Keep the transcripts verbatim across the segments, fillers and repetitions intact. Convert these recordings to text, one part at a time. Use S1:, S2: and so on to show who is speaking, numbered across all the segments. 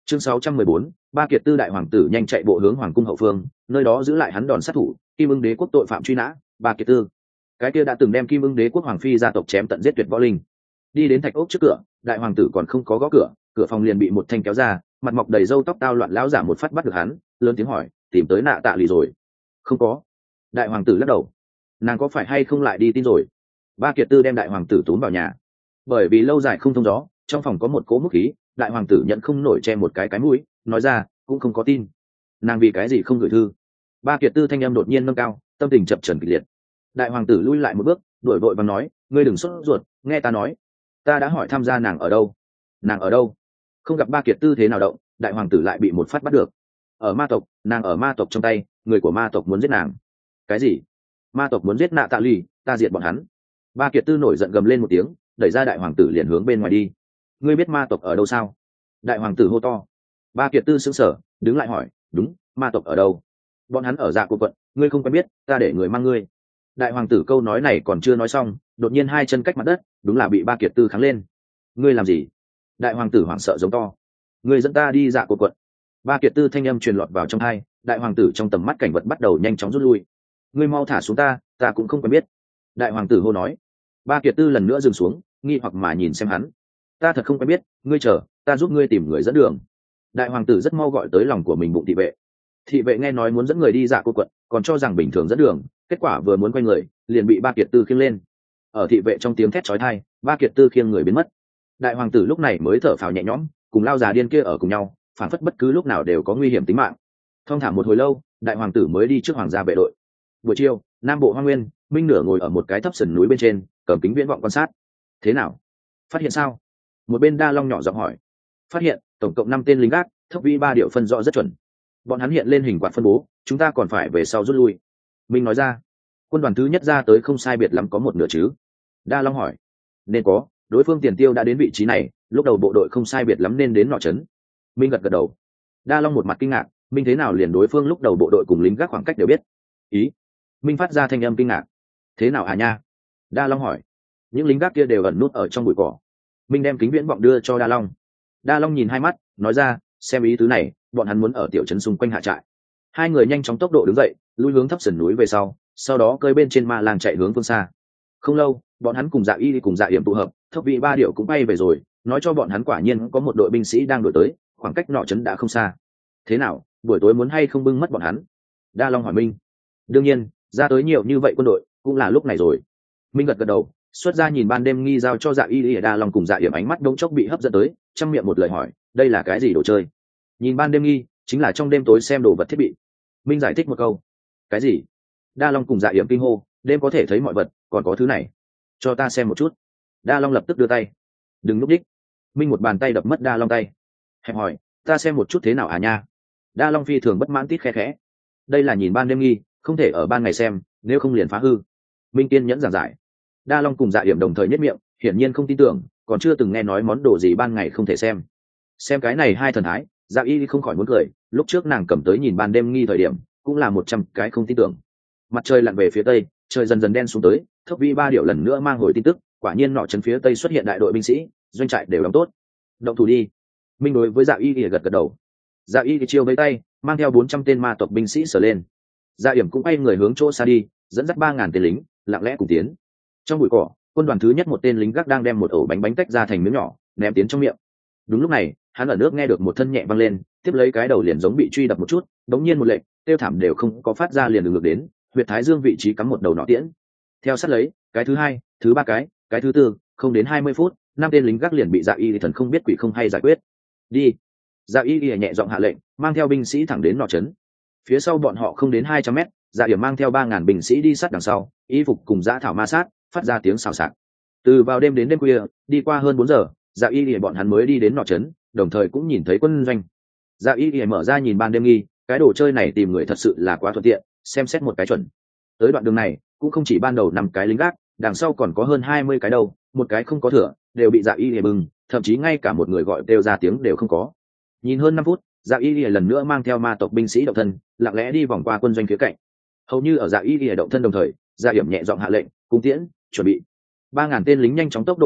S1: Chương sáu trăm mười bốn, ba kiệt tư đại hoàng tử nhanh chạy bộ hướng hoàng cung hậu phương, nơi đó giữ lại hắn đòn sát thủ, Kim Ưng Đế quốc tội phạm truy nã, ba kiệt tư. Cái kia đã từng đem Kim Ưng Đế quốc hoàng phi gia tộc chém tận giết tuyệt võ linh. Đi đến thạch ốc trước cửa, đại hoàng tử còn không có gõ cửa, cửa phòng liền bị một thanh kéo ra, mặt mọc đầy râu tóc tao loạn lão giả một phát bắt được hắn, lớn tiếng hỏi, tìm tới nạ tạ lì rồi? Không có. Đại hoàng tử lắc đầu. Nàng có phải hay không lại đi tin rồi? Ba kiệt tư đem đại hoàng tử túm vào nhà. Bởi vì lâu dài không thông gió, trong phòng có một cỗ mức khí, đại hoàng tử nhận không nổi che một cái cái mũi, nói ra cũng không có tin. Nàng vì cái gì không gửi thư? Ba kiệt tư thanh âm đột nhiên nâng cao, tâm tình chập chờn kịch liệt. Đại hoàng tử lui lại một bước, đuổi vội và nói, ngươi đừng sốt ruột, nghe ta nói. Ta đã hỏi tham gia nàng ở đâu. Nàng ở đâu? Không gặp ba kiệt tư thế nào động, đại hoàng tử lại bị một phát bắt được. Ở ma tộc, nàng ở ma tộc trong tay, người của ma tộc muốn giết nàng. Cái gì? Ma tộc muốn giết nạ tạ lì, ta diệt bọn hắn. Ba kiệt tư nổi giận gầm lên một tiếng, đẩy ra đại hoàng tử liền hướng bên ngoài đi. Ngươi biết ma tộc ở đâu sao? Đại hoàng tử hô to. Ba kiệt tư sững sờ, đứng lại hỏi, đúng, ma tộc ở đâu? Bọn hắn ở Dạ Cô quận, ngươi không quen biết, ta để người mang ngươi. Đại hoàng tử câu nói này còn chưa nói xong, đột nhiên hai chân cách mặt đất, đúng là bị ba kiệt tư kháng lên. Ngươi làm gì? Đại hoàng tử hoảng sợ giống to. Ngươi dẫn ta đi Dạ Cô quận. Ba kiệt tư thanh âm truyền lọt vào trong tai, đại hoàng tử trong tầm mắt cảnh vật bắt đầu nhanh chóng rút lui. Ngươi mau thả xuống ta, ta cũng không quen biết. Đại hoàng tử hô nói. Ba kiệt tư lần nữa dừng xuống, nghi hoặc mà nhìn xem hắn. Ta thật không quen biết, ngươi chờ, ta giúp ngươi tìm người dẫn đường. Đại hoàng tử rất mau gọi tới lòng của mình bụng thị vệ. Thị vệ nghe nói muốn dẫn người đi Dạ Cô quận, còn cho rằng bình thường dẫn đường, kết quả vừa muốn quay người, liền bị ba kiệt tư khiêng lên. Ở thị vệ trong tiếng thét chói tai, ba kiệt tư khiêng người biến mất. Đại hoàng tử lúc này mới thở phào nhẹ nhõm, cùng lao già điên kia ở cùng nhau, phản phất bất cứ lúc nào đều có nguy hiểm tính mạng. Thông thả một hồi lâu, đại hoàng tử mới đi trước hoàng gia vệ đội. Buổi chiều, nam bộ Hoa Nguyên, Minh Nửa ngồi ở một cái thấp sườn núi bên trên, cầm kính viễn vọng quan sát. Thế nào? Phát hiện sao? Một bên Đa Long nhỏ giọng hỏi. Phát hiện, tổng cộng năm tên lính gác, thấp vi ba điệu phân rõ rất chuẩn. Bọn hắn hiện lên hình quạt phân bố, chúng ta còn phải về sau rút lui. Minh nói ra. Quân đoàn thứ nhất ra tới không sai biệt lắm có một nửa chứ? Đa Long hỏi. Nên có, đối phương tiền tiêu đã đến vị trí này, lúc đầu bộ đội không sai biệt lắm nên đến nọ trấn. Minh gật gật đầu. Đa Long một mặt kinh ngạc, Minh thế nào liền đối phương lúc đầu bộ đội cùng lính gác khoảng cách đều biết? Ý. Minh phát ra thanh âm kinh ngạc. Thế nào à nha? Đa Long hỏi. Những lính gác kia đều ẩn nút ở trong bụi cỏ. Minh đem kính viễn vọng đưa cho Đa Long. Đa Long nhìn hai mắt, nói ra, xem ý tứ này, bọn hắn muốn ở tiểu trấn xung quanh hạ trại. Hai người nhanh chóng tốc độ đứng dậy, lui hướng thấp sườn núi về sau, sau đó cơi bên trên ma lang chạy hướng phương xa. Không lâu, bọn hắn cùng Dạ Y đi cùng Dạ Yểm tụ hợp, thấp vị ba điệu cũng bay về rồi, nói cho bọn hắn quả nhiên có một đội binh sĩ đang đuổi tới, khoảng cách nọ trấn đã không xa. Thế nào, buổi tối muốn hay không bưng mất bọn hắn? Đa Long hỏi Minh. Đương nhiên, ra tới nhiều như vậy quân đội, cũng là lúc này rồi. Minh gật gật đầu, xuất ra nhìn ban đêm nghi giao cho Dạ Y đi. Đa Long cùng Dạ Yểm ánh mắt đống chốc bị hấp dẫn tới, trong miệng một lời hỏi, đây là cái gì đồ chơi? Nhìn ban đêm nghi, chính là trong đêm tối xem đồ vật thiết bị. Minh giải thích một câu. Cái gì? Đa Long cùng Dạ Yểm kinh hô, đêm có thể thấy mọi vật, còn có thứ này, cho ta xem một chút. Đa Long lập tức đưa tay. Đừng núp đích. Minh một bàn tay đập mất Đa Long tay. Hẹp hỏi, ta xem một chút thế nào à nha? Đa Long phi thường bất mãn tít khe khẽ. Đây là nhìn ban đêm nghi, không thể ở ban ngày xem, nếu không liền phá hư. Minh kiên nhẫn giảng giải. Đa Long cùng Dạ Yểm đồng thời nhất miệng, hiển nhiên không tin tưởng, còn chưa từng nghe nói món đồ gì ban ngày không thể xem. Xem cái này hai thần thái, Dạ Y không khỏi muốn cười, lúc trước nàng cầm tới nhìn ban đêm nghi thời điểm, cũng là một trăm cái không tin tưởng. Mặt trời lặn về phía tây, trời dần dần đen xuống tới, thấp vi ba điệu lần nữa mang hồi tin tức, quả nhiên nọ trấn phía tây xuất hiện đại đội binh sĩ, doanh trại đều đóng tốt. Động thủ đi. Minh đối với Dạ Y gật gật đầu. Dạ Y chiêu với tay, mang theo bốn trăm tên ma tộc binh sĩ sờ lên. Dạ Yểm cũng quay người hướng chỗ xa đi, dẫn dắt ba ngàn tên lính, lặng lẽ cùng tiến. Trong bụi cỏ, quân đoàn thứ nhất một tên lính gác đang đem một ổ bánh bánh tách ra thành miếng nhỏ, ném tiến trong miệng. Đúng lúc này, hắn ở nước nghe được một thân nhẹ văng lên, tiếp lấy cái đầu liền giống bị truy đập một chút, đống nhiên một lệnh, tiêu thảm đều không có phát ra liền đường ngược đến, huyệt thái dương vị trí cắm một đầu nọ tiễn. Theo sát lấy, cái thứ hai, thứ ba cái, cái thứ tư, không đến hai mươi phút, năm tên lính gác liền bị Dạ Y thần không biết quỷ không hay giải quyết. Đi. Dạ Y nhẹ giọng hạ lệnh, mang theo binh sĩ thẳng đến nọ trấn. Phía sau bọn họ không đến hai trăm mét, Dạ Yểm mang theo ba ngàn binh sĩ đi sát đằng sau, y phục cùng dã thảo ma sát, phát ra tiếng xào xạc. Từ vào đêm đến đêm khuya, đi qua hơn bốn giờ, Dạ Y bọn hắn mới đi đến nọ trấn, đồng thời cũng nhìn thấy quân doanh. Dạ Y mở ra nhìn ban đêm nghi, cái đồ chơi này tìm người thật sự là quá thuận tiện, xem xét một cái chuẩn. Tới đoạn đường này, cũng không chỉ ban đầu năm cái lính gác, đằng sau còn có hơn hai mươi cái đâu, một cái không có thừa, đều bị Dạ Y bưng, thậm chí ngay cả một người gọi kêu ra tiếng đều không có. Nhìn hơn năm phút, Dạ Y lần nữa mang theo ma tộc binh sĩ động thân, lặng lẽ đi vòng qua quân doanh phía cạnh. Hầu như ở Dạ Y động thân đồng thời, Dạ Yểm nhẹ giọng hạ lệnh, cung tiễn, chuẩn bị. Ba ngàn tên lính nhanh chóng tốc độ di động,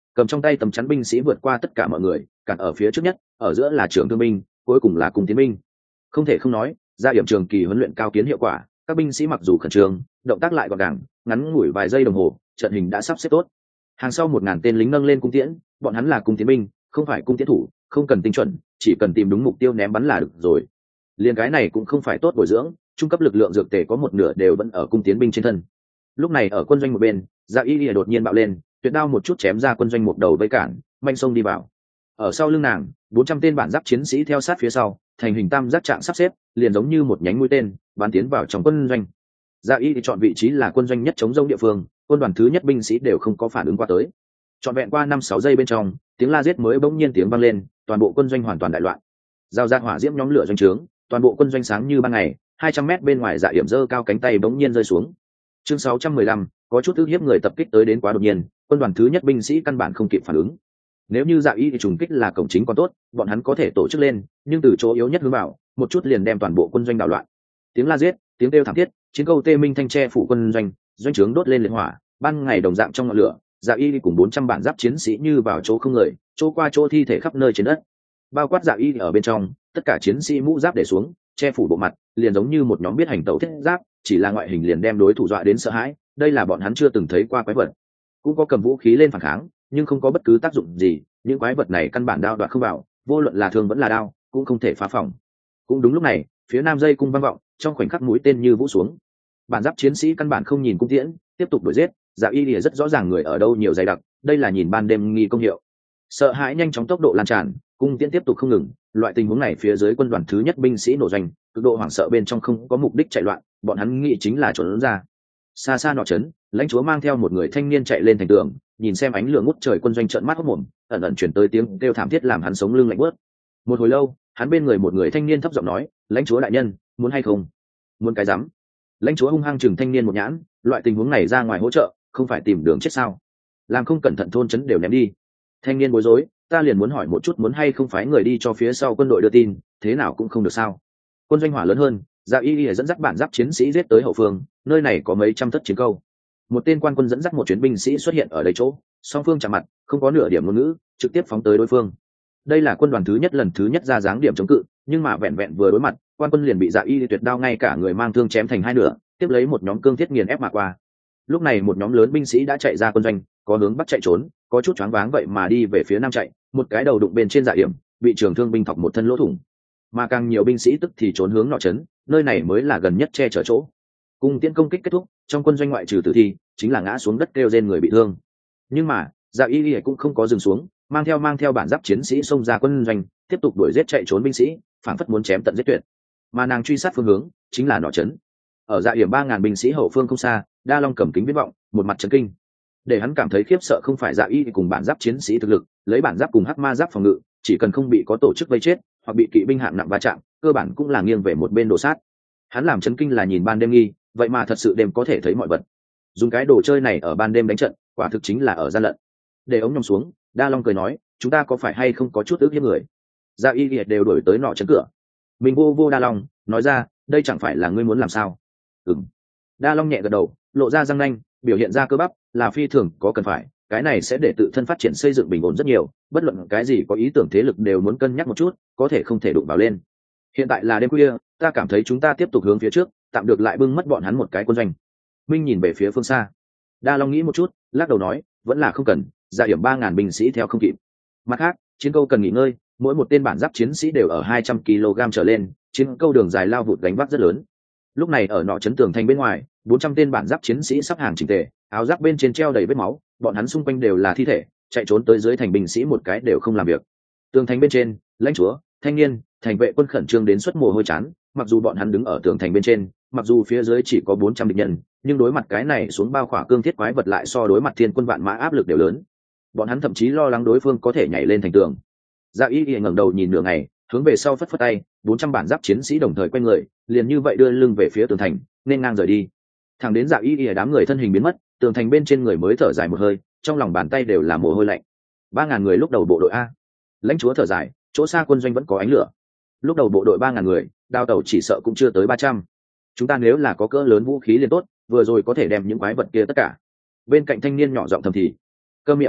S1: cầm trong tay tấm chắn binh sĩ vượt qua tất cả mọi người, cản ở phía trước nhất, ở giữa là trưởng thương binh, cuối cùng là cung tiến binh. Không thể không nói, gia điểm trường kỳ huấn luyện cao kiến hiệu quả, các binh sĩ mặc dù khẩn trương, động tác lại gọn gàng, ngắn ngủi vài giây đồng hồ, trận hình đã sắp xếp tốt. Hàng sau một ngàn tên lính nâng lên cung tiễn, bọn hắn là cung tiến binh, không phải cung tiễn thủ, không cần tinh chuẩn, chỉ cần tìm đúng mục tiêu ném bắn là được rồi. Liên cái này cũng không phải tốt bồi dưỡng, trung cấp lực lượng dược tề có một nửa đều vẫn ở cung tiến binh trên thân. Lúc này ở quân doanh một bên, Dạ Y Lìa đột nhiên bạo lên, tuyệt đao một chút chém ra quân doanh một đầu vây cản, manh sông đi vào. Ở sau lưng nàng, bốn trăm tên bản giáp chiến sĩ theo sát phía sau, thành hình tam giác trạng sắp xếp, liền giống như một nhánh mũi tên, bắn tiến vào trong quân doanh. Dạ Y thì chọn vị trí là quân doanh nhất chống rông địa phương, quân đoàn thứ nhất binh sĩ đều không có phản ứng qua tới. Trọn vẹn qua năm sáu giây bên trong, tiếng la giết mới bỗng nhiên tiếng vang lên, toàn bộ quân doanh hoàn toàn đại loạn. Giao ra hỏa diễm nhóm lửa doanh trướng, toàn bộ quân doanh sáng như ban ngày, hai trăm mét bên ngoài Dạ Hiểm giơ cao cánh tay bỗng nhiên rơi xuống. Chương sáu trăm mười lăm, có chút ức hiếp người tập kích tới đến quá đột nhiên, quân đoàn thứ nhất binh sĩ căn bản không kịp phản ứng. Nếu như Dạ Y thì trùng kích là cổng chính còn tốt, bọn hắn có thể tổ chức lên, nhưng từ chỗ yếu nhất hướng vào, một chút liền đem toàn bộ quân doanh đảo loạn. Tiếng la giết, tiếng kêu thảm thiết, chiến câu tê minh thanh tre phủ quân doanh, doanh trướng đốt lên liệt hỏa, ban ngày đồng dạng trong ngọn lửa, Dạ Y cùng bốn trăm bản giáp chiến sĩ như vào chỗ không người, chỗ qua chỗ thi thể khắp nơi trên đất. Bao quát Dạ Y ở bên trong, tất cả chiến sĩ mũ giáp để xuống, che phủ bộ mặt, liền giống như một nhóm biết hành tẩu thiết giáp, chỉ là ngoại hình liền đem đối thủ dọa đến sợ hãi, đây là bọn hắn chưa từng thấy qua quái vật. Cũng có cầm vũ khí lên phản kháng, nhưng không có bất cứ tác dụng gì, những quái vật này căn bản đao đoạt không vào, vô luận là thương vẫn là đao, cũng không thể phá phòng. Cũng đúng lúc này, phía nam dây cung vang vọng, trong khoảnh khắc mũi tên như vũ xuống. Bản giáp chiến sĩ căn bản không nhìn cung tiễn, tiếp tục đuổi giết, Dạ Y Lìa rất rõ ràng người ở đâu nhiều dày đặc, đây là nhìn ban đêm nghi công hiệu. Sợ hãi nhanh chóng tốc độ lan tràn, cung tiễn tiếp tục không ngừng, loại tình huống này phía dưới quân đoàn thứ nhất binh sĩ nổ doanh, cực độ hoảng sợ bên trong không có mục đích chạy loạn, bọn hắn nghĩ chính là trốn ra. Xa xa nọ trấn, lãnh chúa mang theo một người thanh niên chạy lên thành tường, nhìn xem ánh lửa ngút trời quân doanh trợn mắt hốt mồm, ẩn ẩn chuyển tới tiếng kêu thảm thiết làm hắn sống lưng lạnh bớt. Một hồi lâu, hắn bên người một người thanh niên thấp giọng nói, lãnh chúa đại nhân, muốn hay không? Muốn cái rắm. Lãnh chúa hung hăng chừng thanh niên một nhãn, loại tình huống này ra ngoài hỗ trợ, không phải tìm đường chết sao? Làm không cẩn thận thôn trấn đều ném đi. Thanh niên bối rối, ta liền muốn hỏi một chút muốn hay không phái người đi cho phía sau quân đội đưa tin, thế nào cũng không được sao? Quân doanh hỏa lớn hơn, Dạ Y Lìa dẫn dắt bản giáp chiến sĩ giết tới hậu phương, nơi này có mấy trăm thất chiến câu. Một tên quan quân dẫn dắt một chuyến binh sĩ xuất hiện ở đây chỗ, song phương chạm mặt, không có nửa điểm ngôn ngữ, trực tiếp phóng tới đối phương. Đây là quân đoàn thứ nhất lần thứ nhất ra dáng điểm chống cự, nhưng mà vẹn vẹn vừa đối mặt, quan quân liền bị Dạ Y tuyệt đao ngay cả người mang thương chém thành hai nửa, tiếp lấy một nhóm cương thiết nghiền ép mà qua. Lúc này một nhóm lớn binh sĩ đã chạy ra quân doanh, có hướng bắc chạy trốn, có chút choáng váng vậy mà đi về phía nam chạy, một cái đầu đụng bên trên Dạ Hiểm, bị trường thương binh thọc một thân lỗ thủng. Mà càng nhiều binh sĩ tức thì trốn hướng nọ trấn, nơi này mới là gần nhất che chở chỗ. Cung tiễn công kích kết thúc, trong quân doanh ngoại trừ tử thi, chính là ngã xuống đất kêu rên người bị thương. Nhưng mà, Dạ Y Lìa cũng không có dừng xuống, mang theo mang theo bản giáp chiến sĩ xông ra quân doanh, tiếp tục đuổi giết chạy trốn binh sĩ, phảng phất muốn chém tận giết tuyệt. Mà nàng truy sát phương hướng chính là nọ trấn. Ở Dạ Hiểm ba ngàn binh sĩ hậu phương không xa, Đa Long cầm kính viễn vọng, một mặt chấn kinh. Để hắn cảm thấy khiếp sợ không phải Dạ Y cùng bản giáp chiến sĩ thực lực, lấy bản giáp cùng hắc ma giáp phòng ngự, chỉ cần không bị có tổ chức vây chết, hoặc bị kỵ binh hạng nặng va chạm, cơ bản cũng là nghiêng về một bên đồ sát. Hắn làm chấn kinh là nhìn ban đêm nghi, vậy mà thật sự đêm có thể thấy mọi vật. Dùng cái đồ chơi này ở ban đêm đánh trận, quả thực chính là ở gian lận. Để ống nhòm xuống, Đa Long cười nói, chúng ta có phải hay không có chút ước hiếp người? Dạ Y Liệt đều đổi tới nọ chấn cửa. Mình vô vô Đa Long, nói ra, đây chẳng phải là ngươi muốn làm sao? Ừm. Đa Long nhẹ gật đầu, lộ ra răng nanh, biểu hiện ra cơ bắp, là phi thường có cần phải, cái này sẽ để tự thân phát triển xây dựng bình ổn rất nhiều, bất luận cái gì có ý tưởng thế lực đều muốn cân nhắc một chút, có thể không thể đụng vào lên. Hiện tại là đêm khuya, ta cảm thấy chúng ta tiếp tục hướng phía trước, tạm được lại bưng mất bọn hắn một cái quân doanh. Minh nhìn về phía phương xa. Đa Long nghĩ một chút, lắc đầu nói, vẫn là không cần, Dạ Hiểm ba ngàn binh sĩ theo không kịp. Mặt khác, chiến câu cần nghỉ ngơi, mỗi một tên bản giáp chiến sĩ đều ở hai trăm ki lô gam trở lên, chiến câu đường dài lao vụt gánh vác rất lớn. Lúc này ở nọ chấn tường thành bên ngoài, bốn trăm tên bản giáp chiến sĩ sắp hàng chỉnh tề, áo giáp bên trên treo đầy vết máu, bọn hắn xung quanh đều là thi thể, chạy trốn tới dưới thành binh sĩ một cái đều không làm việc. Tường thành bên trên, lãnh chúa, thanh niên, thành vệ quân khẩn trương đến suất mồ hôi chán, mặc dù bọn hắn đứng ở tường thành bên trên, mặc dù phía dưới chỉ có bốn trăm địch nhân, nhưng đối mặt cái này xuống bao khỏa cương thiết quái vật lại so đối mặt thiên quân vạn mã áp lực đều lớn. Bọn hắn thậm chí lo lắng đối phương có thể nhảy lên thành tường. Dạ Y Y ngẩng đầu nhìn nửa ngày, hướng về sau phất phất tay, bốn trăm bản giáp chiến sĩ đồng thời quay người, liền như vậy đưa lưng về phía tường thành, nên ngang rời đi. Thẳng đến Dạ Y Y đám người thân hình biến mất, tường thành bên trên người mới thở dài một hơi, trong lòng bàn tay đều là mồ hôi lạnh. Ba ngàn người lúc đầu bộ đội a. Lãnh chúa thở dài, chỗ xa quân doanh vẫn có ánh lửa. Lúc đầu bộ đội ba ngàn người, đao tàu chỉ sợ cũng chưa tới ba trăm. Chúng ta nếu là có cỡ lớn vũ khí liền tốt, vừa rồi có thể đem những quái vật kia tất cả. Bên cạnh thanh niên nhỏ giọng thầm thì, câm miệng.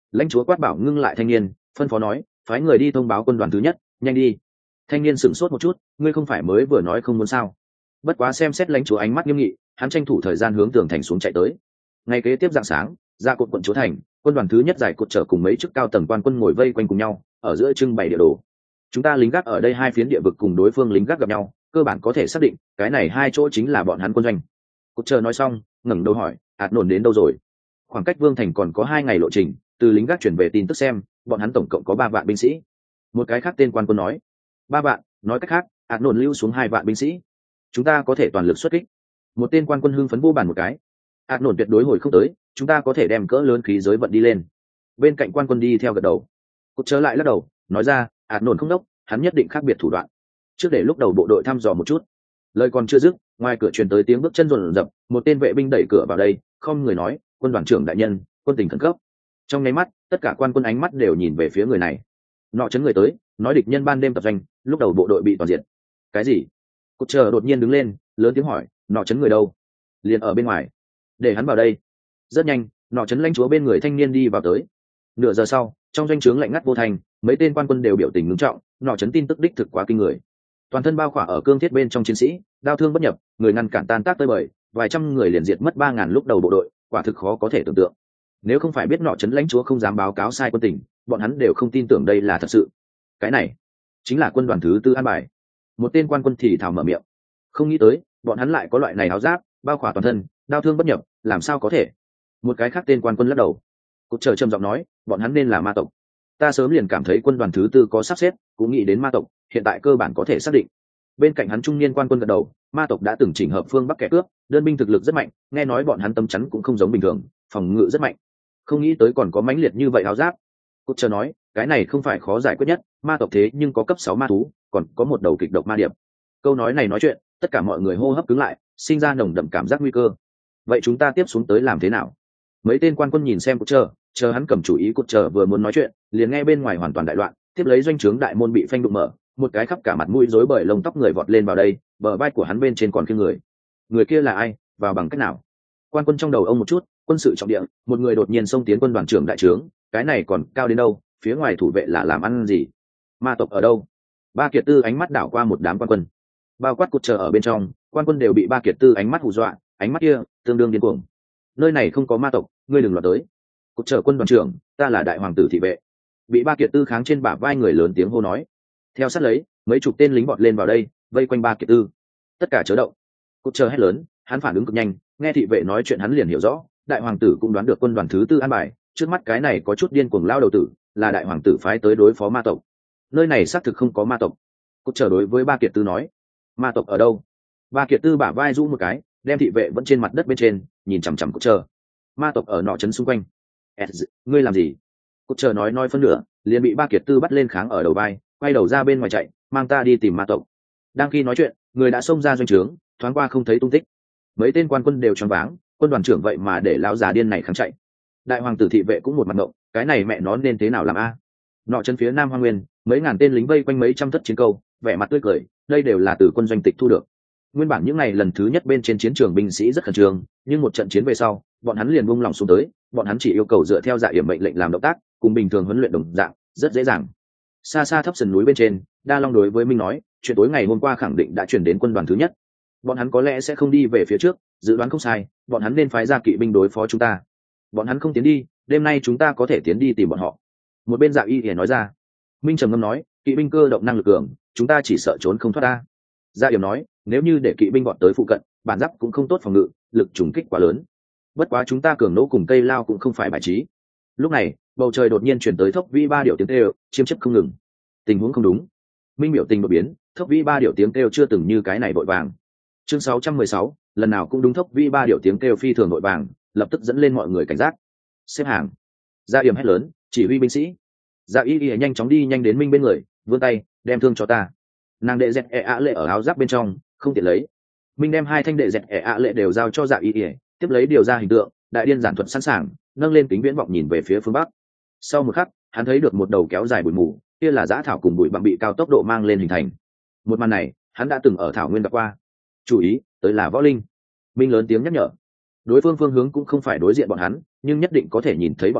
S1: Lãnh chúa quát bảo ngưng lại thanh niên, phân phó nói, phái người đi thông báo quân đoàn thứ nhất, nhanh đi. Thanh niên sửng sốt một chút, ngươi không phải mới vừa nói không muốn sao? Bất quá xem xét lãnh chúa ánh mắt nghiêm nghị, hắn tranh thủ thời gian hướng tường thành xuống chạy tới. Ngày kế tiếp dạng sáng, ra cột quận chúa thành, quân đoàn thứ nhất giải cột trở cùng mấy chức cao tầng quan quân ngồi vây quanh cùng nhau, ở giữa trưng bày địa đồ. Chúng ta lính gác ở đây hai phiến địa vực cùng đối phương lính gác gặp nhau, cơ bản có thể xác định, cái này hai chỗ chính là bọn hắn quân doanh. Cột chờ nói xong, ngẩng đầu hỏi, ạt nổn đến đâu rồi? Khoảng cách vương thành còn có hai ngày lộ trình, từ lính gác chuyển về tin tức xem, bọn hắn tổng cộng có ba vạn binh sĩ. Một cái khác tên quan quân nói, ba vạn, nói cách khác, ạt nổn lưu xuống hai vạn binh sĩ, chúng ta có thể toàn lực xuất kích. Một tên quan quân hưng phấn vô bàn một cái, ạt nổn tuyệt đối hồi không tới, chúng ta có thể đem cỡ lớn khí giới vận đi lên. Bên cạnh quan quân đi theo gật đầu. Cột trở lại lắc đầu, nói ra, ạt nổn không đốc, hắn nhất định khác biệt thủ đoạn. Trước để lúc đầu bộ đội thăm dò một chút. Lời còn chưa dứt, ngoài cửa truyền tới tiếng bước chân rồn rập, một tên vệ binh đẩy cửa vào đây, không người nói, quân đoàn trưởng đại nhân, quân tình khẩn cấp. Trong nháy mắt, tất cả quan quân ánh mắt đều nhìn về phía người này. Nọ chấn người tới, nói địch nhân ban đêm tập doanh, lúc đầu bộ đội bị toàn diệt. Cái gì? Cột chờ đột nhiên đứng lên, lớn tiếng hỏi, nọ chấn người đâu? Liền ở bên ngoài. Để hắn vào đây. Rất nhanh, nọ chấn lãnh chúa bên người thanh niên đi vào tới. Nửa giờ sau, trong doanh trướng lạnh ngắt vô thành, mấy tên quan quân đều biểu tình ngưng trọng, nọ chấn tin tức đích thực quá kinh người. Toàn thân bao khỏa ở cương thiết bên trong chiến sĩ, đao thương bất nhập, người ngăn cản tan tác tơi bời, vài trăm người liền diệt mất ba ngàn lúc đầu bộ đội, quả thực khó có thể tưởng tượng. Nếu không phải biết nọ chấn lãnh chúa không dám báo cáo sai quân tình, bọn hắn đều không tin tưởng đây là thật sự. Cái này chính là quân đoàn thứ tư an bài. Một tên quan quân thì thào mở miệng, không nghĩ tới bọn hắn lại có loại này áo giáp, bao khỏa toàn thân, đao thương bất nhập, làm sao có thể? Một cái khác tên quan quân lắc đầu. Cục chờ trầm giọng nói, bọn hắn nên là ma tộc. Ta sớm liền cảm thấy quân đoàn thứ tư có sắp xếp, cũng nghĩ đến ma tộc, hiện tại cơ bản có thể xác định. Bên cạnh hắn trung niên quan quân gật đầu, ma tộc đã từng chỉnh hợp phương Bắc kẻ cướp, đơn binh thực lực rất mạnh, nghe nói bọn hắn tâm chắn cũng không giống bình thường, phòng ngự rất mạnh. Không nghĩ tới còn có mãnh liệt như vậy áo giáp. Cút chờ nói, cái này không phải khó giải quyết nhất, ma tộc thế nhưng có cấp sáu ma thú, còn có một đầu kịch độc ma điệp. Câu nói này nói chuyện, tất cả mọi người hô hấp cứng lại, sinh ra nồng đậm cảm giác nguy cơ. Vậy chúng ta tiếp xuống tới làm thế nào? Mấy tên quan quân nhìn xem Cút chờ, chờ hắn cầm chủ ý. Cút chờ vừa muốn nói chuyện, liền nghe bên ngoài hoàn toàn đại loạn, tiếp lấy doanh trướng đại môn bị phanh đụng mở, một cái khắp cả mặt mũi rối bời lông tóc người vọt lên vào đây, bờ vai của hắn bên trên còn kia người. Người kia là ai, vào bằng cách nào? Quan quân trong đầu ông một chút, quân sự trọng địa, một người đột nhiên xông tiến quân đoàn trưởng đại trướng, cái này còn cao đến đâu, phía ngoài thủ vệ là làm ăn gì? Ma tộc ở đâu? Ba Kiệt Tư ánh mắt đảo qua một đám quan quân, bao quát Cút chờ ở bên trong, quan quân đều bị Ba Kiệt Tư ánh mắt hù dọa, ánh mắt kia tương đương điên cuồng. Nơi này không có ma tộc, ngươi đừng lọt tới. Cút chờ quân đoàn trưởng, ta là đại hoàng tử thị vệ. Bị Ba Kiệt Tư kháng trên bả vai người lớn tiếng hô nói. Theo sát lấy, mấy chục tên lính bọt lên vào đây, vây quanh Ba Kiệt Tư. Tất cả chớ động. Cút chờ hét lớn, hắn phản ứng cực nhanh, nghe thị vệ nói chuyện hắn liền hiểu rõ, đại hoàng tử cũng đoán được quân đoàn thứ tư an bài, trước mắt cái này có chút điên cuồng lao đầu tử, là đại hoàng tử phái tới đối phó ma tộc. Nơi này xác thực không có ma tộc. Cút chờ đối với Ba Kiệt Tư nói, ma tộc ở đâu? Ba Kiệt Tư bả vai rũ một cái, đem thị vệ vẫn trên mặt đất bên trên, nhìn chằm chằm Cút chờ. Ma tộc ở nọ trấn xung quanh. Ngươi làm gì? Cút chờ nói nói phân nửa, liền bị Ba Kiệt Tư bắt lên kháng ở đầu vai, quay đầu ra bên ngoài chạy, mang ta đi tìm ma tộc. Đang khi nói chuyện, người đã xông ra doanh trướng, thoáng qua không thấy tung tích. Mấy tên quan quân đều choáng váng, quân đoàn trưởng vậy mà để lão già điên này kháng chạy. Đại hoàng tử thị vệ cũng một mặt ngộng, cái này mẹ nó nên thế nào làm a? Nọ chân phía nam hoang nguyên, mấy ngàn tên lính vây quanh mấy trăm thất chiến câu, vẻ mặt tươi cười, đây đều là từ quân doanh tịch thu được. Nguyên bản những ngày lần thứ nhất bên trên chiến trường binh sĩ rất khẩn trương, nhưng một trận chiến về sau, bọn hắn liền buông lòng xuống tới, bọn hắn chỉ yêu cầu dựa theo dạ yểm mệnh lệnh làm động tác, cùng bình thường huấn luyện đồng dạng, rất dễ dàng. Xa xa thấp sườn núi bên trên, Đa Long đối với Minh nói, chuyện tối ngày hôm qua khẳng định đã chuyển đến quân đoàn thứ nhất. Bọn hắn có lẽ sẽ không đi về phía trước, dự đoán không sai, bọn hắn nên phái ra kỵ binh đối phó chúng ta. Bọn hắn không tiến đi, đêm nay chúng ta có thể tiến đi tìm bọn họ. Một bên Dạ Y thì nói ra. Minh trầm ngâm nói, kỵ binh cơ động năng lực cường, chúng ta chỉ sợ trốn không thoát ta. Dạ Yểm nói, nếu như để kỵ binh bọn tới phụ cận, bản giáp cũng không tốt phòng ngự, lực trùng kích quá lớn. Bất quá chúng ta cường nỗ cùng cây lao cũng không phải bài trí. Lúc này, bầu trời đột nhiên chuyển tới Thốc Vĩ ba điệu tiếng kêu, chiêm chấp không ngừng. Tình huống không đúng. Minh biểu tình đột biến, Thốc Vĩ ba điệu tiếng kêu chưa từng như cái này vội vàng. Chương sáu trăm mười sáu, lần nào cũng đúng. Thốc Vĩ ba điệu tiếng kêu phi thường vội vàng, lập tức dẫn lên mọi người cảnh giác. Xếp hàng. Dạ Yểm hét lớn, chỉ huy binh sĩ. Dạ Y Y nhanh chóng đi nhanh đến Minh bên người, vươn tay, đem thương cho ta. Nàng đệ dẹt ẻ ạ lệ ở áo giáp bên trong, không tiện lấy. Minh đem hai thanh đệ dẹt ẻ ạ lệ đều giao cho Dạ Y Y, tiếp lấy điều ra hình tượng, đại điên giản thuật sẵn sàng, nâng lên kính viễn vọng nhìn về phía phương bắc. Sau một khắc, hắn thấy được một đầu kéo dài bụi mù, kia là dã thảo cùng bụi bặm bị cao tốc độ mang lên hình thành. Một màn này, hắn đã từng ở thảo nguyên gặp qua. Chú ý, tới là võ linh. Minh lớn tiếng nhắc nhở. Đối phương phương hướng cũng không phải đối diện bọn hắn, nhưng nhất định có thể nhìn thấy bọn hắn,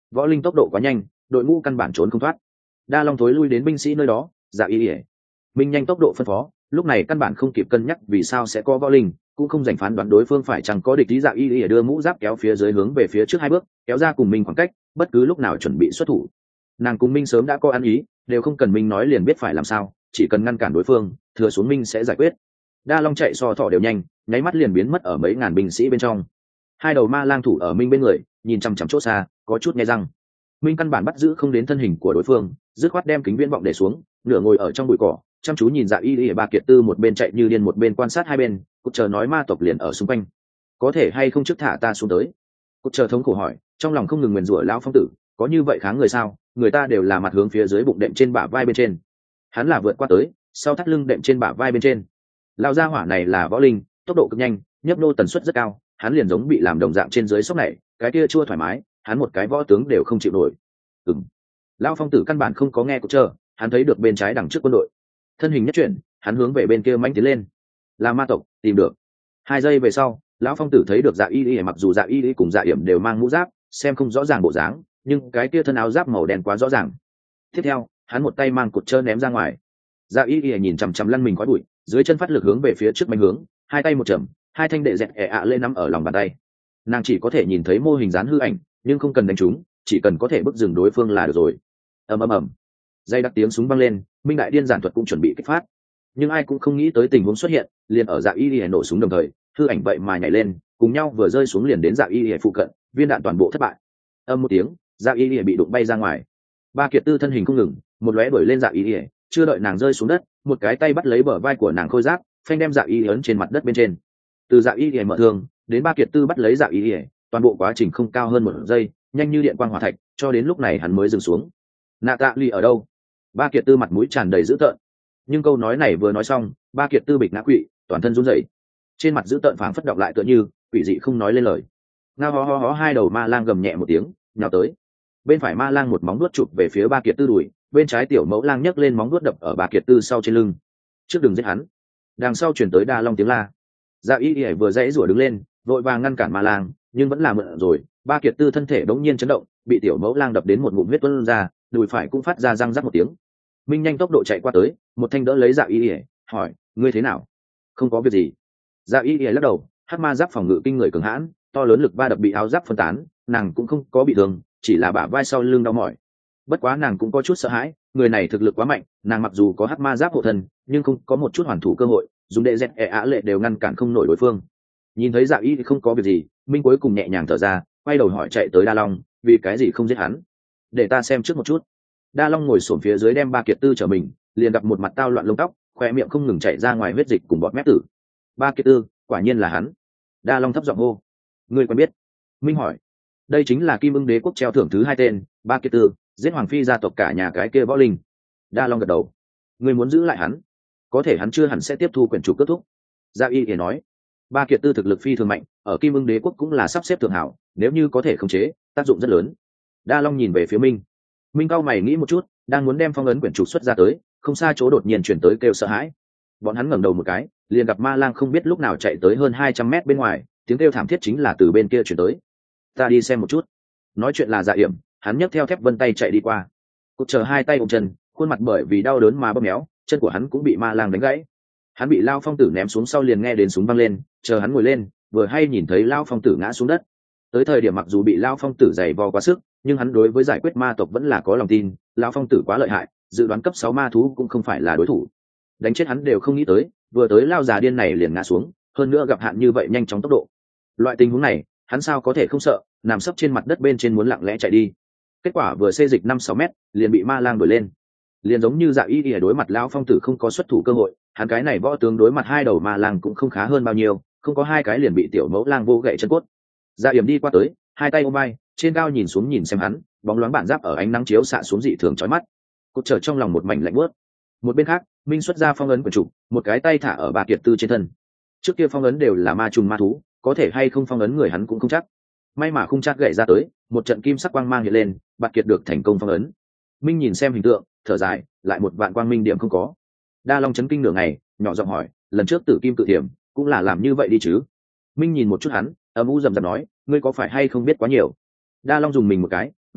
S1: võ linh tốc độ quá nhanh, đội ngũ căn bản trốn không thoát. Đa Long thối lui đến binh sĩ nơi đó, Dạ Y ỉa minh nhanh tốc độ phân phó, lúc này căn bản không kịp cân nhắc vì sao sẽ có võ linh, cũng không dành phán đoán đối phương phải chẳng có địch ý. Dạ Y ỉa đưa mũ giáp kéo phía dưới hướng về phía trước hai bước, kéo ra cùng Minh khoảng cách, bất cứ lúc nào chuẩn bị xuất thủ. Nàng cùng Minh sớm đã có ăn ý, đều không cần Minh nói liền biết phải làm sao, chỉ cần ngăn cản đối phương, thừa xuống Minh sẽ giải quyết. Đa Long chạy so thỏ đều nhanh, nháy mắt liền biến mất ở mấy ngàn binh sĩ bên trong. Hai đầu ma lang thủ ở Minh bên người, nhìn chằm chằm chỗ xa, có chút nghe răng. Minh căn bản bắt giữ không đến thân hình của đối phương, dứt khoát đem kính viễn vọng để xuống, nửa ngồi ở trong bụi cỏ, chăm chú nhìn Dạ Y ỉa ba kiệt tư một bên chạy như điên một bên quan sát hai bên. Cục chờ nói ma tộc liền ở xung quanh, có thể hay không trước thả ta xuống tới? Cục chờ thống khổ hỏi, trong lòng không ngừng nguyền rủa lão phong tử, có như vậy kháng người sao? Người ta đều là mặt hướng phía dưới bụng đệm trên bả vai bên trên, hắn là vượt qua tới, sau thắt lưng đệm trên bả vai bên trên. Lão gia hỏa này là võ linh, tốc độ cực nhanh, nhấp nô tần suất rất cao, hắn liền giống bị làm đồng dạng trên dưới sốc này, cái kia chua thoải mái, hắn một cái võ tướng đều không chịu nổi. Ừm. Lão phong tử căn bản không có nghe Cục chờ, hắn thấy được bên trái đằng trước quân đội, thân hình nhất chuyển, hắn hướng về bên kia mãnh tiến lên. Là ma tộc, tìm được. Hai giây về sau, lão phong tử thấy được Dạ Y ỉa, mặc dù Dạ Y ỉa cùng Dạ Yểm đều mang mũ giáp, xem không rõ ràng bộ dáng, nhưng cái kia thân áo giáp màu đen quá rõ ràng. Tiếp theo, hắn một tay mang cột trơ ném ra ngoài. Dạ Y ỉa nhìn chằm chằm lăn mình khói bụi, dưới chân phát lực hướng về phía trước mạnh hướng, hai tay một chầm, hai thanh đệ dẹt ẻ ạ lên nắm ở lòng bàn tay. Nàng chỉ có thể nhìn thấy mô hình dán hư ảnh, nhưng không cần đánh trúng, chỉ cần có thể bức dừng đối phương là được rồi. Ầm ầm ầm, dây đặc tiếng súng vang lên, Minh đại điên giản thuật cũng chuẩn bị kích phát, nhưng ai cũng không nghĩ tới tình huống xuất hiện, liền ở Dạ Y ỉa nổ súng đồng thời, hư ảnh vậy mà nhảy lên, cùng nhau vừa rơi xuống liền đến Dạ Y ỉa phụ cận, viên đạn toàn bộ thất bại. Âm một tiếng, Dạ Y ỉa bị đụng bay ra ngoài. Ba kiệt tư thân hình không ngừng, một lóe đuổi lên Dạ Y ỉa, chưa đợi nàng rơi xuống đất, một cái tay bắt lấy bờ vai của nàng khôi giáp, phanh đem Dạ Y ỉa ấn trên mặt đất bên trên. Từ Dạ Y ỉa mở thương đến ba kiệt tư bắt lấy Dạ Y ỉa, toàn bộ quá trình không cao hơn một giây, nhanh như điện quang hỏa thạch, cho đến lúc này hắn mới dừng xuống. Nạ Tạ Ly ở đâu? Ba kiệt tư mặt mũi tràn đầy dữ tợn, nhưng câu nói này vừa nói xong, ba kiệt tư bịch ngã quỵ, toàn thân run rẩy, trên mặt dữ tợn phảng phất đọng lại tựa như quỷ dị không nói lên lời. Ngao ho ho ho, hai đầu ma lang gầm nhẹ một tiếng, nhào tới. Bên phải ma lang một móng vuốt chụp về phía ba kiệt tư đùi, bên trái tiểu mẫu lang nhấc lên móng vuốt đập ở ba kiệt tư sau trên lưng. Trước đừng giết hắn. Đằng sau truyền tới Đa Long tiếng la. Dạ Y ỉa vừa dãy rủa đứng lên, vội vàng ngăn cản ma lang, nhưng vẫn là mượn rồi. Ba kiệt tư thân thể đống nhiên chấn động, bị tiểu mẫu lang đập đến một ngụm huyết tuôn ra, đùi phải cũng phát ra răng rắc một tiếng. Minh nhanh tốc độ chạy qua tới, một thanh đỡ lấy Dạ Y ỉa, hỏi, ngươi thế nào? Không có việc gì. Dạ Y ỉa lắc đầu, hắc ma giáp phòng ngự kinh người cường hãn, to lớn lực va đập bị áo giáp phân tán, nàng cũng không có bị thương, chỉ là bả vai sau lưng đau mỏi. Bất quá nàng cũng có chút sợ hãi, người này thực lực quá mạnh, nàng mặc dù có hắc ma giáp hộ thân, nhưng không có một chút hoàn thủ cơ hội, dùng đệ dẹt ẻ ạ lệ đều ngăn cản không nổi đối phương. Nhìn thấy Dạ Y thì không có việc gì, Minh cuối cùng nhẹ nhàng thở ra, quay đầu hỏi chạy tới Đa Long, vì cái gì không giết hắn? Để ta xem trước một chút. Đa Long ngồi xổm phía dưới đem ba kiệt tư trở mình, liền gặp một mặt tao loạn lông tóc, khoe miệng không ngừng chảy ra ngoài huyết dịch cùng bọt mép tử. Ba kiệt tư, quả nhiên là hắn. Đa Long thấp giọng hô. Ngươi quen biết? Minh hỏi. Đây chính là Kim Ưng Đế quốc treo thưởng thứ hai tên, ba kiệt tư, giết hoàng phi gia tộc cả nhà cái kia võ linh. Đa Long gật đầu. Ngươi muốn giữ lại hắn, có thể hắn chưa hẳn sẽ tiếp thu quyển chủ kết thúc. Gia Y thì nói. Ba kiệt tư thực lực phi thường mạnh, ở Kim Ưng Đế quốc cũng là sắp xếp thượng hảo, nếu như có thể khống chế, tác dụng rất lớn. Đa Long nhìn về phía Minh. Minh cao mày nghĩ một chút, đang muốn đem phong ấn quyển trục xuất ra tới, không xa chỗ đột nhiên chuyển tới kêu sợ hãi. Bọn hắn ngẩng đầu một cái, liền gặp ma lang không biết lúc nào chạy tới hơn hai trăm mét bên ngoài, tiếng kêu thảm thiết chính là từ bên kia chuyển tới. Ta đi xem một chút. Nói chuyện là Dạ Yểm, hắn nhấc theo thép vân tay chạy đi qua. Cột chờ hai tay ôm chân, khuôn mặt bởi vì đau đớn mà bóp méo, chân của hắn cũng bị ma lang đánh gãy. Hắn bị Lao Phong Tử ném xuống sau liền nghe đến súng vang lên, chờ hắn ngồi lên, vừa hay nhìn thấy Lao Phong Tử ngã xuống đất. Tới thời điểm mặc dù bị Lao Phong Tử giày vò quá sức, nhưng hắn đối với giải quyết ma tộc vẫn là có lòng tin. Lão Phong Tử quá lợi hại, dự đoán cấp sáu ma thú cũng không phải là đối thủ. Đánh chết hắn đều không nghĩ tới, vừa tới lao già điên này liền ngã xuống, hơn nữa gặp hạn như vậy nhanh chóng tốc độ. Loại tình huống này, hắn sao có thể không sợ, nằm sấp trên mặt đất bên trên muốn lặng lẽ chạy đi. Kết quả vừa xê dịch năm sáu mét, liền bị ma lang đuổi lên. Liền giống như Dạ Y ỉa đối mặt Lão Phong Tử không có xuất thủ cơ hội, hắn cái này võ tướng đối mặt hai đầu ma lang cũng không khá hơn bao nhiêu, không có hai cái liền bị tiểu mẫu lang vô gậy chân cốt. Dạ Yểm đi qua tới, hai tay ôm vai, trên cao nhìn xuống nhìn xem hắn, bóng loáng bản giáp ở ánh nắng chiếu xạ xuống dị thường chói mắt. Cột trở trong lòng một mảnh lạnh buốt. Một bên khác, Minh xuất ra phong ấn quyển trục, một cái tay thả ở ba kiệt tư trên thân. Trước kia phong ấn đều là ma trùng ma thú, có thể hay không phong ấn người hắn cũng không chắc. May mà khung chắc gậy ra tới, một trận kim sắc quang mang hiện lên, Bạt Kiệt được thành công phong ấn. Minh nhìn xem hình tượng, thở dài, lại một vạn quang minh điểm không có. Đa Long chấn kinh nửa ngày, nhỏ giọng hỏi, lần trước Tử Kim Cự Thiểm cũng là làm như vậy đi chứ? Minh nhìn một chút hắn, âm u rầm rầm nói, ngươi có phải hay không biết quá nhiều? Đa Long dùng mình một cái,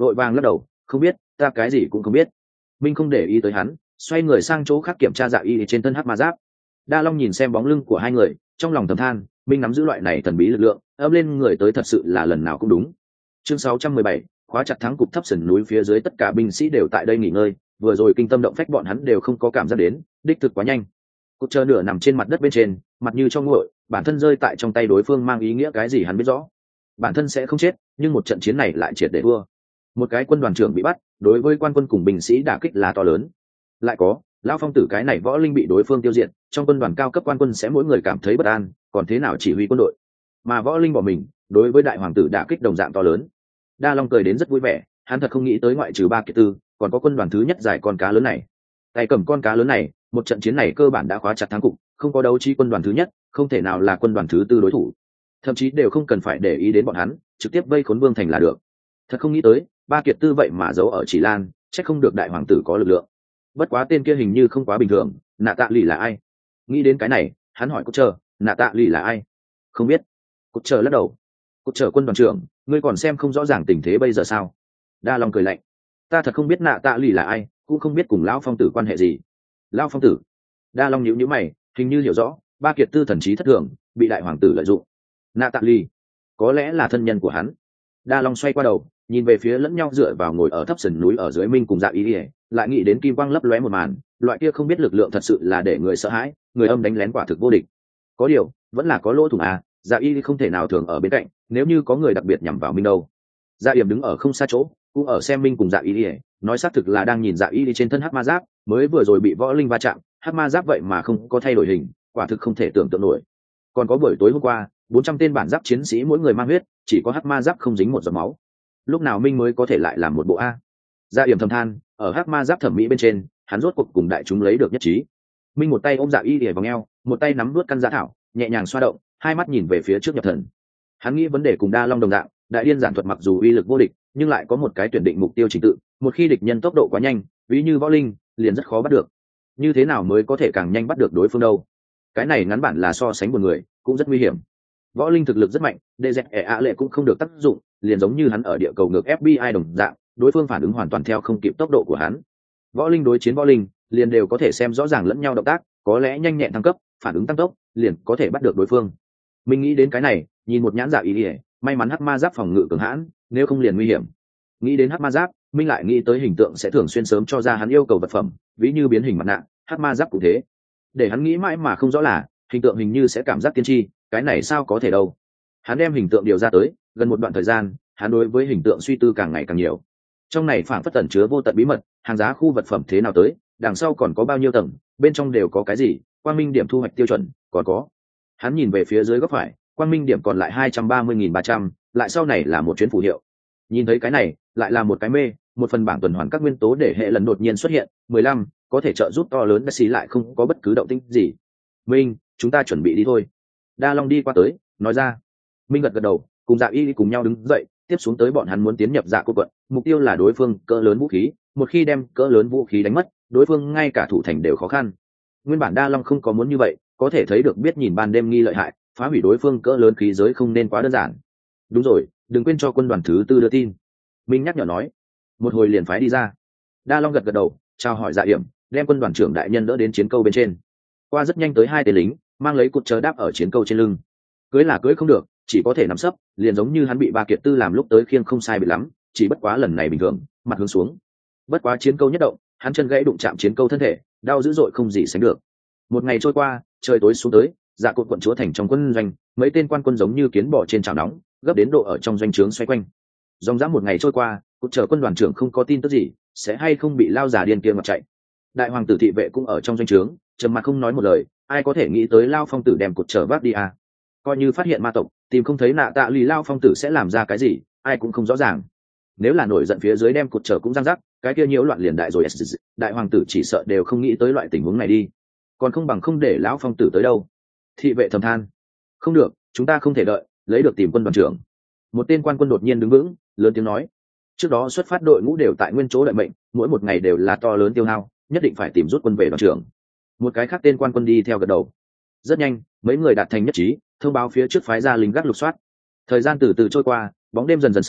S1: vội vàng lắc đầu, không biết, ta cái gì cũng không biết. Minh không để ý tới hắn, xoay người sang chỗ khác kiểm tra dạ y trên thân hắc ma giáp. Đa Long nhìn xem bóng lưng của hai người, trong lòng thầm than, Minh nắm giữ loại này thần bí lực lượng, ấp lên người tới thật sự là lần nào cũng đúng. Chương sáu trăm mười bảy, khóa chặt thắng cục thấp sườn núi phía dưới, tất cả binh sĩ đều tại đây nghỉ ngơi, vừa rồi kinh tâm động phách bọn hắn đều không có cảm giác đến, đích thực quá nhanh. Cột chờ nửa nằm trên mặt đất bên trên, mặt như trong nguội, bản thân rơi tại trong tay đối phương mang ý nghĩa cái gì hắn biết rõ. Bản thân sẽ không chết, nhưng một trận chiến này lại triệt để thua. Một cái quân đoàn trưởng bị bắt, đối với quan quân cùng binh sĩ đả kích là to lớn. Lại có lão phong tử cái này võ linh bị đối phương tiêu diệt, trong quân đoàn cao cấp quan quân sẽ mỗi người cảm thấy bất an, còn thế nào chỉ huy quân đội. Mà võ linh bỏ mình, đối với đại hoàng tử đả kích đồng dạng to lớn. Đa Long cười đến rất vui vẻ, hắn thật không nghĩ tới ngoại trừ ba kiệt tư, còn có quân đoàn thứ nhất giải con cá lớn này. Tay cầm con cá lớn này, một trận chiến này cơ bản đã khóa chặt thắng cục, không có đấu trí quân đoàn thứ nhất, không thể nào là quân đoàn thứ tư đối thủ. Thậm chí đều không cần phải để ý đến bọn hắn, trực tiếp vây khốn Vương Thành là được. Thật không nghĩ tới, ba kiệt tư vậy mà giấu ở Chỉ Lan, chắc không được đại hoàng tử có lực lượng. Bất quá tên kia hình như không quá bình thường, Nạ Tạ Lì là ai? Nghĩ đến cái này, hắn hỏi Cốt Chờ, Nạ Tạ Lì là ai? Không biết. Cốt Chờ lắc đầu. Cốt Chờ quân đoàn trưởng, ngươi còn xem không rõ ràng tình thế bây giờ sao? Đa Long cười lạnh, ta thật không biết Nạ Tạ Lì là ai, cũng không biết cùng lão phong tử quan hệ gì. Lão phong tử? Đa Long nhíu nhíu mày, hình như hiểu rõ, ba kiệt tư thần trí thất thường, bị đại hoàng tử lợi dụng. Nạ Tạ Lì, có lẽ là thân nhân của hắn. Đa Long xoay qua đầu, nhìn về phía lẫn nhau dựa vào ngồi ở thấp sườn núi ở dưới Minh cùng Dạ Y, lại nghĩ đến kim quang lấp lóe một màn, loại kia không biết lực lượng thật sự là để người sợ hãi, người âm đánh lén quả thực vô địch. Có điều, vẫn là có lỗ thủng à, Dạ Y không thể nào thường ở bên cạnh, nếu như có người đặc biệt nhắm vào Minh đâu. Dạ Yểm đứng ở không xa chỗ, cũng ở xem Minh cùng Dạ Y, nói xác thực là đang nhìn Dạ Y trên thân hắc ma giáp, mới vừa rồi bị võ linh va chạm, hắc ma giáp vậy mà không có thay đổi hình, quả thực không thể tưởng tượng nổi. Còn có buổi tối hôm qua, bốn trăm tên bản giáp chiến sĩ mỗi người mang huyết, chỉ có hắc ma giáp không dính một giọt máu. Lúc nào Minh mới có thể lại làm một bộ a? Dạ Yểm thầm than, ở hắc ma giáp thẩm mỹ bên trên, hắn rốt cuộc cùng đại chúng lấy được nhất trí. Minh một tay ôm Dạ Y để vòng eo, một tay nắm nuốt căn giá thảo, nhẹ nhàng xoa động, hai mắt nhìn về phía trước nhập thần. Hắn nghĩ vấn đề cùng Đa Long đồng dạng, đại điên giản thuật mặc dù uy lực vô địch, nhưng lại có một cái tuyển định mục tiêu trình tự, một khi địch nhân tốc độ quá nhanh, ví như võ linh, liền rất khó bắt được. Như thế nào mới có thể càng nhanh bắt được đối phương đâu? Cái này ngắn bản là so sánh một người, cũng rất nguy hiểm. Võ linh thực lực rất mạnh, đê dẹt ẻ ạ lệ cũng không được tác dụng, liền giống như hắn ở địa cầu ngược ép bê i đồng dạng, đối phương phản ứng hoàn toàn theo không kịp tốc độ của hắn. Võ linh đối chiến võ linh, liền đều có thể xem rõ ràng lẫn nhau động tác, có lẽ nhanh nhẹn thăng cấp, phản ứng tăng tốc, liền có thể bắt được đối phương. Mình nghĩ đến cái này, nhìn một nhãn Dạ Y, may mắn hắc ma giáp phòng ngự cường hãn, nếu không liền nguy hiểm. Nghĩ đến hắc ma giáp, Minh lại nghĩ tới hình tượng sẽ thường xuyên sớm cho ra hắn yêu cầu vật phẩm, ví như biến hình mặt nạ, hắc ma giáp cũng thế. Để hắn nghĩ mãi mà không rõ là, hình tượng hình như sẽ cảm giác tiên tri, cái này sao có thể đâu. Hắn đem hình tượng điều ra tới, gần một đoạn thời gian, hắn đối với hình tượng suy tư càng ngày càng nhiều. Trong này phản phất tẩn chứa vô tận bí mật, hàng giá khu vật phẩm thế nào tới, đằng sau còn có bao nhiêu tầng, bên trong đều có cái gì, quang minh điểm thu hoạch tiêu chuẩn, còn có. Hắn nhìn về phía dưới góc phải, quang minh điểm còn lại hai trăm ba mươi nghìn ba trăm, lại sau này là một chuyến phù hiệu. Nhìn thấy cái này, lại là một cái mê, một phần bảng tuần hoàn các nguyên tố để hệ lần đột nhiên xuất hiện, mười lăm, có thể trợ giúp to lớn, xí lại không có bất cứ động tĩnh gì. Minh, chúng ta chuẩn bị đi thôi. Đa Long đi qua tới, nói ra. Minh gật gật đầu, cùng Dạ Y cùng nhau đứng dậy, tiếp xuống tới bọn hắn muốn tiến nhập Dạ Cô quận, mục tiêu là đối phương cỡ lớn vũ khí, một khi đem cỡ lớn vũ khí đánh mất, đối phương ngay cả thủ thành đều khó khăn. Nguyên bản Đa Long không có muốn như vậy, có thể thấy được biết nhìn ban đêm nghi lợi hại, phá hủy đối phương cỡ lớn khí giới không nên quá đơn giản. Đúng rồi, đừng quên cho quân đoàn thứ tư đưa tin. Minh nhắc nhở nói. Một hồi liền phái đi ra. Đa Long gật gật đầu, chào hỏi Dạ Yểm, đem quân đoàn trưởng đại nhân đỡ đến chiến câu bên trên. Qua rất nhanh tới hai tên lính, mang lấy cột chờ đáp ở chiến câu trên lưng. Cưới là cưới không được, chỉ có thể nằm sấp, liền giống như hắn bị ba kiệt tư làm lúc tới khiêng không sai biệt lắm, chỉ bất quá lần này bình thường, mặt hướng xuống. Bất quá chiến câu nhất động, hắn chân gãy đụng chạm chiến câu thân thể, đau dữ dội không gì sánh được. Một ngày trôi qua, trời tối xuống tới, Dạ Cột quận chúa thành trong quân doanh, mấy tên quan quân giống như kiến bò trên chảo nóng, gấp đến độ ở trong doanh trướng xoay quanh. Dòng dã một ngày trôi qua, cột chờ quân đoàn trưởng không có tin tức gì, sẽ hay không bị lao già điên kia mà chạy. Đại hoàng tử thị vệ cũng ở trong doanh trướng, trầm mặc không nói một lời, ai có thể nghĩ tới lao phong tử đem cột chờ vác đi à? Coi như phát hiện ma tộc, tìm không thấy Nạ Tạ Lì lao phong tử sẽ làm ra cái gì, ai cũng không rõ ràng. Nếu là nổi giận phía dưới đem cột trở cũng răng rắc, cái kia nhiễu loạn liền đại rồi. Đại hoàng tử chỉ sợ đều không nghĩ tới loại tình huống này đi, còn không bằng không để lão phong tử tới đâu. Thị vệ thầm than, không được, chúng ta không thể đợi, lấy được tìm quân đoàn trưởng. Một tên quan quân đột nhiên đứng vững, lớn tiếng nói. Trước đó xuất phát đội ngũ đều tại nguyên chỗ đợi mệnh, mỗi một ngày đều là to lớn tiêu hao, nhất định phải tìm rút quân về đoàn trưởng. Một cái khác tên quan quân đi theo gật đầu. Rất nhanh, mấy người đạt thành nhất trí, thông báo phía trước phái ra lính gác lục soát. Thời gian từ từ trôi qua, bóng đêm dần dần sâu,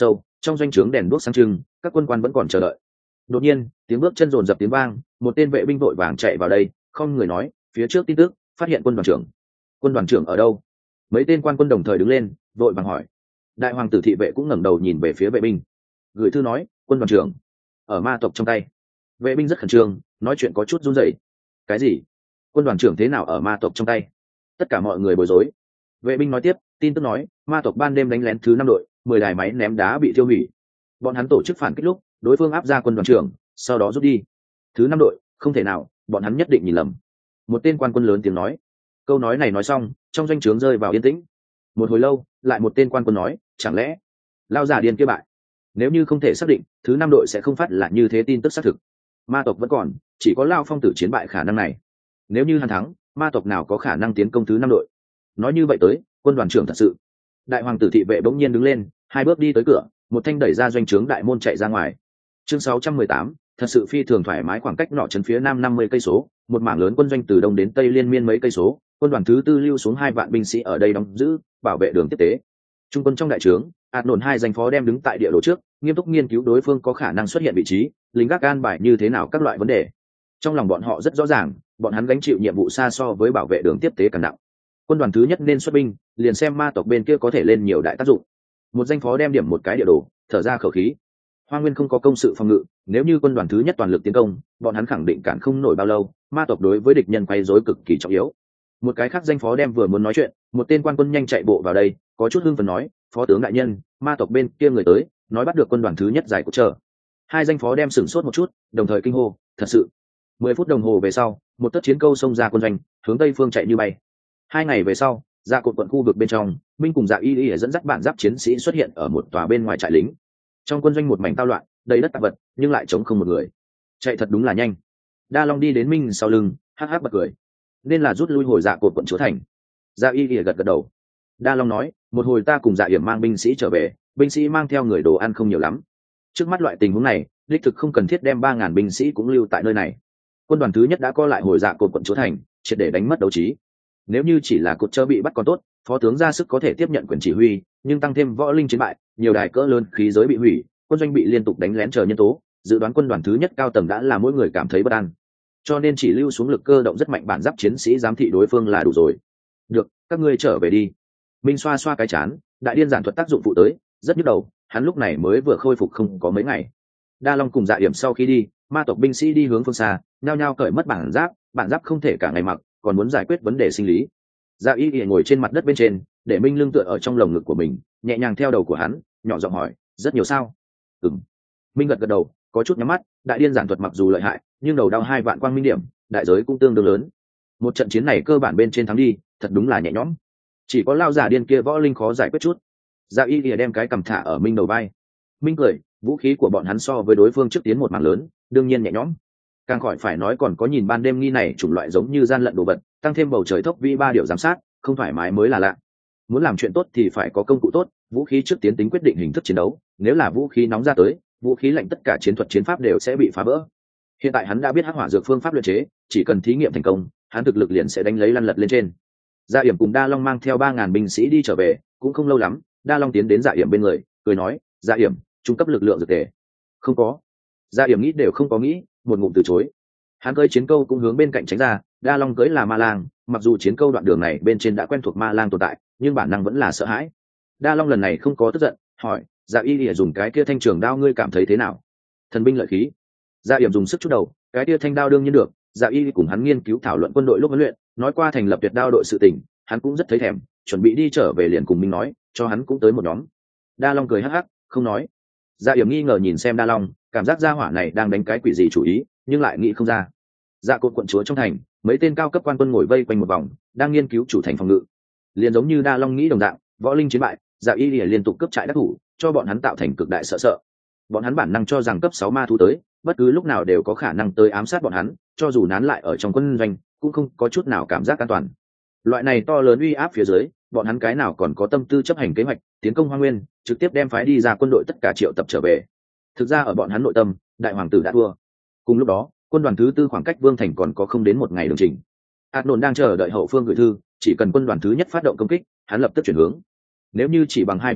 S1: trong doanh trướng đèn đuốc sáng trưng, các quân quan vẫn còn chờ đợi. Đột nhiên, tiếng bước chân rồn rập tiếng vang, một tên vệ binh vội vàng chạy vào đây, không người nói, phía trước tin tức, phát hiện quân đoàn trưởng. Quân đoàn trưởng ở đâu? Mấy tên quan quân đồng thời đứng lên, vội vàng hỏi. Đại hoàng tử thị vệ cũng ngẩng đầu nhìn về phía vệ binh, gửi thư nói, quân đoàn trưởng ở ma tộc trong tay. Vệ binh rất khẩn trương, nói chuyện có chút run rẩy. Cái gì? Quân đoàn trưởng thế nào ở ma tộc trong tay? Tất cả mọi người bối rối. Vệ binh nói tiếp, tin tức nói, ma tộc ban đêm đánh lén thứ năm đội, mười đài máy ném đá bị tiêu hủy. Bọn hắn tổ chức phản kích lúc, đối phương áp ra quân đoàn trưởng, sau đó rút đi. Thứ năm đội, không thể nào, bọn hắn nhất định nhìn lầm. Một tên quan quân lớn tiếng nói. Câu nói này nói xong, trong doanh trướng rơi vào yên tĩnh. Một hồi lâu, lại một tên quan quân nói, chẳng lẽ lao giả điên kia bại? Nếu như không thể xác định, thứ năm đội sẽ không phát lại như thế tin tức xác thực. Ma tộc vẫn còn, chỉ có Lao Phong tử chiến bại khả năng này. Nếu như hắn thắng, ma tộc nào có khả năng tiến công thứ năm đội? Nói như vậy tới, quân đoàn trưởng thật sự. Đại hoàng tử thị vệ bỗng nhiên đứng lên, hai bước đi tới cửa, một thanh đẩy ra doanh trướng đại môn chạy ra ngoài. Chương sáu trăm mười tám, thật sự phi thường thoải mái. Khoảng cách nọ trấn phía nam năm mươi cây số, một mảng lớn quân doanh từ đông đến tây liên miên mấy cây số, quân đoàn thứ tư lưu xuống hai vạn binh sĩ ở đây đóng giữ, bảo vệ đường tiếp tế. Trung quân trong đại trướng, ạt nổn hai danh phó đem đứng tại địa đồ trước, nghiêm túc nghiên cứu đối phương có khả năng xuất hiện vị trí, lính gác an bài như thế nào các loại vấn đề. Trong lòng bọn họ rất rõ ràng, bọn hắn gánh chịu nhiệm vụ xa so với bảo vệ đường tiếp tế càng nặng. Quân đoàn thứ nhất nên xuất binh, liền xem ma tộc bên kia có thể lên nhiều đại tác dụng. Một danh phó đem điểm một cái địa đồ, thở ra khẩu khí. Hoa Nguyên không có công sự phòng ngự, nếu như quân đoàn thứ nhất toàn lực tiến công, bọn hắn khẳng định cản không nổi bao lâu. Ma tộc đối với địch nhân quấy rối cực kỳ trọng yếu. Một cái khác danh phó đem vừa muốn nói chuyện, một tên quan quân nhanh chạy bộ vào đây, có chút hưng phấn nói, phó tướng đại nhân, ma tộc bên kia người tới, nói bắt được quân đoàn thứ nhất giải của chờ. Hai danh phó đem sửng sốt một chút, đồng thời kinh hô, thật sự. Mười phút đồng hồ về sau, một tất chiến câu xông ra quân doanh, hướng tây phương chạy như bay. Hai ngày về sau, ra cột quận khu vực bên trong, Minh cùng Dạ Y Y dẫn dắt bản giáp chiến sĩ xuất hiện ở một tòa bên ngoài trại lính. Trong quân doanh một mảnh tao loạn, đầy đất tạp vật, nhưng lại trống không một người. Chạy thật đúng là nhanh. Đa Long đi đến Minh sau lưng, hắc hắc bật cười. Nên là rút lui hồi Dạ cột quận chúa thành. Dạ Y Y gật gật đầu. Đa Long nói, một hồi ta cùng Dạ Yểm mang binh sĩ trở về, binh sĩ mang theo người đồ ăn không nhiều lắm. Trước mắt loại tình huống này, đích thực không cần thiết đem ba ngàn binh sĩ cũng lưu tại nơi này. Quân đoàn thứ nhất đã co lại hồi Dạ cột quận chúa thành, triệt để đánh mất đấu trí. Nếu như chỉ là cột chớ bị bắt còn tốt, phó tướng ra sức có thể tiếp nhận quyền chỉ huy, nhưng tăng thêm võ linh chiến bại, nhiều đài cỡ lớn khí giới bị hủy, quân doanh bị liên tục đánh lén chờ nhân tố, dự đoán quân đoàn thứ nhất cao tầng đã là mỗi người cảm thấy bất an, cho nên chỉ lưu xuống lực cơ động rất mạnh bản giáp chiến sĩ giám thị đối phương là đủ rồi. Được, các ngươi trở về đi. Minh xoa xoa cái chán, đại điên giản thuật tác dụng phụ tới, rất nhức đầu, hắn lúc này mới vừa khôi phục không có mấy ngày. Đa Long cùng Dạ Yểm sau khi đi, ma tộc binh sĩ đi hướng phương xa, nhao nhao cởi mất bản giáp, bản giáp không thể cả ngày mặc, còn muốn giải quyết vấn đề sinh lý. Dạ Y Y ngồi trên mặt đất bên trên, để Minh lưng tựa ở trong lồng ngực của mình, nhẹ nhàng theo đầu của hắn, nhỏ giọng hỏi, rất nhiều sao? Ừm. Minh gật gật đầu, có chút nhắm mắt. Đại điên giản thuật mặc dù lợi hại, nhưng đầu đau hai vạn quang minh điểm, đại giới cũng tương đương lớn. Một trận chiến này cơ bản bên trên thắng đi, thật đúng là nhẹ nhõm. Chỉ có lao giả điên kia võ linh khó giải quyết chút. Dạ Y Y đem cái cầm thả ở Minh đầu vai. Minh cười, vũ khí của bọn hắn so với đối phương trước tiến một mảng lớn, đương nhiên nhẹ nhõm. Càng khỏi phải nói còn có nhìn ban đêm nghi này chủng loại giống như gian lận đồ vật, tăng thêm bầu trời thốc vi ba điều giám sát, không thoải mái mới là lạ. Muốn làm chuyện tốt thì phải có công cụ tốt, vũ khí trước tiến tính quyết định hình thức chiến đấu, nếu là vũ khí nóng ra tới, vũ khí lạnh tất cả chiến thuật chiến pháp đều sẽ bị phá vỡ. Hiện tại hắn đã biết hắc hỏa dược phương pháp luyện chế, chỉ cần thí nghiệm thành công, hắn thực lực liền sẽ đánh lấy lăn lật lên trên. Dạ Yểm cùng Đa Long mang theo ba ngàn binh sĩ đi trở về, cũng không lâu lắm, Đa Long tiến đến Dạ Yểm bên người, cười nói, Dạ Yểm, trung cấp lực lượng dược tề. Không có. Dạ Yểm nghĩ đều không có nghĩ, một ngụm từ chối. Hắn cưỡi chiến câu cũng hướng bên cạnh tránh ra, Đa Long cưỡi là ma lang, mặc dù chiến câu đoạn đường này bên trên đã quen thuộc ma lang tồn tại, nhưng bản năng vẫn là sợ hãi. Đa Long lần này không có tức giận, hỏi, Dạ Y Y dùng cái kia thanh trường đao ngươi cảm thấy thế nào? Thần binh lợi khí. Dạ Yểm dùng sức chút đầu, cái kia thanh đao đương nhiên được. Dạ Y Y cùng hắn nghiên cứu thảo luận quân đội lúc huấn luyện, nói qua thành lập tuyệt đao đội sự tình, hắn cũng rất thấy thèm, chuẩn bị đi trở về liền cùng Minh nói, cho hắn cũng tới một nhóm. Đa Long cười hắc hắc, không nói. Dạ Yểm nghi ngờ nhìn xem Đa Long, cảm giác gia hỏa này đang đánh cái quỷ gì chủ ý, nhưng lại nghĩ không ra. Dạ cột quận chúa trong thành, mấy tên cao cấp quan quân ngồi vây quanh một vòng, đang nghiên cứu chủ thành phòng ngự. Liền giống như Đa Long nghĩ đồng dạng, võ linh chiến bại, Dạ Y Y liên tục cướp trại đắc thủ, cho bọn hắn tạo thành cực đại sợ sợ. Bọn hắn bản năng cho rằng cấp sáu ma thú tới, bất cứ lúc nào đều có khả năng tới ám sát bọn hắn, cho dù nán lại ở trong quân doanh, cũng không có chút nào cảm giác an toàn. Loại này to lớn uy áp phía dưới, bọn hắn cái nào còn có tâm tư chấp hành kế hoạch tiến công Hoa Nguyên, trực tiếp đem phái đi ra quân đội tất cả triệu tập trở về. Thực ra ở bọn hắn nội tâm, đại hoàng tử đã thua. Cùng lúc đó, quân đoàn thứ tư khoảng cách Vương Thành còn có không đến một ngày đường trình. Hạt nổn đang chờ đợi hậu phương gửi thư, chỉ cần quân đoàn thứ nhất phát động công kích, hắn lập tức chuyển hướng. Nếu như chỉ bằng hai vạn người,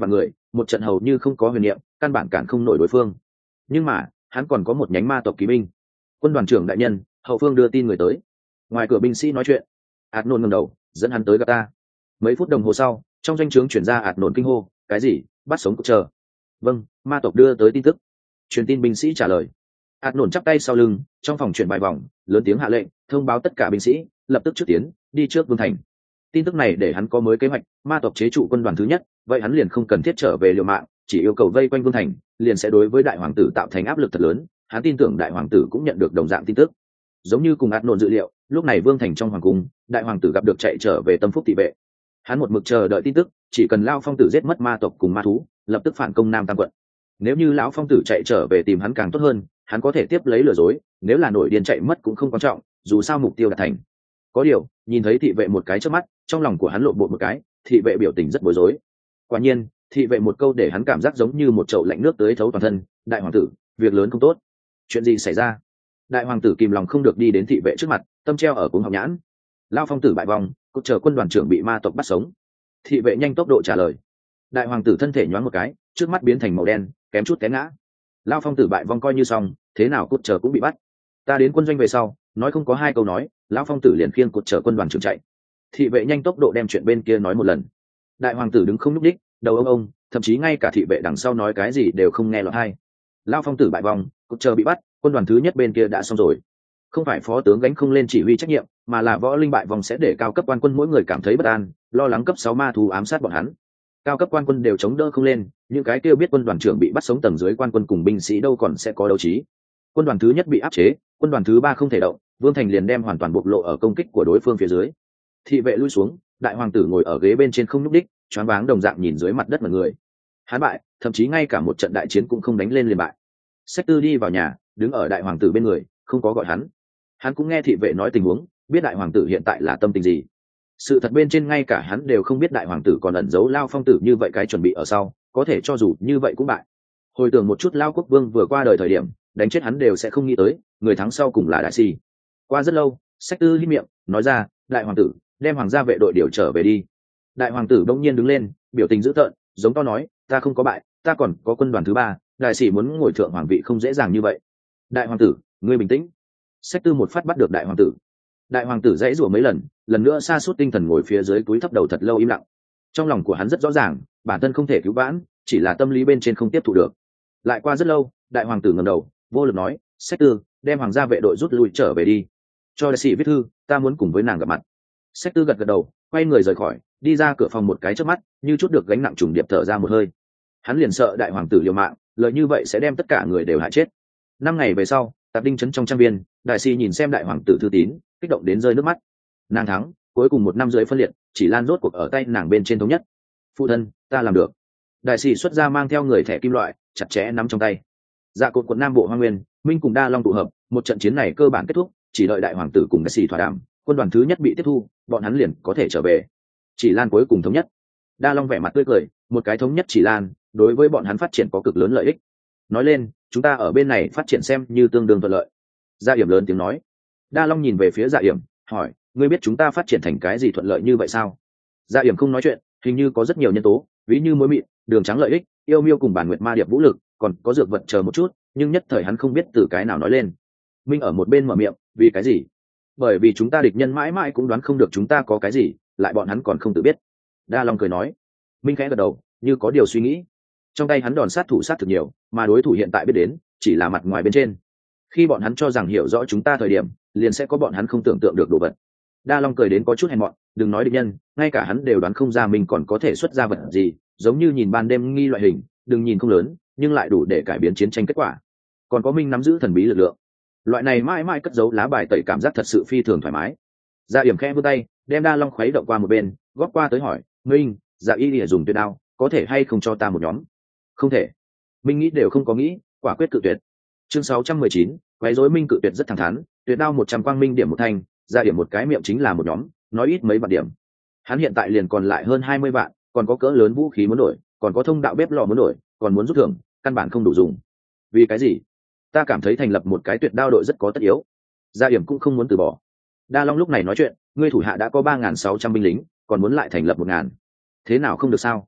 S1: một trận hầu như không có huyền niệm, căn bản cản không nổi đối phương. Nhưng mà hắn còn có một nhánh ma tộc kỵ binh. Quân đoàn trưởng đại nhân, hậu phương đưa tin người tới. Ngoài cửa binh sĩ nói chuyện. Ạt nôn ngẩng đầu, dẫn hắn tới gặp ta. Mấy phút đồng hồ sau, trong doanh trướng chuyển ra ạt nôn kinh hô, cái gì? Bắt sống chờ. Vâng, ma tộc đưa tới tin tức. Truyền tin binh sĩ trả lời. Ạt nôn chắp tay sau lưng, trong phòng chuyển bài vòng, lớn tiếng hạ lệnh, thông báo tất cả binh sĩ lập tức trước tiến, đi trước vương thành. Tin tức này để hắn có mới kế hoạch, ma tộc chế trụ quân đoàn thứ nhất, vậy hắn liền không cần thiết trở về liều mạng, chỉ yêu cầu vây quanh vương thành, liền sẽ đối với đại hoàng tử tạo thành áp lực thật lớn. Hắn tin tưởng đại hoàng tử cũng nhận được đồng dạng tin tức. Giống như cùng ạt nôn dự liệu, lúc này vương thành trong hoàng cung, đại hoàng tử gặp được chạy trở về tâm phúc thị vệ. Hắn một mực chờ đợi tin tức, chỉ cần Lão Phong tử giết mất ma tộc cùng ma thú, lập tức phản công Nam Tam quận. Nếu như lão phong tử chạy trở về tìm hắn càng tốt hơn, hắn có thể tiếp lấy lừa dối, nếu là nổi điên chạy mất cũng không quan trọng, dù sao mục tiêu đạt thành. Có điều, nhìn thấy thị vệ một cái trước mắt, trong lòng của hắn lộn bộ một cái, thị vệ biểu tình rất bối rối. Quả nhiên, thị vệ một câu để hắn cảm giác giống như một chậu lạnh nước tưới thấu toàn thân. Đại hoàng tử, việc lớn không tốt. Chuyện gì xảy ra? Đại hoàng tử kìm lòng không được đi đến thị vệ trước mặt, tâm treo ở cuống họng nhãn. Lão phong tử bại vong, cột chờ quân đoàn trưởng bị ma tộc bắt sống. Thị vệ nhanh tốc độ trả lời. Đại hoàng tử thân thể nhoáng một cái, trước mắt biến thành màu đen, kém chút té ngã. Lão phong tử bại vong coi như xong, thế nào cột chờ cũng bị bắt. Ta đến quân doanh về sau, nói không có hai câu nói, lão phong tử liền khiêng cột chờ quân đoàn trưởng chạy. Thị vệ nhanh tốc độ đem chuyện bên kia nói một lần. Đại hoàng tử đứng không nhúc đích, đầu ông ông, thậm chí ngay cả thị vệ đằng sau nói cái gì đều không nghe lọt tai. Lão phong tử bại vong, cột chờ bị bắt, quân đoàn thứ nhất bên kia đã xong rồi. Không phải phó tướng gánh không lên chỉ huy trách nhiệm, mà là võ linh bại vong sẽ để cao cấp quan quân mỗi người cảm thấy bất an, lo lắng cấp sáu ma thú ám sát bọn hắn. Cao cấp quan quân đều chống đỡ không lên, những cái kia biết quân đoàn trưởng bị bắt sống tầng dưới quan quân cùng binh sĩ đâu còn sẽ có đấu trí. Quân đoàn thứ nhất bị áp chế, quân đoàn thứ ba không thể động, vương thành liền đem hoàn toàn bộc lộ ở công kích của đối phương phía dưới. Thị vệ lui xuống, đại hoàng tử ngồi ở ghế bên trên không nhúc đích, choáng váng đồng dạng nhìn dưới mặt đất mọi người. Hắn bại, thậm chí ngay cả một trận đại chiến cũng không đánh lên liền bại. Sách Tư đi vào nhà, đứng ở đại hoàng tử bên người, không có gọi hắn. Hắn cũng nghe thị vệ nói tình huống, biết đại hoàng tử hiện tại là tâm tình gì. Sự thật bên trên ngay cả hắn đều không biết đại hoàng tử còn ẩn giấu Lao phong tử như vậy cái chuẩn bị ở sau, có thể cho dù như vậy cũng bại. Hồi tưởng một chút Lao quốc vương vừa qua đời thời điểm, đánh chết hắn đều sẽ không nghĩ tới, người thắng sau cùng là đại si. Qua rất lâu, Sách Tư hít miệng, nói ra, đại hoàng tử, đem hoàng gia vệ đội điều trở về đi. Đại hoàng tử đông nhiên đứng lên, biểu tình dữ tợn, giống to nói, ta không có bại, ta còn có quân đoàn thứ ba, đại sĩ muốn ngồi thượng hoàng vị không dễ dàng như vậy. Đại hoàng tử, ngươi bình tĩnh. Sách Tư một phát bắt được đại hoàng tử. Đại hoàng tử dãy rủa mấy lần, lần nữa sa sút tinh thần ngồi phía dưới cúi thấp đầu thật lâu im lặng. Trong lòng của hắn rất rõ ràng, bản thân không thể cứu vãn, chỉ là tâm lý bên trên không tiếp thụ được. Lại qua rất lâu, đại hoàng tử ngẩng đầu, vô lực nói, Sách Tư, đem hoàng gia vệ đội rút lui trở về đi. Cho đại sĩ viết thư, ta muốn cùng với nàng gặp mặt. Sách Tư gật gật đầu, quay người rời khỏi, đi ra cửa phòng một cái chớp mắt, như chút được gánh nặng trùng điệp thở ra một hơi. Hắn liền sợ đại hoàng tử liều mạng, lợi như vậy sẽ đem tất cả người đều hại chết. Năm ngày về sau, Tạp Đinh trấn trong trang viên, đại sĩ nhìn xem đại hoàng tử thư tín, kích động đến rơi nước mắt. Nàng thắng, cuối cùng một năm dưới phân liệt, chỉ lan rốt cuộc ở tay nàng bên trên thống nhất. Phụ thân, ta làm được. Đại sĩ xuất ra mang theo người thẻ kim loại, chặt chẽ nắm trong tay. Dạ cột quận Nam Bộ Hoa Nguyên, Minh cùng Đa Long tụ hợp, một trận chiến này cơ bản kết thúc, chỉ đợi đại hoàng tử cùng đại sĩ thỏa đàm, quân đoàn thứ nhất bị tiếp thu, bọn hắn liền có thể trở về. Chỉ lan cuối cùng thống nhất. Đa Long vẻ mặt tươi cười, một cái thống nhất chỉ lan, đối với bọn hắn phát triển có cực lớn lợi ích. Nói lên, chúng ta ở bên này phát triển xem như tương đương thuận lợi. Dạ Yểm lớn tiếng nói. Đa Long nhìn về phía Dạ Yểm, hỏi, ngươi biết chúng ta phát triển thành cái gì thuận lợi như vậy sao? Dạ Yểm không nói chuyện, hình như có rất nhiều nhân tố, ví như mối mịn, đường trắng lợi ích, yêu miêu cùng bản nguyệt ma điệp vũ lực, còn có dược vật chờ một chút, nhưng nhất thời hắn không biết từ cái nào nói lên. Minh ở một bên mở miệng, vì cái gì? Bởi vì chúng ta địch nhân mãi mãi cũng đoán không được chúng ta có cái gì, lại bọn hắn còn không tự biết. Đa Long cười nói. Minh khẽ gật đầu, như có điều suy nghĩ. Trong tay hắn đòn sát thủ sát thực nhiều, mà đối thủ hiện tại biết đến chỉ là mặt ngoài bên trên. Khi bọn hắn cho rằng hiểu rõ chúng ta thời điểm, liền sẽ có bọn hắn không tưởng tượng được đồ vật. Đa Long cười đến có chút hèn mọn, đừng nói địch nhân, ngay cả hắn đều đoán không ra mình còn có thể xuất ra vật gì, giống như nhìn ban đêm nghi loại hình, đừng nhìn không lớn, nhưng lại đủ để cải biến chiến tranh kết quả. Còn có Minh nắm giữ thần bí lực lượng, loại này mãi mãi cất giấu lá bài tẩy cảm giác thật sự phi thường thoải mái. Dạ Yểm khẽ vươn tay, đem Đa Long khuấy động qua một bên, góp qua tới hỏi, Minh, Dạ Y Lìa dùng tuyệt đao, có thể hay không cho ta một nhóm? Không thể. Minh nghĩ đều không có nghĩ, quả quyết cự tuyệt. Chương sáu trăm mười chín, quấy rối Minh cự tuyệt rất thẳng thắn, tuyệt đao một trăm quang minh điểm một thanh, Dạ Yểm một cái miệng chính là một nhóm, nói ít mấy vạn điểm. Hắn hiện tại liền còn lại hơn hai mươi vạn, còn có cỡ lớn vũ khí muốn đổi, còn có thông đạo bếp lò muốn đổi, còn muốn rút thưởng, căn bản không đủ dùng. Vì cái gì? Ta cảm thấy thành lập một cái tuyệt đao đội rất có tất yếu. Dạ Yểm cũng không muốn từ bỏ. Đa Long lúc này nói chuyện, ngươi thủ hạ đã có ba nghìn sáu trăm binh lính, còn muốn lại thành lập một ngàn, thế nào không được sao?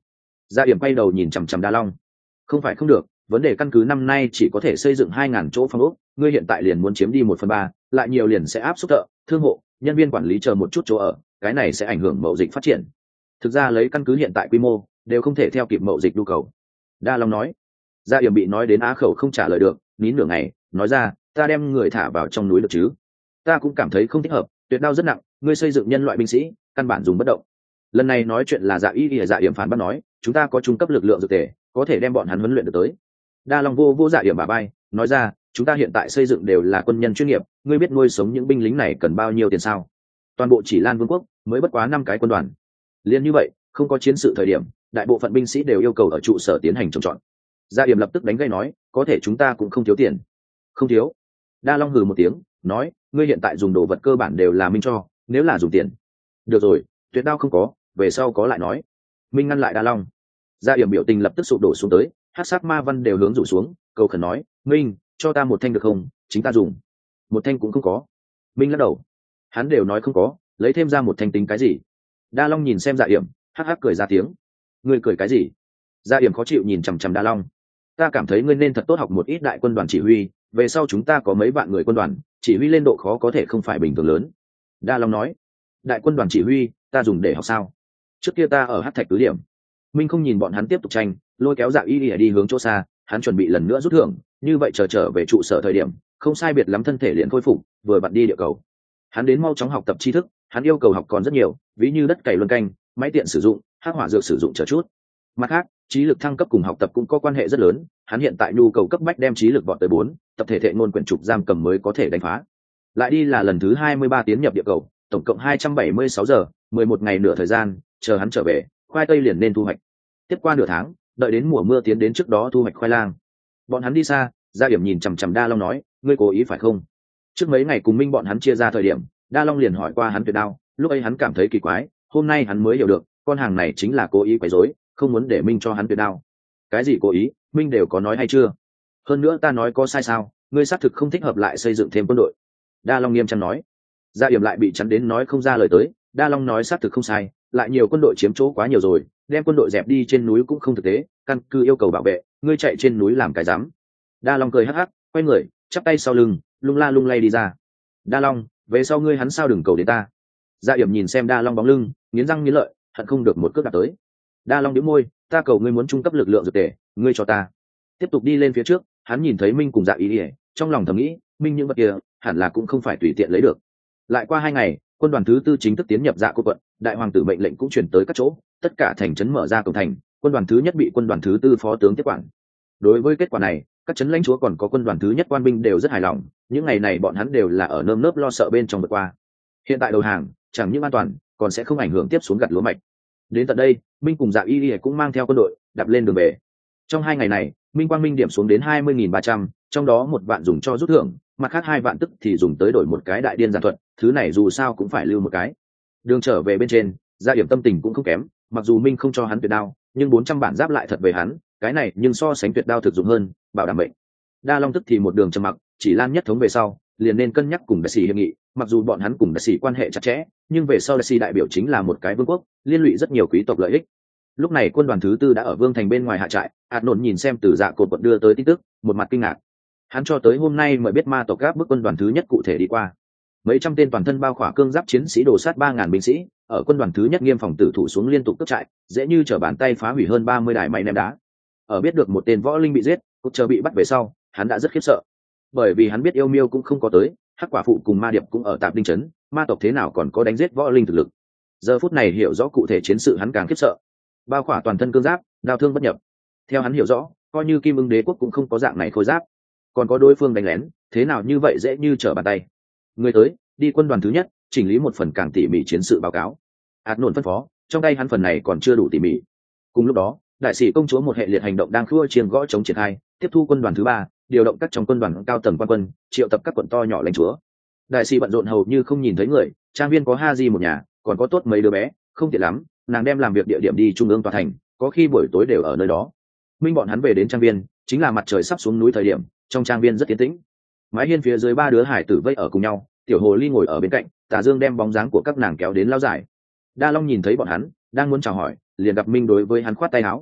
S1: Gia Yểm quay đầu nhìn chằm chằm Đa Long. Không phải không được, vấn đề căn cứ năm nay chỉ có thể xây dựng hai ngàn chỗ phòng ốc, ngươi hiện tại liền muốn chiếm đi một phần ba, lại nhiều liền sẽ áp suất thợ, thương hộ, nhân viên quản lý chờ một chút chỗ ở, cái này sẽ ảnh hưởng mậu dịch phát triển. Thực ra lấy căn cứ hiện tại quy mô, đều không thể theo kịp mậu dịch nhu cầu. Đa Long nói. Gia Yểm bị nói đến á khẩu không trả lời được, nín nửa ngày, nói ra, ta đem người thả vào trong núi được chứ? Ta cũng cảm thấy không thích hợp, tuyệt đao rất nặng, ngươi xây dựng nhân loại binh sĩ, căn bản dùng bất động. Lần này nói chuyện là Dạ Y Y Dạ Yểm phản bác nói, chúng ta có trung cấp lực lượng dược tề, có thể đem bọn hắn huấn luyện được tới. Đa Long vô vô Dạ Yểm bà bay, nói ra, chúng ta hiện tại xây dựng đều là quân nhân chuyên nghiệp, ngươi biết nuôi sống những binh lính này cần bao nhiêu tiền sao? Toàn bộ chỉ Lan Vương quốc mới bất quá năm cái quân đoàn. Liên như vậy, không có chiến sự thời điểm, đại bộ phận binh sĩ đều yêu cầu ở trụ sở tiến hành trồng trọt. Gia Yểm lập tức đánh gây nói, có thể chúng ta cũng không thiếu tiền. Không thiếu. Đa Long hừ một tiếng, nói, ngươi hiện tại dùng đồ vật cơ bản đều là Minh cho, nếu là dùng tiền. Được rồi, tuyệt đao không có, về sau có lại nói. Minh ngăn lại Đa Long. Gia Yểm biểu tình lập tức sụp đổ xuống tới, hắc sát ma văn đều hướng rủ xuống, cầu khẩn nói, Minh, cho ta một thanh được không, chính ta dùng. Một thanh cũng không có. Minh lắc đầu. Hắn đều nói không có, lấy thêm ra một thanh tính cái gì? Đa Long nhìn xem Dạ Yểm, hắc hắc cười ra tiếng. Ngươi cười cái gì? Gia Yểm khó chịu nhìn chằm chằm Đa Long. Ta cảm thấy ngươi nên thật tốt học một ít đại quân đoàn chỉ huy, về sau chúng ta có mấy vạn người quân đoàn, chỉ huy lên độ khó có thể không phải bình thường lớn. Đa Long nói. Đại quân đoàn chỉ huy, ta dùng để học sao? Trước kia ta ở Hắc Thạch cứ điểm. Minh không nhìn bọn hắn tiếp tục tranh, lôi kéo Dạ Y Y đi hướng chỗ xa, hắn chuẩn bị lần nữa rút thưởng, như vậy chờ trở về trụ sở thời điểm, không sai biệt lắm thân thể liền khôi phục, vừa vặn đi địa cầu. Hắn đến mau chóng học tập tri thức, hắn yêu cầu học còn rất nhiều, ví như đất cày luân canh, máy tiện sử dụng, hắc hỏa dược sử dụng chờ chút. Mặt khác, trí lực thăng cấp cùng học tập cũng có quan hệ rất lớn, hắn hiện tại nhu cầu cấp bách đem trí lực vọt tới bốn, tập thể thệ ngôn quyển trục giam cầm mới có thể đánh phá. Lại đi là lần thứ hai mươi ba tiến nhập địa cầu, tổng cộng hai trăm bảy mươi sáu giờ, mười một ngày nửa thời gian, chờ hắn trở về, khoai tây liền nên thu hoạch. Tiếp qua nửa tháng, đợi đến mùa mưa tiến đến trước đó thu hoạch khoai lang. Bọn hắn đi xa, Gia Yểm nhìn chằm chằm Đa Long nói, ngươi cố ý phải không? Trước mấy ngày cùng Minh bọn hắn chia ra thời điểm, Đa Long liền hỏi qua hắn tuyệt đao, lúc ấy hắn cảm thấy kỳ quái, hôm nay hắn mới hiểu được, con hàng này chính là cố ý quấy rối, không muốn để Minh cho hắn tuyệt đao. Cái gì cố ý, Minh đều có nói hay chưa? Hơn nữa ta nói có sai sao, ngươi xác thực không thích hợp lại xây dựng thêm quân đội. Đa Long nghiêm trang nói. Gia Yểm lại bị chắn đến nói không ra lời tới, Đa Long nói xác thực không sai, lại nhiều quân đội chiếm chỗ quá nhiều rồi, đem quân đội dẹp đi trên núi cũng không thực tế, căn cứ yêu cầu bảo vệ, ngươi chạy trên núi làm cái dám. Đa Long cười hắc hắc, quay người, chắp tay sau lưng, lung la lung lay đi ra. Đa Long, về sau ngươi hắn sao đừng cầu đến ta. Gia Yểm nhìn xem Đa Long bóng lưng, nghiến răng nghiến lợi, hận không được một cước đạp tới. Đa Long nhếch môi, ta cầu ngươi muốn trung cấp lực lượng dược tề, ngươi cho ta. Tiếp tục đi lên phía trước, hắn nhìn thấy Minh cùng Dạ Y Y, trong lòng thầm nghĩ, Minh những vật kia, hẳn là cũng không phải tùy tiện lấy được. Lại qua hai ngày, quân đoàn thứ tư chính thức tiến nhập Dạ Cô quận, đại hoàng tử mệnh lệnh cũng truyền tới các chỗ, tất cả thành trấn mở ra cổng thành, quân đoàn thứ nhất bị quân đoàn thứ tư phó tướng tiếp quản. Đối với kết quả này, các trấn lãnh chúa còn có quân đoàn thứ nhất quan binh đều rất hài lòng, những ngày này bọn hắn đều là ở nơm nớp lo sợ bên trong vượt qua. Hiện tại đầu hàng, chẳng những an toàn, còn sẽ không ảnh hưởng tiếp xuống gặt lúa mạch. Đến tận đây, Minh cùng Dạ Y Y cũng mang theo quân đội, đạp lên đường về. Trong hai ngày này, Minh Quang Minh điểm xuống đến hai mươi nghìn ba trăm, trong đó một vạn dùng cho rút thưởng, mặt khác hai vạn tức thì dùng tới đổi một cái đại điên giản thuật, thứ này dù sao cũng phải lưu một cái. Đường trở về bên trên, Gia Yểm tâm tình cũng không kém, mặc dù Minh không cho hắn tuyệt đao, nhưng bốn trăm bản giáp lại thật về hắn, cái này nhưng so sánh tuyệt đao thực dụng hơn, bảo đảm mệnh. Đa Long tức thì một đường trầm mặc, chỉ Lan nhất thống về sau, liền nên cân nhắc cùng Đại Sĩ hiệp nghị, mặc dù bọn hắn cùng Đại Sĩ quan hệ chặt chẽ, nhưng về sau Đại Sĩ đại biểu chính là một cái vương quốc, liên lụy rất nhiều quý tộc lợi ích. Lúc này quân đoàn thứ tư đã ở Vương thành bên ngoài hạ trại, Hạt Nổn nhìn xem từ Dạ Cột quận đưa tới tin tức, một mặt kinh ngạc. Hắn cho tới hôm nay mới biết ma tộc gáp bức quân đoàn thứ nhất cụ thể đi qua. Mấy trăm tên toàn thân bao khỏa cương giáp chiến sĩ đổ sát ba ngàn binh sĩ, ở quân đoàn thứ nhất nghiêm phòng tử thủ xuống liên tục cướp trại, dễ như trở bàn tay phá hủy hơn ba mươi đài máy ném đá. Ở biết được một tên võ linh bị giết, cốt chờ bị bắt về sau, hắn đã rất khiếp sợ. Bởi vì hắn biết yêu miêu cũng không có tới, hắc quả phụ cùng ma điệp cũng ở tạp đinh trấn, ma tộc thế nào còn có đánh giết võ linh thực lực. Giờ phút này hiểu rõ cụ thể chiến sự hắn càng khiếp sợ. Bao khỏa toàn thân cương giáp, đao thương bất nhập. Theo hắn hiểu rõ, coi như Kim Ưng Đế quốc cũng không có dạng này khôi giáp, còn có đối phương đánh lén, thế nào như vậy dễ như trở bàn tay. Người tới, đi quân đoàn thứ nhất, chỉnh lý một phần càng tỉ mỉ chiến sự báo cáo. Hạt Nổn phân phó, trong tay hắn phần này còn chưa đủ tỉ mỉ. Cùng lúc đó, đại sĩ công chúa một hệ liệt hành động đang khua chiêng gõ chống triển khai, tiếp thu quân đoàn thứ ba, điều động các trong quân đoàn cao tầng quan quân, triệu tập các quận to nhỏ lãnh chúa. Đại sĩ bận rộn hầu như không nhìn thấy người, trang viên có ha di một nhà, còn có tốt mấy đứa bé, không tiện lắm, nàng đem làm việc địa điểm đi trung ương tòa thành, có khi buổi tối đều ở nơi đó. Minh bọn hắn về đến trang viên, chính là mặt trời sắp xuống núi thời điểm, trong trang viên rất yên tĩnh. Mái hiên phía dưới ba đứa hải tử vây ở cùng nhau, tiểu hồ ly ngồi ở bên cạnh, Tả Dương đem bóng dáng của các nàng kéo đến lao dài. Đa Long nhìn thấy bọn hắn, đang muốn chào hỏi, liền gặp Minh đối với hắn khoát tay áo,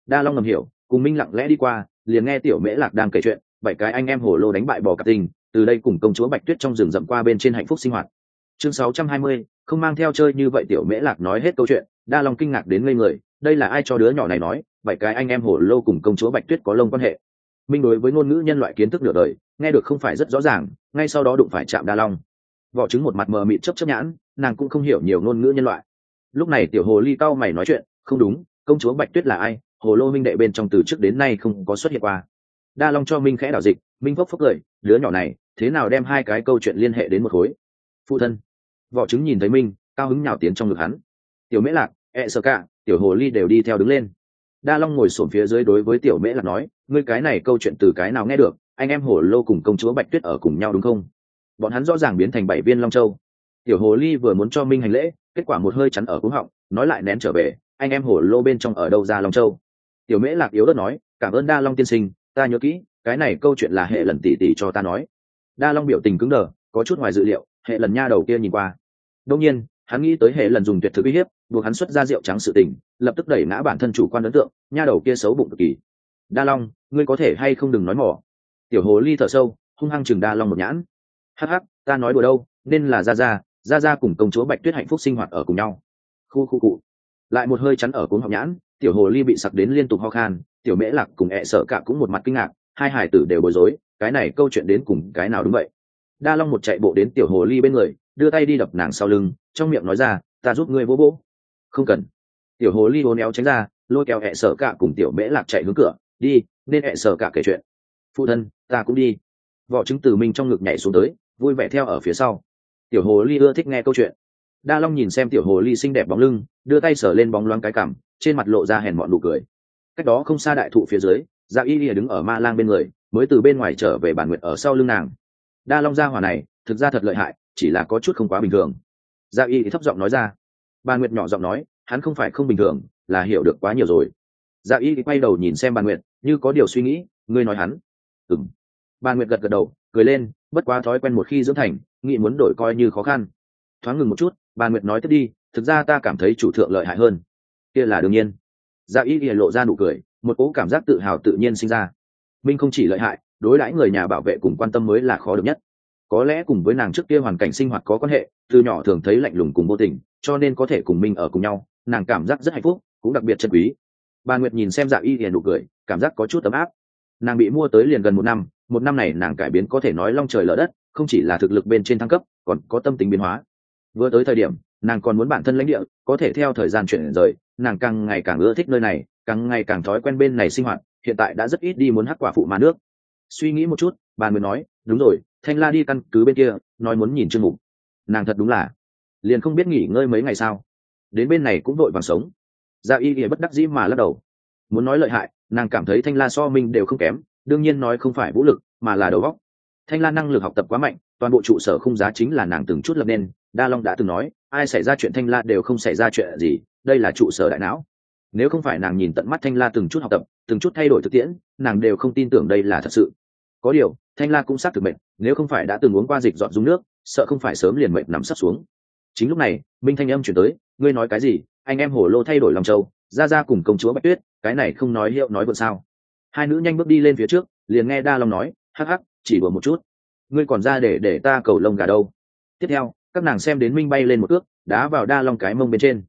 S1: Đa Long ngầm hiểu, cùng Minh lặng lẽ đi qua, liền nghe tiểu Mễ Lạc đang kể chuyện, bảy cái anh em hồ lô đánh bại bò cạp tình, từ đây cùng công chúa Bạch Tuyết trong rừng rậm qua bên trên hạnh phúc sinh hoạt. Chương sáu trăm hai mươi, không mang theo chơi như vậy tiểu Mễ Lạc nói hết câu chuyện, Đa Long kinh ngạc đến ngây người, đây là ai cho đứa nhỏ này nói, bảy cái anh em hồ lô cùng công chúa Bạch Tuyết có lông quan hệ. Minh đối với ngôn ngữ nhân loại kiến thức nửa đời, nghe được không phải rất rõ ràng, ngay sau đó đụng phải chạm Đa Long. Vỏ trứng một mặt mờ mịt chớp chớp nhãn, nàng cũng không hiểu nhiều ngôn ngữ nhân loại. Lúc này tiểu hồ ly cau mày nói chuyện, không đúng, công chúa Bạch Tuyết là ai? Hồ lô minh đệ bên trong từ trước đến nay không có xuất hiện qua. Đa Long cho Minh khẽ đảo dịch, Minh phốc phốc cười, đứa nhỏ này thế nào đem hai cái câu chuyện liên hệ đến một khối? Phụ thân. Vỏ trứng nhìn thấy Minh, cao hứng nhào tiến trong ngực hắn. Tiểu Mễ Lạc, e sơ cả, tiểu hồ ly đều đi theo đứng lên. Đa Long ngồi xổm phía dưới đối với tiểu Mễ Lạc nói, ngươi cái này câu chuyện từ cái nào nghe được? Anh em hồ lô cùng công chúa Bạch Tuyết ở cùng nhau đúng không? Bọn hắn rõ ràng biến thành bảy viên long châu. Tiểu hồ ly vừa muốn cho Minh hành lễ, kết quả một hơi chắn ở cuống họng, nói lại nén trở về, anh em hồ lô bên trong ở đâu ra long châu? Tiểu Mễ Lạc yếu ớt nói, cảm ơn Đa Long tiên sinh, ta nhớ kỹ, cái này câu chuyện là hệ lần tỷ tỷ cho ta nói. Đa Long biểu tình cứng đờ, có chút ngoài dự liệu, hệ lần nha đầu kia nhìn qua. Đương nhiên, hắn nghĩ tới hệ lần dùng tuyệt thực uy hiếp, buộc hắn xuất ra rượu trắng sự tình, lập tức đẩy ngã bản thân chủ quan ấn tượng, nha đầu kia xấu bụng cực kỳ. Đa Long, ngươi có thể hay không đừng nói mỏ. Tiểu hồ ly thở sâu, hung hăng chừng Đa Long một nhãn. Hắc hắc, ta nói đùa đâu, nên là Gia Gia, Gia Gia cùng công chúa Bạch Tuyết hạnh phúc sinh hoạt ở cùng nhau. Khu khu cụ. Lại một hơi chắn ở cuống họng nhãn, tiểu hồ ly bị sặc đến liên tục ho khan, tiểu Mễ Lạc cùng ẹ sợ cả cũng một mặt kinh ngạc, hai hải tử đều bối rối, cái này câu chuyện đến cùng cái nào đúng vậy? Đa Long một chạy bộ đến tiểu hồ ly bên người, đưa tay đi đập nàng sau lưng, trong miệng nói ra, ta giúp ngươi vỗ vỗ. Không cần. Tiểu hồ ly uốn éo tránh ra, lôi kéo ẹ sợ cả cùng tiểu Mễ Lạc chạy hướng cửa, đi, nên ẹ sợ cả kể chuyện. Phụ thân, ta cũng đi. Vỏ trứng từ Minh trong ngực nhảy xuống tới, vui vẻ theo ở phía sau. Tiểu hồ ly ưa thích nghe câu chuyện. Đa Long nhìn xem tiểu hồ ly xinh đẹp bóng lưng, đưa tay sờ lên bóng loáng cái cằm, trên mặt lộ ra hèn mọn nụ cười. Cách đó không xa đại thụ phía dưới, Dạ Y Lìa đứng ở Ma Lang bên người, mới từ bên ngoài trở về bản nguyệt ở sau lưng nàng. Đa Long gia hỏa này, thực ra thật lợi hại, chỉ là có chút không quá bình thường. Dạ Y thấp giọng nói ra. Bản nguyệt nhỏ giọng nói, hắn không phải không bình thường, là hiểu được quá nhiều rồi. Dạ Y quay đầu nhìn xem bản nguyệt, như có điều suy nghĩ, ngươi nói hắn. Ừm. Bản nguyệt gật gật đầu, cười lên, bất quá thói quen một khi dưỡng thành, nghĩ muốn đổi coi như khó khăn. Thoáng ngừng một chút, bản nguyệt nói tiếp đi, thực ra ta cảm thấy chủ thượng lợi hại hơn. Kia là đương nhiên. Dạ Y lìa lộ ra nụ cười, một cỗ cảm giác tự hào tự nhiên sinh ra. Minh không chỉ lợi hại, đối đãi người nhà bảo vệ cùng quan tâm mới là khó được nhất. Có lẽ cùng với nàng trước kia hoàn cảnh sinh hoạt có quan hệ, từ nhỏ thường thấy lạnh lùng cùng vô tình, cho nên có thể cùng Minh ở cùng nhau, nàng cảm giác rất hạnh phúc, cũng đặc biệt trân quý. Bà Nguyệt nhìn xem Dạ Y lìa nụ cười, cảm giác có chút ấm áp. Nàng bị mua tới liền gần một năm, một năm này nàng cải biến có thể nói long trời lở đất, không chỉ là thực lực bên trên thăng cấp, còn có tâm tính biến hóa. Vừa tới thời điểm, nàng còn muốn bản thân lãnh địa, có thể theo thời gian chuyển rời, nàng càng ngày càng ưa thích nơi này, càng ngày càng thói quen bên này sinh hoạt, hiện tại đã rất ít đi muốn hắc quả phụ mà nước. Suy nghĩ một chút, bà mới nói, đúng rồi, Thanh La đi căn cứ bên kia, nói muốn nhìn chương mục. Nàng thật đúng là, liền không biết nghỉ ngơi mấy ngày sao? Đến bên này cũng vội vàng sống. Dạ Y Lìa bất đắc dĩ mà lắc đầu. Muốn nói lợi hại, nàng cảm thấy Thanh La so mình đều không kém, đương nhiên nói không phải vũ lực, mà là đầu óc. Thanh La năng lực học tập quá mạnh, toàn bộ trụ sở khung giá chính là nàng từng chút lập nên. Đa Long đã từng nói, ai xảy ra chuyện Thanh La đều không xảy ra chuyện gì, đây là trụ sở đại não. Nếu không phải nàng nhìn tận mắt Thanh La từng chút học tập, từng chút thay đổi thực tiễn, nàng đều không tin tưởng đây là thật sự. Có điều, Thanh La cũng xác thực mệt, nếu không phải đã từng uống qua dịch dọn dung nước, sợ không phải sớm liền mệt nằm sắp xuống. Chính lúc này, Minh thanh âm chuyển tới, ngươi nói cái gì? Anh em Hổ Lô thay đổi lòng châu, ra ra cùng công chúa Bạch Tuyết, cái này không nói hiệu nói vượt sao? Hai nữ nhanh bước đi lên phía trước, liền nghe Đa Long nói, hắc hắc, chỉ đùa một chút, ngươi còn ra để để ta cầu lông gà đâu? Tiếp theo, các nàng xem đến Minh bay lên một ước, đá vào Đa Long cái mông bên trên.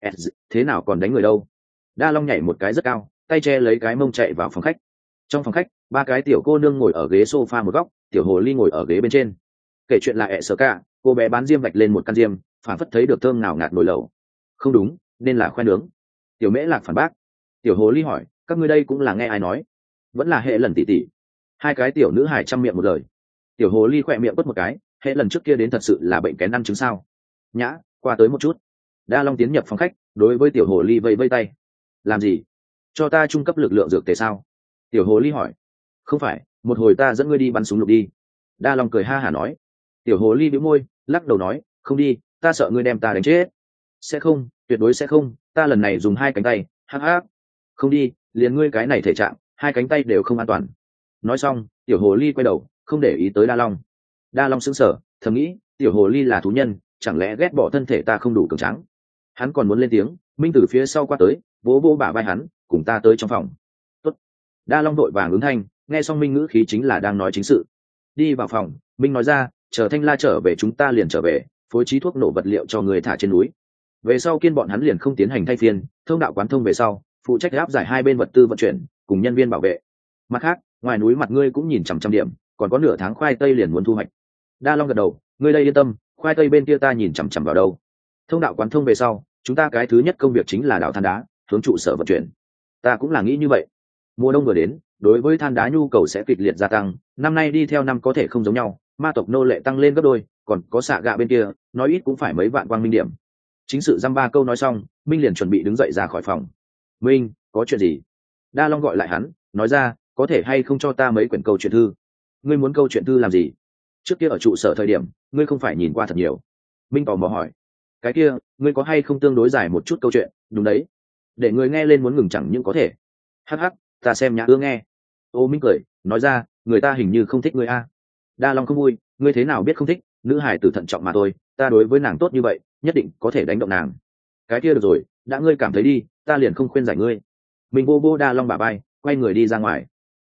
S1: Thế nào còn đánh người đâu? Đa Long nhảy một cái rất cao, tay che lấy cái mông chạy vào phòng khách. Trong phòng khách, ba cái tiểu cô nương ngồi ở ghế sofa một góc, tiểu hồ ly ngồi ở ghế bên trên. Kể chuyện là ẹ sờ cả, cô bé bán diêm vạch lên một căn diêm, phản phất thấy được thơm nào ngạt nồi lẩu. Không đúng, nên là khoe nướng. Tiểu Mễ Lạc phản bác. Tiểu hồ ly hỏi, các ngươi đây cũng là nghe ai nói? Vẫn là hệ lần tỷ tỷ. Hai cái tiểu nữ hài chăm miệng một lời. Tiểu hồ ly khỏe miệng bứt một cái, hệ lần trước kia đến thật sự là bệnh kén ăn trứng sao? Nhã, qua tới một chút. Đa Long tiến nhập phòng khách, đối với tiểu hồ ly vây vây tay. Làm gì? Cho ta trung cấp lực lượng dược tề sao? Tiểu hồ ly hỏi. Không phải, một hồi ta dẫn ngươi đi bắn súng lục đi. Đa Long cười ha hả nói. Tiểu hồ ly bĩu môi, lắc đầu nói, không đi, ta sợ ngươi đem ta đánh chết. Sẽ không, tuyệt đối sẽ không, ta lần này dùng hai cánh tay, hắc hắc. Không đi, liền ngươi cái này thể trạng, hai cánh tay đều không an toàn. Nói xong, tiểu hồ ly quay đầu, không để ý tới Đa Long. Đa Long sững sờ, thầm nghĩ, tiểu hồ ly là thú nhân, chẳng lẽ ghét bỏ thân thể ta không đủ cường tráng? Hắn còn muốn lên tiếng, Minh từ phía sau qua tới, vỗ vỗ bả vai hắn, cùng ta tới trong phòng. Tốt. Đa Long đội vàng ứng thanh, nghe xong Minh ngữ khí chính là đang nói chính sự. Đi vào phòng, Minh nói ra, chờ Thanh La trở về chúng ta liền trở về, phối trí thuốc nổ vật liệu cho người thả trên núi. Về sau Kiên bọn hắn liền không tiến hành thay phiên, thông đạo quán thông về sau, phụ trách áp giải hai bên vật tư vận chuyển, cùng nhân viên bảo vệ. Mặt khác, ngoài núi mặt ngươi cũng nhìn chằm chằm điểm, còn có nửa tháng khoai tây liền muốn thu hoạch. Đa Long gật đầu, ngươi đây yên tâm, khoai tây bên kia ta nhìn chằm chằm vào đâu. Thông đạo quán thông về sau, chúng ta cái thứ nhất công việc chính là đào than đá, hướng trụ sở vận chuyển. Ta cũng là nghĩ như vậy. Mùa đông vừa đến, đối với than đá nhu cầu sẽ kịch liệt gia tăng, năm nay đi theo năm có thể không giống nhau, ma tộc nô lệ tăng lên gấp đôi, còn có xạ gạ bên kia, nói ít cũng phải mấy vạn quang minh điểm. Chính sự dăm ba câu nói xong, Minh liền chuẩn bị đứng dậy ra khỏi phòng. Minh, có chuyện gì? Đa Long gọi lại hắn, nói ra, có thể hay không cho ta mấy quyển câu chuyện thư? Ngươi muốn câu chuyện thư làm gì? Trước kia ở trụ sở thời điểm, ngươi không phải nhìn qua thật nhiều. Minh tò mò hỏi, cái kia, ngươi có hay không tương đối dài một chút câu chuyện? Đúng đấy, để người nghe lên muốn ngừng chẳng những có thể. Hắc hắc, ta xem nhã ưa nghe. Ô Minh cười, nói ra, người ta hình như không thích ngươi a. Đa Long không vui, ngươi thế nào biết không thích? Nữ hải tử thận trọng mà thôi, ta đối với nàng tốt như vậy, nhất định có thể đánh động nàng. Cái kia được rồi, đã ngươi cảm thấy đi, ta liền không khuyên giải ngươi. Minh vô vô Đa Long bả vai, quay người đi ra ngoài.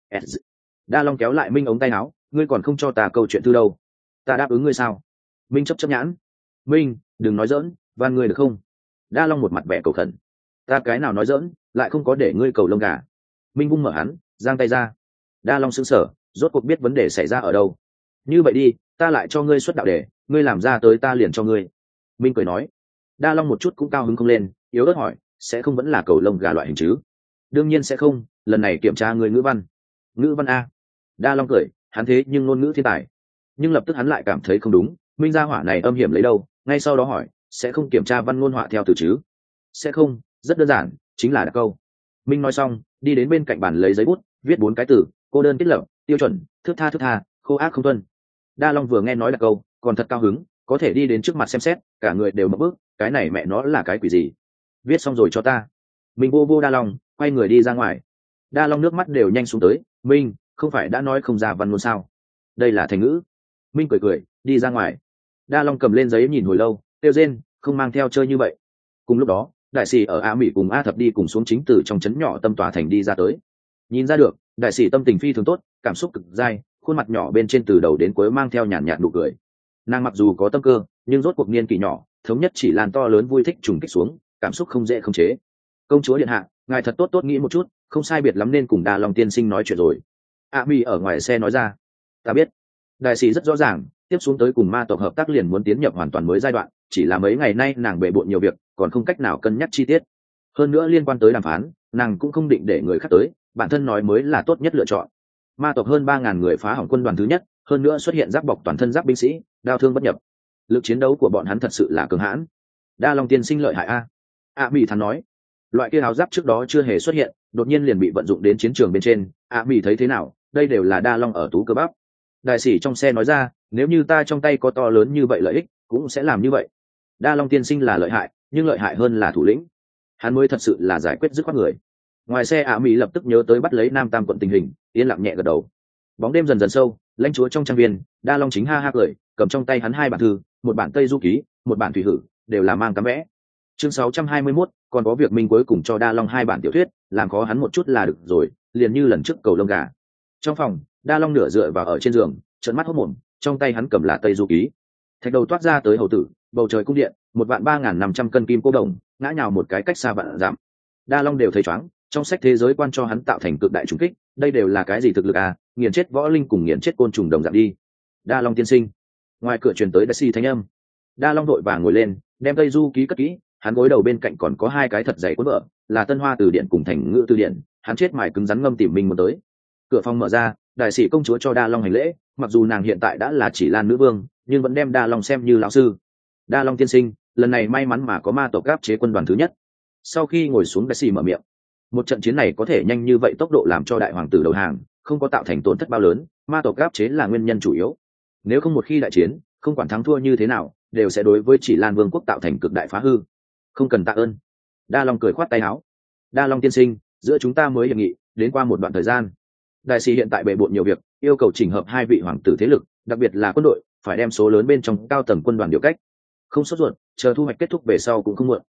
S1: Đa Long kéo lại Minh ống tay áo, ngươi còn không cho ta câu chuyện thư đâu? Ta đáp ứng ngươi sao? Minh chấp chấp nhãn. Minh, đừng nói dỡn, van ngươi được không? Đa Long một mặt vẻ cầu khẩn. Ta cái nào nói dỡn, lại không có để ngươi cầu lông gà. Minh vung mở hắn, giang tay ra. Đa Long sững sờ, rốt cuộc biết vấn đề xảy ra ở đâu. Như vậy đi, ta lại cho ngươi xuất đạo đề, ngươi làm ra tới ta liền cho ngươi. Minh cười nói. Đa Long một chút cũng cao hứng không lên, yếu ớt hỏi, sẽ không vẫn là cầu lông gà loại hình chứ? Đương nhiên sẽ không, lần này kiểm tra người ngữ văn. Ngữ văn a? Đa Long cười, hắn thế nhưng ngôn ngữ thiên tài. Nhưng lập tức hắn lại cảm thấy không đúng, Minh gia hỏa này âm hiểm lấy đâu, ngay sau đó hỏi, sẽ không kiểm tra văn ngôn họa theo từ chứ? Sẽ không, rất đơn giản, chính là đặc câu. Minh nói xong, đi đến bên cạnh bàn lấy giấy bút, viết bốn cái từ, cô đơn tiết lập, tiêu chuẩn, thước tha thước tha, khô ác không tuân. Đa Long vừa nghe nói đặc câu, còn thật cao hứng, có thể đi đến trước mặt xem xét, cả người đều mất bước, cái này mẹ nó là cái quỷ gì? Viết xong rồi cho ta. Minh vô vô Đa Long, quay người đi ra ngoài. Đa Long nước mắt đều nhanh xuống tới, Minh, không phải đã nói không ra văn ngôn sao? Đây là thành ngữ. Minh cười cười, đi ra ngoài. Đa Long cầm lên giấy nhìn hồi lâu, tiêu rên, không mang theo chơi như vậy. Cùng lúc đó, đại sĩ ở A Mỹ cùng A Thập đi cùng xuống chính từ trong trấn nhỏ Tâm Tòa thành đi ra tới. Nhìn ra được, đại sĩ tâm tình phi thường tốt, cảm xúc cực dai, khuôn mặt nhỏ bên trên từ đầu đến cuối mang theo nhàn nhạt nụ cười. Nàng mặc dù có tâm cơ, nhưng rốt cuộc niên kỷ nhỏ, thống nhất chỉ lan to lớn vui thích trùng kích xuống, cảm xúc không dễ khống chế. Công chúa điện hạ, ngài thật tốt tốt nghĩ một chút, không sai biệt lắm nên cùng Đa Long tiên sinh nói chuyện rồi. A Mỹ ở ngoài xe nói ra. Ta biết. Đại sĩ rất rõ ràng, tiếp xuống tới cùng ma tộc hợp tác liền muốn tiến nhập hoàn toàn mới giai đoạn, chỉ là mấy ngày nay nàng bề bộn nhiều việc, còn không cách nào cân nhắc chi tiết. Hơn nữa liên quan tới đàm phán, nàng cũng không định để người khác tới, bản thân nói mới là tốt nhất lựa chọn. Ma tộc hơn ba ngàn người phá hỏng quân đoàn thứ nhất, hơn nữa xuất hiện giáp bọc toàn thân giáp binh sĩ, đao thương bất nhập. Lực chiến đấu của bọn hắn thật sự là cường hãn. Đa Long tiên sinh lợi hại a. A Mỹ thắn nói. Loại kia áo giáp trước đó chưa hề xuất hiện, đột nhiên liền bị vận dụng đến chiến trường bên trên. A Mỹ thấy thế nào, đây đều là Đa Long ở tú cơ bắp. Đại sĩ trong xe nói ra, nếu như ta trong tay có to lớn như vậy lợi ích, cũng sẽ làm như vậy. Đa Long tiên sinh là lợi hại, nhưng lợi hại hơn là thủ lĩnh. Hắn mới thật sự là giải quyết dứt khoát người. Ngoài xe A Mỹ lập tức nhớ tới bắt lấy Nam Tam quận tình hình, yên lặng nhẹ gật đầu. Bóng đêm dần dần sâu, lãnh chúa trong trang viên, Đa Long chính ha ha cười, cầm trong tay hắn hai bản thư, một bản Tây Du ký, một bản Thủy Hử, đều là mang cắm vẽ. Chương sáu trăm hai mươi mốt, còn có việc Minh cuối cùng cho Đa Long hai bản tiểu thuyết, làm khó hắn một chút là được rồi, liền như lần trước cầu lông gà. Trong phòng, Đa Long nửa dựa vào ở trên giường, trợn mắt hốt mồm, trong tay hắn cầm là Tây Du ký. Thạch đầu toát ra tới hầu tử, bầu trời cung điện, một vạn ba ngàn năm trăm cân kim cô đồng, ngã nhào một cái cách xa vạn dặm. Đa Long đều thấy choáng, trong sách thế giới quan cho hắn tạo thành cực đại trùng kích, đây đều là cái gì thực lực à, nghiền chết võ linh cùng nghiền chết côn trùng đồng dạng đi. Đa Long tiên sinh. Ngoài cửa truyền tới đại sĩ thanh âm. Đa Long đội vàng ngồi lên, đem Tây Du ký cất kỹ, hắn gối đầu bên cạnh còn có hai cái thật dày cuốn vở, là Tân Hoa từ điển cùng Thành Ngữ từ điển, hắn chết mài cứng rắn ngâm tìm mình muốn tới. Cửa phòng mở ra, đại sĩ công chúa cho Đa Long hành lễ, mặc dù nàng hiện tại đã là chỉ Lan nữ vương, nhưng vẫn đem Đa Long xem như lão sư. Đa Long tiên sinh, lần này may mắn mà có ma tộc áp chế quân đoàn thứ nhất. Sau khi ngồi xuống, đại sĩ mở miệng. Một trận chiến này có thể nhanh như vậy tốc độ làm cho đại hoàng tử đầu hàng, không có tạo thành tổn thất bao lớn, ma tộc áp chế là nguyên nhân chủ yếu. Nếu không một khi đại chiến, không quản thắng thua như thế nào, đều sẽ đối với chỉ Lan vương quốc tạo thành cực đại phá hư. Không cần tạ ơn. Đa Long cười khoát tay áo. Đa Long tiên sinh, giữa chúng ta mới hiệp nghị, đến qua một đoạn thời gian. Đại sĩ hiện tại bề bộn nhiều việc, yêu cầu chỉnh hợp hai vị hoàng tử thế lực, đặc biệt là quân đội, phải đem số lớn bên trong cao tầng quân đoàn điều cách. Không sốt ruột, chờ thu hoạch kết thúc về sau cũng không muộn.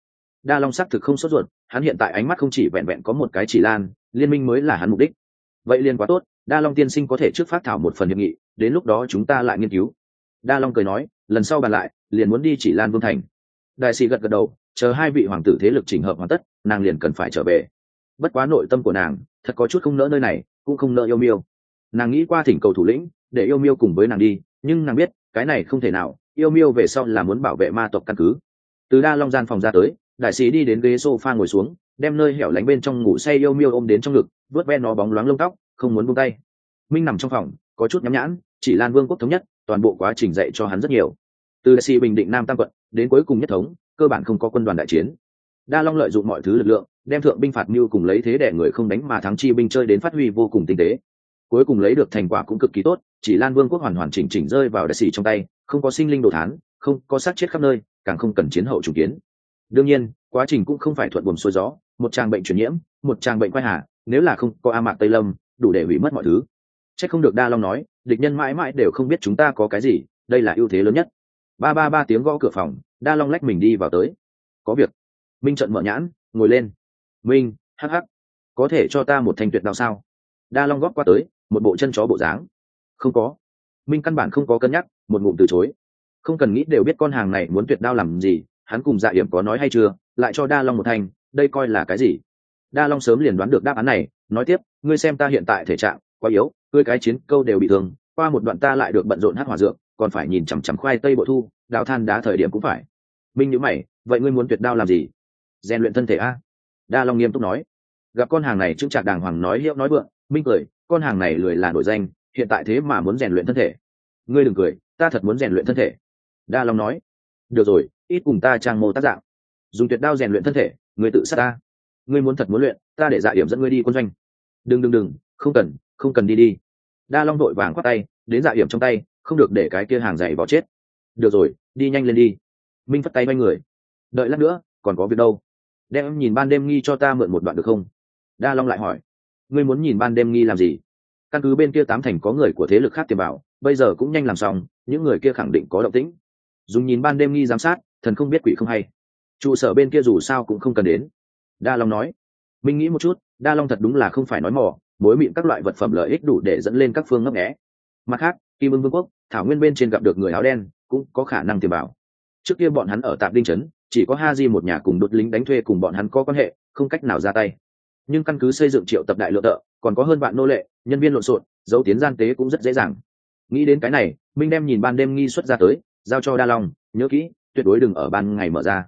S1: Đa Long xác thực không sốt ruột, hắn hiện tại ánh mắt không chỉ vẹn vẹn có một cái chỉ lan, liên minh mới là hắn mục đích. Vậy liền quá tốt, Đa Long tiên sinh có thể trước phát thảo một phần hiệp nghị, đến lúc đó chúng ta lại nghiên cứu. Đa Long cười nói, lần sau bàn lại, liền muốn đi chỉ Lan Vương thành. Đại sĩ gật gật đầu, chờ hai vị hoàng tử thế lực chỉnh hợp hoàn tất, nàng liền cần phải trở về. Bất quá nội tâm của nàng thật có chút không nỡ nơi này, cũng không nỡ yêu miêu. Nàng nghĩ qua thỉnh cầu thủ lĩnh để yêu miêu cùng với nàng đi, nhưng nàng biết cái này không thể nào, yêu miêu về sau là muốn bảo vệ ma tộc căn cứ. Từ Đa Long gian phòng ra tới, đại sĩ đi đến ghế sofa ngồi xuống, đem nơi hẻo lánh bên trong ngủ say yêu miêu ôm đến trong ngực, vớt ve nó bóng loáng lông tóc, không muốn buông tay. Minh nằm trong phòng, có chút nhắm nhãn, chỉ Lan Vương quốc thống nhất, toàn bộ quá trình dạy cho hắn rất nhiều. Từ đại sĩ bình định Nam Tam quận đến cuối cùng nhất thống, cơ bản không có quân đoàn đại chiến. Đa Long lợi dụng mọi thứ lực lượng, đem thượng binh phạt mưu cùng lấy thế để người không đánh mà thắng chi binh chơi đến phát huy vô cùng tinh tế. Cuối cùng lấy được thành quả cũng cực kỳ tốt, chỉ Lan Vương quốc hoàn hoàn chỉnh chỉnh rơi vào đại sĩ trong tay, không có sinh linh đồ thán, không có sát chết khắp nơi, càng không cần chiến hậu trùng kiến. Đương nhiên, quá trình cũng không phải thuận buồm xuôi gió, một tràng bệnh truyền nhiễm, một tràng bệnh quay hà, nếu là không có A Mạc Tây Lâm, đủ để hủy mất mọi thứ. Chắc không được Đa Long nói, địch nhân mãi mãi đều không biết chúng ta có cái gì, đây là ưu thế lớn nhất. Ba ba ba tiếng gõ cửa phòng, Đa Long lách mình đi vào tới. Có việc. Minh trận mở nhãn, ngồi lên. Minh, hắc hắc, có thể cho ta một thanh tuyệt đao sao? Đa Long góp qua tới, một bộ chân chó bộ dáng. Không có. Minh căn bản không có cân nhắc, một ngụm từ chối. Không cần nghĩ đều biết con hàng này muốn tuyệt đao làm gì, hắn cùng Dạ Yểm có nói hay chưa, lại cho Đa Long một thanh, đây coi là cái gì? Đa Long sớm liền đoán được đáp án này, nói tiếp, ngươi xem ta hiện tại thể trạng quá yếu, ngươi cái chiến câu đều bị thương, qua một đoạn ta lại được bận rộn hát hỏa dược, còn phải nhìn chằm chằm khoai tây bội thu, đào than đá thời điểm cũng phải. Minh nhíu mày, vậy ngươi muốn tuyệt đao làm gì? Rèn luyện thân thể a. Đa Long nghiêm túc nói. Gặp con hàng này chững chạc đàng hoàng nói hiệu nói vượng, Minh cười, con hàng này lười là nổi danh, hiện tại thế mà muốn rèn luyện thân thể. Ngươi đừng cười, ta thật muốn rèn luyện thân thể. Đa Long nói. Được rồi, ít cùng ta trang mô tác dạng. Dùng tuyệt đao rèn luyện thân thể, ngươi tự sát ta. Ngươi muốn thật muốn luyện, ta để Dạ Yểm dẫn ngươi đi quân doanh. Đừng đừng đừng, không cần, không cần đi đi. Đa Long đội vàng khoát tay, đến Dạ Yểm trong tay, không được để cái kia hàng dày bỏ chết. Được rồi, đi nhanh lên đi. Minh phất tay quay người. Đợi lát nữa, còn có việc đâu. Đem em nhìn ban đêm nghi cho ta mượn một đoạn được không? Đa Long lại hỏi. Ngươi muốn nhìn ban đêm nghi làm gì? Căn cứ bên kia tám thành có người của thế lực khác tiềm bảo, bây giờ cũng nhanh làm xong, những người kia khẳng định có động tĩnh. Dùng nhìn ban đêm nghi giám sát, thần không biết quỷ không hay. Trụ sở bên kia dù sao cũng không cần đến. Đa Long nói. Minh nghĩ một chút, Đa Long thật đúng là không phải nói mò, mối mịn các loại vật phẩm lợi ích đủ để dẫn lên các phương ngấp nghé. Mặt khác, Kim Ưng Vương quốc, Thảo Nguyên bên trên gặp được người áo đen, cũng có khả năng tiềm bảo. Trước kia bọn hắn ở Tạp Đinh trấn, chỉ có Ha Di một nhà cùng đột lính đánh thuê cùng bọn hắn có quan hệ, không cách nào ra tay. Nhưng căn cứ xây dựng triệu tập đại lượng tợ, còn có hơn bạn nô lệ, nhân viên lộn xộn, dấu tiến gian tế cũng rất dễ dàng. Nghĩ đến cái này, Minh đem nhìn ban đêm nghi xuất ra tới, giao cho Đa Long, nhớ kỹ, tuyệt đối đừng ở ban ngày mở ra.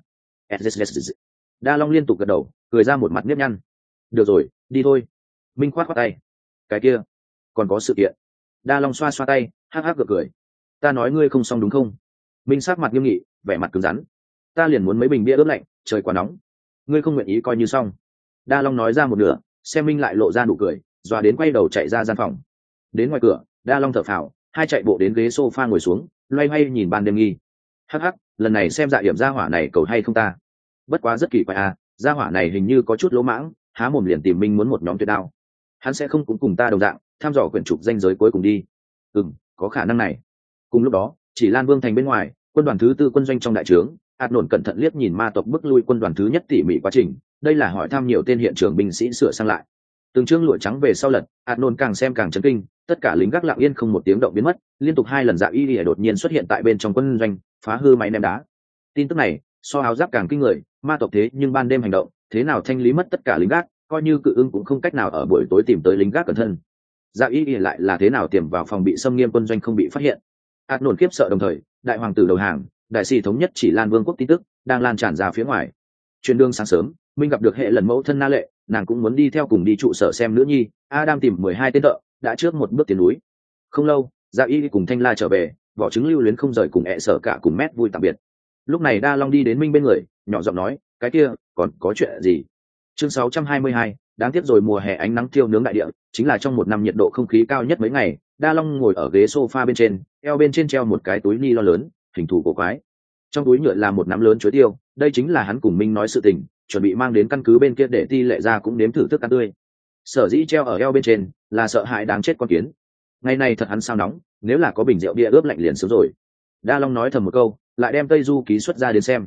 S1: Đa Long liên tục gật đầu, cười ra một mặt nếp nhăn. Được rồi, đi thôi. Minh khoát khoát tay. Cái kia, còn có sự kiện. Đa Long xoa xoa tay, hắc hắc gật cười. Ta nói ngươi không xong đúng không? Minh sát mặt nghiêm nghị, vẻ mặt cứng rắn. Ta liền muốn mấy bình bia ướp lạnh, trời quá nóng. Ngươi không nguyện ý coi như xong. Đa Long nói ra một nửa, xem Minh lại lộ ra nụ cười, dọa đến quay đầu chạy ra gian phòng. Đến ngoài cửa, Đa Long thở phào, hai chạy bộ đến ghế sofa ngồi xuống, loay hoay nhìn ban đêm nghi. Hắc hắc, lần này xem Dạ Yểm gia hỏa này cầu hay không ta. Bất quá rất kỳ quái à, gia hỏa này hình như có chút lỗ mãng, há mồm liền tìm Minh muốn một nhóm tuyệt đao. Hắn sẽ không cũng cùng ta đồng dạng, tham dò quyển trục danh giới cuối cùng đi. Ừm, có khả năng này. Cùng lúc đó, chỉ Lan Vương thành bên ngoài, quân đoàn thứ tư quân doanh trong đại trướng, Át Nổn cẩn thận liếc nhìn ma tộc bức lui quân đoàn thứ nhất tỉ mỉ quá trình, đây là hỏi thăm nhiều tên hiện trường binh sĩ sửa sang lại. Từng chương lụa trắng về sau lật, Át Nổn càng xem càng chấn kinh, tất cả lính gác lặng yên không một tiếng động biến mất, liên tục hai lần Dạ Y Y đột nhiên xuất hiện tại bên trong quân doanh, phá hư máy ném đá. Tin tức này, so áo giáp càng kinh người, ma tộc thế nhưng ban đêm hành động, thế nào thanh lý mất tất cả lính gác, coi như cự ưng cũng không cách nào ở buổi tối tìm tới lính gác cẩn thân. Dạ Y Y lại là thế nào tiềm vào phòng bị xâm nghiêm quân doanh không bị phát hiện. Át Nổn khiếp sợ đồng thời, đại hoàng tử đầu hàng, đại sĩ thống nhất chỉ Lan Vương quốc tin tức đang lan tràn ra phía ngoài. Chuyến đường sáng sớm, Minh gặp được hệ lần mẫu thân Na Lệ, nàng cũng muốn đi theo cùng đi trụ sở xem nữ nhi. Adam tìm mười hai tên thợ, đã trước một bước tiến núi. Không lâu, Dạ Y cùng Thanh La trở về, vỏ trứng lưu luyến không rời cùng ẹ sở cả cùng mét vui tạm biệt. Lúc này Đa Long đi đến Minh bên người, nhỏ giọng nói, cái kia còn có chuyện gì? Chương sáu trăm hai mươi hai, đáng tiếc rồi, mùa hè ánh nắng thiêu nướng đại địa, chính là trong một năm nhiệt độ không khí cao nhất mấy ngày. Đa Long ngồi ở ghế sofa bên trên, eo bên trên treo một cái túi ni lông lớn, hình thù cổ quái. Trong túi nhựa là một nắm lớn chuối tiêu, đây chính là hắn cùng Minh nói sự tình, chuẩn bị mang đến căn cứ bên kia để Ti Lệ ra cũng nếm thử thức ăn tươi. Sở dĩ treo ở eo bên trên là sợ hãi đáng chết con kiến. Ngày này thật hắn sao nóng, nếu là có bình rượu bia ướp lạnh liền sớm rồi. Đa Long nói thầm một câu, lại đem Tây Du ký xuất ra đến xem.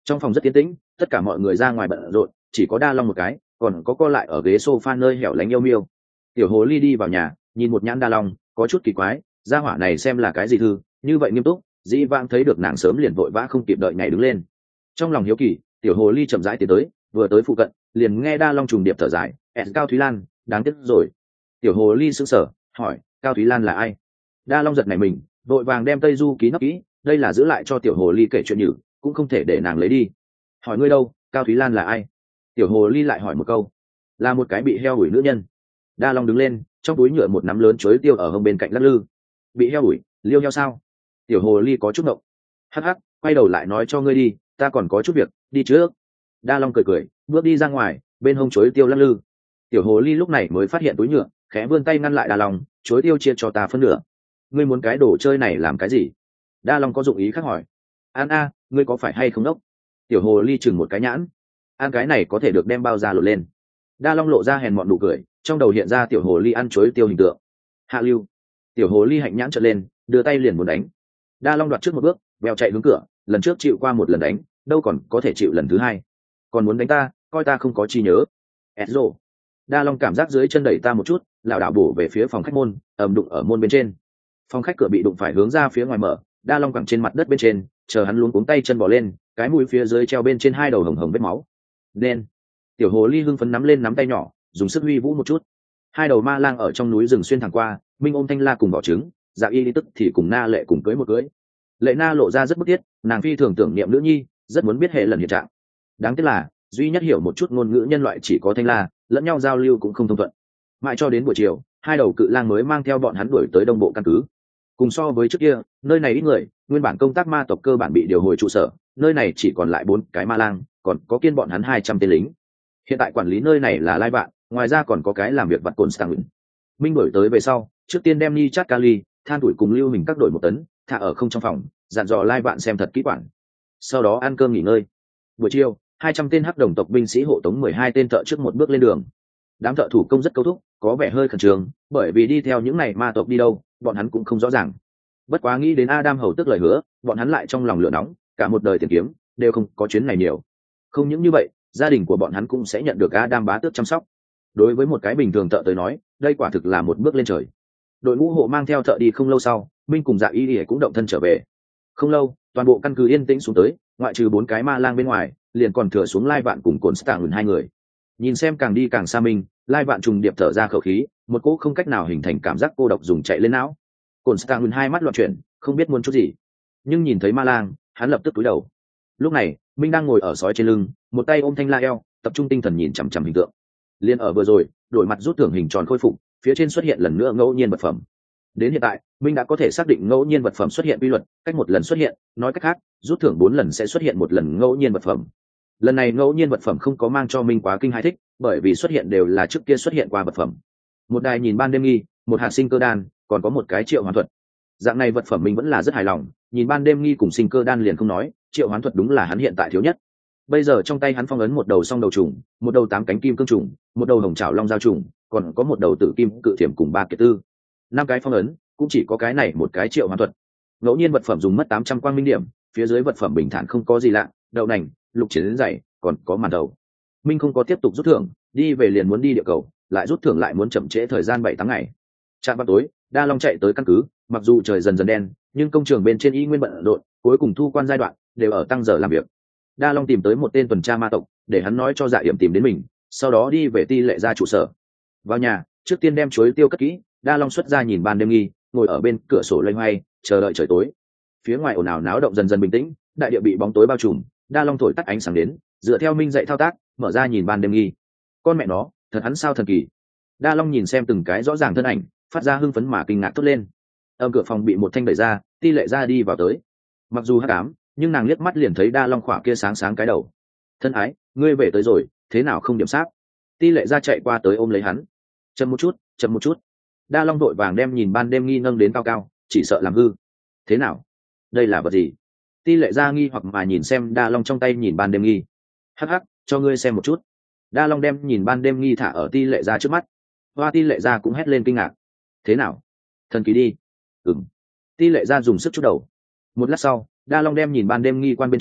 S1: Trong phòng rất yên tĩnh, tất cả mọi người ra ngoài bận rộn, chỉ có Đa Long một cái còn có co lại ở ghế sofa nơi hẻo lánh yêu miêu. Tiểu hồ ly đi vào nhà, nhìn một nhãn Đa Long, có chút kỳ quái, gia hỏa này xem là cái gì thư như vậy nghiêm túc, dĩ vãng thấy được nàng sớm liền vội vã không kịp đợi ngày đứng lên. Trong lòng hiếu kỳ, tiểu hồ ly chậm rãi tiến tới, vừa tới phụ cận liền nghe Đa Long trùng điệp thở dài, "Ẹn Cao Thúy Lan, đáng tiếc rồi." Tiểu hồ ly sững sờ, hỏi, "Cao Thúy Lan là ai?" Đa Long giật nảy mình, vội vàng đem Tây Du ký nấp kỹ, đây là giữ lại cho tiểu hồ ly kể chuyện nhử, cũng không thể để nàng lấy đi. "Hỏi ngươi đâu, Cao Thúy Lan là ai?" Tiểu hồ ly lại hỏi một câu. "Là một cái bị heo đuổi nữ nhân." Đa Long đứng lên, trong túi nhựa một nắm lớn chuối tiêu ở hông bên cạnh lắc lư. "Bị heo đuổi, liêu heo sao?" Tiểu hồ ly có chút ngộng. "Hắc hắc, quay đầu lại nói cho ngươi đi, ta còn có chút việc, đi trước." Đa Long cười cười, bước đi ra ngoài, bên hông chuối tiêu lắc lư. Tiểu hồ ly lúc này mới phát hiện túi nhựa, khẽ vươn tay ngăn lại Đa Long, "Chuối tiêu chia cho ta phân nửa." "Ngươi muốn cái đồ chơi này làm cái gì?" Đa Long có dụng ý khác hỏi. "An a, ngươi có phải hay không đốc?" Tiểu hồ ly chừng một cái nhãn. "Ăn cái này có thể được đem bao ra lột lên." Đa Long lộ ra hèn mọn nụ cười, trong đầu hiện ra tiểu hồ ly ăn chuối tiêu hình tượng. "Hạ lưu." Tiểu hồ ly hạnh nhãn trợn lên, đưa tay liền muốn đánh. Đa Long đoạt trước một bước, vèo chạy hướng cửa, lần trước chịu qua một lần đánh, đâu còn có thể chịu lần thứ hai. "Còn muốn đánh ta, coi ta không có chi nhớ." "Ezro." Đa Long cảm giác dưới chân đẩy ta một chút, lảo đảo bổ về phía phòng khách môn, ầm đụng ở môn bên trên. Phòng khách cửa bị đụng phải hướng ra phía ngoài mở, Đa Long quẳng trên mặt đất bên trên, chờ hắn luống cuống tay chân bỏ lên, cái mũi phía dưới treo bên trên hai đầu hồng hồng vết máu. "Nên." Tiểu hồ ly hưng phấn nắm lên nắm tay nhỏ, dùng sức huy vũ một chút. Hai đầu ma lang ở trong núi rừng xuyên thẳng qua, Minh ôm Thanh La cùng bỏ trứng, Dạ Y lý tức thì cùng Na Lệ cùng cưới một cưới. Lệ Na lộ ra rất bức thiết, nàng phi thường tưởng niệm nữ nhi, rất muốn biết hệ lần hiện trạng. Đáng tiếc là duy nhất hiểu một chút ngôn ngữ nhân loại chỉ có Thanh La, lẫn nhau giao lưu cũng không thông thuận. Mãi cho đến buổi chiều, hai đầu cự lang mới mang theo bọn hắn đuổi tới đông bộ căn cứ. Cùng so với trước kia, nơi này ít người, nguyên bản công tác ma tộc cơ bản bị điều hồi trụ sở, nơi này chỉ còn lại bốn cái ma lang, còn có kiên bọn hắn hai trăm tên lính. Hiện tại quản lý nơi này là Lai Vạn, ngoài ra còn có cái làm việc vặt cồn Stang. Minh đổi tới về sau, trước tiên đem Ni Chát Kali, than tuổi cùng lưu mình các đội một tấn, thả ở không trong phòng, dặn dò Lai Vạn xem thật kỹ quản. Sau đó ăn cơm nghỉ ngơi. Buổi chiều, hai trăm tên hắc đồng tộc binh sĩ hộ tống mười hai tên thợ trước một bước lên đường. Đám thợ thủ công rất câu thúc, có vẻ hơi khẩn trương, bởi vì đi theo những này ma tộc đi đâu, bọn hắn cũng không rõ ràng. Bất quá nghĩ đến Adam hầu tức lời hứa, bọn hắn lại trong lòng lửa nóng, cả một đời tìm kiếm, đều không có chuyến này nhiều. Không những như vậy, gia đình của bọn hắn cũng sẽ nhận được Adam bá tước chăm sóc. Đối với một cái bình thường thợ tới nói, đây quả thực là một bước lên trời. Đội ngũ hộ mang theo thợ đi không lâu sau, Minh cùng Dạ Y Y cũng động thân trở về. Không lâu, toàn bộ căn cứ yên tĩnh xuống tới, ngoại trừ bốn cái ma lang bên ngoài, liền còn thừa xuống Lai Vạn cùng Cổn Stang hai người. Nhìn xem càng đi càng xa Minh, Lai Vạn trùng điệp thở ra khẩu khí, một cỗ không cách nào hình thành cảm giác cô độc dùng chạy lên não. Cổn Stang hai mắt loạn chuyển, không biết muốn chút gì, nhưng nhìn thấy ma lang, hắn lập tức cúi đầu. Lúc này, Minh đang ngồi ở sói trên lưng, một tay ôm Thanh La eo, tập trung tinh thần nhìn chằm chằm hình tượng. Liên ở vừa rồi, đổi mặt rút thưởng hình tròn khôi phục, phía trên xuất hiện lần nữa ngẫu nhiên vật phẩm. Đến hiện tại, Minh đã có thể xác định ngẫu nhiên vật phẩm xuất hiện quy luật, cách một lần xuất hiện, nói cách khác, rút thưởng bốn lần sẽ xuất hiện một lần ngẫu nhiên vật phẩm. Lần này ngẫu nhiên vật phẩm không có mang cho Minh quá kinh hãi thích, bởi vì xuất hiện đều là trước kia xuất hiện qua vật phẩm. Một đài nhìn ban đêm nghi, một hạt sinh cơ đan, còn có một cái triệu hoán thuật. Dạng này vật phẩm Minh vẫn là rất hài lòng, nhìn ban đêm nghi cùng sinh cơ đan liền không nói, triệu hoán thuật đúng là hắn hiện tại thiếu nhất. Bây giờ trong tay hắn phong ấn một đầu song đầu trùng, một đầu tám cánh kim cương trùng, một đầu hồng trảo long giao trùng, còn có một đầu tử kim cự thiểm cùng ba kiệt tư. Năm cái phong ấn, cũng chỉ có cái này một cái triệu hoán thuật. Ngẫu nhiên vật phẩm dùng mất tám trăm quang minh điểm, phía dưới vật phẩm bình thản không có gì lạ, đậu nành, lục chiến dày, còn có màn đầu. Minh không có tiếp tục rút thưởng, đi về liền muốn đi địa cầu, lại rút thưởng lại muốn chậm trễ thời gian bảy tháng ngày. Trạm vào tối, Đa Long chạy tới căn cứ, mặc dù trời dần dần đen, nhưng công trường bên trên y nguyên bận rộn, cuối cùng thu quan giai đoạn đều ở tăng giờ làm việc. Đa Long tìm tới một tên tuần tra ma tộc, để hắn nói cho Dạ Yểm tìm đến mình, sau đó đi về Ti Lệ gia trụ sở. Vào nhà, trước tiên đem chuối tiêu cất kỹ, Đa Long xuất ra nhìn ban đêm nghi, ngồi ở bên cửa sổ loay hoay, chờ đợi trời tối. Phía ngoài ồn ào náo động dần dần bình tĩnh, đại địa bị bóng tối bao trùm, Đa Long thổi tắt ánh sáng đến, dựa theo Minh dạy thao tác, mở ra nhìn ban đêm nghi. Con mẹ nó, thật hắn sao thần kỳ. Đa Long nhìn xem từng cái rõ ràng thân ảnh, phát ra hưng phấn mà kinh ngạc thốt lên. Âm cửa phòng bị một thanh đẩy ra, Ti Lệ gia đi vào tới. Mặc dù hắc ám, nhưng nàng liếc mắt liền thấy Đa Long khỏa kia sáng sáng cái đầu. Thân ái, ngươi về tới rồi, thế nào không điểm sáp? Ti Lệ gia chạy qua tới ôm lấy hắn. Chậm một chút, chậm một chút. Đa Long đội vàng đem nhìn ban đêm nghi nâng đến cao cao, chỉ sợ làm hư. Thế nào? Đây là vật gì? Ti Lệ gia nghi hoặc mà nhìn xem Đa Long trong tay nhìn ban đêm nghi. Hắc hắc, cho ngươi xem một chút. Đa Long đem nhìn ban đêm nghi thả ở Ti Lệ gia trước mắt. Hoa Ti Lệ gia cũng hét lên kinh ngạc. Thế nào? Thần kỳ đi. Ừm. Ti Lệ gia dùng sức chút đầu. Một lát sau, Đa Long đem nhìn ban đêm nghi quan bên trên,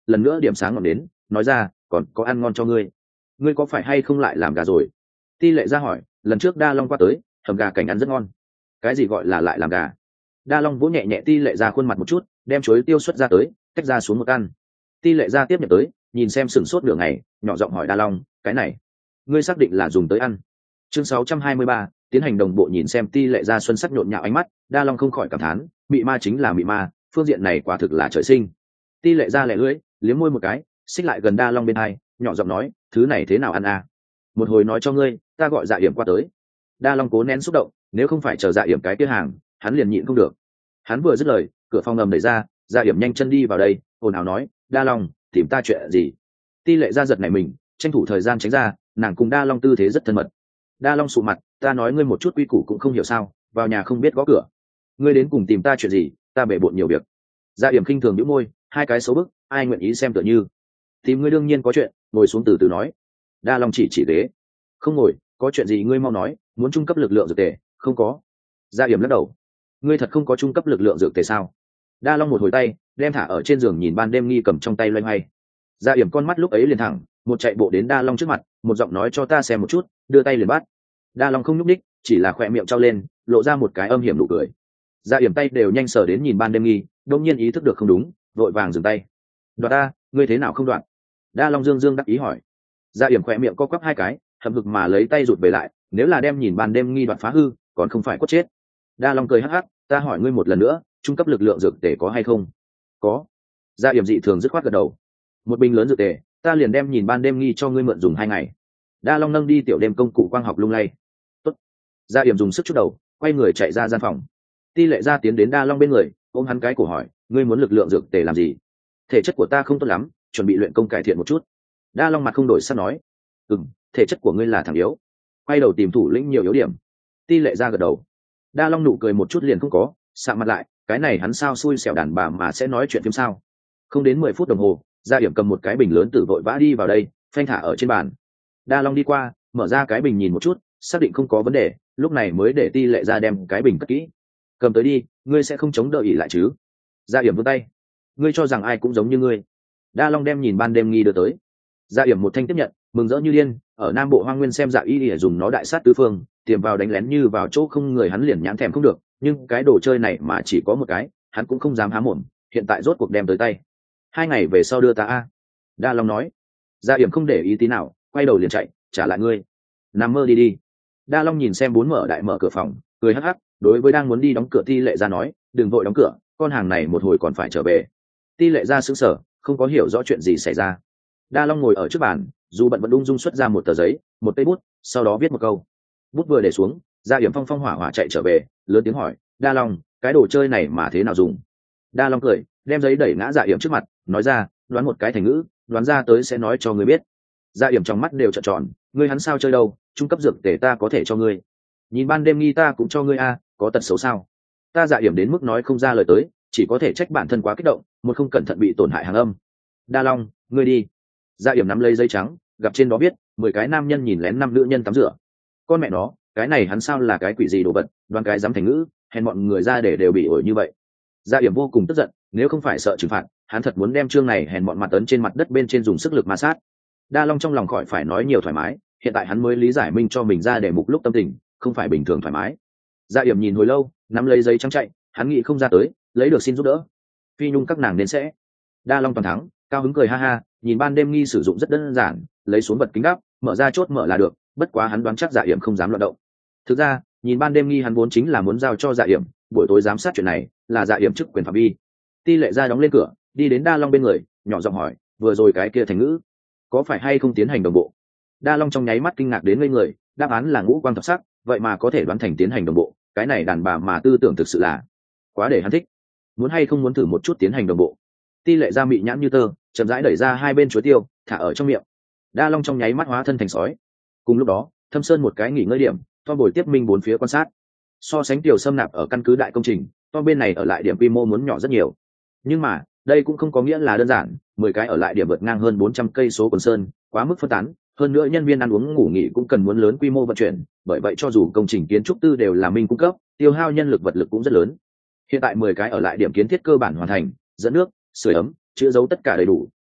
S1: lần nữa điểm sáng ngọn đến, nói ra còn có ăn ngon cho ngươi. Ngươi có phải hay không lại làm gà rồi? Ti Lệ Gia hỏi. Lần trước Đa Long qua tới, hầm gà cảnh ăn rất ngon. Cái gì gọi là lại làm gà? Đa Long vỗ nhẹ nhẹ Ti Lệ Gia khuôn mặt một chút, đem chuối tiêu xuất ra tới, tách ra xuống một ăn. Ti Lệ Gia tiếp nhận tới, nhìn xem sửng sốt nửa ngày, nhỏ giọng hỏi Đa Long, cái này ngươi xác định là dùng tới ăn? Chương sáu trăm hai mươi ba, tiến hành đồng bộ. Nhìn xem Ti Lệ Gia xuân sắc nhộn nhạo ánh mắt, Đa Long không khỏi cảm thán, mị ma chính là mị ma, phương diện này quả thực là trời sinh. Ti Lệ Gia lẹ lưỡi, liếm môi một cái, xích lại gần Đa Long bên hai, nhỏ giọng nói, thứ này thế nào ăn à? Một hồi nói cho ngươi, ta gọi Dạ Yểm qua tới. Đa Long cố nén xúc động, nếu không phải chờ Dạ Yểm cái kia hàng, hắn liền nhịn không được. Hắn vừa dứt lời, cửa phòng ngầm đẩy ra, Dạ Yểm nhanh chân đi vào đây, ồn ào nói, Đa Long, tìm ta chuyện gì? Ti Lệ Gia giật này mình, tranh thủ thời gian tránh ra, nàng cùng Đa Long tư thế rất thân mật. Đa Long sụ mặt, ta nói ngươi một chút quy củ cũng không hiểu sao, vào nhà không biết gõ cửa. Ngươi đến cùng tìm ta chuyện gì? Ta bể bộn nhiều việc. Dạ Yểm khinh thường nhíu môi, hai cái xấu bức, ai nguyện ý xem tựa như. Tìm ngươi đương nhiên có chuyện, ngồi xuống từ từ nói. Đa Long chỉ chỉ ghế. Không ngồi, có chuyện gì ngươi mau nói, muốn trung cấp lực lượng dược tề? Không có. Dạ Yểm lắc đầu. Ngươi thật không có trung cấp lực lượng dược tề sao? Đa Long một hồi tay, đem thả ở trên giường nhìn ban đêm nghi cầm trong tay loay hoay. Dạ Yểm con mắt lúc ấy liền thẳng, một chạy bộ đến Đa Long trước mặt, một giọng nói cho ta xem một chút, đưa tay liền bắt. Đa Long không nhúc ních, chỉ là khỏe miệng trao lên, lộ ra một cái âm hiểm nụ cười. Dạ Yểm tay đều nhanh sờ đến nhìn ban đêm nghi, đột nhiên ý thức được không đúng, vội vàng dừng tay. Đoạt ta, ngươi thế nào không đoạt? Đa Long dương dương đắc ý hỏi. Dạ Yểm khỏe miệng co quắp hai cái, hậm hực mà lấy tay rụt về lại, nếu là đem nhìn ban đêm nghi đoạt phá hư, còn không phải quất chết. Đa Long cười hắc hắc, ta hỏi ngươi một lần nữa, trung cấp lực lượng dược tề có hay không? Có. Dạ Yểm dị thường dứt khoát gật đầu. Một bình lớn dược tề, ta liền đem nhìn ban đêm nghi cho ngươi mượn dùng hai ngày. Đa Long nâng đi tiểu đêm công cụ quang học lung lay. Tốt. Dạ Yểm dùng sức chút đầu, quay người chạy ra gian phòng. Ti Lệ Gia tiến đến Đa Long bên người, ôm hắn cái cổ hỏi, ngươi muốn lực lượng dược tề làm gì? Thể chất của ta không tốt lắm, chuẩn bị luyện công cải thiện một chút. Đa Long mặt không đổi sắc nói, ừm, thể chất của ngươi là thằng yếu. Quay đầu tìm thủ lĩnh nhiều yếu điểm. Ti Lệ Gia gật đầu. Đa Long nụ cười một chút liền không có, sạm mặt lại, cái này hắn sao xui xẻo đàn bà mà sẽ nói chuyện phim sao? Không đến mười phút đồng hồ, Gia Yểm cầm một cái bình lớn từ vội vã đi vào đây, phanh thả ở trên bàn. Đa Long đi qua, mở ra cái bình nhìn một chút, xác định không có vấn đề, lúc này mới để Ti Lệ Gia đem cái bình cất kỹ. Cầm tới đi, ngươi sẽ không chống đỡ ỉ lại chứ? Gia Yểm vươn tay. Ngươi cho rằng ai cũng giống như ngươi? Đa Long đem nhìn ban đêm nghi đưa tới. Gia Yểm một thanh tiếp nhận, mừng rỡ như điên, ở Nam Bộ Hoang Nguyên xem Dạ Y để dùng nó đại sát tứ phương, tiềm vào đánh lén như vào chỗ không người, hắn liền nhãn thèm không được, nhưng cái đồ chơi này mà chỉ có một cái, hắn cũng không dám há mồm, hiện tại rốt cuộc đem tới tay. Hai ngày về sau đưa ta a. Đa Long nói. Gia Yểm không để ý tí nào, quay đầu liền chạy, trả lại ngươi. Nằm mơ đi đi. Đa Long nhìn xem bốn mở đại mở cửa phòng, cười hắc hắc, đối với đang muốn đi đóng cửa Ti Lệ Gia nói, đừng vội đóng cửa, con hàng này một hồi còn phải trở về. Ti Lệ Gia sững sờ, không có hiểu rõ chuyện gì xảy ra. Đa Long ngồi ở trước bàn, dù bận vẫn ung dung xuất ra một tờ giấy, một cây bút, sau đó viết một câu. Bút vừa để xuống, Gia Yểm phong phong hỏa hỏa chạy trở về, lớn tiếng hỏi, Đa Long, cái đồ chơi này mà thế nào dùng? Đa Long cười, đem giấy đẩy ngã Dạ Yểm trước mặt, nói ra, đoán một cái thành ngữ, đoán ra tới sẽ nói cho ngươi biết. Dạ Yểm trong mắt đều trợn tròn, ngươi hắn sao chơi đâu, trung cấp dược tề ta có thể cho ngươi. Nhìn ban đêm nghi ta cũng cho ngươi a, có tật xấu sao? Ta Dạ Yểm đến mức nói không ra lời tới, chỉ có thể trách bản thân quá kích động, một không cẩn thận bị tổn hại hàng âm. Đa Long, ngươi đi. Dạ Yểm nắm lấy giấy trắng, gặp trên đó viết, mười cái nam nhân nhìn lén năm nữ nhân tắm rửa. Con mẹ nó, cái này hắn sao là cái quỷ gì đồ vật, đoán cái dám thành ngữ, hèn bọn người ra để đều bị ổi như vậy. Dạ Yểm vô cùng tức giận, nếu không phải sợ trừng phạt, hắn thật muốn đem chương này hèn bọn mặt ấn trên mặt đất bên trên dùng sức lực ma sát. Đa Long trong lòng khỏi phải nói nhiều thoải mái, hiện tại hắn mới lý giải minh cho mình ra để mục lúc tâm tình, không phải bình thường thoải mái. Dạ Yểm nhìn hồi lâu, nắm lấy giấy trắng chạy, hắn nghĩ không ra tới, lấy được xin giúp đỡ. Phi Nhung các nàng đến sẽ. Đa Long toàn thắng, cao hứng cười ha ha, nhìn ban đêm nghi sử dụng rất đơn giản, lấy xuống vật kính đắp, mở ra chốt mở là được, bất quá hắn đoán chắc Dạ Yểm không dám loạn động. Thực ra, nhìn ban đêm nghi hắn vốn chính là muốn giao cho Dạ Yểm, buổi tối giám sát chuyện này là Dạ Yểm chức quyền phạm vi. Ti Lệ Gia đóng lên cửa, đi đến Đa Long bên người, nhỏ giọng hỏi, vừa rồi cái kia thành ngữ có phải hay không tiến hành đồng bộ? Đa Long trong nháy mắt kinh ngạc đến ngây người, đáp án là ngũ quang thập sắc, vậy mà có thể đoán thành tiến hành đồng bộ, cái này đàn bà mà tư tưởng thực sự là quá để hắn thích. Muốn hay không muốn thử một chút tiến hành đồng bộ? Ti Lệ Gia mị nhãn như tơ, chậm rãi đẩy ra hai bên chuối tiêu, thả ở trong miệng. Đa Long trong nháy mắt hóa thân thành sói. Cùng lúc đó, Thâm Sơn một cái nghỉ ngơi điểm, Tom bồi tiếp minh bốn phía quan sát. So sánh Tiểu xâm nạp ở căn cứ đại công trình, Tom bên này ở lại điểm quy mô muốn nhỏ rất nhiều. Nhưng mà, đây cũng không có nghĩa là đơn giản, mười cái ở lại điểm vượt ngang hơn bốn trăm cây số quần sơn, quá mức phân tán, hơn nữa nhân viên ăn uống ngủ nghỉ cũng cần muốn lớn quy mô vận chuyển, bởi vậy cho dù công trình kiến trúc tư đều là minh cung cấp, tiêu hao nhân lực vật lực cũng rất lớn. Hiện tại mười cái ở lại điểm kiến thiết cơ bản hoàn thành, dẫn nước, sưởi ấm, chữa dấu tất cả đầy đủ,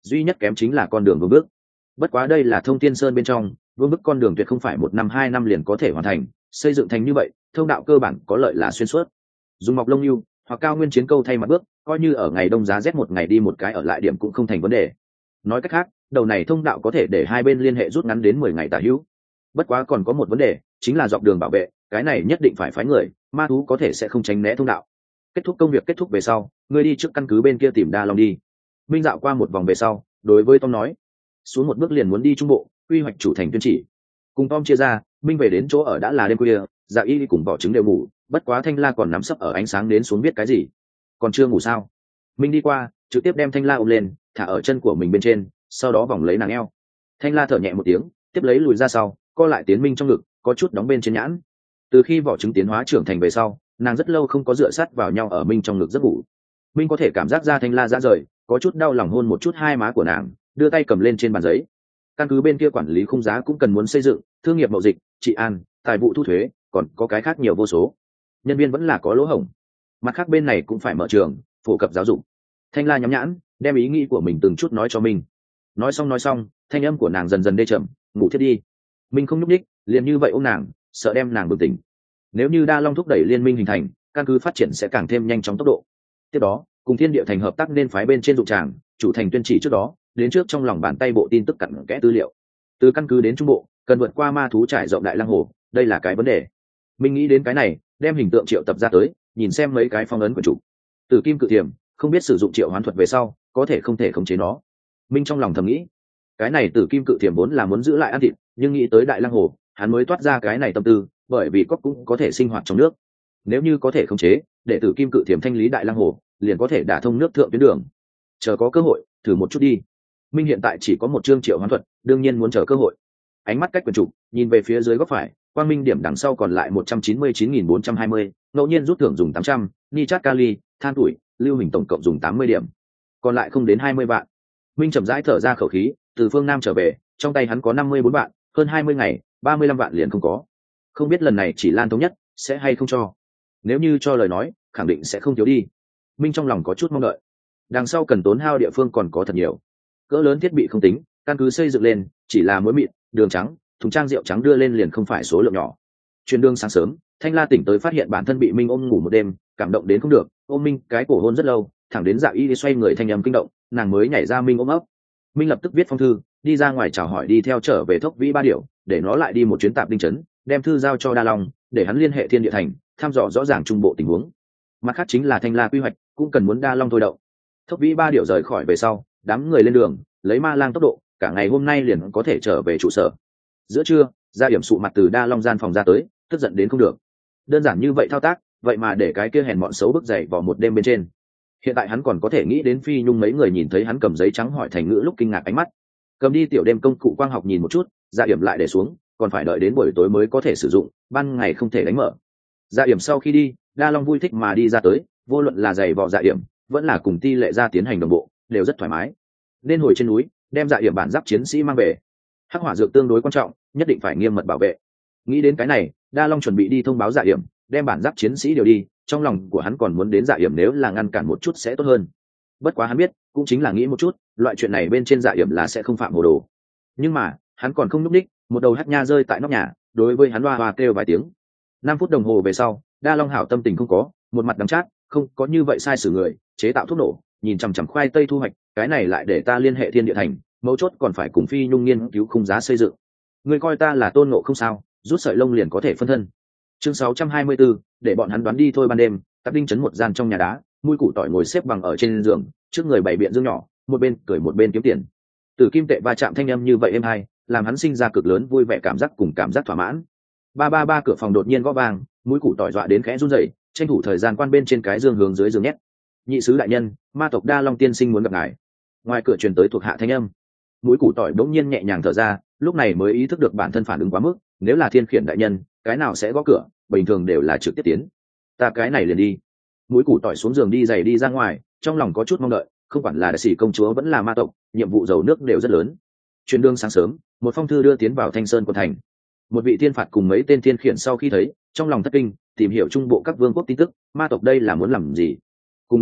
S1: duy nhất kém chính là con đường vương bước. Bất quá đây là Thông Thiên Sơn bên trong, vương bước con đường tuyệt không phải một năm hai năm liền có thể hoàn thành, xây dựng thành như vậy thông đạo cơ bản có lợi là xuyên suốt, dùng mọc lông lưu hoặc cao nguyên chiến câu thay mặt bước, coi như ở ngày đông giá rét một ngày đi một cái ở lại điểm cũng không thành vấn đề. Nói cách khác, đầu này thông đạo có thể để hai bên liên hệ rút ngắn đến mười ngày tả hữu. Bất quá còn có một vấn đề, chính là dọc đường bảo vệ, cái này nhất định phải phái người, ma thú có thể sẽ không tránh né thông đạo. Kết thúc công việc kết thúc về sau, ngươi đi trước căn cứ bên kia tìm Đa Long đi. Minh dạo qua một vòng về sau, đối với Tom nói, xuống một bước liền muốn đi trung bộ, quy hoạch chủ thành tuyên chỉ. Cùng Tom chia ra, Minh về đến chỗ ở đã là đêm khuya, Dạ Y cùng vỏ trứng đều ngủ, bất quá Thanh La còn nắm sấp ở ánh sáng đến xuống biết cái gì. Còn chưa ngủ sao? Minh đi qua, trực tiếp đem Thanh La ôm lên, thả ở chân của mình bên trên, sau đó vòng lấy nàng eo. Thanh La thở nhẹ một tiếng, tiếp lấy lùi ra sau, co lại tiến Minh trong ngực, có chút đóng bên trên nhãn. Từ khi vỏ trứng tiến hóa trưởng thành về sau, nàng rất lâu không có dựa sát vào nhau ở Minh trong ngực giấc ngủ. Minh có thể cảm giác ra Thanh La ra rời, có chút đau lòng hôn một chút hai má của nàng, đưa tay cầm lên trên bàn giấy. Căn cứ bên kia quản lý khung giá cũng cần muốn xây dựng, thương nghiệp mậu dịch, trị an, tài vụ thu thuế, còn có cái khác nhiều vô số. Nhân viên vẫn là có lỗ hổng. Mặt khác bên này cũng phải mở trường, phổ cập giáo dục. Thanh La nhắm nhãn, đem ý nghĩ của mình từng chút nói cho Minh. Nói xong nói xong, thanh âm của nàng dần dần đê chậm, ngủ thiết đi. Minh không nhúc nhích, liền như vậy ôm nàng, sợ đem nàng bừng tỉnh. Nếu như Đa Long thúc đẩy liên minh hình thành, căn cứ phát triển sẽ càng thêm nhanh chóng tốc độ. Tiếp đó, cùng Thiên Địa thành hợp tác nên phái bên trên dụng tràng, chủ thành tuyên chỉ trước đó, đến trước trong lòng bàn tay bộ tin tức cặn kẽ tư liệu. Từ căn cứ đến trung bộ, cần vượt qua ma thú trải rộng đại lăng hồ, đây là cái vấn đề. Minh nghĩ đến cái này, đem hình tượng triệu tập ra tới, nhìn xem mấy cái phong ấn của chủ. Từ kim cự thiểm, không biết sử dụng triệu hoán thuật về sau, có thể không thể khống chế nó. Minh trong lòng thầm nghĩ, cái này Tử kim cự thiểm vốn là muốn giữ lại ăn thịt, nhưng nghĩ tới đại lăng hồ, hắn mới toát ra cái này tâm tư, bởi vì cóc cũng có thể sinh hoạt trong nước. Nếu như có thể khống chế, để Tử kim cự thiểm thanh lý đại lăng hồ, liền có thể đả thông nước thượng tuyến đường. Chờ có cơ hội, thử một chút đi. Minh hiện tại chỉ có một chương triệu hoán thuật, đương nhiên muốn chờ cơ hội. Ánh mắt cách quyển trục, nhìn về phía dưới góc phải, quang minh điểm đằng sau còn lại một trăm chín mươi chín nghìn bốn trăm hai mươi, ngẫu nhiên rút thưởng dùng tám trăm, nitrat kali, than tuổi, lưu hình tổng cộng dùng tám mươi điểm, còn lại không đến hai mươi vạn. Minh chậm rãi thở ra khẩu khí, từ phương Nam trở về, trong tay hắn có năm mươi bốn vạn, hơn hai mươi ngày, ba mươi lăm vạn liền không có. Không biết lần này chỉ Lan thống nhất sẽ hay không cho. Nếu như cho lời nói, khẳng định sẽ không thiếu đi. Minh trong lòng có chút mong đợi. Đằng sau cần tốn hao địa phương còn có thật nhiều. Cỡ lớn thiết bị không tính, căn cứ xây dựng lên, chỉ là muối mịn, đường trắng, thùng trang rượu trắng đưa lên liền không phải số lượng nhỏ. Chuyến đường sáng sớm, Thanh La tỉnh tới phát hiện bản thân bị Minh ôm ngủ một đêm, cảm động đến không được, ôm Minh cái cổ hôn rất lâu, thẳng đến Dạ Y đi xoay người thanh âm kinh động, nàng mới nhảy ra Minh ôm ấp. Minh lập tức viết phong thư, đi ra ngoài chào hỏi đi theo trở về Thốc Vĩ Ba Điểu, để nó lại đi một chuyến tạp đinh trấn, đem thư giao cho Đa Long, để hắn liên hệ Thiên Địa thành, thăm dò rõ ràng trung bộ tình huống. Mặt khác chính là Thanh La quy hoạch, cũng cần muốn Đa Long thôi đậu. Thốc Vĩ Ba Điểu rời khỏi về sau, đám người lên đường, lấy ma lang tốc độ, cả ngày hôm nay liền có thể trở về trụ sở. Giữa trưa, Gia Điểm sụ mặt từ Đa Long gian phòng ra tới, tức giận đến không được. Đơn giản như vậy thao tác, vậy mà để cái kia hèn mọn xấu bức dậy vào một đêm bên trên. Hiện tại hắn còn có thể nghĩ đến Phi Nhung mấy người nhìn thấy hắn cầm giấy trắng hỏi thành ngữ lúc kinh ngạc ánh mắt. Cầm đi tiểu đêm công cụ quang học nhìn một chút, Gia Điểm lại để xuống, còn phải đợi đến buổi tối mới có thể sử dụng, ban ngày không thể đánh mở. Gia Điểm sau khi đi, Đa Long vui thích mà đi ra tới, vô luận là giày vò Gia Điểm, vẫn là cùng Ti Lệ ra tiến hành đồng bộ, đều rất thoải mái. Nên hồi trên núi, đem Gia Điểm bản giáp chiến sĩ mang về. Hắc hỏa dược tương đối quan trọng, nhất định phải nghiêm mật bảo vệ. Nghĩ đến cái này, Đa Long chuẩn bị đi thông báo Dạ Hiểm, đem bản giáp chiến sĩ điều đi, trong lòng của hắn còn muốn đến Dạ Hiểm nếu là ngăn cản một chút sẽ tốt hơn. Bất quá hắn biết, cũng chính là nghĩ một chút, loại chuyện này bên trên Dạ Hiểm là sẽ không phạm hồ đồ. Nhưng mà, hắn còn không núp đích, một đầu hắc nha rơi tại nóc nhà, đối với hắn hoa hoa kêu vài tiếng. Năm phút đồng hồ về sau, Đa Long hảo tâm tình không có, một mặt đắng chát, không có như vậy sai sử người, chế tạo thuốc nổ, nhìn chằm chằm khoai tây thu hoạch, cái này lại để ta liên hệ Thiên Địa thành, mấu chốt còn phải cùng Phi Nhung nghiên cứu khung giá xây dựng. Người coi ta là Tôn Ngộ không sao, rút sợi lông liền có thể phân thân. Chương sáu trăm hai mươi bốn, để bọn hắn đoán đi thôi. Ban đêm, Tạp Đinh trấn một gian trong nhà đá, mũi củ tỏi ngồi xếp bằng ở trên giường, trước người bày biện dương nhỏ, một bên cười một bên kiếm tiền. Từ kim tệ va chạm thanh âm như vậy êm hay, làm hắn sinh ra cực lớn vui vẻ cảm giác cùng cảm giác thỏa mãn. Ba ba ba cửa phòng đột nhiên gõ vang, mũi củ tỏi dọa đến khẽ run rẩy, tranh thủ thời gian quan bên trên cái giường hướng dưới giường nhét. Nhị sứ đại nhân, ma tộc Đa Long tiên sinh muốn gặp ngài. Ngoài cửa truyền tới thuộc hạ thanh âm. Mũi củ tỏi đống nhiên nhẹ nhàng thở ra, lúc này mới ý thức được bản thân phản ứng quá mức, nếu là Thiên Khiển đại nhân, cái nào sẽ gõ cửa, bình thường đều là trực tiếp tiến. Ta cái này liền đi. Mũi củ tỏi xuống giường đi giày đi ra ngoài, trong lòng có chút mong đợi, không quản là đại sĩ công chúa vẫn là ma tộc, nhiệm vụ dầu nước đều rất lớn. Chuyến đường sáng sớm, một phong thư đưa tiến vào Thanh Sơn quận thành. Một vị thiên phạt cùng mấy tên Thiên Khiển sau khi thấy, trong lòng thất kinh, tìm hiểu trung bộ các vương quốc tin tức, ma tộc đây là muốn làm gì. Cùng lúc đó,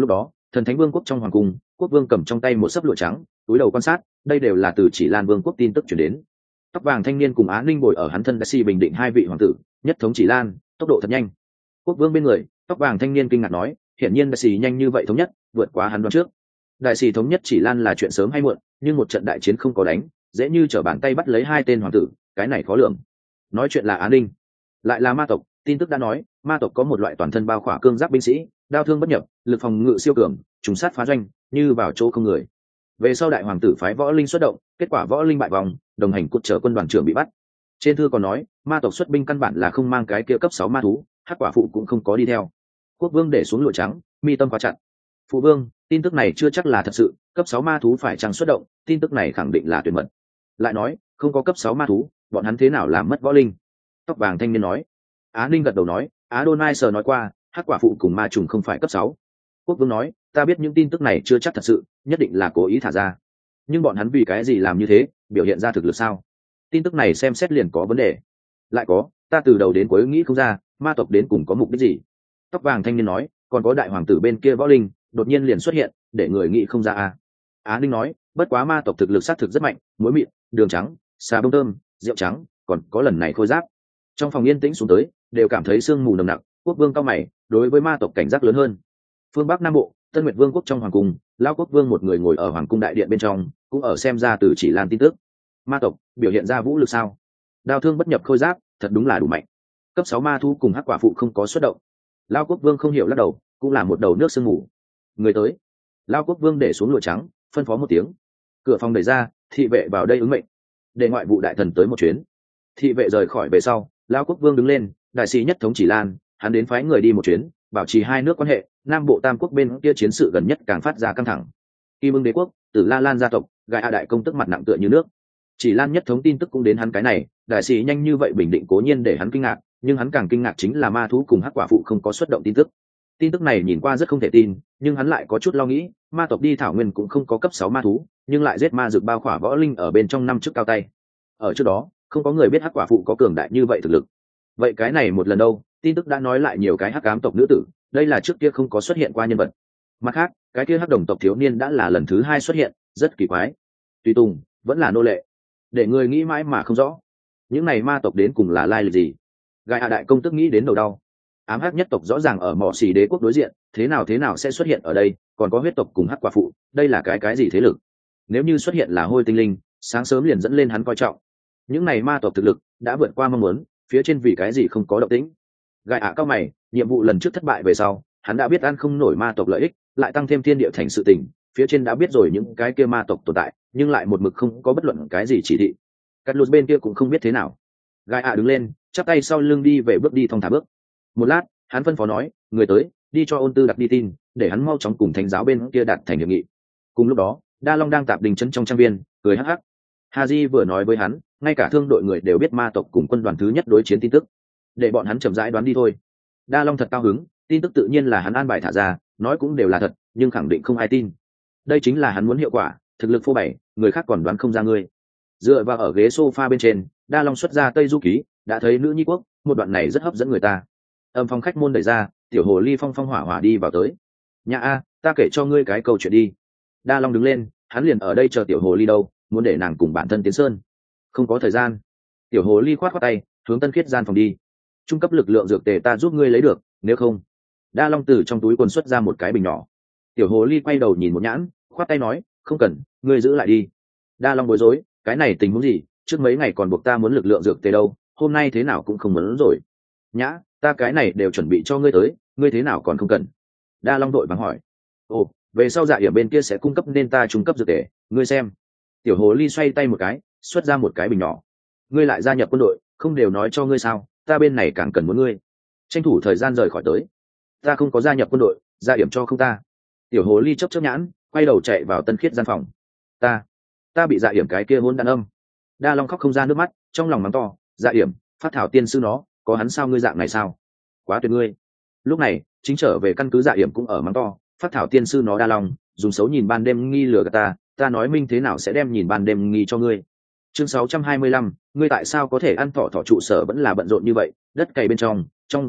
S1: Thần Thánh Vương quốc trong hoàng cung, quốc vương cầm trong tay một sấp lụa trắng, túi đầu quan sát, đây đều là từ Chỉ Lan Vương quốc tin tức truyền đến. Tóc vàng thanh niên cùng Á Ninh ngồi ở hắn thân đại sĩ bình định hai vị hoàng tử, nhất thống Chỉ Lan, tốc độ thật nhanh. Quốc vương bên người, tóc vàng thanh niên kinh ngạc nói, hiển nhiên đại sĩ nhanh như vậy thống nhất, vượt quá hắn đoán trước. Đại sĩ thống nhất Chỉ Lan là chuyện sớm hay muộn, nhưng một trận đại chiến không có đánh, dễ như trở bàn tay bắt lấy hai tên hoàng tử, cái này khó lường. Nói chuyện là Á Ninh, lại là ma tộc, tin tức đã nói, ma tộc có một loại toàn thân bao khỏa cương giáp binh sĩ, đao thương bất nhập, lực phòng ngự siêu cường, trùng sát phá doanh, như vào chỗ không người. Về sau đại hoàng tử phái võ linh xuất động, kết quả võ linh bại vòng, đồng hành cột trở quân đoàn trưởng bị bắt. Trên thư còn nói, ma tộc xuất binh căn bản là không mang cái kia cấp sáu ma thú, hắc quả phụ cũng không có đi theo. Quốc vương để xuống lụa trắng, mi tâm khóa chặt. Phụ vương, tin tức này chưa chắc là thật sự, cấp sáu ma thú phải chăng xuất động, tin tức này khẳng định là tuyệt mật. Lại nói, không có cấp sáu ma thú, bọn hắn thế nào làm mất võ linh? Tóc vàng thanh niên nói. Á Ninh gật đầu nói, Á Đôn Mai sờ nói qua, hắc quả phụ cùng ma trùng không phải cấp sáu. Quốc vương nói, ta biết những tin tức này chưa chắc thật sự, nhất định là cố ý thả ra. Nhưng bọn hắn vì cái gì làm như thế, biểu hiện ra thực lực sao? Tin tức này xem xét liền có vấn đề. Lại có, ta từ đầu đến cuối nghĩ không ra, ma tộc đến cùng có mục đích gì? Tóc vàng thanh niên nói, còn có đại hoàng tử bên kia võ linh, đột nhiên liền xuất hiện, để người nghĩ không ra à? Á Ninh nói, bất quá ma tộc thực lực xác thực rất mạnh, muối mịn, đường trắng, xà bông thơm, rượu trắng, còn có lần này khôi giáp. Trong phòng yên tĩnh xuống tới, đều cảm thấy sương mù nồng nặc. Quốc vương cao mày, đối với ma tộc cảnh giác lớn hơn. Phương Bắc Nam Bộ, Tân Nguyệt Vương quốc trong hoàng cung, Lão quốc vương một người ngồi ở hoàng cung đại điện bên trong, cũng ở xem ra từ Chỉ Lan tin tức. Ma tộc biểu hiện ra vũ lực sao? Đao thương bất nhập khôi giáp, thật đúng là đủ mạnh. Cấp sáu ma thú cùng hắc quả phụ không có xuất động. Lão quốc vương không hiểu lắc đầu, cũng là một đầu nước sương mù. Người tới. Lão quốc vương để xuống lụa trắng, phân phó một tiếng. Cửa phòng đẩy ra, thị vệ vào đây ứng mệnh. Để ngoại vụ đại thần tới một chuyến. Thị vệ rời khỏi về sau, Lão quốc vương đứng lên, đại sĩ nhất thống Chỉ Lan, hắn đến phái người đi một chuyến, bảo trì hai nước quan hệ. Nam bộ tam quốc bên kia chiến sự gần nhất càng phát ra căng thẳng. Kim Ưng đế quốc, Tử La Lan gia tộc, Gai A đại công tức mặt nặng tựa như nước. Chỉ Lan nhất thống tin tức cũng đến hắn cái này, đại sĩ nhanh như vậy bình định cố nhiên để hắn kinh ngạc, nhưng hắn càng kinh ngạc chính là ma thú cùng hắc quả phụ không có xuất động tin tức. Tin tức này nhìn qua rất không thể tin, nhưng hắn lại có chút lo nghĩ, ma tộc đi thảo nguyên cũng không có cấp sáu ma thú, nhưng lại giết ma dược bao khỏa võ linh ở bên trong năm chức cao tay. Ở trước đó, không có người biết hắc quả phụ có cường đại như vậy thực lực. Vậy cái này một lần đâu, tin tức đã nói lại nhiều cái hắc ám tộc nữ tử, đây là trước kia không có xuất hiện qua nhân vật. Mặt khác, cái kia hắc đồng tộc thiếu niên đã là lần thứ hai xuất hiện, rất kỳ quái. Tùy tùng vẫn là nô lệ, để người nghĩ mãi mà không rõ. Những này ma tộc đến cùng là lai lịch gì? Gai A đại công tức nghĩ đến đầu đau. Ám hắc nhất tộc rõ ràng ở mỏ xì đế quốc đối diện, thế nào thế nào sẽ xuất hiện ở đây? Còn có huyết tộc cùng hắc quả phụ, đây là cái cái gì thế lực? Nếu như xuất hiện là hôi tinh linh, sáng sớm liền dẫn lên hắn coi trọng. Những này ma tộc thực lực đã vượt qua mong muốn, phía trên vì cái gì không có động tĩnh? Gai A cao mày, nhiệm vụ lần trước thất bại về sau, hắn đã biết ăn không nổi ma tộc lợi ích, lại tăng thêm thiên địa thành sự tình, phía trên đã biết rồi những cái kia ma tộc tồn tại, nhưng lại một mực không có bất luận cái gì chỉ thị. Cắt lụt bên kia cũng không biết thế nào. Gai A đứng lên, chắp tay sau lưng đi về bước đi thong thả bước. Một lát, hắn phân phó nói, người tới, đi cho ôn tư đặt đi tin, để hắn mau chóng cùng thánh giáo bên kia đạt thành hiệp nghị. Cùng lúc đó, Đa Long đang tạp đình chân trong trang viên, cười hắc hắc. Haji vừa nói với hắn, ngay cả thương đội người đều biết ma tộc cùng quân đoàn thứ nhất đối chiến tin tức, để bọn hắn chậm rãi đoán đi thôi. Đa Long thật cao hứng, tin tức tự nhiên là hắn an bài thả ra, nói cũng đều là thật, nhưng khẳng định không ai tin. Đây chính là hắn muốn hiệu quả, thực lực phô bày, người khác còn đoán không ra ngươi. Dựa vào ở ghế sofa bên trên, Đa Long xuất ra Tây Du Ký, đã thấy nữ nhi quốc, một đoạn này rất hấp dẫn người ta. Âm phong khách môn đẩy ra, tiểu hồ ly phong phong hỏa hỏa đi vào tới. Nhà a, ta kể cho ngươi cái câu chuyện đi. Đa Long đứng lên, hắn liền ở đây chờ tiểu hồ ly đâu, muốn để nàng cùng bản thân tiến sơn. Không có thời gian. Tiểu hồ ly khoát khoát tay, hướng Tân Khiết gian phòng đi. Trung cấp lực lượng dược tề ta giúp ngươi lấy được, nếu không. Đa Long từ trong túi quần xuất ra một cái bình nhỏ. Tiểu hồ ly quay đầu nhìn một nhãn, khoát tay nói, không cần, ngươi giữ lại đi. Đa Long bối rối, cái này tình huống gì, trước mấy ngày còn buộc ta muốn lực lượng dược tề đâu, hôm nay thế nào cũng không muốn rồi. Nhã, ta cái này đều chuẩn bị cho ngươi tới, ngươi thế nào còn không cần? Đa Long đội vắng hỏi. Ồ, về sau dạ hiểm bên kia sẽ cung cấp nên ta trung cấp dược tề, ngươi xem. Tiểu hồ ly xoay tay một cái, xuất ra một cái bình nhỏ. Ngươi lại gia nhập quân đội, không đều nói cho ngươi sao, ta bên này càng cần muốn ngươi. Tranh thủ thời gian rời khỏi tới. Ta không có gia nhập quân đội, gia hiểm cho không ta. Tiểu hồ ly chớp chớp nhãn, quay đầu chạy vào Tân Khiết gian phòng. Ta, ta bị dạ hiểm cái kia hôn đàn âm. Đa Long khóc không ra nước mắt, trong lòng mắng to, dạ hiểm, phát thảo tiên sư nó, có hắn sao ngươi dạng này sao? Quá tuyệt ngươi. Lúc này, chính trở về căn cứ dạ hiểm cũng ở mắng to, phát thảo tiên sư nó Đa Long, dùng xấu nhìn ban đêm nghi lừa gạt ta, ta nói minh thế nào sẽ đem nhìn ban đêm nghi cho ngươi. Chương sáu trăm hai mươi lăm, ngươi tại sao có thể ăn thỏ thỏ trụ sở vẫn là bận rộn như vậy, đất cày bên trong, trong rừng cây,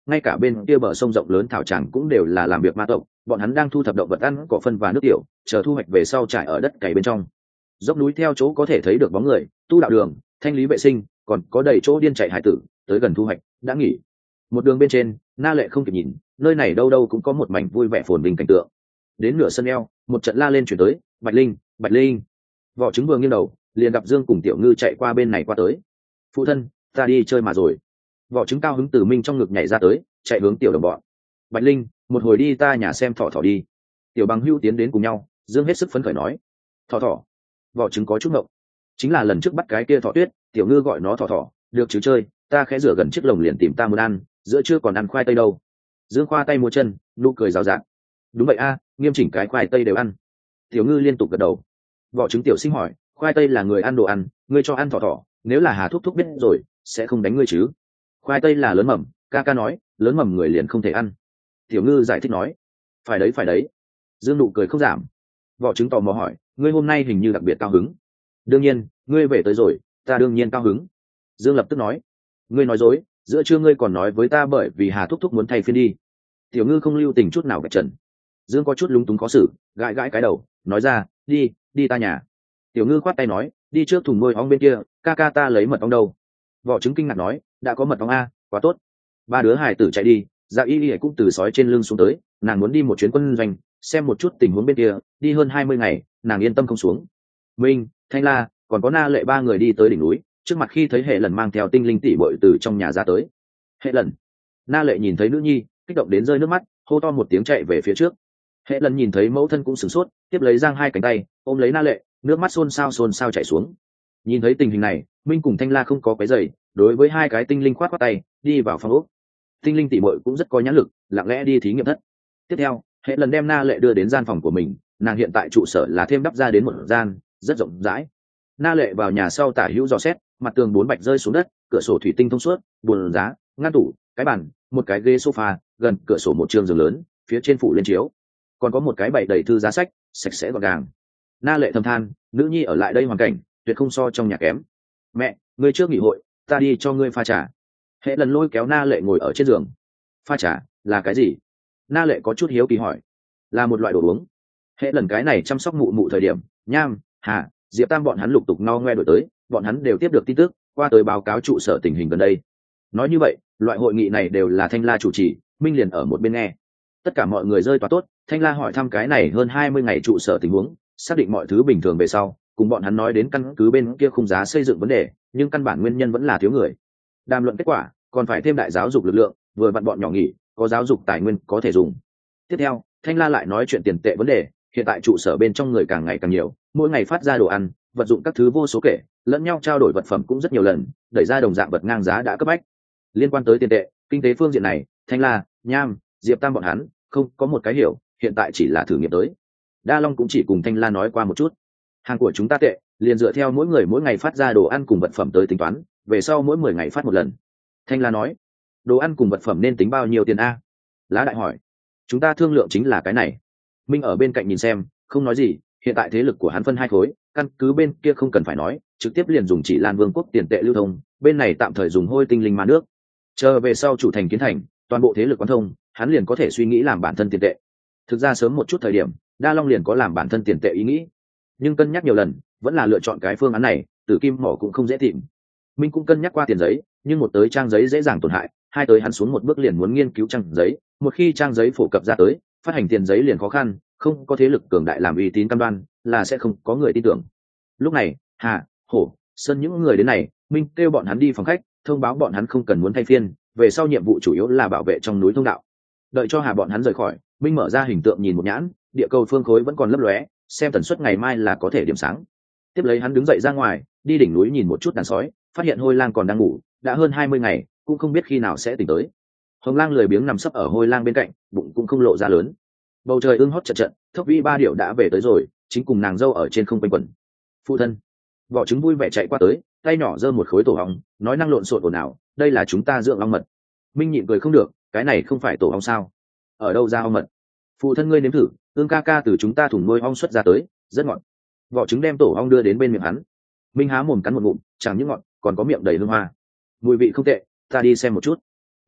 S1: ngay cả bên kia bờ sông rộng lớn thảo tràng cũng đều là làm việc ma tộc, bọn hắn đang thu thập động vật ăn cỏ phân và nước tiểu, chờ thu hoạch về sau trải ở đất cày bên trong. Dốc núi theo chỗ có thể thấy được bóng người, tu đạo đường, thanh lý vệ sinh, còn có đầy chỗ điên chạy hải tử, tới gần thu hoạch, đã nghỉ. Một đường bên trên, Na Lệ không kịp nhìn, nơi này đâu đâu cũng có một mảnh vui vẻ phồn vinh cảnh tượng. Đến nửa sân eo, một trận la lên chuyển tới, Bạch Linh, Bạch Linh. Võ Trứng vừa nghiêng đầu, liền gặp Dương cùng Tiểu Ngư chạy qua bên này qua tới. Phụ thân, ta đi chơi mà rồi. Võ Trứng cao hứng từ Minh trong ngực nhảy ra tới, chạy hướng Tiểu đồng bọn. Bạch Linh, một hồi đi ta nhà xem thỏ thỏ đi. Tiểu Bằng Hưu tiến đến cùng nhau, Dương hết sức phấn khởi nói. Thỏ thỏ. Võ Trứng có chút ngộng. Chính là lần trước bắt cái kia thỏ tuyết, Tiểu Ngư gọi nó thỏ thỏ, được chứ chơi, ta khẽ rửa gần chiếc lồng liền tìm ta muốn ăn, giữa trưa còn ăn khoai tây đâu. Dương khoa tay mua chân, nụ cười rào rạt. Đúng vậy a, nghiêm chỉnh cái khoai tây đều ăn. Tiểu Ngư liên tục gật đầu. Võ Trứng tiểu sinh hỏi, khoai tây là người ăn đồ ăn, ngươi cho ăn thỏ thỏ, nếu là Hà thúc thúc biết rồi sẽ không đánh ngươi chứ? Khoai tây là lớn mầm, ca ca nói, lớn mầm người liền không thể ăn. Tiểu Ngư giải thích nói, phải đấy phải đấy. Dương nụ cười không giảm. Võ Trứng tò mò hỏi, ngươi hôm nay hình như đặc biệt cao hứng. Đương nhiên, ngươi về tới rồi, ta đương nhiên cao hứng. Dương lập tức nói, ngươi nói dối, giữa trưa ngươi còn nói với ta bởi vì Hà thúc thúc muốn thay phiên đi. Tiểu Ngư không lưu tình chút nào vạch trần. Dương có chút lúng túng khó xử, gãi gãi cái đầu, nói ra, đi, đi ta nhà. Tiểu Ngư khoát tay nói, đi trước thùng nuôi ong bên kia, ca ca ta lấy mật ong đâu. Võ Trứng kinh ngạc nói, đã có mật ong a, quá tốt. Ba đứa hài tử chạy đi, Dạ Y Y cũng từ sói trên lưng xuống tới, nàng muốn đi một chuyến quân doanh, xem một chút tình huống bên kia, đi hơn hai mươi ngày, nàng yên tâm không xuống. Minh, Thanh La, còn có Na Lệ ba người đi tới đỉnh núi, trước mặt khi thấy Hệ Lần mang theo tinh linh tỷ bội từ trong nhà ra tới. Hệ Lần. Na Lệ nhìn thấy nữ nhi, kích động đến rơi nước mắt, hô to một tiếng chạy về phía trước. Hệ Lần nhìn thấy mẫu thân cũng sửng sốt, tiếp lấy giang hai cánh tay, ôm lấy Na Lệ, nước mắt xôn xao xôn xao chảy xuống. Nhìn thấy tình hình này, Minh cùng Thanh La không có cái giày, đối với hai cái tinh linh khoát khoát tay, đi vào phòng ốc. Tinh linh tỷ muội cũng rất có nhãn lực, lặng lẽ đi thí nghiệm thất. Tiếp theo, Hệ Lần đem Na Lệ đưa đến gian phòng của mình, nàng hiện tại trụ sở là thêm đắp ra đến một gian rất rộng rãi. Na Lệ vào nhà sau tả hữu dò xét, mặt tường bốn bạch rơi xuống đất, cửa sổ thủy tinh thông suốt, buồn giá, ngăn tủ, cái bàn, một cái ghế sofa, gần cửa sổ một trường giường lớn, phía trên phủ lên chiếu, còn có một cái bày đầy thư giá sách, sạch sẽ gọn gàng. Na Lệ thầm than, nữ nhi ở lại đây hoàn cảnh tuyệt không so trong nhà kém. Mẹ, ngươi trước nghỉ hội, ta đi cho ngươi pha trà. Hệ Lần lôi kéo Na Lệ ngồi ở trên giường. Pha trà là cái gì? Na Lệ có chút hiếu kỳ hỏi. Là một loại đồ uống. Hệ Lần cái này chăm sóc mụ mụ thời điểm, Nham, Hà, Diệp Tam bọn hắn lục tục no ngoe đổi tới, bọn hắn đều tiếp được tin tức, qua tới báo cáo trụ sở tình hình gần đây. Nói như vậy, loại hội nghị này đều là Thanh La chủ trì, Minh liền ở một bên nghe. Tất cả mọi người rơi tòa tốt, Thanh La hỏi thăm cái này hơn hai mươi ngày trụ sở tình huống, xác định mọi thứ bình thường về sau, cùng bọn hắn nói đến căn cứ bên kia khung giá xây dựng vấn đề, nhưng căn bản nguyên nhân vẫn là thiếu người. Đàm luận kết quả, còn phải thêm đại giáo dục lực lượng, vừa vặn bọn nhỏ nghỉ, có giáo dục tài nguyên có thể dùng. Tiếp theo, Thanh La lại nói chuyện tiền tệ vấn đề, hiện tại trụ sở bên trong người càng ngày càng nhiều, mỗi ngày phát ra đồ ăn, vật dụng các thứ vô số kể, lẫn nhau trao đổi vật phẩm cũng rất nhiều lần, đẩy ra đồng dạng vật ngang giá đã cấp bách. Liên quan tới tiền tệ, kinh tế phương diện này, Thanh La, Nham, Diệp Tam bọn hắn không có một cái hiểu, hiện tại chỉ là thử nghiệm tới. Đa Long cũng chỉ cùng Thanh La nói qua một chút. Hàng của chúng ta tệ, liền dựa theo mỗi người mỗi ngày phát ra đồ ăn cùng vật phẩm tới tính toán, về sau mỗi mười ngày phát một lần. Thanh La nói, đồ ăn cùng vật phẩm nên tính bao nhiêu tiền a? Lá Đại hỏi. Chúng ta thương lượng chính là cái này. Minh ở bên cạnh nhìn xem, không nói gì, hiện tại thế lực của hắn phân hai khối, căn cứ bên kia không cần phải nói, trực tiếp liền dùng chỉ Lan Vương quốc tiền tệ lưu thông, bên này tạm thời dùng hôi tinh linh ma nước. Chờ về sau chủ thành kiến thành, toàn bộ thế lực quán thông, hắn liền có thể suy nghĩ làm bản thân tiền tệ. Thực ra sớm một chút thời điểm, Đa Long liền có làm bản thân tiền tệ ý nghĩ, nhưng cân nhắc nhiều lần, vẫn là lựa chọn cái phương án này, Tử Kim mỏ cũng không dễ tìm. Minh cũng cân nhắc qua tiền giấy, nhưng một tới trang giấy dễ dàng tổn hại, hai tới hắn xuống một bước liền muốn nghiên cứu trang giấy, một khi trang giấy phổ cập ra tới, phát hành tiền giấy liền khó khăn, không có thế lực cường đại làm uy tín cam đoan, là sẽ không có người tin tưởng. Lúc này, Hà, Hổ, Sơn những người đến này, Minh kêu bọn hắn đi phòng khách, thông báo bọn hắn không cần muốn thay phiên, về sau nhiệm vụ chủ yếu là bảo vệ trong núi thông đạo. Đợi cho Hà bọn hắn rời khỏi, Minh mở ra hình tượng nhìn một nhãn, địa cầu phương khối vẫn còn lấp lóe, xem tần suất ngày mai là có thể điểm sáng. Tiếp lấy hắn đứng dậy ra ngoài, đi đỉnh núi nhìn một chút đàn sói, phát hiện Hôi Lang còn đang ngủ, đã hơn hai mươi ngày, cũng không biết khi nào sẽ tỉnh tới. Hồng Lang lười biếng nằm sấp ở Hôi Lang bên cạnh, bụng cũng không lộ ra lớn. Bầu trời ưng hót chật trận, Thốc Vĩ ba điệu đã về tới rồi, chính cùng nàng dâu ở trên không quanh quẩn. Phụ thân. Vỏ trứng vui vẻ chạy qua tới, tay nhỏ giơ một khối tổ ong, nói năng lộn xộn ồn ào, đây là chúng ta dưỡng ong mật. Minh nhịn cười không được, cái này không phải tổ ong sao? Ở đâu ra ong mật? Phụ thân ngươi nếm thử, ương ca ca từ chúng ta thủng nuôi ong xuất ra tới, rất ngọt. Vỏ trứng đem tổ ong đưa đến bên miệng hắn. Minh há mồm cắn một ngụm, chẳng những ngọt, còn có miệng đầy hương hoa. Mùi vị không tệ, ta đi xem một chút.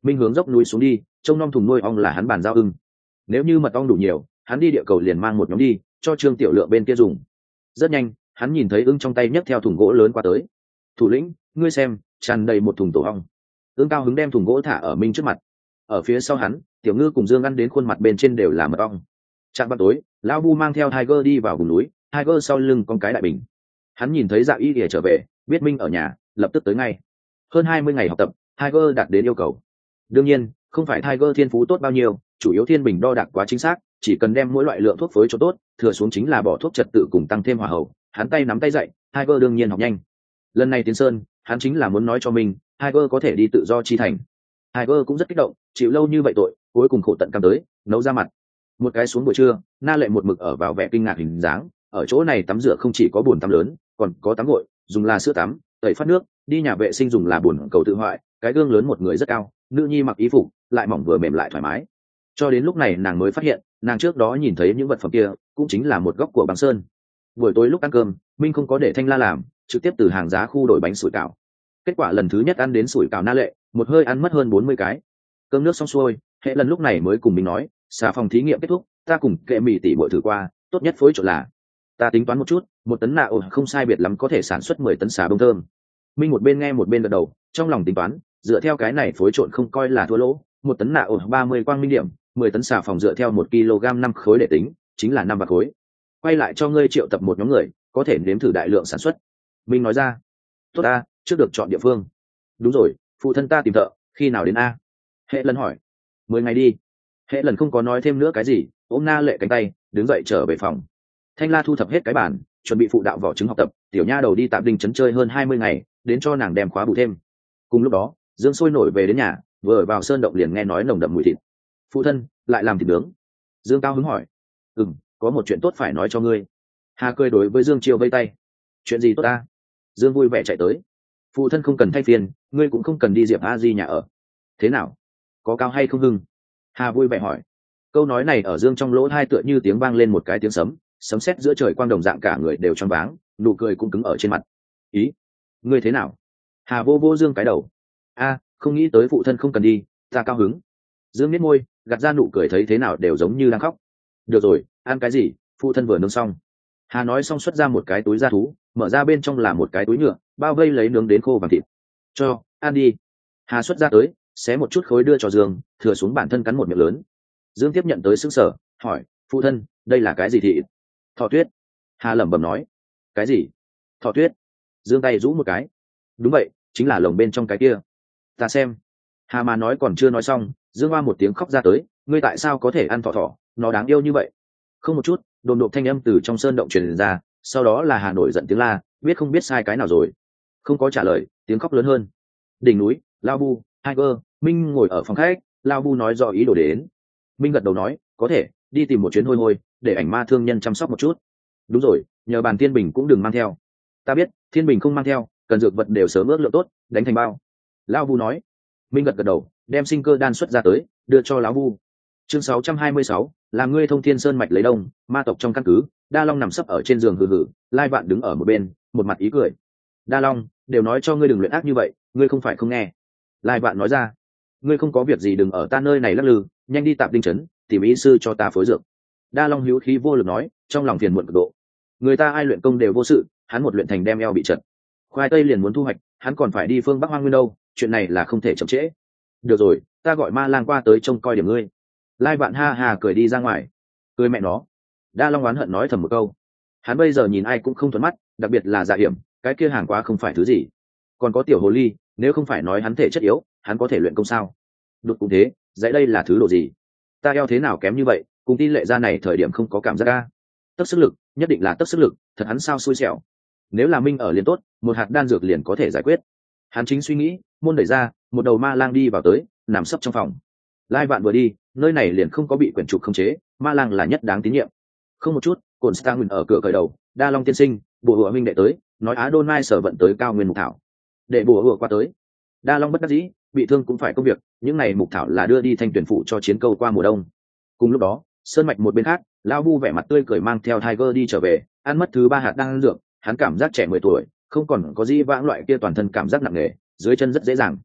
S1: Minh hướng dốc núi xuống đi, trông nom thùng nuôi ong là hắn bàn giao ưng. Nếu như mật ong đủ nhiều, hắn đi địa cầu liền mang một nhóm đi cho Trương Tiểu Lượng bên kia dùng. Rất nhanh, hắn nhìn thấy ưng trong tay nhấc theo thùng gỗ lớn qua tới. Thủ lĩnh, ngươi xem, tràn đầy một thùng tổ ong. Ưng cao hứng đem thùng gỗ thả ở Minh trước mặt. Ở phía sau hắn, Tiểu Ngư cùng Dương ăn đến khuôn mặt bên trên đều là mật ong. Trạng vào tối, lão Bu mang theo Tiger đi vào vùng núi, Tiger sau lưng con cái đại bình. Hắn nhìn thấy Dạ Y ỉa trở về, biết Minh ở nhà, lập tức tới ngay. Hơn hai mươi ngày học tập, Tiger đạt đến yêu cầu. Đương nhiên, không phải Tiger thiên phú tốt bao nhiêu, chủ yếu thiên bình đo đạc quá chính xác, chỉ cần đem mỗi loại lượng thuốc phối cho tốt, thừa xuống chính là bỏ thuốc trật tự cùng tăng thêm hỏa hậu. Hắn tay nắm tay dạy, Tiger đương nhiên học nhanh. Lần này tiến sơn, hắn chính là muốn nói cho mình, Tiger có thể đi tự do chi thành. Tiger cũng rất kích động, chịu lâu như vậy tội, cuối cùng khổ tận cam tới, nấu ra mặt. Một cái xuống buổi trưa, Na Lệ một mực ở vào vẻ kinh ngạc hình dáng, ở chỗ này tắm rửa không chỉ có bồn tắm lớn, còn có tắm gội, dùng là sữa tắm, tẩy phát nước, đi nhà vệ sinh dùng là bồn cầu tự hoại, cái gương lớn một người rất cao, nữ nhi mặc y phục, lại mỏng vừa mềm lại thoải mái. Cho đến lúc này nàng mới phát hiện, nàng trước đó nhìn thấy những vật phẩm kia, cũng chính là một góc của băng sơn. Buổi tối lúc ăn cơm, Minh không có để Thanh La làm, trực tiếp từ hàng giá khu đổi bánh sủi cảo. Kết quả lần thứ nhất ăn đến sủi cảo Na Lệ, một hơi ăn mất hơn bốn mươi cái. Cơm nước xong xuôi, hệ lần lúc này mới cùng mình nói, xà phòng thí nghiệm kết thúc, ta cùng kệ mì tỉ bội thử qua, tốt nhất phối trộn là ta tính toán một chút, một tấn nạ ổn không sai biệt lắm có thể sản xuất mười tấn xà bông thơm. Minh một bên nghe một bên gật đầu, trong lòng tính toán, dựa theo cái này phối trộn không coi là thua lỗ, một tấn nạ ổn ba mươi quang minh điểm, mười tấn xà phòng dựa theo một kg năm khối để tính, chính là năm vạn khối. Quay lại cho ngươi triệu tập một nhóm người, có thể nếm thử đại lượng sản xuất. Minh nói ra, tốt ta, trước được chọn địa phương. Đúng rồi, phụ thân ta tìm thợ, khi nào đến a? Hệ lần hỏi. Mười ngày đi. Hệ lần không có nói thêm nữa cái gì, ôm Na Lệ cánh tay, đứng dậy trở về phòng. Thanh La thu thập hết cái bản, chuẩn bị phụ đạo vỏ trứng học tập, tiểu nha đầu đi tạm đình trấn chơi hơn hai mươi ngày, đến cho nàng đem khóa bù thêm. Cùng lúc đó, Dương sôi nổi về đến nhà, vừa ở vào sơn động liền nghe nói nồng đậm mùi thịt. Phụ thân, lại làm thịt nướng. Dương cao hứng hỏi. Ừm, có một chuyện tốt phải nói cho ngươi. Hà cười đối với Dương Chiêu vây tay. Chuyện gì tốt ta? Dương vui vẻ chạy tới. Phụ thân không cần thay phiền, ngươi cũng không cần đi Diệp A Di nhà ở. Thế nào? Có cao hay không hưng? Hà vui vẻ hỏi. Câu nói này ở Dương trong lỗ tai tựa như tiếng vang lên một cái tiếng sấm, sấm sét giữa trời quang đồng dạng cả người đều choáng váng, nụ cười cũng cứng ở trên mặt. Ý, ngươi thế nào? Hà vô vô Dương cái đầu. A, không nghĩ tới phụ thân không cần đi, ta cao hứng. Dương nhếch môi, gạt ra nụ cười thấy thế nào đều giống như đang khóc. Được rồi, ăn cái gì? Phụ thân vừa nướng xong. Hà nói xong xuất ra một cái túi da thú, mở ra bên trong là một cái túi nhựa, bao vây lấy nướng đến khô vàng thịt. Cho, ăn đi. Hà xuất ra tới, xé một chút khối đưa cho Dương, thừa xuống bản thân cắn một miệng lớn. Dương tiếp nhận tới sững sờ, hỏi, phụ thân, đây là cái gì thịt? Thỏ tuyết. Hà lẩm bẩm nói. Cái gì? Thỏ tuyết. Dương tay rũ một cái. Đúng vậy, chính là lồng bên trong cái kia. Ta xem. Hà mà nói còn chưa nói xong, Dương hoa một tiếng khóc ra tới, ngươi tại sao có thể ăn thỏ thỏ, nó đáng yêu như vậy. Không một chút, đồn đột thanh âm từ trong sơn động truyền ra, sau đó là Hà nổi giận tiếng la, biết không biết sai cái nào rồi. Không có trả lời, tiếng khóc lớn hơn. Đỉnh núi, Lao Bu, Tiger, Minh ngồi ở phòng khách, Lao Bu nói rõ ý đồ đến. Minh gật đầu nói, có thể, đi tìm một chuyến hôi hôi, để ảnh ma thương nhân chăm sóc một chút. Đúng rồi, nhờ bàn thiên bình cũng đừng mang theo. Ta biết, thiên bình không mang theo, cần dược vật đều sớm ước lượng tốt, đánh thành bao. Lao Bu nói. Minh gật gật đầu, đem sinh cơ đan xuất ra tới, đưa cho lão Bu. Chương sáu trăm hai mươi sáu, làm ngươi thông thiên sơn mạch lấy đông, ma tộc trong căn cứ. Đa Long nằm sấp ở trên giường hừ hừ, Lai Vạn đứng ở một bên, một mặt ý cười. Đa Long, đều nói cho ngươi đừng luyện ác như vậy, ngươi không phải không nghe. Lai Vạn nói ra, ngươi không có việc gì đừng ở ta nơi này lắc lư, nhanh đi tạm đinh trấn, tìm y sư cho ta phối dược. Đa Long hữu khí vô lực nói, trong lòng phiền muộn cực độ. Người ta ai luyện công đều vô sự, hắn một luyện thành đem eo bị chật. Khoai tây liền muốn thu hoạch, hắn còn phải đi phương Bắc Hoang Nguyên đâu, chuyện này là không thể chậm trễ. Được rồi, ta gọi Ma Lang qua tới trông coi điểm ngươi. Lai Vạn ha ha cười đi ra ngoài. Cười mẹ nó. Đa Long oán hận nói thầm một câu. Hắn bây giờ nhìn ai cũng không thuận mắt, đặc biệt là Dạ Hiểm, cái kia hàng quá không phải thứ gì. Còn có tiểu hồ ly, nếu không phải nói hắn thể chất yếu, hắn có thể luyện công sao? Đột cũng thế, dãy đây là thứ đồ gì? Ta eo thế nào kém như vậy, cùng tin lệ ra này thời điểm không có cảm giác ca. Tất sức lực, nhất định là tất sức lực, thật hắn sao xui xẻo. Nếu là Minh ở liền tốt, một hạt đan dược liền có thể giải quyết. Hắn chính suy nghĩ, môn đẩy ra, một đầu ma lang đi vào tới, nằm sấp trong phòng. Lai Vạn vừa đi, nơi này liền không có bị quyển trục khống chế, ma lang là nhất đáng tín nhiệm. Không một chút, cồn Stang ở cửa cởi đầu, Đa Long tiên sinh, bộ hựa minh đệ tới, nói Á Đôn Mai sở vận tới cao nguyên mục thảo. Để bộ hựa qua tới. Đa Long bất đắc dĩ, bị thương cũng phải công việc, những này mục thảo là đưa đi thanh tuyển phụ cho chiến câu qua mùa đông. Cùng lúc đó, sơn mạch một bên khác, Lão Bu vẻ mặt tươi cười mang theo Tiger đi trở về, ăn mất thứ ba hạt đan dược, hắn cảm giác trẻ mười tuổi, không còn có gì vãng loại kia toàn thân cảm giác nặng nề, dưới chân rất dễ dàng.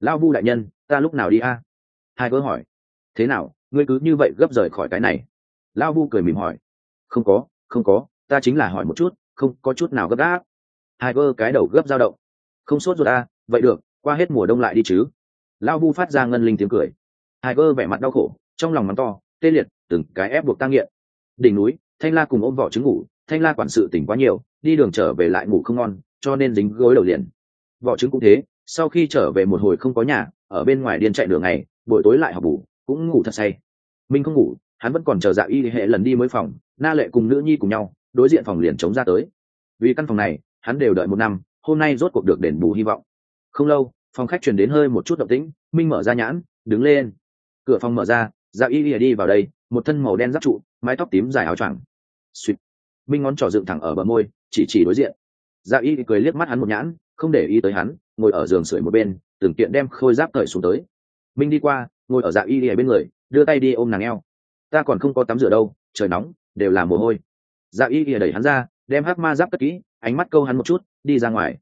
S1: Lão Vu đại nhân, ta lúc nào đi a? Hai vợ hỏi. Thế nào, ngươi cứ như vậy gấp rời khỏi cái này? Lão Vu cười mỉm hỏi. Không có, không có, ta chính là hỏi một chút, không có chút nào gấp gáp. Hai vợ cái đầu gấp dao động. Không sốt ruột a, vậy được, qua hết mùa đông lại đi chứ. Lão Vu phát ra ngân linh tiếng cười. Hai vợ vẻ mặt đau khổ, trong lòng mắng to, tê liệt, từng cái ép buộc ta nghiện. Đỉnh núi, Thanh La cùng ôm vỏ trứng ngủ, Thanh La quản sự tỉnh quá nhiều, đi đường trở về lại ngủ không ngon, cho nên dính gối đầu liền. Vỏ trứng cũng thế, sau khi trở về một hồi không có nhà, ở bên ngoài điên chạy đường ngày, buổi tối lại học bù, cũng ngủ thật say. Minh không ngủ, hắn vẫn còn chờ Dạ Y hệ lần đi mới phòng, Na Lệ cùng nữ nhi cùng nhau, đối diện phòng liền chống ra tới. Vì căn phòng này, hắn đều đợi một năm, hôm nay rốt cuộc được đền bù hy vọng. Không lâu, phòng khách truyền đến hơi một chút động tĩnh, Minh mở ra nhãn, đứng lên. Cửa phòng mở ra, Dạ Y đi vào đây, một thân màu đen giáp trụ, mái tóc tím dài áo choàng. Xuyệt. Minh ngón trỏ dựng thẳng ở bờ môi, chỉ chỉ đối diện. Dạ Y cười liếc mắt hắn một nhãn, không để ý tới hắn, ngồi ở giường sưởi một bên, từng kiện đem khôi giáp cởi xuống tới. Minh đi qua, ngồi ở Dạ Y ở bên người, đưa tay đi ôm nàng eo. Ta còn không có tắm rửa đâu, trời nóng, đều là mồ hôi. Dạ Y đẩy hắn ra, đem hắc ma giáp cất kỹ, ánh mắt câu hắn một chút, đi ra ngoài.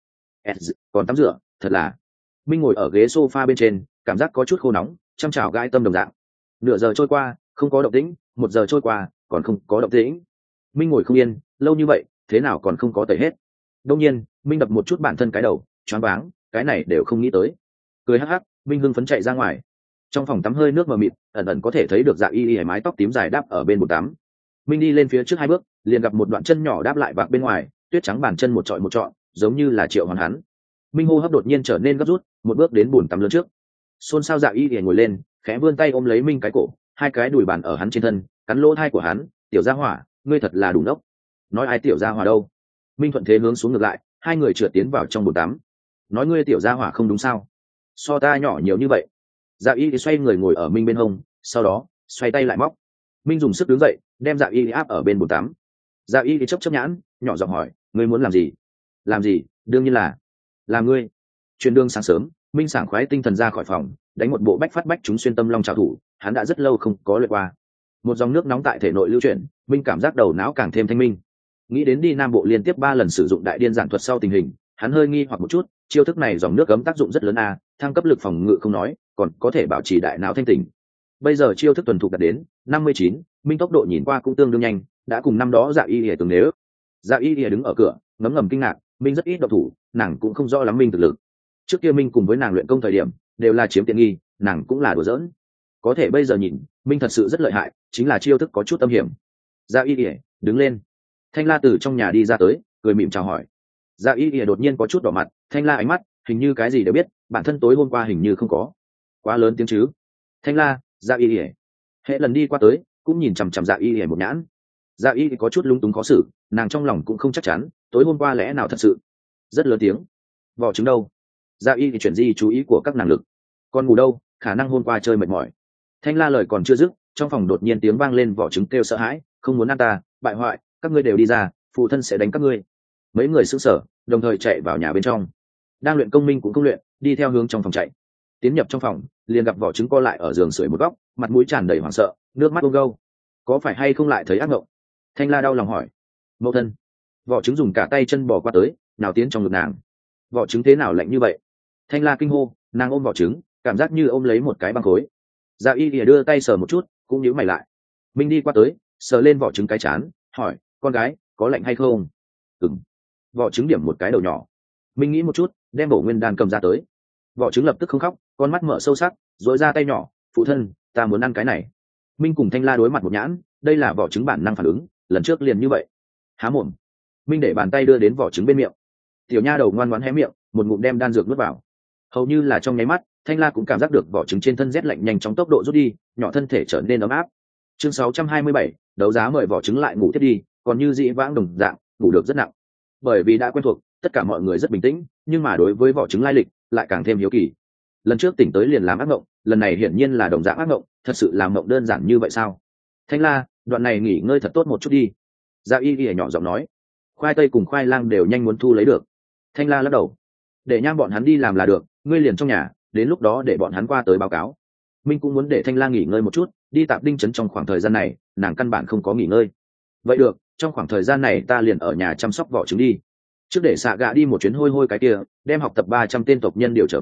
S1: Còn tắm rửa, thật là. Minh ngồi ở ghế sofa bên trên, cảm giác có chút khô nóng, chăm chảo gai tâm đồng dạng. Nửa giờ trôi qua, không có động tĩnh, một giờ trôi qua, còn không có động tĩnh. Minh ngồi không yên, lâu như vậy, thế nào còn không có tẩy hết. Đông nhiên, Minh đập một chút bản thân cái đầu, choáng váng, cái này đều không nghĩ tới. Cười hắc hắc, Minh hưng phấn chạy ra ngoài. Trong phòng tắm hơi nước mờ mịt, ẩn ẩn có thể thấy được Dạ Y Y mái tóc tím dài đáp ở bên bồn tắm. Minh đi lên phía trước hai bước, liền gặp một đoạn chân nhỏ đáp lại vạc bên ngoài, tuyết trắng bàn chân một trọi một trọn, giống như là triệu hoàn hắn. Minh hô hấp đột nhiên trở nên gấp rút, một bước đến bồn tắm lớn trước. Xôn xao Dạ Y Y ngồi lên, khẽ vươn tay ôm lấy Minh cái cổ, hai cái đùi bàn ở hắn trên thân, cắn lỗ thai của hắn, tiểu gia hỏa, ngươi thật là đủ nốc. Nói ai tiểu gia hỏa đâu? Minh thuận thế hướng xuống ngược lại, hai người trượt tiến vào trong bồn tắm. Nói ngươi tiểu gia hỏa không đúng sao? So ta nhỏ nhiều như vậy. Dạ Y thì xoay người ngồi ở Minh bên hông, sau đó xoay tay lại móc. Minh dùng sức đứng dậy, đem Dạ Y áp ở bên bồn tắm. Dạ Y thì chớp chớp nhãn, nhỏ giọng hỏi, ngươi muốn làm gì? Làm gì? Đương nhiên là làm ngươi. Chuyến đường sáng sớm, Minh sảng khoái tinh thần ra khỏi phòng, đánh một bộ bách phát bách chúng xuyên tâm long trảo thủ, hắn đã rất lâu không có luyện qua. Một dòng nước nóng tại thể nội lưu chuyển, Minh cảm giác đầu não càng thêm thanh minh. Nghĩ đến đi Nam Bộ liên tiếp ba lần sử dụng đại điên giản thuật sau tình hình, hắn hơi nghi hoặc một chút, chiêu thức này dòng nước cấm tác dụng rất lớn a, thăng cấp lực phòng ngự không nói, còn có thể bảo trì đại não thanh tỉnh. Bây giờ chiêu thức tuần thục đạt đến năm mươi chín, Minh tốc độ nhìn qua cũng tương đương nhanh, đã cùng năm đó Dạ Y Lìa từng nếu. Dạ Y Lìa đứng ở cửa, ngấm ngầm kinh ngạc, Minh rất ít độc thủ, nàng cũng không rõ lắm Minh thực lực. Trước kia Minh cùng với nàng luyện công thời điểm, đều là chiếm tiện nghi, nàng cũng là đùa giỡn. Có thể bây giờ nhìn, Minh thật sự rất lợi hại, chính là chiêu thức có chút âm hiểm. Dạ Y Lìa, đứng lên. Thanh La từ trong nhà đi ra tới, cười mỉm chào hỏi. Dạ Y Lìa đột nhiên có chút đỏ mặt, Thanh La ánh mắt, hình như cái gì đều biết, bản thân tối hôm qua hình như không có. Quá lớn tiếng chứ. Thanh La, Dạ Y Lìa. Hệ lần đi qua tới, cũng nhìn chằm chằm Dạ Y Lìa một nhãn. Dạ Y thì có chút lúng túng khó xử, nàng trong lòng cũng không chắc chắn, tối hôm qua lẽ nào thật sự. Rất lớn tiếng. Vỏ trứng đâu? Dạ Y thì chuyển di chú ý của các nàng lực. Con ngủ đâu? Khả năng hôm qua chơi mệt mỏi. Thanh La lời còn chưa dứt, trong phòng đột nhiên tiếng vang lên, vỏ trứng kêu sợ hãi, không muốn ăn ta, bại hoại, các ngươi đều đi ra, phụ thân sẽ đánh các ngươi. Mấy người sững sờ, đồng thời chạy vào nhà bên trong. Đang luyện công Minh cũng không luyện, đi theo hướng trong phòng chạy. Tiến nhập trong phòng, liền gặp vỏ trứng co lại ở giường sưởi một góc, mặt mũi tràn đầy hoảng sợ, nước mắt ôm gâu. Có phải hay không lại thấy ác mộng? Thanh La đau lòng hỏi. Mẫu thân. Vỏ trứng dùng cả tay chân bò qua tới, nào tiến trong ngực nàng. Vỏ trứng thế nào lạnh như vậy? Thanh La kinh hô, nàng ôm vỏ trứng, cảm giác như ôm lấy một cái băng khối. Dạ Y Lìa đưa tay sờ một chút, cũng nhíu mày lại. Minh đi qua tới, sờ lên vỏ trứng cái chán, hỏi, con gái, có lạnh hay không? Ừm. Vỏ trứng điểm một cái đầu nhỏ. Minh nghĩ một chút, đem bổ nguyên đan cầm ra tới. Vỏ trứng lập tức không khóc, con mắt mở sâu sắc, dội ra tay nhỏ, phụ thân, ta muốn ăn cái này. Minh cùng Thanh La đối mặt một nhãn, đây là vỏ trứng bản năng phản ứng, lần trước liền như vậy. Há mồm. Minh để bàn tay đưa đến vỏ trứng bên miệng. Tiểu nha đầu ngoan ngoãn hé miệng, một ngụm đem đan dược nuốt vào. Hầu như là trong nháy mắt, Thanh La cũng cảm giác được vỏ trứng trên thân rét lạnh nhanh chóng tốc độ rút đi, nhỏ thân thể trở nên ấm áp. Chương sáu trăm hai mươi bảy, đấu giá mời vỏ trứng lại ngủ tiếp đi, còn như dị vãng đồng dạng, ngủ được rất nặng. Bởi vì đã quen thuộc, tất cả mọi người rất bình tĩnh, nhưng mà đối với vỏ trứng lai lịch, lại càng thêm hiếu kỳ. Lần trước tỉnh tới liền làm ác mộng, lần này hiển nhiên là đồng dạng ác mộng, thật sự làm mộng đơn giản như vậy sao? Thanh La, đoạn này nghỉ ngơi thật tốt một chút đi. Dạ Y Y nhỏ giọng nói. Khoai tây cùng khoai lang đều nhanh muốn thu lấy được. Thanh La lắc đầu. Để nham bọn hắn đi làm là được, ngươi liền trong nhà, đến lúc đó để bọn hắn qua tới báo cáo. Minh cũng muốn để Thanh La nghỉ ngơi một chút, đi tạp đinh trấn trong khoảng thời gian này, nàng căn bản không có nghỉ ngơi. Vậy được, trong khoảng thời gian này ta liền ở nhà chăm sóc vỏ trứng đi. Trước để xạ gạ đi một chuyến hôi hôi cái kia, đem học tập ba trăm tên tộc nhân điều trở về,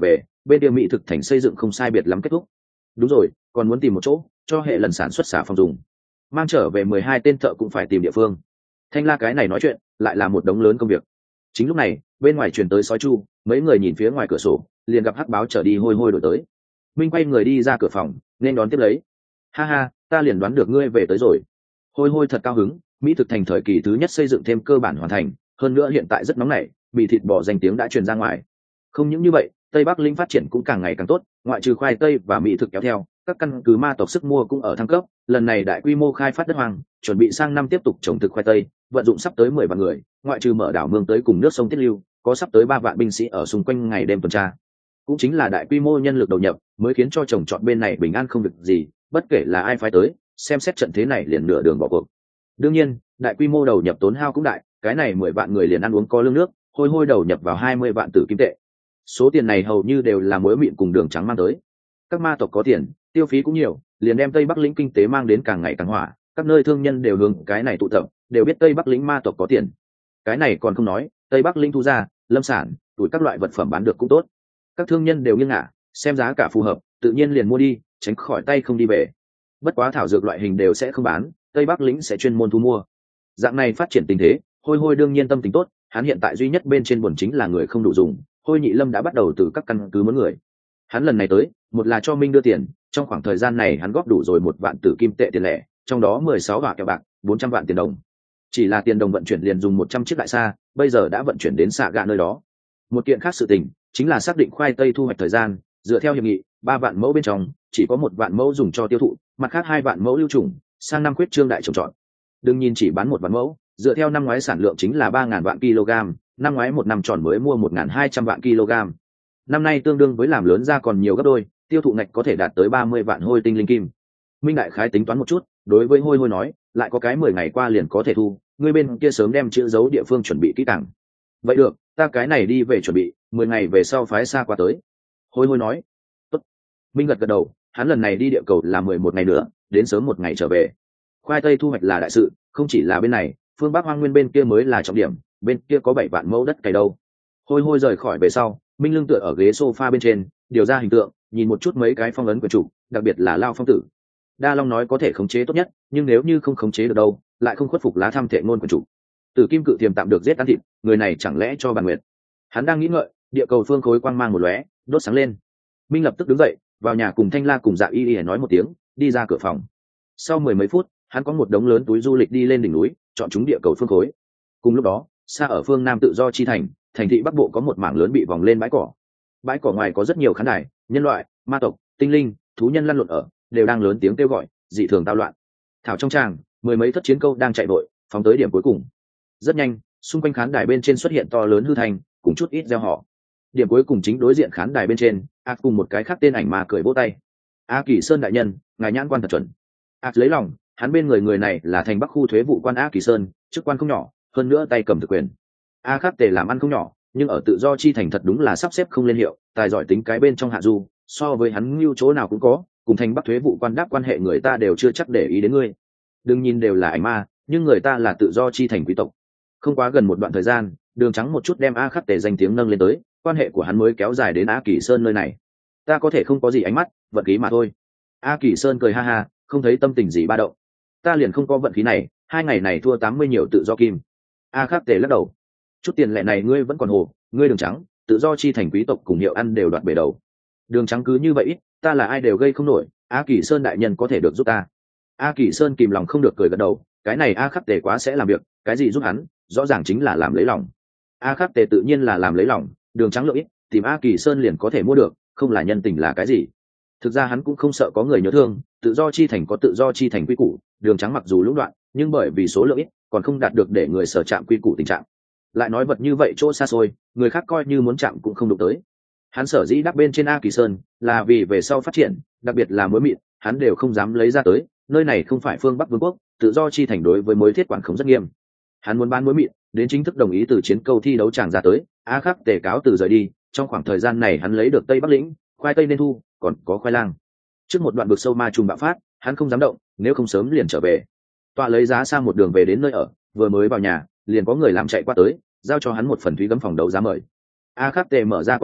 S1: bên kia mỹ thực thành xây dựng không sai biệt lắm kết thúc. Đúng rồi, còn muốn tìm một chỗ cho hệ lần sản xuất xả phòng dùng, mang trở về mười hai tên thợ cũng phải tìm địa phương. Thanh La cái này nói chuyện lại là một đống lớn công việc. Chính lúc này bên ngoài truyền tới sói chu, mấy người nhìn phía ngoài cửa sổ liền gặp hắc báo trở đi hôi hôi đổi tới. Minh quay người đi ra cửa phòng nên đón tiếp lấy. Ha ha, ta liền đoán được ngươi về tới rồi. Hôi hôi thật cao hứng, mỹ thực thành thời kỳ thứ nhất xây dựng thêm cơ bản hoàn thành, hơn nữa hiện tại rất nóng nảy, mì thịt bò danh tiếng đã truyền ra ngoài. Không những như vậy, Tây Bắc Linh phát triển cũng càng ngày càng tốt, ngoại trừ khoai tây và mỹ thực kéo theo, các căn cứ ma tộc sức mua cũng ở thăng cấp, lần này đại quy mô khai phát đất hoang, chuẩn bị sang năm tiếp tục trồng thực khoai tây, vận dụng sắp tới mười vạn người, ngoại trừ mở đảo mương tới cùng nước sông tiết lưu, có sắp tới ba vạn binh sĩ ở xung quanh ngày đêm tuần tra. Cũng chính là đại quy mô nhân lực đầu nhập, mới khiến cho trồng trọt bên này bình an không việc gì, bất kể là ai phái tới, xem xét trận thế này liền nửa đường bỏ cuộc. Đương nhiên, đại quy mô đầu nhập tốn hao cũng đại, cái này mười vạn người liền ăn uống có lương nước, hôi hôi đầu nhập vào hai mươi vạn tử kim tệ. Số tiền này hầu như đều là muối mịn cùng đường trắng mang tới. Các ma tộc có tiền, tiêu phí cũng nhiều, liền đem Tây Bắc lĩnh kinh tế mang đến càng ngày càng hỏa, các nơi thương nhân đều hướng cái này tụ tập, đều biết Tây Bắc lĩnh ma tộc có tiền. Cái này còn không nói, Tây Bắc lĩnh thu ra, lâm sản, tuổi các loại vật phẩm bán được cũng tốt. Các thương nhân đều nghiêng ngả, xem giá cả phù hợp, tự nhiên liền mua đi, tránh khỏi tay không đi về. Bất quá thảo dược loại hình đều sẽ không bán, Tây Bắc lĩnh sẽ chuyên môn thu mua. Dạng này phát triển tình thế, hôi hôi đương nhiên tâm tình tốt, hắn hiện tại duy nhất bên trên buồn chính là người không đủ dùng, hôi nhị lâm đã bắt đầu từ các căn cứ muốn người. Hắn lần này tới, một là cho Minh đưa tiền, trong khoảng thời gian này hắn góp đủ rồi một vạn tử kim tệ tiền lẻ, trong đó mười sáu vạn kẹo bạc, bốn trăm vạn tiền đồng. Chỉ là tiền đồng vận chuyển liền dùng một trăm chiếc đại xa, bây giờ đã vận chuyển đến xạ gạ nơi đó. Một kiện khác sự tình, chính là xác định khoai tây thu hoạch thời gian, dựa theo hiệp nghị, ba vạn mẫu bên trong, chỉ có một vạn mẫu dùng cho tiêu thụ, mặt khác hai vạn mẫu lưu trùng, sang năm khuyết trương đại trồng trọt. Đừng nhìn chỉ bán một vạn mẫu, dựa theo năm ngoái sản lượng chính là ba ngàn vạn kg, năm ngoái một năm tròn mới mua một ngàn hai trăm vạn kg. Năm nay tương đương với làm lớn ra còn nhiều gấp đôi, tiêu thụ ngạch có thể đạt tới ba mươi vạn hôi tinh linh kim. Minh đại khái tính toán một chút, đối với hôi hôi nói, lại có cái mười ngày qua liền có thể thu, người bên kia sớm đem chữ dấu địa phương chuẩn bị kỹ càng. Vậy được, ta cái này đi về chuẩn bị, mười ngày về sau phái xa qua tới. Hôi hôi nói. Tốt. Minh gật gật đầu, hắn lần này đi địa cầu là mười một ngày nữa, đến sớm một ngày trở về. Khoai tây thu hoạch là đại sự, không chỉ là bên này, phương Bắc Hoang Nguyên bên kia mới là trọng điểm, bên kia có bảy vạn mẫu đất cày đâu. Hôi hôi rời khỏi về sau, Minh lưng tựa ở ghế sofa bên trên, điều ra hình tượng, nhìn một chút mấy cái phong ấn quyển trục, đặc biệt là Lao Phong Tử. Đa Long nói có thể khống chế tốt nhất, nhưng nếu như không khống chế được đâu, lại không khuất phục lá thăm thệ ngôn quyển trục. Tử Kim Cự Tiềm tạm được giết ăn thịt, người này chẳng lẽ cho bản nguyệt. Hắn đang nghĩ ngợi, địa cầu phương khối quang mang một lóe, đốt sáng lên. Minh lập tức đứng dậy, vào nhà cùng Thanh La cùng Dạ Y Y nói một tiếng, đi ra cửa phòng. Sau mười mấy phút, hắn có một đống lớn túi du lịch đi lên đỉnh núi, chọn chúng địa cầu phương khối. Cùng lúc đó, xa ở phương Nam tự do chi thành, thành thị Bắc Bộ có một mảng lớn bị vòng lên bãi cỏ. Bãi cỏ ngoài có rất nhiều khán đài, nhân loại, ma tộc, tinh linh, thú nhân lăn lộn ở, đều đang lớn tiếng kêu gọi, dị thường tao loạn. Thảo trong tràng, mười mấy thất chiến câu đang chạy vội, phóng tới điểm cuối cùng. Rất nhanh, xung quanh khán đài bên trên xuất hiện to lớn hư thành, cùng chút ít reo hò. Điểm cuối cùng chính đối diện khán đài bên trên, a cùng một cái khác tên ảnh mà cười vỗ tay. A Kỳ Sơn đại nhân, ngài nhãn quan thật chuẩn. A lấy lòng, hắn bên người người này là thành Bắc khu thuế vụ quan A Kỳ Sơn, chức quan không nhỏ, hơn nữa tay cầm thực quyền. A khắc tề làm ăn không nhỏ, nhưng ở tự do chi thành thật đúng là sắp xếp không lên hiệu, tài giỏi tính cái bên trong hạ du, so với hắn lưu chỗ nào cũng có, cùng thành Bắc thuế vụ quan đáp quan hệ người ta đều chưa chắc để ý đến ngươi. Đừng nhìn đều là ảnh ma, nhưng người ta là tự do chi thành quý tộc. Không quá gần một đoạn thời gian, Đường Trắng một chút đem A khắc tề danh tiếng nâng lên tới, quan hệ của hắn mới kéo dài đến A Kỳ Sơn nơi này. Ta có thể không có gì ánh mắt, vận khí mà thôi. A Kỳ Sơn cười ha ha, không thấy tâm tình gì ba động. Ta liền không có vận khí này, hai ngày này thua tám mươi nhiều tự do kim. A khắc tề lắc đầu. Chút tiền lệ này ngươi vẫn còn hồ, ngươi Đường Trắng, tự do chi thành quý tộc cùng hiệu ăn đều đoạt bể đầu. Đường Trắng cứ như vậy, ta là ai đều gây không nổi, A Kỳ Sơn đại nhân có thể được giúp ta. A Kỳ Sơn kìm lòng không được cười gật đầu, cái này A khắc tề quá sẽ làm việc, cái gì giúp hắn, rõ ràng chính là làm lấy lòng. A khắc tề tự nhiên là làm lấy lòng, Đường Trắng lượng ít, tìm A Kỳ Sơn liền có thể mua được, không là nhân tình là cái gì. Thực ra hắn cũng không sợ có người nhớ thương, tự do chi thành có tự do chi thành quy củ, Đường Trắng mặc dù lũng đoạn, nhưng bởi vì số lượng ít, còn không đạt được để người sở chạm quy củ tình trạng. Lại nói vật như vậy chỗ xa xôi, người khác coi như muốn chạm cũng không đụng tới. Hắn sở dĩ đắp bên trên A Kỳ Sơn, là vì về sau phát triển, đặc biệt là muối mịn, hắn đều không dám lấy ra tới, nơi này không phải phương Bắc Vương quốc, tự do chi thành đối với muối thiết quản khống rất nghiêm. Hắn muốn bán muối mịn, đến chính thức đồng ý từ chiến câu thi đấu tràng ra tới, A khắc tề cáo từ rời đi, trong khoảng thời gian này hắn lấy được Tây Bắc lĩnh, khoai tây nên thu, còn có khoai lang. Trước một đoạn vực sâu ma trùng bạo phát, hắn không dám động, nếu không sớm liền trở về. Tọa lấy giá sang một đường về đến nơi ở, vừa mới vào nhà, liền có người làm chạy qua tới, giao cho hắn một phần thúy gấm phòng đấu giá mời. A khắc tề mở ra quan sát,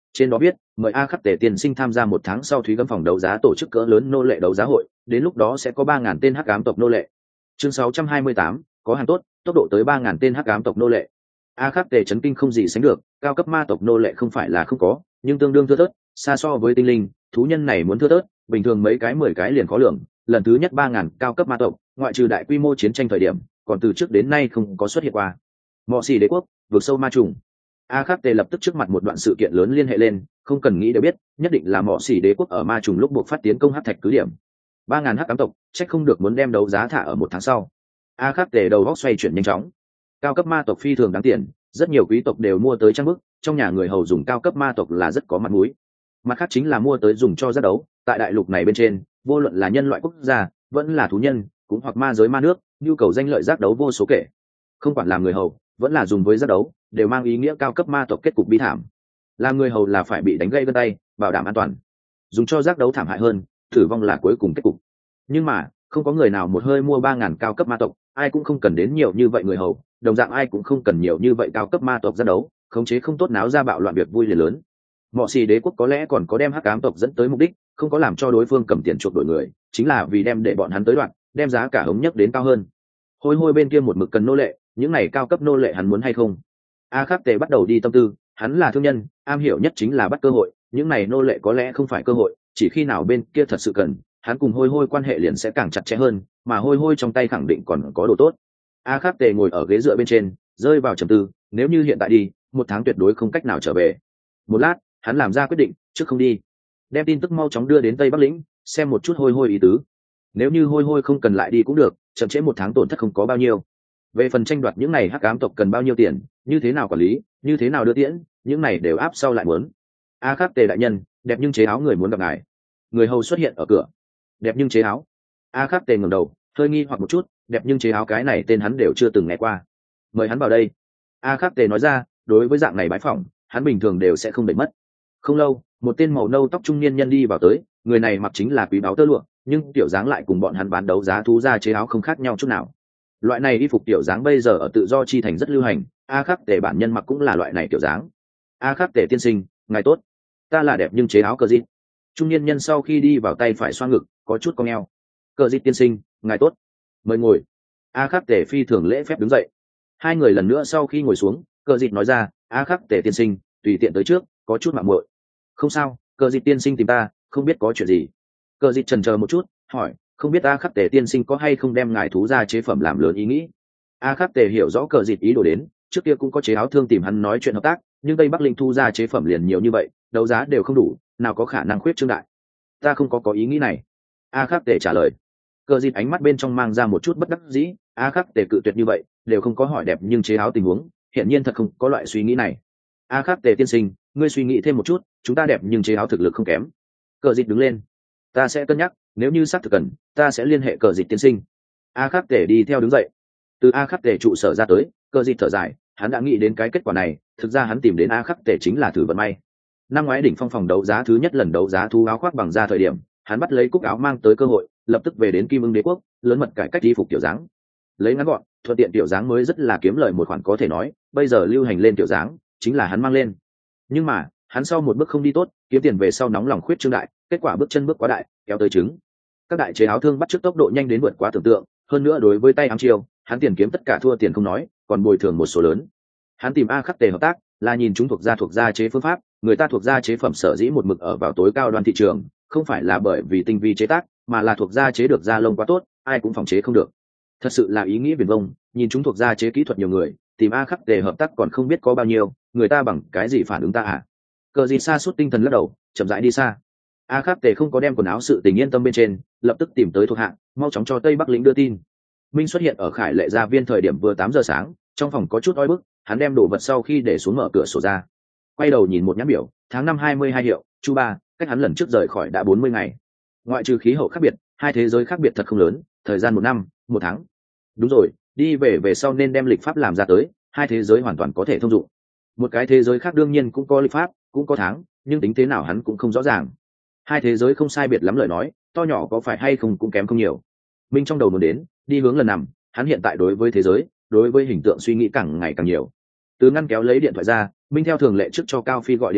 S1: trên đó viết mời A Khắc Tề tiên sinh tham gia một tháng sau Thúy Gấm phòng đấu giá tổ chức cỡ lớn nô lệ đấu giá hội, đến lúc đó sẽ có ba ngàn tên hắc ám tộc nô lệ. Chương sáu trăm hai mươi tám, có hàng tốt, tốc độ tới ba ngàn tên hắc ám tộc nô lệ. A Khắc Tề chấn kinh không gì sánh được, cao cấp ma tộc nô lệ không phải là không có, nhưng tương đương thưa thớt, xa so với tinh linh, thú nhân này muốn thưa thớt, bình thường mấy cái mười cái liền khó lượng, lần thứ nhất ba ngàn cao cấp ma tộc, ngoại trừ đại quy mô chiến tranh thời điểm, còn từ trước đến nay không có xuất hiện qua. Mọ xỉ đế quốc, vượt sâu ma trùng. A Khắc Tề lập tức trước mặt một đoạn sự kiện lớn liên hệ lên, không cần nghĩ đều biết, nhất định là Mọ xỉ đế quốc ở ma trùng lúc buộc phát tiến công hắc thạch cứ điểm. ba ngàn hắc ám tộc, chắc không được muốn đem đấu giá thả ở một tháng sau. A Khắc Tề đầu góc xoay chuyển nhanh chóng. Cao cấp ma tộc phi thường đáng tiền, rất nhiều quý tộc đều mua tới trang bức, trong nhà người hầu dùng cao cấp ma tộc là rất có mặt mũi. Mặt khác chính là mua tới dùng cho giác đấu, tại đại lục này bên trên, vô luận là nhân loại quốc gia, vẫn là thú nhân, cũng hoặc ma giới ma nước, nhu cầu danh lợi giác đấu vô số kể. Không quản làm người hầu, vẫn là dùng với giác đấu, đều mang ý nghĩa cao cấp ma tộc kết cục bi thảm. Làm người hầu là phải bị đánh gãy gân tay, bảo đảm an toàn. Dùng cho giác đấu thảm hại hơn, tử vong là cuối cùng kết cục. Nhưng mà, không có người nào một hơi mua ba ngàn cao cấp ma tộc, ai cũng không cần đến nhiều như vậy người hầu, đồng dạng ai cũng không cần nhiều như vậy cao cấp ma tộc giác đấu, khống chế không tốt náo ra bạo loạn việc vui liền lớn. Mọ xỉ đế quốc có lẽ còn có đem hắc ám tộc dẫn tới mục đích, không có làm cho đối phương cầm tiền chuộc đổi người, chính là vì đem để bọn hắn tới đoạn, đem giá cả hống nhất đến cao hơn. Hôi hôi bên kia một mực cần nô lệ, những này cao cấp nô lệ hắn muốn hay không? A Khắc Tề bắt đầu đi tâm tư, hắn là thương nhân, am hiểu nhất chính là bắt cơ hội, những này nô lệ có lẽ không phải cơ hội, chỉ khi nào bên kia thật sự cần, hắn cùng hôi hôi quan hệ liền sẽ càng chặt chẽ hơn, mà hôi hôi trong tay khẳng định còn có đồ tốt. A Khắc Tề ngồi ở ghế dựa bên trên, rơi vào trầm tư, nếu như hiện tại đi, một tháng tuyệt đối không cách nào trở về. Một lát, hắn làm ra quyết định, trước không đi, đem tin tức mau chóng đưa đến Tây Bắc lĩnh, xem một chút hôi hôi ý tứ. Nếu như hôi hôi không cần lại đi cũng được, chậm trễ một tháng tổn thất không có bao nhiêu. Về phần tranh đoạt những này hắc ám tộc cần bao nhiêu tiền, như thế nào quản lý, như thế nào đưa tiễn, những này đều áp sau lại muốn. A Khắc Tề đại nhân, đẹp nhưng chế áo người muốn gặp ngài. Người hầu xuất hiện ở cửa. Đẹp nhưng chế áo. A Khắc Tề ngẩng đầu, hơi nghi hoặc một chút, đẹp nhưng chế áo cái này tên hắn đều chưa từng nghe qua. Mời hắn vào đây. A Khắc Tề nói ra, đối với dạng này bái phỏng, hắn bình thường đều sẽ không để mất. Không lâu, một tên màu nâu tóc trung niên nhân đi vào tới, người này mặc chính là quý báu tơ lụa, nhưng tiểu dáng lại cùng bọn hắn bán đấu giá thú ra chế áo không khác nhau chút nào. Loại này y phục tiểu dáng bây giờ ở tự do chi thành rất lưu hành, A Khắc Tề bản nhân mặc cũng là loại này tiểu dáng. A Khắc Tề tiên sinh, ngài tốt, ta là đẹp nhưng chế áo cờ dịt. Trung niên nhân sau khi đi vào tay phải xoa ngực, có chút cong eo. Cờ dịt tiên sinh, ngài tốt, mời ngồi. A Khắc Tề phi thường lễ phép đứng dậy. Hai người lần nữa sau khi ngồi xuống, cờ dịt nói ra, A Khắc Tề tiên sinh, tùy tiện tới trước, có chút mạo muội. Không sao, cờ dịt tiên sinh tìm ta, không biết có chuyện gì. Cờ dịt chần chờ một chút, hỏi, không biết A Khắc Tề tiên sinh có hay không đem ngài thú ra chế phẩm làm lớn ý nghĩ. A Khắc Tề hiểu rõ cờ dịt ý đồ đến, trước kia cũng có chế áo thương tìm hắn nói chuyện hợp tác, nhưng Tây Bắc Linh thu ra chế phẩm liền nhiều như vậy, đấu giá đều không đủ, nào có khả năng khuyết trương đại. Ta không có có ý nghĩ này. A Khắc Tề trả lời. Cờ dịt ánh mắt bên trong mang ra một chút bất đắc dĩ, A Khắc Tề cự tuyệt như vậy, đều không có hỏi đẹp nhưng chế áo tình huống, hiện nhiên thật không có loại suy nghĩ này. A Khắc Tề tiên sinh, ngươi suy nghĩ thêm một chút, chúng ta đẹp nhưng chế áo thực lực không kém. Cờ dịt đứng lên. Ta sẽ cân nhắc, nếu như xác thực cần, ta sẽ liên hệ cờ dịt tiên sinh. A Khắc Tề đi theo đứng dậy. Từ A Khắc Tề trụ sở ra tới, cờ dịt thở dài, hắn đã nghĩ đến cái kết quả này, thực ra hắn tìm đến A Khắc Tề chính là thử vận may. Năm ngoái đỉnh phong phòng đấu giá thứ nhất lần đấu giá thu áo khoác bằng da thời điểm, hắn bắt lấy cúc áo mang tới cơ hội, lập tức về đến Kim Ưng Đế quốc, lớn mật cải cách y phục tiểu dáng. Lấy ngắn gọn, thuận tiện tiểu dáng mới rất là kiếm lời một khoản có thể nói, bây giờ lưu hành lên tiểu dáng, chính là hắn mang lên. Nhưng mà, hắn sau một bước không đi tốt, kiếm tiền về sau nóng lòng khuyết trương đại, kết quả bước chân bước quá đại, kéo tới trứng. Các đại chế áo thương bắt chước tốc độ nhanh đến vượt quá tưởng tượng, hơn nữa đối với tay ám chiêu, hắn tiền kiếm tất cả thua tiền không nói, còn bồi thường một số lớn. Hắn tìm A Khắc Tề hợp tác, là nhìn chúng thuộc gia thuộc gia chế phương pháp, người ta thuộc gia chế phẩm sở dĩ một mực ở vào tối cao đoan thị trường, không phải là bởi vì tinh vi chế tác, mà là thuộc gia chế được da lông quá tốt, ai cũng phòng chế không được. Thật sự là ý nghĩ viển vông, nhìn chúng thuộc gia chế kỹ thuật nhiều người, tìm A Khắc Tề hợp tác còn không biết có bao nhiêu, người ta bằng cái gì phản ứng ta à? Cờ gì xa suốt tinh thần lắc đầu, chậm rãi đi xa. A Khắc Tề không có đem quần áo sự tình yên tâm bên trên, lập tức tìm tới thuộc hạ, mau chóng cho Tây Bắc lĩnh đưa tin. Minh xuất hiện ở Khải Lệ gia viên thời điểm vừa tám giờ sáng, trong phòng có chút oi bức, hắn đem đồ vật sau khi để xuống mở cửa sổ ra. Quay đầu nhìn một nhãn biểu, tháng năm hai mươi hai hiệu, chu ba, cách hắn lần trước rời khỏi đã bốn mươi ngày. Ngoại trừ khí hậu khác biệt, hai thế giới khác biệt thật không lớn, thời gian một năm, một tháng. Đúng rồi, đi về về sau nên đem lịch pháp làm ra tới, hai thế giới hoàn toàn có thể thông dụng. Một cái thế giới khác đương nhiên cũng có lịch pháp, cũng có tháng, nhưng tính thế nào hắn cũng không rõ ràng. Hai thế giới không sai biệt lắm lời nói, to nhỏ có phải hay không cũng kém không nhiều. Minh trong đầu muốn đến, đi hướng lần nằm, hắn hiện tại đối với thế giới, đối với hình tượng suy nghĩ càng ngày càng nhiều. Từ ngăn kéo lấy điện thoại ra, Minh theo thường lệ trước cho Cao Phi gọi điện thoại,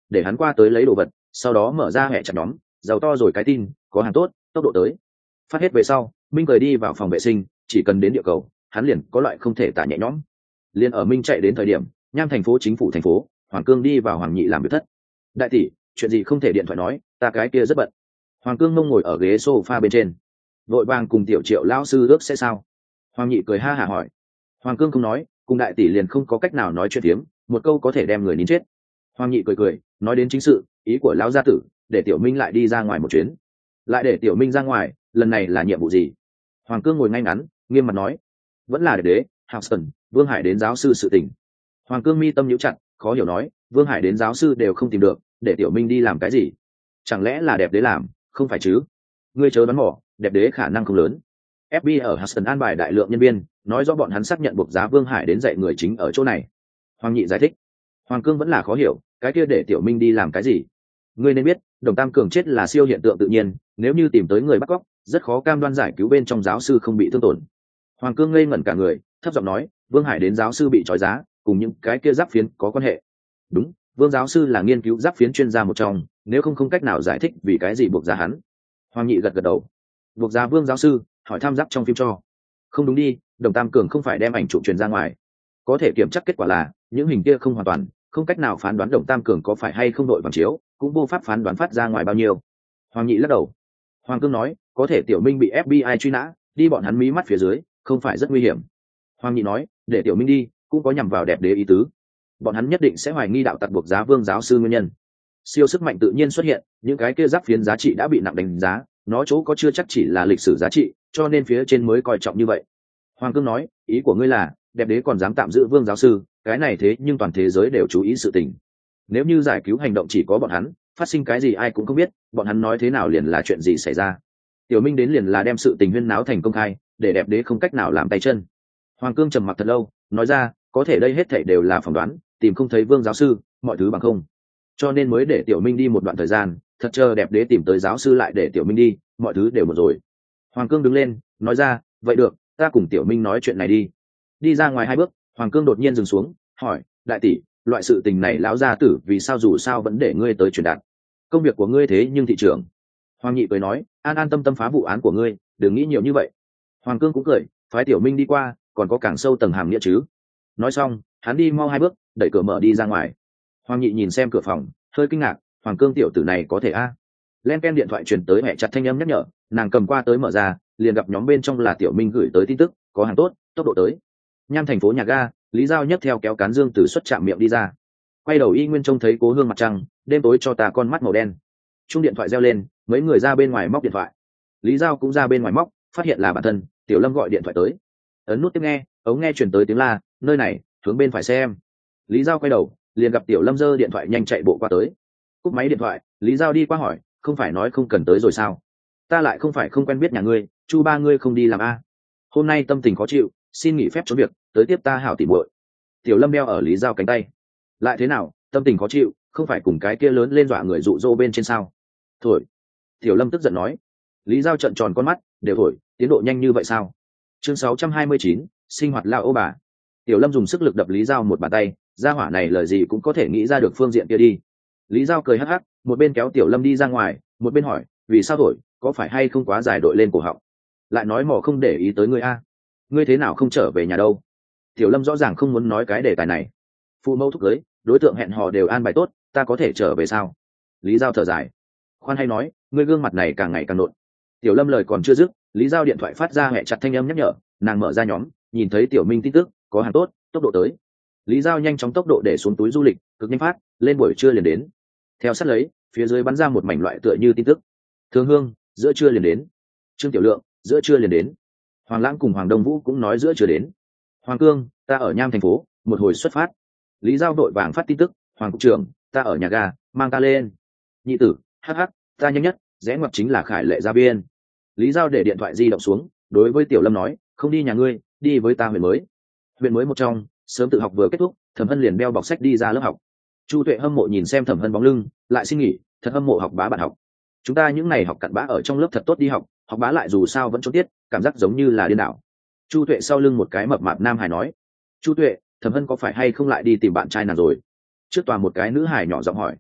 S1: để hắn qua tới lấy đồ vật, sau đó mở ra hệ chặt nhóm, giàu to rồi cái tin, có hàng tốt, tốc độ tới. Phát hết về sau, Minh cười đi vào phòng vệ sinh, chỉ cần đến địa cầu, hắn liền có loại không thể tả nhẹ nhõm. Liên ở Minh chạy đến thời điểm, Nham thành phố chính phủ thành phố, Hoàng Cương đi vào Hoàng Nhị làm việc thất. Đại tỷ, chuyện gì không thể điện thoại nói, ta cái kia rất bận. Hoàng Cương mông ngồi ở ghế sofa bên trên, vội vàng cùng Tiểu Triệu lão sư ước sẽ sao? Hoàng Nhị cười ha hả hỏi. Hoàng Cương không nói, cùng đại tỷ liền không có cách nào nói chuyện tiếm, một câu có thể đem người nín chết. Hoàng Nhị cười cười, nói đến chính sự, ý của lão gia tử, để Tiểu Minh lại đi ra ngoài một chuyến. Lại để Tiểu Minh ra ngoài, lần này là nhiệm vụ gì? Hoàng Cương ngồi ngay ngắn, nghiêm mặt nói, vẫn là đế, Houston, Vương Hải đến giáo sư sự tình. Hoàng Cương mi tâm nhíu chặt, khó hiểu nói, Vương Hải đến giáo sư đều không tìm được, để Tiểu Minh đi làm cái gì? Chẳng lẽ là đẹp đế làm, không phải chứ? Ngươi chớ đoán mò, đẹp đế khả năng không lớn. ép bê i ở Houston an bài đại lượng nhân viên, nói rõ bọn hắn xác nhận buộc giá Vương Hải đến dạy người chính ở chỗ này. Hoàng Nhị giải thích. Hoàng Cương vẫn là khó hiểu, cái kia để Tiểu Minh đi làm cái gì? Ngươi nên biết, Đồng Tam Cường chết là siêu hiện tượng tự nhiên, nếu như tìm tới người bắt cóc, rất khó cam đoan giải cứu bên trong giáo sư không bị thương tổn. Hoàng Cương ngây ngẩn cả người, thấp giọng nói, Vương Hải đến giáo sư bị trói giá, cùng những cái kia giáp phiến có quan hệ. Đúng, Vương giáo sư là nghiên cứu giáp phiến chuyên gia một trong, nếu không không cách nào giải thích vì cái gì buộc giá hắn. Hoàng Nhị gật gật đầu. Buộc giá Vương giáo sư, hỏi tham giáp trong phim cho. Không đúng đi, Đồng Tam Cường không phải đem ảnh chụp truyền ra ngoài. Có thể kiểm chắc kết quả là, những hình kia không hoàn toàn, không cách nào phán đoán Đồng Tam Cường có phải hay không đội bằng chiếu, cũng vô pháp phán đoán phát ra ngoài bao nhiêu. Hoàng Nhị lắc đầu. Hoàng Cương nói, có thể Tiểu Minh bị ép bê i truy nã, đi bọn hắn mí mắt phía dưới, không phải rất nguy hiểm. Hoàng Nhị nói, để Tiểu Minh đi, cũng có nhằm vào đẹp đế ý tứ. Bọn hắn nhất định sẽ hoài nghi đạo tặc buộc giá Vương giáo sư nguyên nhân. Siêu sức mạnh tự nhiên xuất hiện, những cái kia giáp phiến giá trị đã bị nặng đánh giá, nó chỗ có chưa chắc chỉ là lịch sử giá trị, cho nên phía trên mới coi trọng như vậy. Hoàng Cương nói, ý của ngươi là, đẹp đế còn dám tạm giữ Vương giáo sư, cái này thế nhưng toàn thế giới đều chú ý sự tình. Nếu như giải cứu hành động chỉ có bọn hắn, phát sinh cái gì ai cũng không biết, bọn hắn nói thế nào liền là chuyện gì xảy ra. Tiểu Minh đến liền là đem sự tình huyên náo thành công khai, để đẹp đế không cách nào làm tay chân. Hoàng Cương trầm mặc thật lâu, nói ra, có thể đây hết thảy đều là phỏng đoán, tìm không thấy Vương giáo sư, mọi thứ bằng không. Cho nên mới để Tiểu Minh đi một đoạn thời gian, thật chờ đẹp đế tìm tới giáo sư lại để Tiểu Minh đi, mọi thứ đều một rồi. Hoàng Cương đứng lên, nói ra, vậy được, ta cùng Tiểu Minh nói chuyện này đi. Đi ra ngoài hai bước, Hoàng Cương đột nhiên dừng xuống, hỏi, đại tỷ, loại sự tình này lão gia tử vì sao dù sao vẫn để ngươi tới truyền đạt? Công việc của ngươi thế nhưng thị trưởng. Hoàng Nhị cười nói, an an tâm tâm phá vụ án của ngươi, đừng nghĩ nhiều như vậy. Hoàng Cương cũng cười, phái Tiểu Minh đi qua, còn có càng sâu tầng hàm nghĩa chứ. Nói xong, hắn đi mau hai bước, đẩy cửa mở đi ra ngoài. Hoàng Nhị nhìn xem cửa phòng, hơi kinh ngạc, Hoàng Cương tiểu tử này có thể a? À? Len ken điện thoại truyền tới mẹ chặt thanh âm nhắc nhở, nàng cầm qua tới mở ra, liền gặp nhóm bên trong là Tiểu Minh gửi tới tin tức, có hàng tốt, tốc độ tới. Nham thành phố nhà ga, Lý Giao nhấc theo kéo cán dương từ xuất trạm miệng đi ra. Quay đầu y nguyên trông thấy Cố Hương mặt trăng, đêm tối cho ta con mắt màu đen. Chung điện thoại reo lên, mấy người ra bên ngoài móc điện thoại. Lý Giao cũng ra bên ngoài móc, phát hiện là bản thân, Tiểu Lâm gọi điện thoại tới. Ấn nút tiếp nghe, ống nghe truyền tới tiếng la, nơi này, hướng bên phải xem. Lý Giao quay đầu, liền gặp Tiểu Lâm giơ điện thoại nhanh chạy bộ qua tới. Cúp máy điện thoại, Lý Giao đi qua hỏi, không phải nói không cần tới rồi sao? Ta lại không phải không quen biết nhà ngươi, Chu ba ngươi không đi làm a? Hôm nay tâm tình khó chịu, xin nghỉ phép trốn việc, tới tiếp ta hảo tỉ muội. Tiểu Lâm đeo ở Lý Giao cánh tay. Lại thế nào, tâm tình khó chịu, không phải cùng cái kia lớn lên dọa người dụ dỗ bên trên sao? Thổi. Tiểu Lâm tức giận nói. Lý Giao trợn tròn con mắt, đều thổi, tiến độ nhanh như vậy sao? Chương sáu trăm hai mươi chín, sinh hoạt lao ô bà. Tiểu Lâm dùng sức lực đập Lý Giao một bàn tay, gia hỏa này lời gì cũng có thể nghĩ ra được phương diện kia đi. Lý Giao cười hắc hắc, một bên kéo Tiểu Lâm đi ra ngoài, một bên hỏi, vì sao thổi, có phải hay không quá dài đội lên cổ họng? Lại nói mỏ không để ý tới ngươi a? Ngươi thế nào không trở về nhà đâu? Tiểu Lâm rõ ràng không muốn nói cái đề tài này. Phụ mẫu thúc cưới, đối tượng hẹn hò đều an bài tốt, ta có thể trở về sao? Lý Giao thở dài. Khoan hay nói, ngươi gương mặt này càng ngày càng nộn. Tiểu Lâm lời còn chưa dứt, Lý Giao điện thoại phát ra hẹ chặt thanh âm nhắc nhở, nàng mở ra nhóm, nhìn thấy Tiểu Minh tin tức, có hàng tốt, tốc độ tới. Lý Giao nhanh chóng tốc độ để xuống túi du lịch, cực nhanh phát, lên buổi trưa liền đến. Theo sát lấy, phía dưới bắn ra một mảnh loại tựa như tin tức. Thương Hương, giữa trưa liền đến. Trương Tiểu Lượng, giữa trưa liền đến. Hoàng Lãng cùng Hoàng Đông Vũ cũng nói giữa trưa đến. Hoàng Cương, ta ở Nham thành phố, một hồi xuất phát. Lý Giao đội vàng phát tin tức, Hoàng cục trưởng, ta ở nhà ga, mang ta lên. Nhị tử, hắc hắc, ta nhanh nhất, rẽ ngoặt chính là Khải Lệ Gia Viên. Lý Giao để điện thoại di động xuống, đối với Tiểu Lâm nói, không đi nhà ngươi, đi với ta huyện mới. Huyện mới một trong, sớm tự học vừa kết thúc, Thẩm Hân liền đeo bọc sách đi ra lớp học. Chu Tuệ hâm mộ nhìn xem Thẩm Hân bóng lưng, lại xin nghỉ, thật hâm mộ học bá bạn học. Chúng ta những ngày học cặn bã ở trong lớp thật tốt đi học, học bá lại dù sao vẫn trốn tiết, cảm giác giống như là điên đảo. Chu Tuệ sau lưng một cái mập mạp nam hải nói, Chu Tuệ, Thẩm Hân có phải hay không lại đi tìm bạn trai nàng rồi? Trước tòa một cái nữ hải nhỏ giọng hỏi.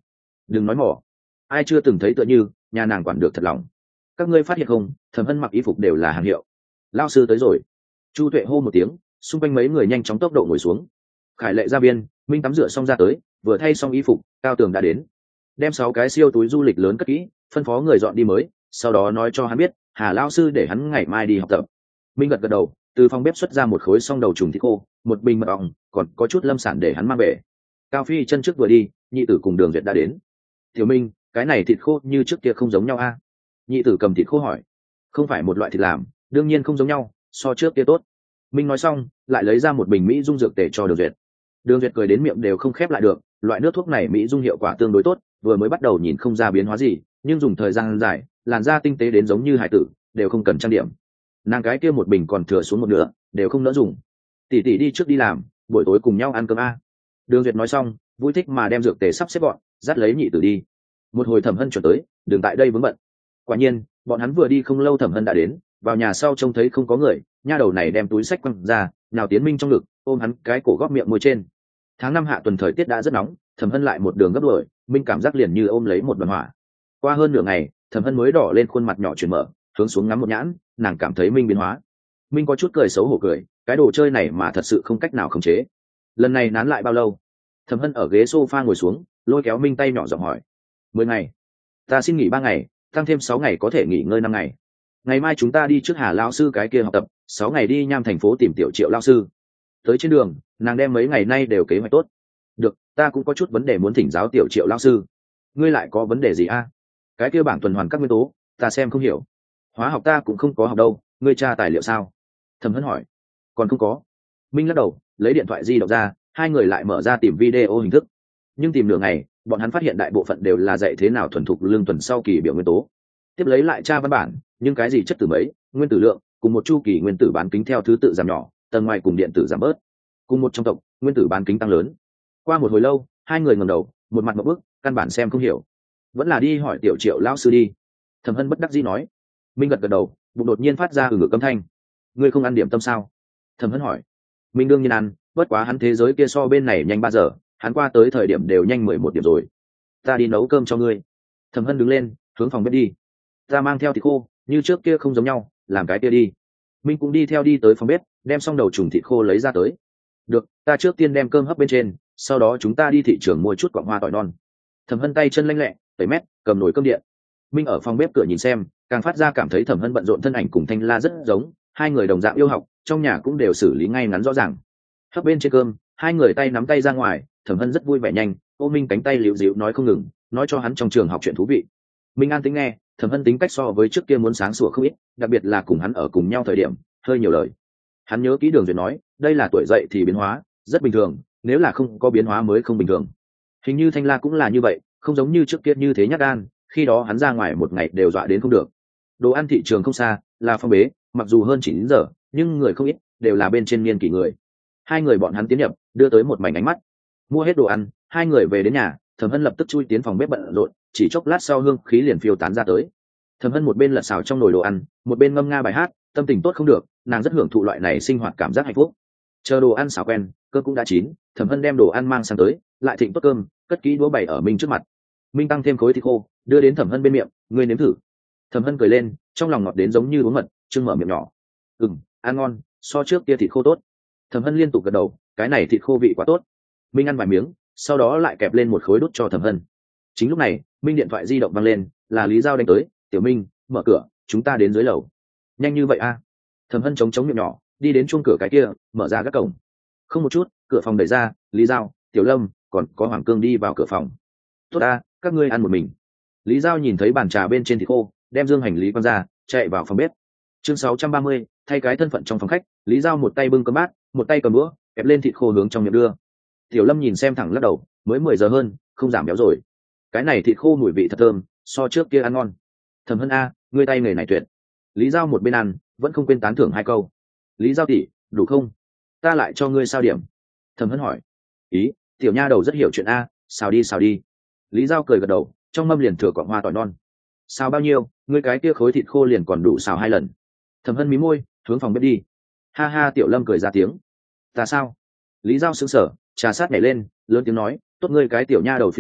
S1: đừng nói mỏ, ai chưa từng thấy tựa như nhà nàng quản được thật lòng. Các ngươi phát hiện không, Thẩm Hân mặc y phục đều là hàng hiệu. Lao sư tới rồi. Chu Tuệ hô một tiếng, xung quanh mấy người nhanh chóng tốc độ ngồi xuống. Khải Lệ ra biên, Minh tắm rửa xong ra tới, vừa thay xong y phục, Cao Tường đã đến, đem sáu cái siêu túi du lịch lớn cất kỹ, phân phó người dọn đi mới, sau đó nói cho hắn biết Hà lao sư để hắn ngày mai đi học tập. Minh gật gật đầu, từ phòng bếp xuất ra một khối song đầu trùng thịt khô, một bình mật ong, còn có chút lâm sản để hắn mang về. Cao Phi chân trước vừa đi, nhị tử cùng Đường Duyệt đã đến. Tiểu Minh, cái này thịt khô như trước kia không giống nhau a? Nhị tử cầm thịt khô hỏi. Không phải một loại thịt làm, đương nhiên không giống nhau, so trước kia tốt. Minh nói xong, lại lấy ra một bình mỹ dung dược tể cho Đường Duyệt. Đường Duyệt cười đến miệng đều không khép lại được, loại nước thuốc này mỹ dung hiệu quả tương đối tốt, vừa mới bắt đầu nhìn không ra biến hóa gì, nhưng dùng thời gian dài, làn da tinh tế đến giống như hải tử, đều không cần trang điểm. Nàng cái kia một bình còn thừa xuống một nửa, đều không nỡ dùng. Tỷ tỷ đi trước đi làm, buổi tối cùng nhau ăn cơm a. Đường Duyệt nói xong, vui thích mà đem dược tề sắp xếp gọn, dắt lấy nhị tử đi. Một hồi Thẩm Hân chuyển tới, đừng tại đây vướng bận. Quả nhiên, bọn hắn vừa đi không lâu Thẩm Hân đã đến, vào nhà sau trông thấy không có người, nha đầu này đem túi sách quăng ra, nào tiến Minh trong ngực, ôm hắn cái cổ góp miệng môi trên. Tháng năm hạ tuần thời tiết đã rất nóng, Thẩm Hân lại một đường gấp đuổi, Minh cảm giác liền như ôm lấy một đoàn hỏa. Qua hơn nửa ngày, Thẩm Hân mới đỏ lên khuôn mặt nhỏ chuyển mở, hướng xuống ngắm một nhãn, nàng cảm thấy Minh biến hóa. Minh có chút cười xấu hổ cười, cái đồ chơi này mà thật sự không cách nào khống chế. Lần này nán lại bao lâu? Thẩm Hân ở ghế sofa ngồi xuống, lôi kéo Minh tay nhỏ giọng hỏi. Mười ngày. Ta xin nghỉ ba ngày, tăng thêm sáu ngày có thể nghỉ ngơi năm ngày. Ngày mai chúng ta đi trước Hà lao sư cái kia học tập, sáu ngày đi Nham thành phố tìm Tiểu Triệu lao sư. Tới trên đường, nàng đem mấy ngày nay đều kế hoạch tốt. Được, ta cũng có chút vấn đề muốn thỉnh giáo Tiểu Triệu lao sư. Ngươi lại có vấn đề gì a? Cái kia bảng tuần hoàn các nguyên tố, ta xem không hiểu. Hóa học ta cũng không có học đâu, ngươi tra tài liệu sao? Thẩm Hân hỏi. Còn không có. Minh lắc đầu, lấy điện thoại di động ra, hai người lại mở ra tìm video hình thức. Nhưng tìm nửa ngày, bọn hắn phát hiện đại bộ phận đều là dạy thế nào thuần thục lương tuần sau kỳ biểu nguyên tố. Tiếp lấy lại tra văn bản, nhưng cái gì chất tử mấy, nguyên tử lượng, cùng một chu kỳ nguyên tử bán kính theo thứ tự giảm nhỏ, tầng ngoài cùng điện tử giảm bớt. Cùng một trong tộc, nguyên tử bán kính tăng lớn. Qua một hồi lâu, hai người ngẩng đầu, một mặt một bức, căn bản xem không hiểu. Vẫn là đi hỏi Tiểu Triệu lão sư đi. Thẩm Hân bất đắc dĩ nói. Minh gật gật đầu, bụng đột nhiên phát ra từ ngực âm thanh. Ngươi không ăn điểm tâm sao? Thẩm Hân hỏi. Minh đương nhiên ăn, bất quá hắn thế giới kia so bên này nhanh ba giờ, hắn qua tới thời điểm đều nhanh mười một điểm rồi. Ta đi nấu cơm cho ngươi. Thẩm Hân đứng lên, hướng phòng bếp đi. Ta mang theo thịt khô, như trước kia không giống nhau, làm cái kia đi. Minh cũng đi theo đi tới phòng bếp, đem xong đầu trùng thịt khô lấy ra tới. Được, ta trước tiên đem cơm hấp bên trên, sau đó chúng ta đi thị trường mua chút quặng hoa tỏi non. Thẩm Hân tay chân lanh lẹ, tẩy mét, cầm nồi cơm điện. Minh ở phòng bếp cửa nhìn xem, càng phát ra cảm thấy Thẩm Hân bận rộn thân ảnh cùng Thanh La rất giống, hai người đồng dạng yêu học, trong nhà cũng đều xử lý ngay ngắn rõ ràng. Hấp bên trên cơm, hai người tay nắm tay ra ngoài, Thẩm Hân rất vui vẻ nhanh, ôm Minh cánh tay liễu dịu nói không ngừng, nói cho hắn trong trường học chuyện thú vị. Minh an tính nghe, Thẩm Hân tính cách so với trước kia muốn sáng sủa không ít, đặc biệt là cùng hắn ở cùng nhau thời điểm, hơi nhiều lời. Hắn nhớ kỹ Đường Duyệt nói, đây là tuổi dậy thì biến hóa, rất bình thường, nếu là không có biến hóa mới không bình thường. Hình như Thanh La cũng là như vậy, không giống như trước kia như thế nhát gan, khi đó hắn ra ngoài một ngày đều dọa đến không được. Đồ ăn thị trường không xa, là phong bế, mặc dù hơn chín giờ, nhưng người không ít, đều là bên trên niên kỷ người. Hai người bọn hắn tiến nhập, đưa tới một mảnh ánh mắt. Mua hết đồ ăn, hai người về đến nhà, Thẩm Hân lập tức chui tiến phòng bếp bận rộn, chỉ chốc lát sau hương khí liền phiêu tán ra tới. Thẩm Hân một bên lật xào trong nồi đồ ăn, một bên ngâm nga bài hát, tâm tình tốt không được, nàng rất hưởng thụ loại này sinh hoạt cảm giác hạnh phúc. Chờ đồ ăn xào quen, cơm cũng đã chín, Thẩm Hân đem đồ ăn mang sang tới, lại thịnh tốt cơm, cất kỹ đũa bày ở Minh trước mặt. Minh tăng thêm khối thịt khô, đưa đến Thẩm Hân bên miệng, ngươi nếm thử. Thẩm Hân cười lên, trong lòng ngọt đến giống như uống mật, trưng mở miệng nhỏ. Ừm, ăn ngon, so trước kia thịt khô tốt. Thẩm Hân liên tục gật đầu, cái này thịt khô vị quá tốt. Minh ăn vài miếng, sau đó lại kẹp lên một khối đút cho Thẩm Hân. Chính lúc này, Minh điện thoại di động vang lên, là Lý Giao đánh tới. Tiểu Minh, mở cửa, chúng ta đến dưới lầu. Nhanh như vậy a? À? Thẩm Hân chống chống miệng nhỏ, đi đến chuông cửa cái kia, mở ra các cổng. Không một chút, cửa phòng đẩy ra, Lý Giao, Tiểu Lâm, còn có Hoàng Cương đi vào cửa phòng. Tốt a, các ngươi ăn một mình. Lý Giao nhìn thấy bàn trà bên trên thịt khô, đem dương hành lý quăng ra, chạy vào phòng bếp. Chương sáu trăm ba mươi, thay cái thân phận trong phòng khách, Lý Giao một tay bưng cơm bát, một tay cầm đũa, kẹp lên thịt khô hướng trong miệng đưa. Tiểu Lâm nhìn xem thẳng lắc đầu, mới mười giờ hơn, không giảm béo rồi. Cái này thịt khô mùi vị thật thơm, so trước kia ăn ngon. Thẩm Hân a, ngươi tay nghề này tuyệt. Lý Giao một bên ăn, vẫn không quên tán thưởng hai câu. Lý Giao tỷ, đủ không? Ta lại cho ngươi sao điểm. Thẩm Hân hỏi. Ý, tiểu nha đầu rất hiểu chuyện a, xào đi xào đi. Lý Giao cười gật đầu, trong mâm liền thừa quặng hoa tỏi non. Xào bao nhiêu, ngươi cái kia khối thịt khô liền còn đủ xào hai lần. Thẩm Hân mí môi, hướng phòng bếp đi. Ha ha, Tiểu Lâm cười ra tiếng. Ta sao? Lý Giao sững sờ, trà sát nhảy lên, lớn tiếng nói, tốt ngươi cái tiểu nha đầu phiến tử,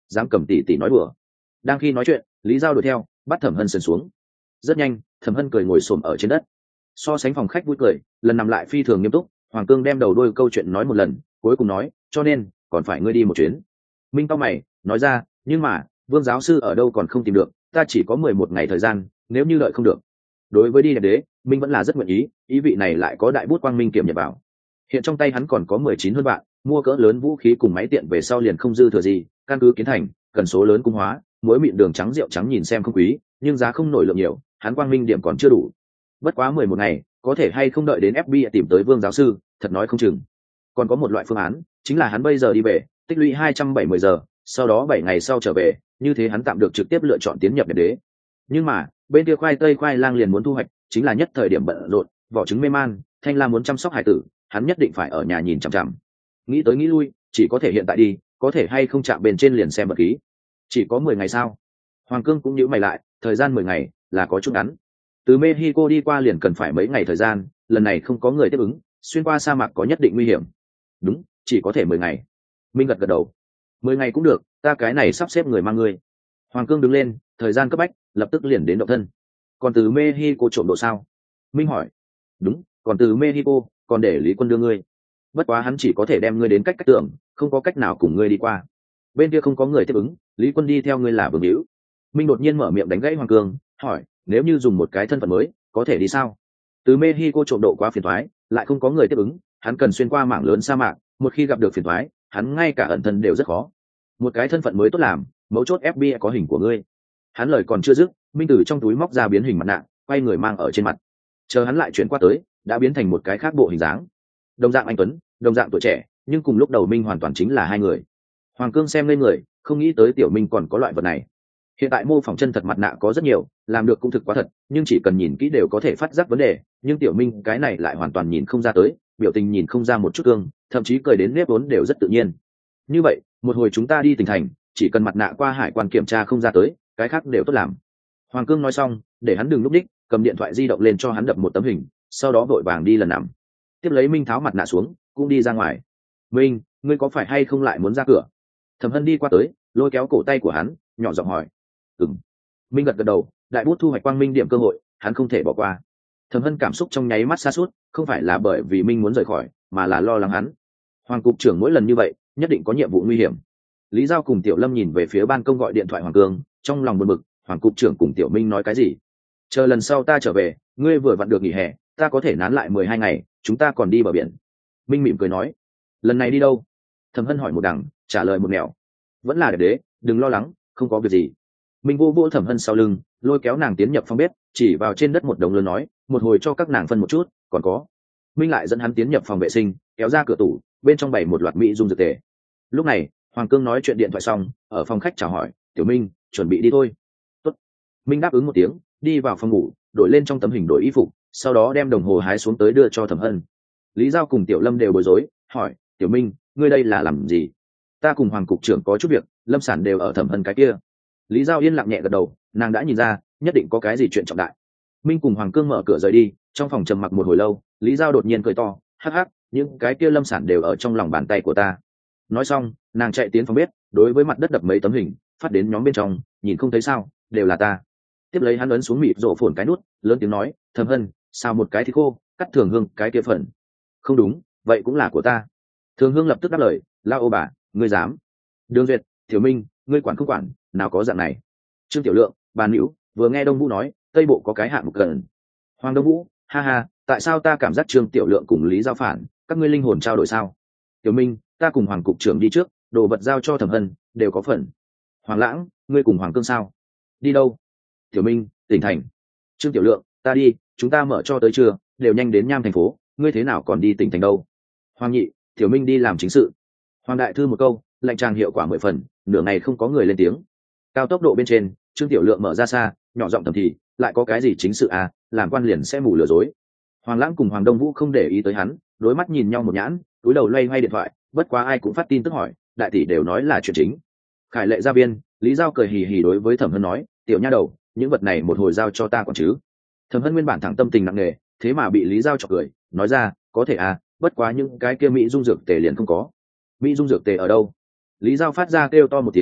S1: dám cầm tỷ tỷ nói đùa. Đang khi nói chuyện, Lý Giao đuổi theo, bắt Thẩm Hân sườn xuống. Rất nhanh, Thẩm Hân cười ngồi xổm ở trên đất. So sánh phòng khách vui cười, lần nằm lại phi thường nghiêm túc. Hoàng Cương đem đầu đuôi câu chuyện nói một lần, cuối cùng nói, cho nên còn phải ngươi đi một chuyến. Minh tao mày, nói ra, nhưng mà Vương giáo sư ở đâu còn không tìm được, ta chỉ có mười một ngày thời gian, nếu như đợi không được. Đối với đi đẹp đế, Minh vẫn là rất nguyện ý, ý vị này lại có đại bút quang minh kiểm nhập vào. Hiện trong tay hắn còn có mười chín hơn vạn, mua cỡ lớn vũ khí cùng máy tiện về sau liền không dư thừa gì, căn cứ kiến thành, cần số lớn cung hóa, muối mịn đường trắng rượu trắng nhìn xem không quý, nhưng giá không nổi lượng nhiều, hắn quang minh điểm còn chưa đủ. Bất quá mười một ngày, có thể hay không đợi đến ép bê i tìm tới Vương giáo sư, thật nói không chừng. Còn có một loại phương án, chính là hắn bây giờ đi về, tích lũy hai trăm bảy mươi giờ, sau đó bảy ngày sau trở về, như thế hắn tạm được trực tiếp lựa chọn tiến nhập đẹp đế. Nhưng mà, bên kia khoai tây khoai lang liền muốn thu hoạch, chính là nhất thời điểm bận rộn, vỏ trứng mê man, Thanh Lam muốn chăm sóc hải tử, hắn nhất định phải ở nhà nhìn chằm chằm. Nghĩ tới nghĩ lui, chỉ có thể hiện tại đi, có thể hay không chạm bên trên liền xem vật khí. Chỉ có mười ngày sao? Hoàng Cương cũng nhíu mày lại, thời gian mười ngày là có chút ngắn. Từ Mexico đi qua liền cần phải mấy ngày thời gian, lần này không có người tiếp ứng, xuyên qua sa mạc có nhất định nguy hiểm. Đúng, chỉ có thể mười ngày. Minh gật gật đầu. Mười ngày cũng được, ta cái này sắp xếp người mang ngươi. Hoàng Cương đứng lên, thời gian cấp bách, lập tức liền đến động thân. Còn từ Mexico trộm độ sao? Minh hỏi. Đúng, còn từ Mexico, còn để Lý Quân đưa ngươi. Bất quá hắn chỉ có thể đem ngươi đến cách cách tưởng, không có cách nào cùng ngươi đi qua. Bên kia không có người tiếp ứng, Lý Quân đi theo ngươi là vương hữu. Minh đột nhiên mở miệng đánh gãy Hoàng Cương, hỏi, nếu như dùng một cái thân phận mới, có thể đi sao? Từ Mexico trộm độ quá phiền toái, lại không có người tiếp ứng, hắn cần xuyên qua mảng lớn sa mạc, một khi gặp được phiền toái, hắn ngay cả ẩn thân đều rất khó. Một cái thân phận mới tốt làm, mấu chốt ép bê i có hình của ngươi. Hắn lời còn chưa dứt, Minh từ trong túi móc ra biến hình mặt nạ, quay người mang ở trên mặt. Chờ hắn lại chuyển qua tới, đã biến thành một cái khác bộ hình dáng. Đồng dạng anh tuấn, đồng dạng tuổi trẻ, nhưng cùng lúc đầu Minh hoàn toàn chính là hai người. Hoàng Cương xem lên người, không nghĩ tới Tiểu Minh còn có loại vật này. Hiện tại mô phỏng chân thật mặt nạ có rất nhiều, làm được cũng thực quá thật, nhưng chỉ cần nhìn kỹ đều có thể phát giác vấn đề, nhưng Tiểu Minh cái này lại hoàn toàn nhìn không ra tới, biểu tình nhìn không ra một chút cương, thậm chí cười đến nếp vốn đều rất tự nhiên. Như vậy, một hồi chúng ta đi tỉnh thành, chỉ cần mặt nạ qua hải quan kiểm tra không ra tới, cái khác đều tốt làm. Hoàng Cương nói xong, để hắn đừng lúc đích, cầm điện thoại di động lên cho hắn đập một tấm hình, sau đó vội vàng đi lần nằm. Tiếp lấy Minh tháo mặt nạ xuống, cũng đi ra ngoài. Minh, ngươi có phải hay không lại muốn ra cửa? Thẩm Hân đi qua tới, lôi kéo cổ tay của hắn, nhỏ giọng hỏi. Ừm. Minh gật gật đầu, đại bút thu hoạch quang minh điểm cơ hội, hắn không thể bỏ qua. Thẩm Hân cảm xúc trong nháy mắt sa sút, không phải là bởi vì Minh muốn rời khỏi, mà là lo lắng hắn. Hoàng cục trưởng mỗi lần như vậy, nhất định có nhiệm vụ nguy hiểm. Lý Giao cùng Tiểu Lâm nhìn về phía ban công gọi điện thoại Hoàng Cương, trong lòng buồn bực, Hoàng cục trưởng cùng Tiểu Minh nói cái gì? Chờ lần sau ta trở về, ngươi vừa vặn được nghỉ hè, ta có thể nán lại mười hai ngày, chúng ta còn đi bờ biển. Minh mỉm cười nói. Lần này đi đâu? Thẩm Hân hỏi một đằng, trả lời một nẻo. Vẫn là đẹp đế, đừng lo lắng, không có việc gì. Minh vô vô Thẩm Hân sau lưng, lôi kéo nàng tiến nhập phòng bếp, chỉ vào trên đất một đống lớn nói, một hồi cho các nàng phân một chút, còn có. Minh lại dẫn hắn tiến nhập phòng vệ sinh, kéo ra cửa tủ, bên trong bày một loạt mỹ dung dược tề. Lúc này, Hoàng Cương nói chuyện điện thoại xong, ở phòng khách chào hỏi, Tiểu Minh, chuẩn bị đi thôi. Tốt. Minh đáp ứng một tiếng, đi vào phòng ngủ, đổi lên trong tấm hình đổi y phục, sau đó đem đồng hồ hái xuống tới đưa cho Thẩm Hân. Lý Giao cùng Tiểu Lâm đều bối rối, hỏi, Tiểu Minh, ngươi đây là làm gì? Ta cùng Hoàng cục trưởng có chút việc, Lâm sản đều ở Thẩm Hân cái kia. Lý Giao yên lặng nhẹ gật đầu, nàng đã nhìn ra, nhất định có cái gì chuyện trọng đại. Minh cùng Hoàng Cương mở cửa rời đi, trong phòng trầm mặc một hồi lâu, Lý Giao đột nhiên cười to, hắc hắc, những cái kia Lâm sản đều ở trong lòng bàn tay của ta. Nói xong, nàng chạy tiến phòng bếp, đối với mặt đất đập mấy tấm hình, phát đến nhóm bên trong, nhìn không thấy sao, đều là ta. Tiếp lấy hắn ấn xuống mịt rổ phồn cái nút, lớn tiếng nói, Thẩm Hân, sao một cái thì khô, cắt Thường Hương cái kia phần. Không đúng, vậy cũng là của ta. Thường Hương lập tức đáp lời, lao ô bà, ngươi dám? Đường Duyệt, Tiểu Minh, ngươi quản không quản, nào có dạng này. Trương Tiểu Lượng, Bàn Nữu, vừa nghe Đông Vũ nói, Tây Bộ có cái hạng mục gần. Hoàng Đông Vũ, ha ha, tại sao ta cảm giác Trương Tiểu Lượng cùng Lý Giao phản, các ngươi linh hồn trao đổi sao? Tiểu Minh, ta cùng Hoàng cục trưởng đi trước, đồ vật giao cho Thẩm Hân, đều có phần. Hoàng Lãng, ngươi cùng Hoàng Cương sao? Đi đâu? Tiểu Minh, tỉnh thành. Trương Tiểu Lượng, ta đi, chúng ta mở cho tới trưa, đều nhanh đến Nham thành phố, ngươi thế nào còn đi tỉnh thành đâu? Hoàng Nhị, Tiểu Minh đi làm chính sự. Hoàng Đại Thư một câu, lệnh trang hiệu quả mười phần, nửa ngày không có người lên tiếng. Cao tốc độ bên trên, Trương Tiểu Lượng mở ra xa, nhỏ giọng thầm thì, lại có cái gì chính sự à, làm quan liền sẽ mù lừa dối. Hoàng Lãng cùng Hoàng Đông Vũ không để ý tới hắn, đối mắt nhìn nhau một nhãn, túi đầu loay hoay điện thoại, bất quá ai cũng phát tin tức hỏi, đại tỷ đều nói là chuyện chính. Khải Lệ gia viên, Lý Giao cười hì hì đối với Thẩm Hân nói, tiểu nha đầu, những vật này một hồi giao cho ta còn chứ. Thẩm Hân nguyên bản thẳng tâm tình nặng nề, thế mà bị Lý Giao chọc cười, nói ra, có thể à, bất quá những cái kia mỹ dung dược tề liền không có. Mỹ dung dược tề ở đâu? Lý Giao phát ra kêu to một tiếng,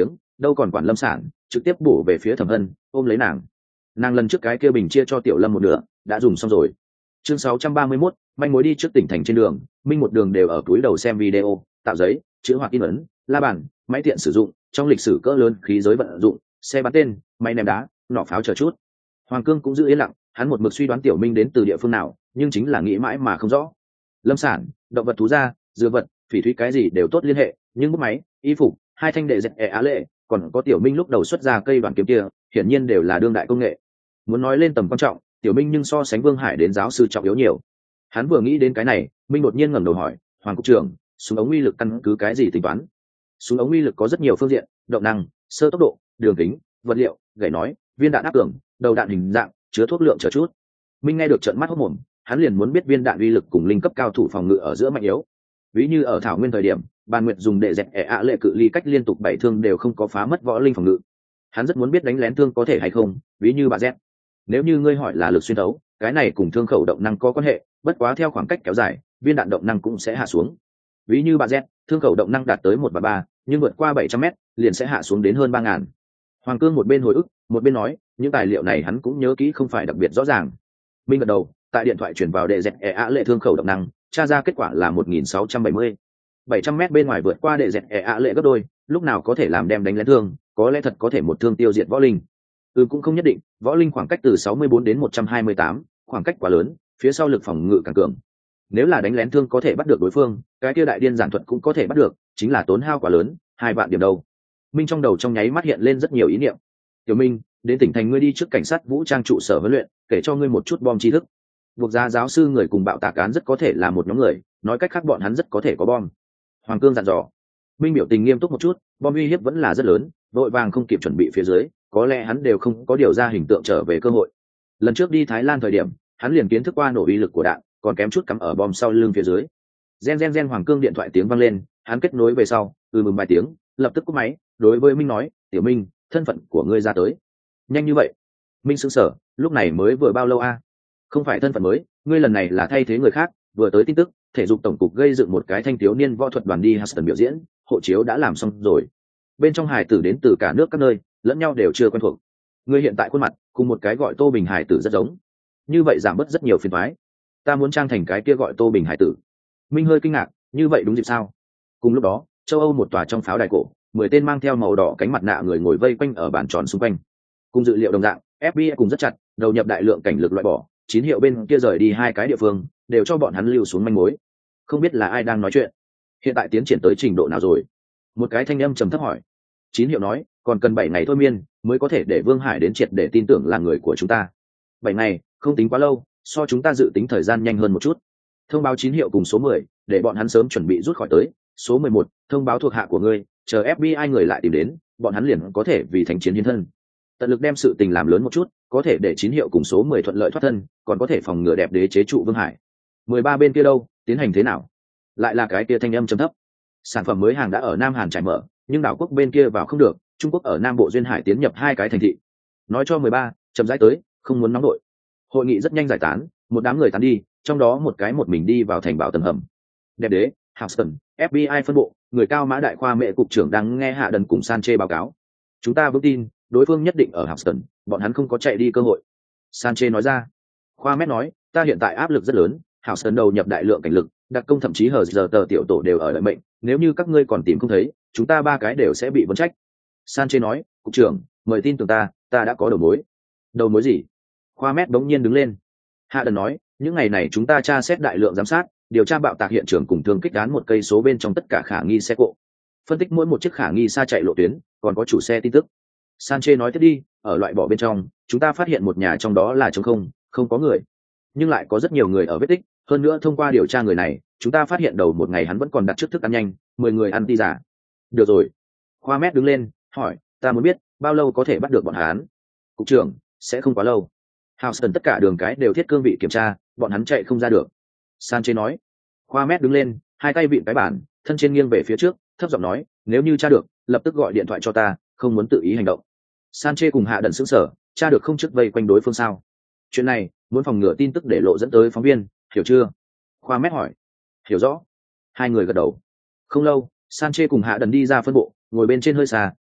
S1: đâu còn quản lâm sản, trực tiếp bổ về phía Thẩm Hân, ôm lấy nàng. Nàng lần trước cái kia bình chia cho Tiểu Lâm một nửa đã dùng xong rồi. Chương sáu trăm ba mươi mốt, manh mối. Đi trước tỉnh thành trên đường, Minh một đường đều ở túi đầu xem video, tạo giấy, chữ hoặc in ấn, la bàn, máy tiện sử dụng, trong lịch sử cỡ lớn khí giới vận dụng, xe bắn tên, máy ném đá, nỏ pháo chờ chút. Hoàng Cương cũng giữ yên lặng, hắn một mực suy đoán Tiểu Minh đến từ địa phương nào, nhưng chính là nghĩ mãi mà không rõ. Lâm sản, động vật thú da, dược vật, phỉ thúy cái gì đều tốt liên hệ, nhưng bút máy, y phục, hai thanh đệ dẹt ẻ á lệ, còn có Tiểu Minh lúc đầu xuất ra cây đoàn kiếm kia, hiển nhiên đều là đương đại công nghệ. Muốn nói lên tầm quan trọng, Tiểu Minh nhưng so sánh Vương Hải đến giáo sư trọng yếu nhiều. Hắn vừa nghĩ đến cái này, Minh đột nhiên ngẩng đầu hỏi, Hoàng cục trưởng, súng ống uy lực căn cứ cái gì tính toán? Súng ống uy lực có rất nhiều phương diện, động năng, sơ tốc độ, đường kính, vật liệu, gậy nói, viên đạn áp tưởng, đầu đạn hình dạng, chứa thuốc lượng chờ chút. Minh nghe được trợn mắt hốt mồm, hắn liền muốn biết viên đạn uy lực cùng linh cấp cao thủ phòng ngự ở giữa mạnh yếu. Ví như ở Thảo Nguyên thời điểm, Bàn Nguyệt dùng để dẹp ẻ ạ lệ cự ly cách liên tục bảy thương đều không có phá mất võ linh phòng ngự. Hắn rất muốn biết đánh lén thương có thể hay không, ví như bà Z. Nếu như ngươi hỏi là lực xuyên thấu, cái này cùng thương khẩu động năng có quan hệ, bất quá theo khoảng cách kéo dài, viên đạn động năng cũng sẽ hạ xuống. Ví như bà Z, thương khẩu động năng đạt tới một và ba, nhưng vượt qua bảy trăm mét, liền sẽ hạ xuống đến hơn ba ngàn. Hoàng Cương một bên hồi ức, một bên nói, những tài liệu này hắn cũng nhớ kỹ không phải đặc biệt rõ ràng. Minh gật đầu, tại điện thoại chuyển vào đệ dẹt ẻ ạ lệ thương khẩu động năng, tra ra kết quả là một nghìn sáu trăm bảy mươi. bảy trăm mét bên ngoài vượt qua đệ dẹt ẻ ạ lệ gấp đôi, lúc nào có thể làm đem đánh lén thương, có lẽ thật có thể một thương tiêu diệt võ linh. Ừ cũng không nhất định, võ linh khoảng cách từ sáu mươi bốn đến một trăm hai mươi tám, khoảng cách quá lớn, phía sau lực phòng ngự càng cường. Nếu là đánh lén thương có thể bắt được đối phương, cái kia đại điên giản thuật cũng có thể bắt được, chính là tốn hao quá lớn, hai vạn điểm đâu. Minh trong đầu trong nháy mắt hiện lên rất nhiều ý niệm. Tiểu Minh, đến tỉnh thành ngươi đi trước cảnh sát vũ trang trụ sở huấn luyện, kể cho ngươi một chút bom tri thức. Buộc ra giáo sư người cùng bạo tạc án rất có thể là một nhóm người, nói cách khác bọn hắn rất có thể có bom. Hoàng Cương dặn dò. Minh biểu tình nghiêm túc một chút, bom uy hiếp vẫn là rất lớn, vội vàng không kịp chuẩn bị phía dưới, có lẽ hắn đều không có điều ra hình tượng trở về cơ hội. Lần trước đi Thái Lan thời điểm, hắn liền kiến thức qua nổ uy lực của đạn, còn kém chút cắm ở bom sau lưng phía dưới. Gen gen gen Hoàng Cương điện thoại tiếng vang lên, hắn kết nối về sau, ừ mừng vài tiếng, lập tức cúp máy, đối với Minh nói, "Tiểu Minh, thân phận của ngươi ra tới." Nhanh như vậy? Minh sững sờ, lúc này mới vừa bao lâu a? Không phải thân phận mới, ngươi lần này là thay thế người khác, vừa tới tin tức, thể dục tổng cục gây dựng một cái thanh thiếu niên võ thuật đoàn đi Houston biểu diễn, hộ chiếu đã làm xong rồi. Bên trong hải tử đến từ cả nước các nơi, lẫn nhau đều chưa quen thuộc. Ngươi hiện tại khuôn mặt cùng một cái gọi Tô Bình hải tử rất giống. Như vậy giảm bớt rất nhiều phiền toái. Ta muốn trang thành cái kia gọi Tô Bình hải tử. Minh hơi kinh ngạc, như vậy đúng dịp sao? Cùng lúc đó, châu Âu một tòa trong pháo đài cổ, mười tên mang theo màu đỏ cánh mặt nạ người ngồi vây quanh ở bàn tròn xung quanh. Cùng dự liệu đồng dạng, ép bê i cùng rất chặt, đầu nhập đại lượng cảnh lực loại bỏ, chín hiệu bên kia rời đi hai cái địa phương, đều cho bọn hắn lưu xuống manh mối. Không biết là ai đang nói chuyện. Hiện tại tiến triển tới trình độ nào rồi? Một cái thanh âm trầm thấp hỏi. Chín hiệu nói, còn cần bảy ngày thôi miên, mới có thể để Vương Hải đến triệt để tin tưởng là người của chúng ta. Bảy ngày, không tính quá lâu, so chúng ta dự tính thời gian nhanh hơn một chút. Thông báo chín hiệu cùng số mười, để bọn hắn sớm chuẩn bị rút khỏi tới. Số mười một, thông báo thuộc hạ của ngươi, chờ ép bê i người lại tìm đến, bọn hắn liền có thể vì thành chiến hiến thân. Tận lực đem sự tình làm lớn một chút, có thể để chín hiệu cùng số mười thuận lợi thoát thân, còn có thể phòng ngừa đẹp đế chế trụ Vương Hải. Mười ba bên kia đâu, tiến hành thế nào? Lại là cái kia thanh âm trầm thấp. Sản phẩm mới hàng đã ở Nam Hàn trải mở, nhưng đảo quốc bên kia vào không được, Trung Quốc ở Nam Bộ duyên hải tiến nhập hai cái thành thị. Nói cho mười ba, chậm rãi tới, không muốn nóng đội. Hội nghị rất nhanh giải tán, một đám người tán đi, trong đó một cái một mình đi vào thành bảo tầng hầm. Đẹp đế, Houston, ép bê i phân bộ, người cao mã đại khoa mẹ cục trưởng đang nghe Hạ Đần cùng Sanchez báo cáo. Chúng ta vững tin, đối phương nhất định ở Houston, bọn hắn không có chạy đi cơ hội. Sanchez nói ra. Khoa mét nói, ta hiện tại áp lực rất lớn, Houston đầu nhập đại lượng cảnh lực, đặc công thậm chí hờ giờ tờ tiểu tổ đều ở đợi mệnh, nếu như các ngươi còn tìm không thấy, chúng ta ba cái đều sẽ bị vấn trách. Sanchez nói, cục trưởng, mời tin tưởng ta, ta đã có đầu mối. Đầu mối gì? Khoa mét bỗng nhiên đứng lên. Hạ Đần nói, những ngày này chúng ta tra xét đại lượng giám sát, điều tra bạo tạc hiện trường cùng thương kích đán một cây số bên trong tất cả khả nghi xe cộ, phân tích mỗi một chiếc khả nghi xa chạy lộ tuyến, còn có chủ xe tin tức. Sanchez nói tiếp đi, ở loại bỏ bên trong, chúng ta phát hiện một nhà trong đó là trống không, không có người, nhưng lại có rất nhiều người ở vết tích. Hơn nữa thông qua điều tra người này, chúng ta phát hiện đầu một ngày hắn vẫn còn đặt trước thức ăn nhanh, mười người ăn ti giả. Được rồi. Khoa mét đứng lên, hỏi, ta muốn biết, bao lâu có thể bắt được bọn hắn? Cục trưởng, sẽ không quá lâu. Houston tất cả đường cái đều thiết cương vị kiểm tra, bọn hắn chạy không ra được. Sanchez nói. Khoa mét đứng lên, hai tay vịn cái bản, thân trên nghiêng về phía trước, thấp giọng nói, nếu như tra được, lập tức gọi điện thoại cho ta, không muốn tự ý hành động. Sanchez cùng Hạ Đần sững sờ, tra được không trước vây quanh đối phương sao? Chuyện này, muốn phòng ngừa tin tức để lộ dẫn tới phóng viên, hiểu chưa? Khoa mét hỏi. Hiểu rõ. Hai người gật đầu. Không lâu, Sanchez cùng Hạ Đần đi ra phân bộ, ngồi bên trên hơi xa,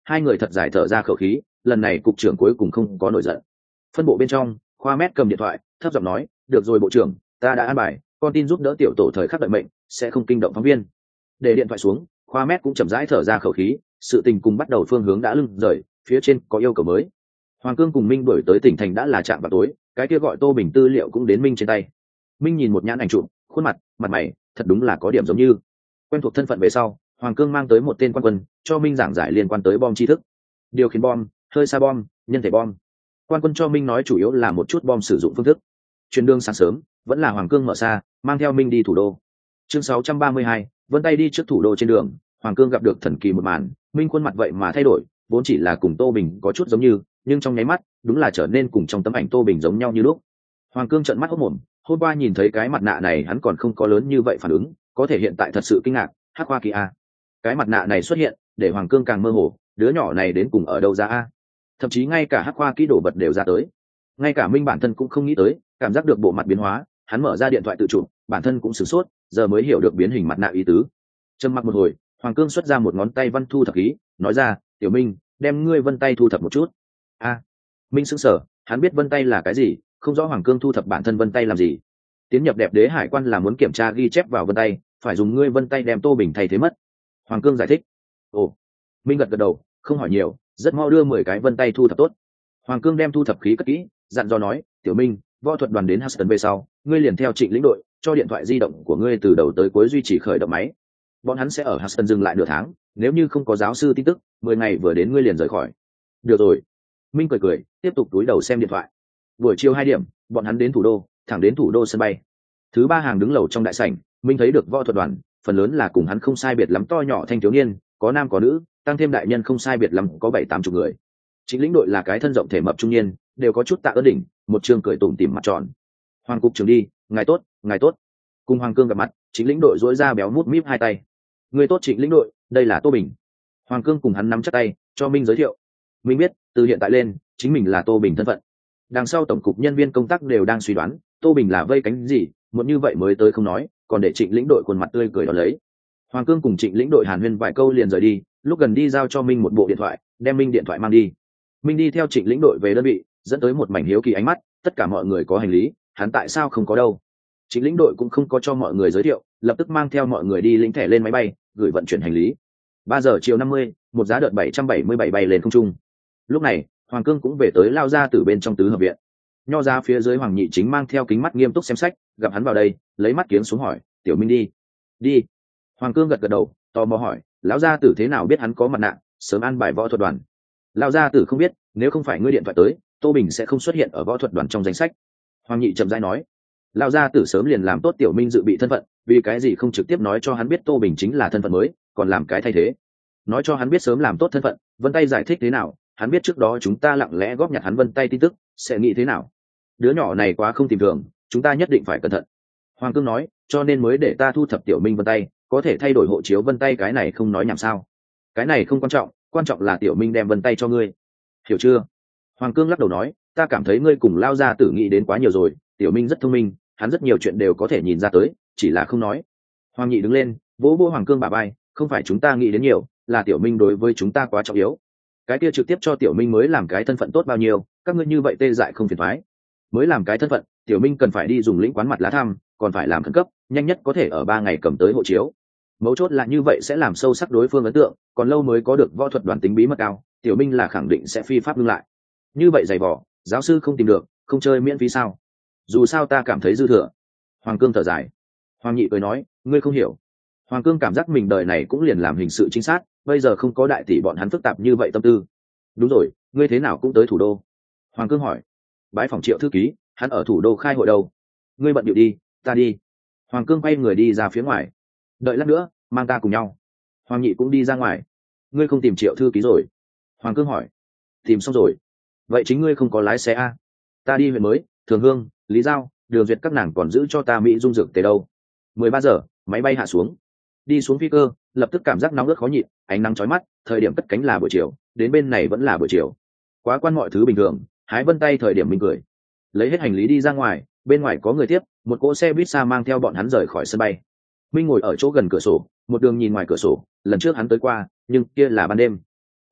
S1: hai người thật dài thở ra khẩu khí, lần này cục trưởng cuối cùng không có nổi giận. Phân bộ bên trong, Khoa Mét cầm điện thoại thấp giọng nói, được rồi bộ trưởng, ta đã an bài con tin giúp đỡ tiểu tổ thời khắc đợi mệnh, sẽ không kinh động phóng viên. Để điện thoại xuống, Khoa Mét cũng chậm rãi thở ra khẩu khí, sự tình cùng bắt đầu phương hướng đã lưng rời, phía trên có yêu cầu mới. Hoàng Cương cùng Minh đuổi tới tỉnh thành đã là chạm vào tối, cái kia gọi Tô Bình tư liệu cũng đến Minh trên tay. Minh nhìn một nhãn ảnh chụp, khuôn mặt, mặt mày, thật đúng là có điểm giống như. Quen thuộc thân phận về sau, Hoàng Cương mang tới một tên quan quân, cho Minh giảng giải liên quan tới bom tri thức, điều khiển bom, hơi xa bom, nhân thể bom. Quan quân cho Minh nói chủ yếu là một chút bom sử dụng phương thức. Chuyến đường sáng sớm, vẫn là Hoàng Cương mở xa, mang theo Minh đi thủ đô. Chương sáu trăm ba mươi hai, vân tay đi trước thủ đô trên đường, Hoàng Cương gặp được thần kỳ một màn, Minh khuôn mặt vậy mà thay đổi, vốn chỉ là cùng Tô Bình có chút giống như, nhưng trong nháy mắt, đúng là trở nên cùng trong tấm ảnh Tô Bình giống nhau như lúc. Hoàng Cương trợn mắt hốt mồm, hôm qua nhìn thấy cái mặt nạ này hắn còn không có lớn như vậy phản ứng, có thể hiện tại thật sự kinh ngạc, Hắc Hoa Kỳ a. Cái mặt nạ này xuất hiện, để Hoàng Cương càng mơ hồ, đứa nhỏ này đến cùng ở đâu ra a? Thậm chí ngay cả Hắc Hoa Kỳ đổ vật đều ra tới. Ngay cả Minh bản thân cũng không nghĩ tới, cảm giác được bộ mặt biến hóa, hắn mở ra điện thoại tự chụp, bản thân cũng sửng sốt, giờ mới hiểu được biến hình mặt nạ ý tứ. Trầm mặc một hồi, Hoàng Cương xuất ra một ngón tay văn thu thập khí, nói ra, "Tiểu Minh, đem ngươi vân tay thu thập một chút." A. Minh sững sờ, hắn biết vân tay là cái gì, không rõ Hoàng Cương thu thập bản thân vân tay làm gì. Tiến nhập đẹp đế hải quan là muốn kiểm tra ghi chép vào vân tay, phải dùng ngươi vân tay đem Tô Bình thay thế mất. Hoàng Cương giải thích. Ồ. Minh gật gật đầu, không hỏi nhiều, rất mau đưa mười cái vân tay thu thập tốt. Hoàng Cương đem thu thập khí cất kỹ, dặn dò nói, "Tiểu Minh, võ thuật đoàn đến Huston về sau, ngươi liền theo Trịnh lĩnh đội, cho điện thoại di động của ngươi từ đầu tới cuối duy trì khởi động máy. Bọn hắn sẽ ở Huston dừng lại nửa tháng, nếu như không có giáo sư tin tức, mười ngày vừa đến ngươi liền rời khỏi." Được rồi. Minh cười cười, tiếp tục túi đầu xem điện thoại. Buổi chiều hai điểm, bọn hắn đến thủ đô, thẳng đến thủ đô sân bay. Thứ ba hàng đứng lầu trong đại sảnh, Minh thấy được võ thuật đoàn, phần lớn là cùng hắn không sai biệt lắm to nhỏ thanh thiếu niên, có nam có nữ, tăng thêm đại nhân không sai biệt lắm có bảy tám chục người. Chính lĩnh đội là cái thân rộng thể mập trung niên, đều có chút tạ ơn đỉnh, một trường cười tủm tỉm mặt tròn. Hoàng cục trưởng đi, ngài tốt, ngài tốt. Cùng Hoàng Cương gặp mặt, chính lĩnh đội duỗi ra béo mút míp hai tay. Người tốt Trịnh lĩnh đội, đây là Tô Bình. Hoàng Cương cùng hắn nắm chặt tay, cho Minh giới thiệu. Minh biết, từ hiện tại lên, chính mình là Tô Bình thân phận. Đằng sau tổng cục nhân viên công tác đều đang suy đoán, Tô Bình là vây cánh gì, một như vậy mới tới không nói, còn để Trịnh lĩnh đội khuôn mặt tươi cười đón lấy. Hoàng Cương cùng Trịnh lĩnh đội hàn huyên vài câu liền rời đi, lúc gần đi giao cho Minh một bộ điện thoại, đem Minh điện thoại mang đi. Minh đi theo Trịnh lĩnh đội về đơn vị, dẫn tới một mảnh hiếu kỳ ánh mắt, tất cả mọi người có hành lý, hắn tại sao không có đâu? Trịnh lĩnh đội cũng không có cho mọi người giới thiệu, lập tức mang theo mọi người đi lĩnh thẻ lên máy bay, gửi vận chuyển hành lý. Ba giờ chiều năm mươi, một giá đợt bảy trăm bảy mươi bảy bay lên không trung. Lúc này, Hoàng Cương cũng về tới lao ra từ bên trong tứ hợp viện. Nho ra phía dưới Hoàng Nhị chính mang theo kính mắt nghiêm túc xem sách, gặp hắn vào đây, lấy mắt kiếng xuống hỏi, "Tiểu Minh đi." "Đi." Hoàng Cương gật gật đầu, tò mò hỏi, lão gia tử thế nào biết hắn có mặt nạ, sớm an bài võ thuật đoàn? Lão gia tử không biết, nếu không phải ngươi điện thoại tới, Tô Bình sẽ không xuất hiện ở võ thuật đoàn trong danh sách. Hoàng Nhị chậm rãi nói. Lão gia tử sớm liền làm tốt Tiểu Minh dự bị thân phận, vì cái gì không trực tiếp nói cho hắn biết Tô Bình chính là thân phận mới, còn làm cái thay thế? Nói cho hắn biết sớm làm tốt thân phận, vân tay giải thích thế nào, hắn biết trước đó chúng ta lặng lẽ góp nhặt hắn vân tay tin tức, sẽ nghĩ thế nào? Đứa nhỏ này quá không tìm thường, chúng ta nhất định phải cẩn thận. Hoàng Cương nói, cho nên mới để ta thu thập Tiểu Minh vân tay, có thể thay đổi hộ chiếu vân tay, cái này không nói nhảm sao? Cái này không quan trọng, quan trọng là Tiểu Minh đem vân tay cho ngươi, hiểu chưa? Hoàng Cương lắc đầu nói, ta cảm thấy ngươi cùng lao gia tử nghĩ đến quá nhiều rồi, Tiểu Minh rất thông minh, hắn rất nhiều chuyện đều có thể nhìn ra tới, chỉ là không nói. Hoàng Nhị đứng lên, vỗ vỗ Hoàng Cương bả vai, không phải chúng ta nghĩ đến nhiều, là Tiểu Minh đối với chúng ta quá trọng yếu. Cái kia trực tiếp cho Tiểu Minh mới làm cái thân phận tốt bao nhiêu, các ngươi như vậy tê dại không phiền toái. Mới làm cái thân phận, Tiểu Minh cần phải đi dùng lĩnh quán mặt lá thăm, còn phải làm khẩn cấp, nhanh nhất có thể ở ba ngày cầm tới hộ chiếu. Mấu chốt là như vậy sẽ làm sâu sắc đối phương ấn tượng, còn lâu mới có được võ thuật đoàn tính bí mật cao, Tiểu Minh là khẳng định sẽ phi pháp ngưng lại. Như vậy dày vỏ, giáo sư không tìm được, không chơi miễn phí sao? Dù sao ta cảm thấy dư thừa. Hoàng Cương thở dài. Hoàng Nhị cười nói, ngươi không hiểu. Hoàng Cương cảm giác mình đời này cũng liền làm hình sự chính xác, bây giờ không có đại tỷ bọn hắn phức tạp như vậy tâm tư. Đúng rồi, ngươi thế nào cũng tới thủ đô? Hoàng Cương hỏi. Bái phòng Triệu thư ký, hắn ở thủ đô khai hội đâu. Ngươi bận điệu đi, ta đi. Hoàng Cương quay người đi ra phía ngoài. Đợi lát nữa, mang ta cùng nhau. Hoàng Nhị cũng đi ra ngoài. Ngươi không tìm Triệu thư ký rồi? Hoàng Cương hỏi. Tìm xong rồi. Vậy chính ngươi không có lái xe a? Ta đi huyện mới, Thường Hương, Lý Giao, Đường Duyệt các nàng còn giữ cho ta Mỹ dung dược tề đâu. Mười ba giờ, máy bay hạ xuống. Đi xuống phi cơ, lập tức cảm giác nóng ướt khó nhịn, ánh nắng chói mắt, thời điểm cất cánh là buổi chiều, đến bên này vẫn là buổi chiều. Quá quan mọi thứ bình thường, hái vân tay thời điểm mình cười. Lấy hết hành lý đi ra ngoài, bên ngoài có người tiếp, một cỗ xe buýt xa mang theo bọn hắn rời khỏi sân bay. Minh ngồi ở chỗ gần cửa sổ, một đường nhìn ngoài cửa sổ, lần trước hắn tới qua, nhưng kia là ban đêm.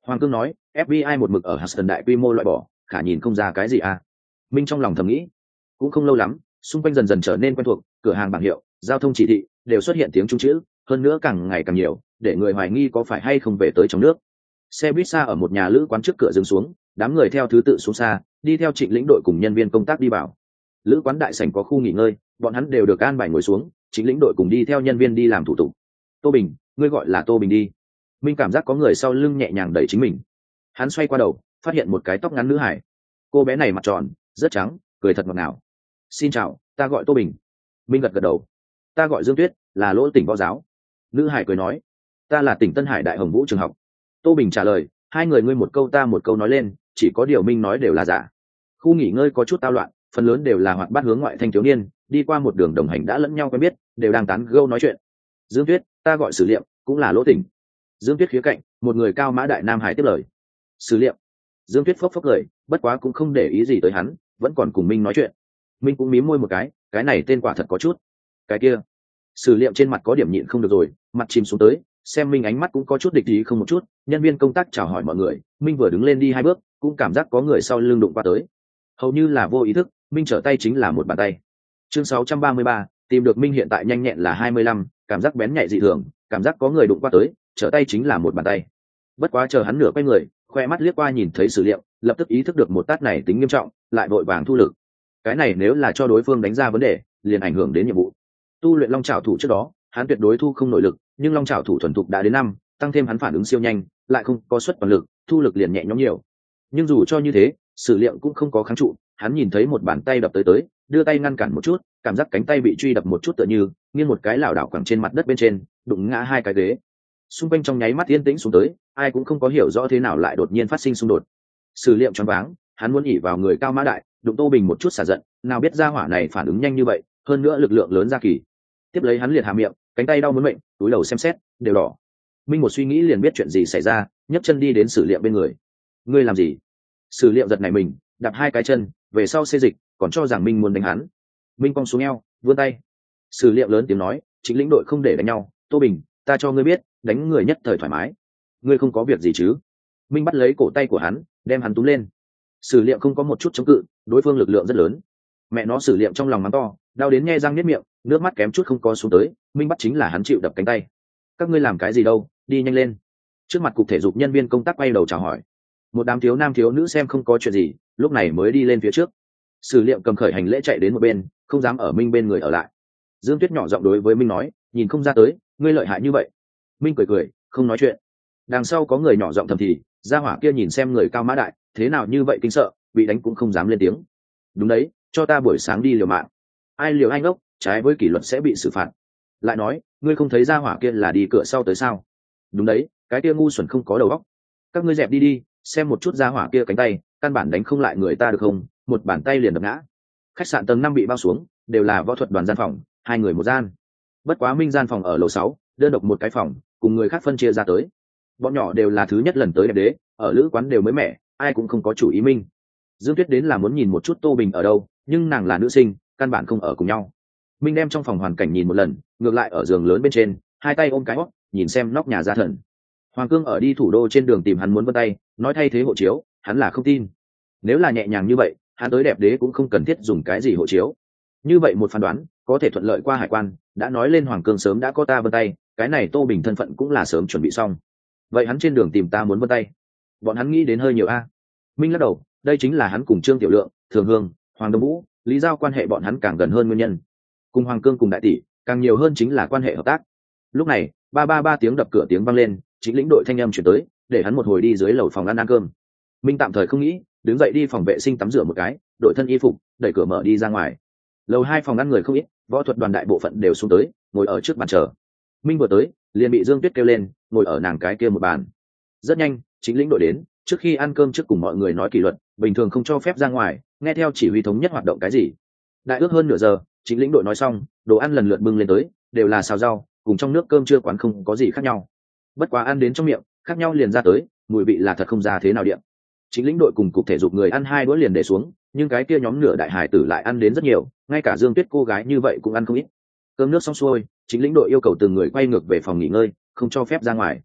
S1: Hoàng Cương nói, ép bê i một mực ở Houston đại quy mô loại bỏ, khả nhìn không ra cái gì à. Minh trong lòng thầm nghĩ. Cũng không lâu lắm, xung quanh dần dần trở nên quen thuộc, cửa hàng bảng hiệu, giao thông chỉ thị đều xuất hiện tiếng Trung chữ, hơn nữa càng ngày càng nhiều, để người hoài nghi có phải hay không về tới trong nước. Xe buýt xa ở một nhà lữ quán trước cửa dừng xuống, đám người theo thứ tự xuống xa, đi theo Trịnh lĩnh đội cùng nhân viên công tác đi vào. Lữ quán đại sảnh có khu nghỉ ngơi, bọn hắn đều được an bài ngồi xuống, Trịnh lĩnh đội cùng đi theo nhân viên đi làm thủ tục. Tô Bình, ngươi gọi là Tô Bình đi. Minh cảm giác có người sau lưng nhẹ nhàng đẩy chính mình. Hắn xoay qua đầu, phát hiện một cái tóc ngắn nữ hải. Cô bé này mặt tròn, rất trắng, cười thật ngọt ngào. Xin chào, ta gọi Tô Bình. Minh gật gật đầu. Ta gọi Dương Tuyết, là lỗ tỉnh võ giáo. Nữ hải cười nói, ta là tỉnh Tân Hải Đại Hồng Vũ trường học. Tô Bình trả lời, hai người ngươi một câu ta một câu nói lên, chỉ có điều Minh nói đều là giả. Khu nghỉ ngơi có chút tao loạn, phần lớn đều là hoạt bát hướng ngoại thanh thiếu niên, đi qua một đường đồng hành đã lẫn nhau quen biết, đều đang tán gẫu nói chuyện. Dương Tuyết, ta gọi Sử Liệm, cũng là lỗ tỉnh. Dương Tuyết khía cạnh, một người cao mã đại nam hải tiếp lời. Sử Liệm. Dương Tuyết phốc phốc cười, bất quá cũng không để ý gì tới hắn, vẫn còn cùng Minh nói chuyện. Minh cũng mím môi một cái, cái này tên quả thật có chút. Cái kia. Sử Liệm trên mặt có điểm nhịn không được rồi, mặt chìm xuống tới, xem Minh ánh mắt cũng có chút địch ý không một chút. Nhân viên công tác chào hỏi mọi người, Minh vừa đứng lên đi hai bước, cũng cảm giác có người sau lưng đụng qua tới. Hầu như là vô ý thức, Minh trở tay chính là một bàn tay. Chương sáu trăm ba mươi ba, tìm được Minh hiện tại nhanh nhẹn là hai mươi lăm, cảm giác bén nhạy dị thường, cảm giác có người đụng qua tới, trở tay chính là một bàn tay. Bất quá chờ hắn nửa quay người, khoe mắt liếc qua nhìn thấy Sử Liệm, lập tức ý thức được một tát này tính nghiêm trọng, lại vội vàng thu lực. Cái này nếu là cho đối phương đánh ra vấn đề, liền ảnh hưởng đến nhiệm vụ. Tu luyện long trảo thủ trước đó, hắn tuyệt đối thu không nội lực, nhưng long trảo thủ thuần thục đã đến năm, tăng thêm hắn phản ứng siêu nhanh, lại không có suất toàn lực, thu lực liền nhẹ nhõm nhiều. Nhưng dù cho như thế, Sử Liệm cũng không có kháng trụ, hắn nhìn thấy một bàn tay đập tới tới, đưa tay ngăn cản một chút, cảm giác cánh tay bị truy đập một chút tựa như nghiêng một cái lảo đảo quẳng trên mặt đất bên trên, đụng ngã hai cái ghế. Xung quanh trong nháy mắt yên tĩnh xuống tới, ai cũng không có hiểu rõ thế nào lại đột nhiên phát sinh xung đột. Sử Liệm choáng váng, hắn muốn ỉ vào người cao mã đại, đụng Tô Bình một chút xả giận, nào biết ra hỏa này phản ứng nhanh như vậy, hơn nữa lực lượng lớn ra kỳ. Tiếp lấy hắn liệt hạ miệng, cánh tay đau muốn mệnh, túi đầu xem xét, đều đỏ. Minh một suy nghĩ liền biết chuyện gì xảy ra, nhấc chân đi đến Sử Liệm bên người. Ngươi làm gì? Sử Liệm giật nảy mình, đạp hai cái chân, về sau xê dịch, còn cho rằng Minh muốn đánh hắn. Minh cong xuống eo, vươn tay. Sử Liệm lớn tiếng nói, chính lĩnh đội không để đánh nhau. Tô Bình, ta cho ngươi biết, đánh người nhất thời thoải mái. Ngươi không có việc gì chứ? Minh bắt lấy cổ tay của hắn, đem hắn túm lên. Sử Liệm không có một chút chống cự, đối phương lực lượng rất lớn. Mẹ nó Sử Liệm trong lòng mắng to, đau đến nhe răng niết miệng, nước mắt kém chút không có xuống tới. Minh bắt chính là hắn chịu đập cánh tay. Các ngươi làm cái gì đâu, đi nhanh lên. Trước mặt cục thể dục nhân viên công tác quay đầu chào hỏi. Một đám thiếu nam thiếu nữ xem không có chuyện gì, lúc này mới đi lên phía trước. Sử Liệm cầm khởi hành lễ chạy đến một bên, không dám ở Minh bên người ở lại. Dương Tuyết nhỏ giọng đối với Minh nói, nhìn không ra tới, ngươi lợi hại như vậy. Minh cười cười, không nói chuyện. Đằng sau có người nhỏ giọng thầm thì, gia hỏa kia nhìn xem người cao mã đại, thế nào như vậy kinh sợ, bị đánh cũng không dám lên tiếng. Đúng đấy, cho ta buổi sáng đi liều mạng. Ai liều anh ốc, trái với kỷ luật sẽ bị xử phạt. Lại nói, ngươi không thấy gia hỏa kia là đi cửa sau tới sao? Đúng đấy, cái kia ngu xuẩn không có đầu óc. Các ngươi dẹp đi đi, xem một chút gia hỏa kia cánh tay, căn bản đánh không lại người ta được không? Một bàn tay liền đập ngã. Khách sạn tầng năm bị bao xuống, đều là võ thuật đoàn gian phòng, hai người một gian. Bất quá Minh gian phòng ở lầu sáu, đơn độc một cái phòng, cùng người khác phân chia ra tới. Bọn nhỏ đều là thứ nhất lần tới đẹp đế, ở lữ quán đều mới mẻ, ai cũng không có chủ ý Minh. Dương Tuyết đến là muốn nhìn một chút Tô Bình ở đâu, nhưng nàng là nữ sinh, căn bản không ở cùng nhau. Minh đem trong phòng hoàn cảnh nhìn một lần, ngược lại ở giường lớn bên trên, hai tay ôm cái hót, nhìn xem nóc nhà ra thần. Hoàng Cương ở đi thủ đô trên đường tìm hắn muốn vân tay, nói thay thế hộ chiếu, hắn là không tin. Nếu là nhẹ nhàng như vậy, hắn tới đẹp đế cũng không cần thiết dùng cái gì hộ chiếu. Như vậy một phán đoán, có thể thuận lợi qua hải quan, đã nói lên Hoàng Cương sớm đã có ta vân tay, cái này Tô Bình thân phận cũng là sớm chuẩn bị xong. Vậy hắn trên đường tìm ta muốn vân tay, bọn hắn nghĩ đến hơi nhiều a. Minh lắc đầu, đây chính là hắn cùng Trương Tiểu Lượng, Thường Hương, Hoàng Đông Vũ, Lý Giao quan hệ bọn hắn càng gần hơn nguyên nhân. Cùng Hoàng Cương cùng đại tỷ, càng nhiều hơn chính là quan hệ hợp tác. Lúc này, ba ba ba tiếng đập cửa tiếng vang lên, chính lĩnh đội thanh âm chuyển tới, để hắn một hồi đi dưới lầu phòng ăn ăn cơm. Minh tạm thời không nghĩ, đứng dậy đi phòng vệ sinh tắm rửa một cái, đội thân y phục, đẩy cửa mở đi ra ngoài. Lầu hai phòng ăn người không ít, võ thuật đoàn đại bộ phận đều xuống tới, ngồi ở trước bàn chờ. Minh vừa tới, liền bị Dương Tuyết kêu lên, ngồi ở nàng cái kia một bàn. Rất nhanh, chính lĩnh đội đến, trước khi ăn cơm trước cùng mọi người nói kỷ luật, bình thường không cho phép ra ngoài, nghe theo chỉ huy thống nhất hoạt động cái gì. Đại ước hơn nửa giờ, chính lĩnh đội nói xong, đồ ăn lần lượt bưng lên tới, đều là xào rau, cùng trong nước cơm trưa quán không có gì khác nhau. Bất quá ăn đến trong miệng, khác nhau liền ra tới, mùi vị là thật không ra thế nào điện. Chính lĩnh đội cùng cục thể dục người ăn hai đũa liền để xuống, nhưng cái kia nhóm nửa đại hải tử lại ăn đến rất nhiều, ngay cả Dương Tuyết cô gái như vậy cũng ăn không ít. Cơm nước xong xuôi, chính lĩnh đội yêu cầu từng người quay ngược về phòng nghỉ ngơi, không cho phép ra ngoài.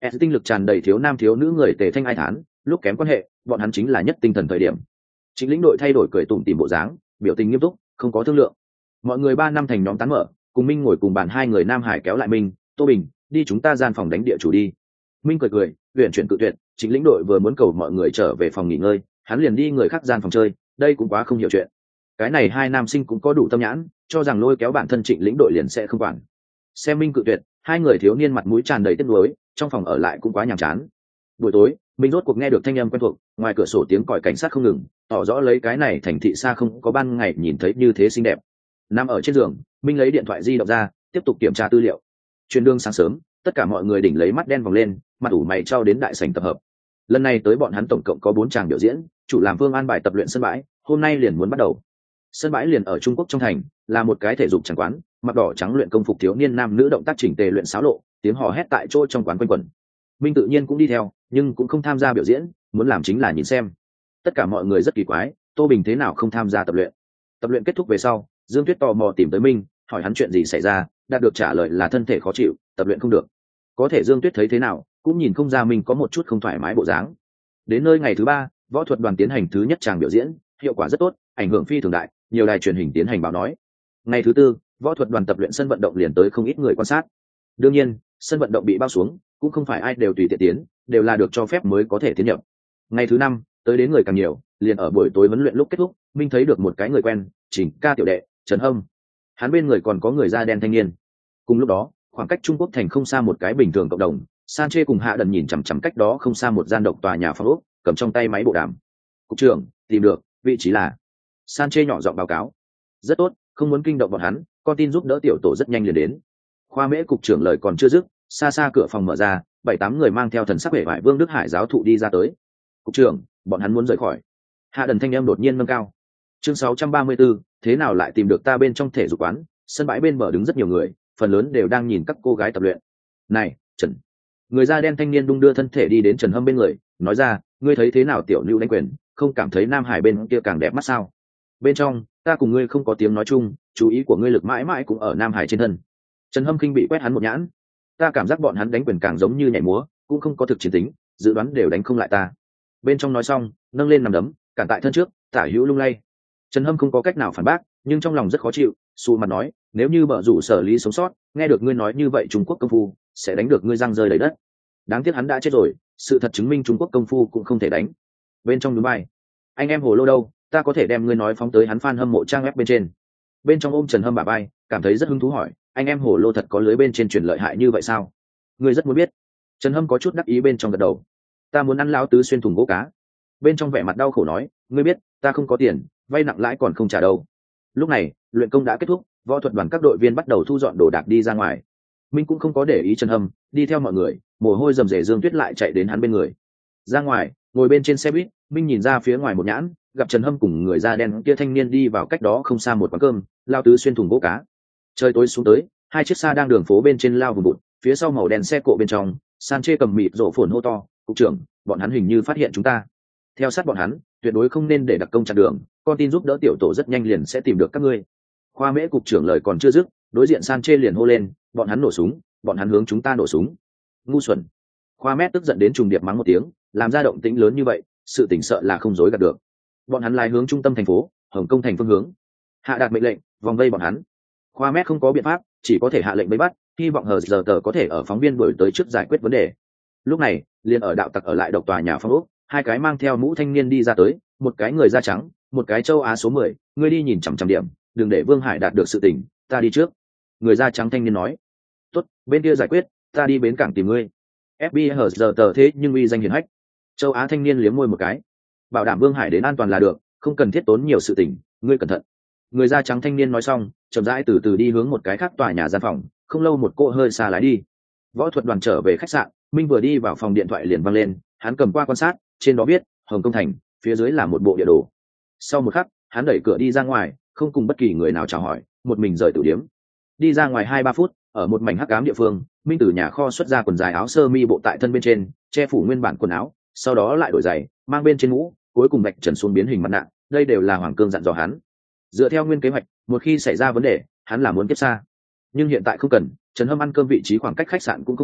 S1: S tinh lực tràn đầy thiếu nam thiếu nữ người tề thanh ai thán, lúc kém quan hệ, bọn hắn chính là nhất tinh thần thời điểm. Chính lĩnh đội thay đổi cười tủm tỉm bộ dáng, biểu tình nghiêm túc, không có thương lượng. Mọi người ba năm thành nhóm tán mở, cùng Minh ngồi cùng bàn hai người Nam Hải kéo lại Minh, Tô Bình, đi chúng ta gian phòng đánh địa chủ đi. Minh cười cười, huyền chuyển cự tuyệt, chính lĩnh đội vừa muốn cầu mọi người trở về phòng nghỉ ngơi, hắn liền đi người khác gian phòng chơi, đây cũng quá không hiểu chuyện. Cái này hai nam sinh cũng có đủ tâm nhãn, cho rằng lôi kéo bản thân Trịnh lĩnh đội liền sẽ không quản. Xem Minh cự tuyệt, hai người thiếu niên mặt mũi tràn đầy tiếc nuối, trong phòng ở lại cũng quá nhàm chán. Buổi tối, Minh rốt cuộc nghe được thanh âm quen thuộc, ngoài cửa sổ tiếng còi cảnh sát không ngừng, tỏ rõ lấy cái này thành thị xa không có ban ngày nhìn thấy như thế xinh đẹp. Nằm ở trên giường, Minh lấy điện thoại di động ra, tiếp tục kiểm tra tư liệu. Chuyến đường sáng sớm, tất cả mọi người đỉnh lấy mắt đen vòng lên, mặt ủ mày trao đến đại sảnh tập hợp. Lần này tới bọn hắn tổng cộng có bốn tràng biểu diễn, chủ làm Vương an bài tập luyện sân bãi, hôm nay liền muốn bắt đầu. Sân bãi liền ở Trung Quốc trong thành, là một cái thể dục chẳng quán, mặc đỏ trắng luyện công phục thiếu niên nam nữ động tác chỉnh tề luyện xáo lộ, tiếng hò hét tại chỗ trong quán quanh quẩn. Minh tự nhiên cũng đi theo, nhưng cũng không tham gia biểu diễn, muốn làm chính là nhìn xem. Tất cả mọi người rất kỳ quái, Tô Bình thế nào không tham gia tập luyện? Tập luyện kết thúc về sau, Dương Tuyết tò mò tìm tới Minh, hỏi hắn chuyện gì xảy ra, đạt được trả lời là thân thể khó chịu, tập luyện không được. Có thể Dương Tuyết thấy thế nào, cũng nhìn không ra Minh có một chút không thoải mái bộ dáng. Đến nơi ngày thứ ba, võ thuật đoàn tiến hành thứ nhất tràng biểu diễn, hiệu quả rất tốt, ảnh hưởng phi thường đại, nhiều đài truyền hình tiến hành báo nói. Ngày thứ tư, võ thuật đoàn tập luyện sân vận động liền tới không ít người quan sát. Đương nhiên, sân vận động bị bao xuống, cũng không phải ai đều tùy tiện tiến, đều là được cho phép mới có thể tiến nhập. Ngày thứ năm, tới đến người càng nhiều, liền ở buổi tối huấn luyện lúc kết thúc, Minh thấy được một cái người quen, Trình Ca tiểu đệ, Trần Hâm. Hắn bên người còn có người da đen thanh niên. Cùng lúc đó, khoảng cách Trung Quốc thành không xa một cái bình thường cộng đồng, Sanche cùng Hạ Đần nhìn chằm chằm cách đó không xa một gian độc tòa nhà phòng ốc, cầm trong tay máy bộ đàm. Cục trưởng, tìm được, vị trí là. Sanche nhỏ giọng báo cáo. Rất tốt, không muốn kinh động bọn hắn, con tin giúp đỡ tiểu tổ rất nhanh liền đến. Khoa Mễ cục trưởng lời còn chưa dứt, xa xa cửa phòng mở ra, bảy tám người mang theo thần sắc vẻ vải Vương Đức Hải giáo thụ đi ra tới. Cục trưởng, bọn hắn muốn rời khỏi. Hạ Đần thanh em đột nhiên nâng cao. Chương sáu trăm ba mươi 634, thế nào lại tìm được ta bên trong thể dục quán? Sân bãi bên bờ đứng rất nhiều người, phần lớn đều đang nhìn các cô gái tập luyện. Này, Trần. Người da đen thanh niên đung đưa thân thể đi đến Trần Hâm bên người, nói ra, ngươi thấy thế nào tiểu Nưu đánh quyền, không cảm thấy Nam Hải bên kia càng đẹp mắt sao? Bên trong, ta cùng ngươi không có tiếng nói chung, chú ý của ngươi lực mãi mãi cũng ở Nam Hải trên thân. Trần Hâm khinh bị quét hắn một nhãn. Ta cảm giác bọn hắn đánh quyền càng giống như nhảy múa, cũng không có thực chiến tính, dự đoán đều đánh không lại ta. Bên trong nói xong, nâng lên nằm đấm, cản tại thân trước, tả hữu lung lay. Trần Hâm không có cách nào phản bác, nhưng trong lòng rất khó chịu, xù mặt nói, nếu như bợ rủ Sở Lý sống sót, nghe được ngươi nói như vậy Trung Quốc công phu sẽ đánh được ngươi răng rơi đầy đất. Đáng tiếc hắn đã chết rồi, sự thật chứng minh Trung Quốc công phu cũng không thể đánh. Bên trong núi bay, anh em Hồ Lô đâu, ta có thể đem ngươi nói phóng tới hắn fan hâm mộ trang web bên trên. Bên trong ôm Trần Hâm bả vai, cảm thấy rất hứng thú hỏi, anh em Hồ Lô thật có lưới bên trên truyền lợi hại như vậy sao? Ngươi rất muốn biết. Trần Hâm có chút đắc ý bên trong gật đầu. Ta muốn ăn lão tứ xuyên thùng gỗ cá. Bên trong vẻ mặt đau khổ nói, ngươi biết, ta không có tiền, vay nặng lãi còn không trả đâu. Lúc này, luyện công đã kết thúc, võ thuật đoàn các đội viên bắt đầu thu dọn đồ đạc đi ra ngoài. Minh cũng không có để ý Trần Hâm, đi theo mọi người, mồ hôi rầm rề Dương Tuyết lại chạy đến hắn bên người. Ra ngoài, ngồi bên trên xe buýt, Minh nhìn ra phía ngoài một nhãn, gặp Trần Hâm cùng người da đen kia thanh niên đi vào cách đó không xa một quán cơm, lao tứ xuyên thùng gỗ cá. Trời tối xuống tới, hai chiếc xa đang đường phố bên trên lao vùng bụt, phía sau màu đen xe cộ bên trong, Sanche cầm mịt rộ phồn hô to, cục trưởng, bọn hắn hình như phát hiện chúng ta. Theo sát bọn hắn, tuyệt đối không nên để đặc công chặn đường, con tin giúp đỡ tiểu tổ rất nhanh liền sẽ tìm được các ngươi. Khoa Mễ cục trưởng lời còn chưa dứt, đối diện Sanche liền hô lên, bọn hắn nổ súng, bọn hắn hướng chúng ta nổ súng. Ngu xuẩn. Khoa Mễ tức giận đến trùng điệp mắng một tiếng, làm ra động tĩnh lớn như vậy, sự tỉnh sợ là không dối gạt được. Bọn hắn lai hướng trung tâm thành phố, Hồng Công thành phương hướng. Hạ đạt mệnh lệnh, vòng vây bọn hắn. Khoa Mét không có biện pháp, chỉ có thể hạ lệnh vây bắt, hy vọng hờ giờ tờ có thể ở phóng viên đuổi tới trước giải quyết vấn đề. Lúc này, liền ở đạo tặc ở lại độc tòa nhà phong ốc, hai cái mang theo mũ thanh niên đi ra tới, một cái người da trắng, một cái châu Á số mười, ngươi đi nhìn chằm chằm điểm, đừng để Vương Hải đạt được sự tình, ta đi trước. Người da trắng thanh niên nói. Tốt, bên kia giải quyết, ta đi bến cảng tìm ngươi. ép bê i hờ giờ tờ thế nhưng uy danh hiển hách. Châu Á thanh niên liếm môi một cái, bảo đảm Vương Hải đến an toàn là được, không cần thiết tốn nhiều sự tình, ngươi cẩn thận. Người da trắng thanh niên nói xong, chậm rãi từ từ đi hướng một cái khác tòa nhà gian phòng, không lâu một cô hơi xa lái đi. Võ thuật đoàn trở về khách sạn, Minh vừa đi vào phòng điện thoại liền văng lên, hắn cầm qua quan sát, trên đó viết Hồng Công thành, phía dưới là một bộ địa đồ. Sau một khắc, hắn đẩy cửa đi ra ngoài, không cùng bất kỳ người nào chào hỏi, một mình rời tử điếm. Đi ra ngoài hai ba phút, ở một mảnh hắc ám địa phương, Minh từ nhà kho xuất ra quần dài áo sơ mi bộ tại thân bên trên, che phủ nguyên bản quần áo, sau đó lại đổi giày, mang bên trên mũ, cuối cùng vạch trần xuống biến hình mặt nạ, đây đều là Hoàng Cương dặn dò hắn. Dựa theo nguyên kế hoạch, một khi xảy ra vấn đề, hắn là muốn tiếp xa. Nhưng hiện tại không cần, Trần Hâm ăn cơm vị trí khoảng cách khách sạn cũng không xa,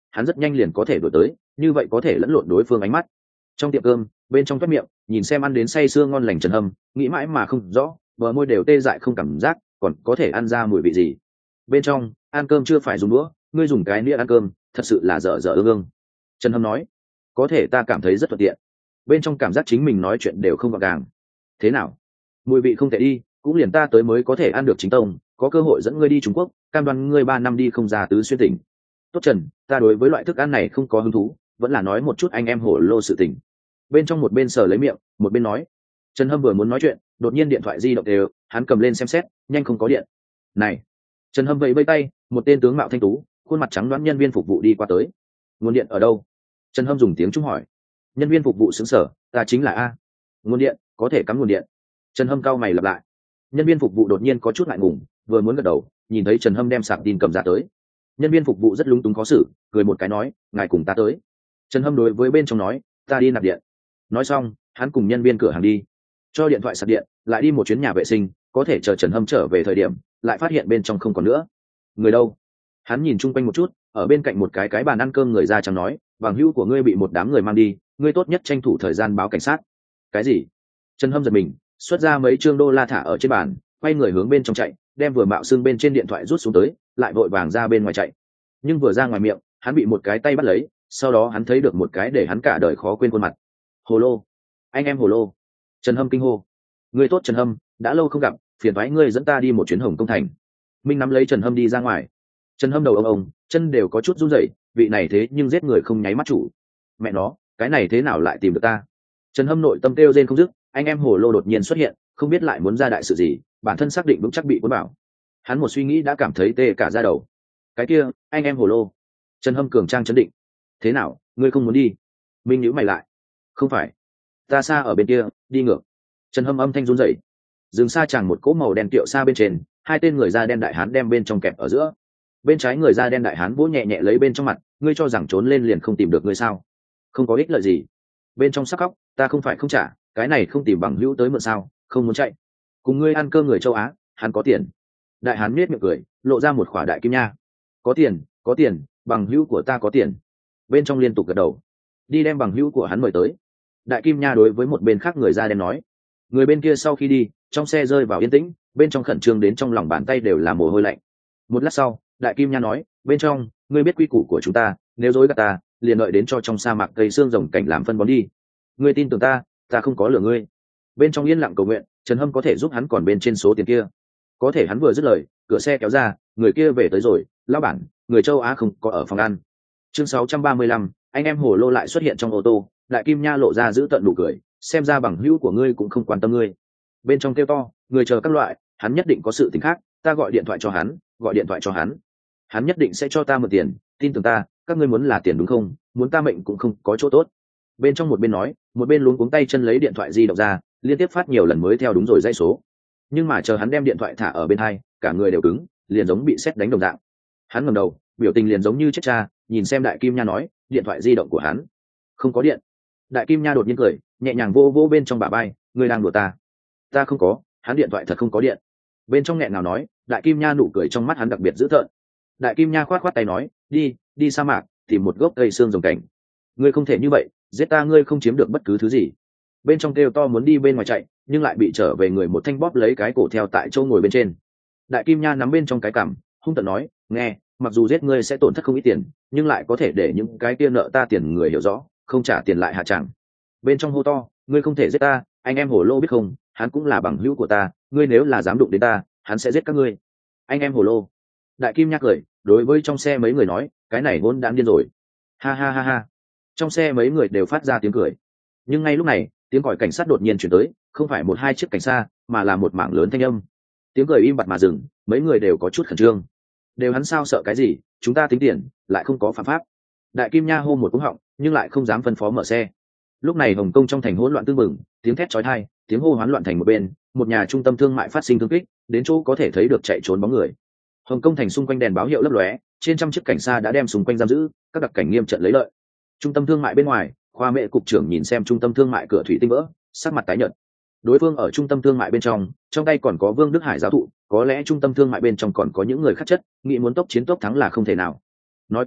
S1: hắn rất nhanh liền có thể đổi tới, như vậy có thể lẫn lộn đối phương ánh mắt. Trong tiệm cơm, bên trong toét miệng, nhìn xem ăn đến say sưa ngon lành Trần Hâm, nghĩ mãi mà không rõ, bờ môi đều tê dại không cảm giác, còn có thể ăn ra mùi vị gì. Bên trong, ăn cơm chưa phải dùng đũa, ngươi dùng cái nĩa ăn cơm, thật sự là dở dở ương ương. Trần Hâm nói, có thể ta cảm thấy rất thuận tiện. Bên trong cảm giác chính mình nói chuyện đều không gọn gàng. Thế nào? Mùi vị không tệ đi, cũng liền ta tới mới có thể ăn được chính tông, có cơ hội dẫn ngươi đi Trung Quốc, cam đoan ngươi ba năm đi không ra tứ xuyên tỉnh. Tốt Trần, ta đối với loại thức ăn này không có hứng thú, vẫn là nói một chút anh em hổ lô sự tình. Bên trong một bên sờ lấy miệng, một bên nói. Trần Hâm vừa muốn nói chuyện, đột nhiên điện thoại di động đều, hắn cầm lên xem xét, nhanh không có điện. Này! Trần Hâm vẫy vẫy tay, một tên tướng mạo thanh tú, khuôn mặt trắng đoán nhân viên phục vụ đi qua tới. Nguồn điện ở đâu? Trần Hâm dùng tiếng Trung hỏi. Nhân viên phục vụ sững sờ, ta chính là a. Nguồn điện, có thể cắm nguồn điện. Trần Hâm cau mày lặp lại. Nhân viên phục vụ đột nhiên có chút ngại ngùng, vừa muốn gật đầu, nhìn thấy Trần Hâm đem sạc tin cầm ra tới. Nhân viên phục vụ rất lúng túng khó xử, cười một cái nói, ngài cùng ta tới. Trần Hâm đối với bên trong nói, ta đi nạp điện. Nói xong, hắn cùng nhân viên cửa hàng đi, cho điện thoại sạc điện, lại đi một chuyến nhà vệ sinh, có thể chờ Trần Hâm trở về thời điểm, lại phát hiện bên trong không còn nữa. Người đâu? Hắn nhìn chung quanh một chút, ở bên cạnh một cái cái bàn ăn cơm người da trắng nói, bằng hữu của ngươi bị một đám người mang đi, ngươi tốt nhất tranh thủ thời gian báo cảnh sát. Cái gì? Trần Hâm giật mình, xuất ra mấy trương đô la thả ở trên bàn, quay người hướng bên trong chạy, đem vừa mạo xương bên trên điện thoại rút xuống tới, lại vội vàng ra bên ngoài chạy. Nhưng vừa ra ngoài miệng, hắn bị một cái tay bắt lấy, sau đó hắn thấy được một cái để hắn cả đời khó quên khuôn mặt. Hồ Lô, anh em Hồ Lô. Trần Hâm kinh hô. Ngươi tốt Trần Hâm, đã lâu không gặp, phiền toái ngươi dẫn ta đi một chuyến Hồng Công thành. Minh nắm lấy Trần Hâm đi ra ngoài. Trần Hâm đầu ông ông, chân đều có chút run rẩy, vị này thế nhưng giết người không nháy mắt chủ. Mẹ nó, cái này thế nào lại tìm được ta? Trần Hâm nội tâm kêu rên không dứt, anh em Hồ Lô đột nhiên xuất hiện, không biết lại muốn ra đại sự gì, bản thân xác định vững chắc bị cuốn bảo. Hắn một suy nghĩ đã cảm thấy tê cả da đầu. Cái kia, anh em Hồ Lô. Trần Hâm cường trang chấn định. Thế nào, ngươi không muốn đi? Minh nhíu mày lại. Không phải, ta xa ở bên kia, đi ngược. Trần Hâm âm thanh run rẩy. Dừng xa chẳng một cỗ màu đen tiệu xa bên trên, hai tên người da đen đại hán đem bên trong kẹp ở giữa. Bên trái người da đen đại hán vỗ nhẹ nhẹ lấy bên trong mặt, ngươi cho rằng trốn lên liền không tìm được ngươi sao? Không có ích lợi gì. Bên trong sắc khóc, ta không phải không trả, cái này không tìm bằng hữu tới mượn sao, không muốn chạy. Cùng ngươi ăn cơm người châu Á, hắn có tiền. Đại hán nhếch miệng cười, lộ ra một khỏa đại kim nha. Có tiền, có tiền, bằng hữu của ta có tiền. Bên trong liên tục gật đầu. Đi đem bằng hữu của hắn mời tới. Đại kim nha đối với một bên khác người da đen nói. Người bên kia sau khi đi, trong xe rơi vào yên tĩnh, bên trong khẩn trương đến trong lòng bàn tay đều là mồ hôi lạnh. Một lát sau, đại kim nha nói, bên trong, ngươi biết quy củ của chúng ta, nếu dối gạt ta, liền đợi đến cho trong sa mạc cây xương rồng cảnh làm phân bón đi. Ngươi tin tưởng ta, ta không có lừa ngươi. Bên trong yên lặng cầu nguyện, Trần Hâm có thể giúp hắn còn bên trên số tiền kia. Có thể hắn vừa dứt lời, cửa xe kéo ra, người kia về tới rồi, lão bản, người châu Á không có ở phòng ăn. Chương sáu trăm ba mươi lăm, anh em Hồ Lô lại xuất hiện trong ô tô, đại kim nha lộ ra giữ tận nụ cười, xem ra bằng hữu của ngươi cũng không quan tâm ngươi. Bên trong kêu to, người chờ các loại, hắn nhất định có sự tình khác, ta gọi điện thoại cho hắn, gọi điện thoại cho hắn. Hắn nhất định sẽ cho ta mượn tiền, tin tưởng ta, các ngươi muốn là tiền đúng không, muốn ta mệnh cũng không có chỗ tốt. Bên trong một bên nói, một bên luống cuống tay chân lấy điện thoại di động ra, liên tiếp phát nhiều lần mới theo đúng rồi dãy số. Nhưng mà chờ hắn đem điện thoại thả ở bên hai, cả người đều cứng, liền giống bị sét đánh đồng dạng. Hắn ngẩng đầu, biểu tình liền giống như chết cha, nhìn xem đại kim nha nói, điện thoại di động của hắn không có điện. Đại kim nha đột nhiên cười, nhẹ nhàng vô vô bên trong bả vai, ngươi đang đùa ta? Ta không có, hắn điện thoại thật không có điện. Bên trong nghẹn nào nói, đại kim nha nụ cười trong mắt hắn đặc biệt dữ tợn. Đại kim nha khoát khoát tay nói, đi, đi sa mạc, tìm một gốc cây xương rồng cảnh. Ngươi không thể như vậy, giết ta ngươi không chiếm được bất cứ thứ gì. Bên trong kêu to muốn đi bên ngoài chạy, nhưng lại bị trở về người một thanh bóp lấy cái cổ theo tại chỗ ngồi bên trên. Đại kim nha nắm bên trong cái cằm, hung tợn nói, nghe, mặc dù giết ngươi sẽ tổn thất không ít tiền, nhưng lại có thể để những cái kia nợ ta tiền người hiểu rõ, không trả tiền lại hạ chẳng. Bên trong hô to, ngươi không thể giết ta, anh em Hồ Lô biết không, hắn cũng là bằng hữu của ta, ngươi nếu là dám đụng đến ta, hắn sẽ giết các ngươi. Anh em Hồ Lô. Đại kim nhắc cười, đối với trong xe mấy người nói, cái này vốn đã điên rồi. Ha ha ha ha. Trong xe mấy người đều phát ra tiếng cười. Nhưng ngay lúc này, tiếng còi cảnh sát đột nhiên chuyển tới, không phải một hai chiếc cảnh xa, mà là một mảng lớn thanh âm. Tiếng cười im bặt mà dừng, mấy người đều có chút khẩn trương. Đều hắn sao sợ cái gì, chúng ta tính tiền, lại không có phạm pháp. Đại kim nha hô một cú họng, nhưng lại không dám phân phó mở xe. Lúc này Hồng Kông trong thành hỗn loạn tương mừng, tiếng thét chói tai, tiếng hô hoán loạn thành một bên, một nhà trung tâm thương mại phát sinh thương kích, đến chỗ có thể thấy được chạy trốn bóng người. Hồng Kông thành xung quanh đèn báo hiệu lấp lóe, trên trăm chiếc cảnh xa đã đem xung quanh giam giữ, các đặc cảnh nghiêm trận lấy lợi. Trung tâm thương mại bên ngoài, khoa mẹ cục trưởng nhìn xem trung tâm thương mại cửa thủy tinh vỡ, sắc mặt tái nhợt. Đối phương ở trung tâm thương mại bên trong, trong tay còn có Vương Đức Hải giáo thụ, có lẽ trung tâm thương mại bên trong còn có những người khác chất, nghĩ muốn tốc chiến tốc thắng là không thể nào. Nói cách khác,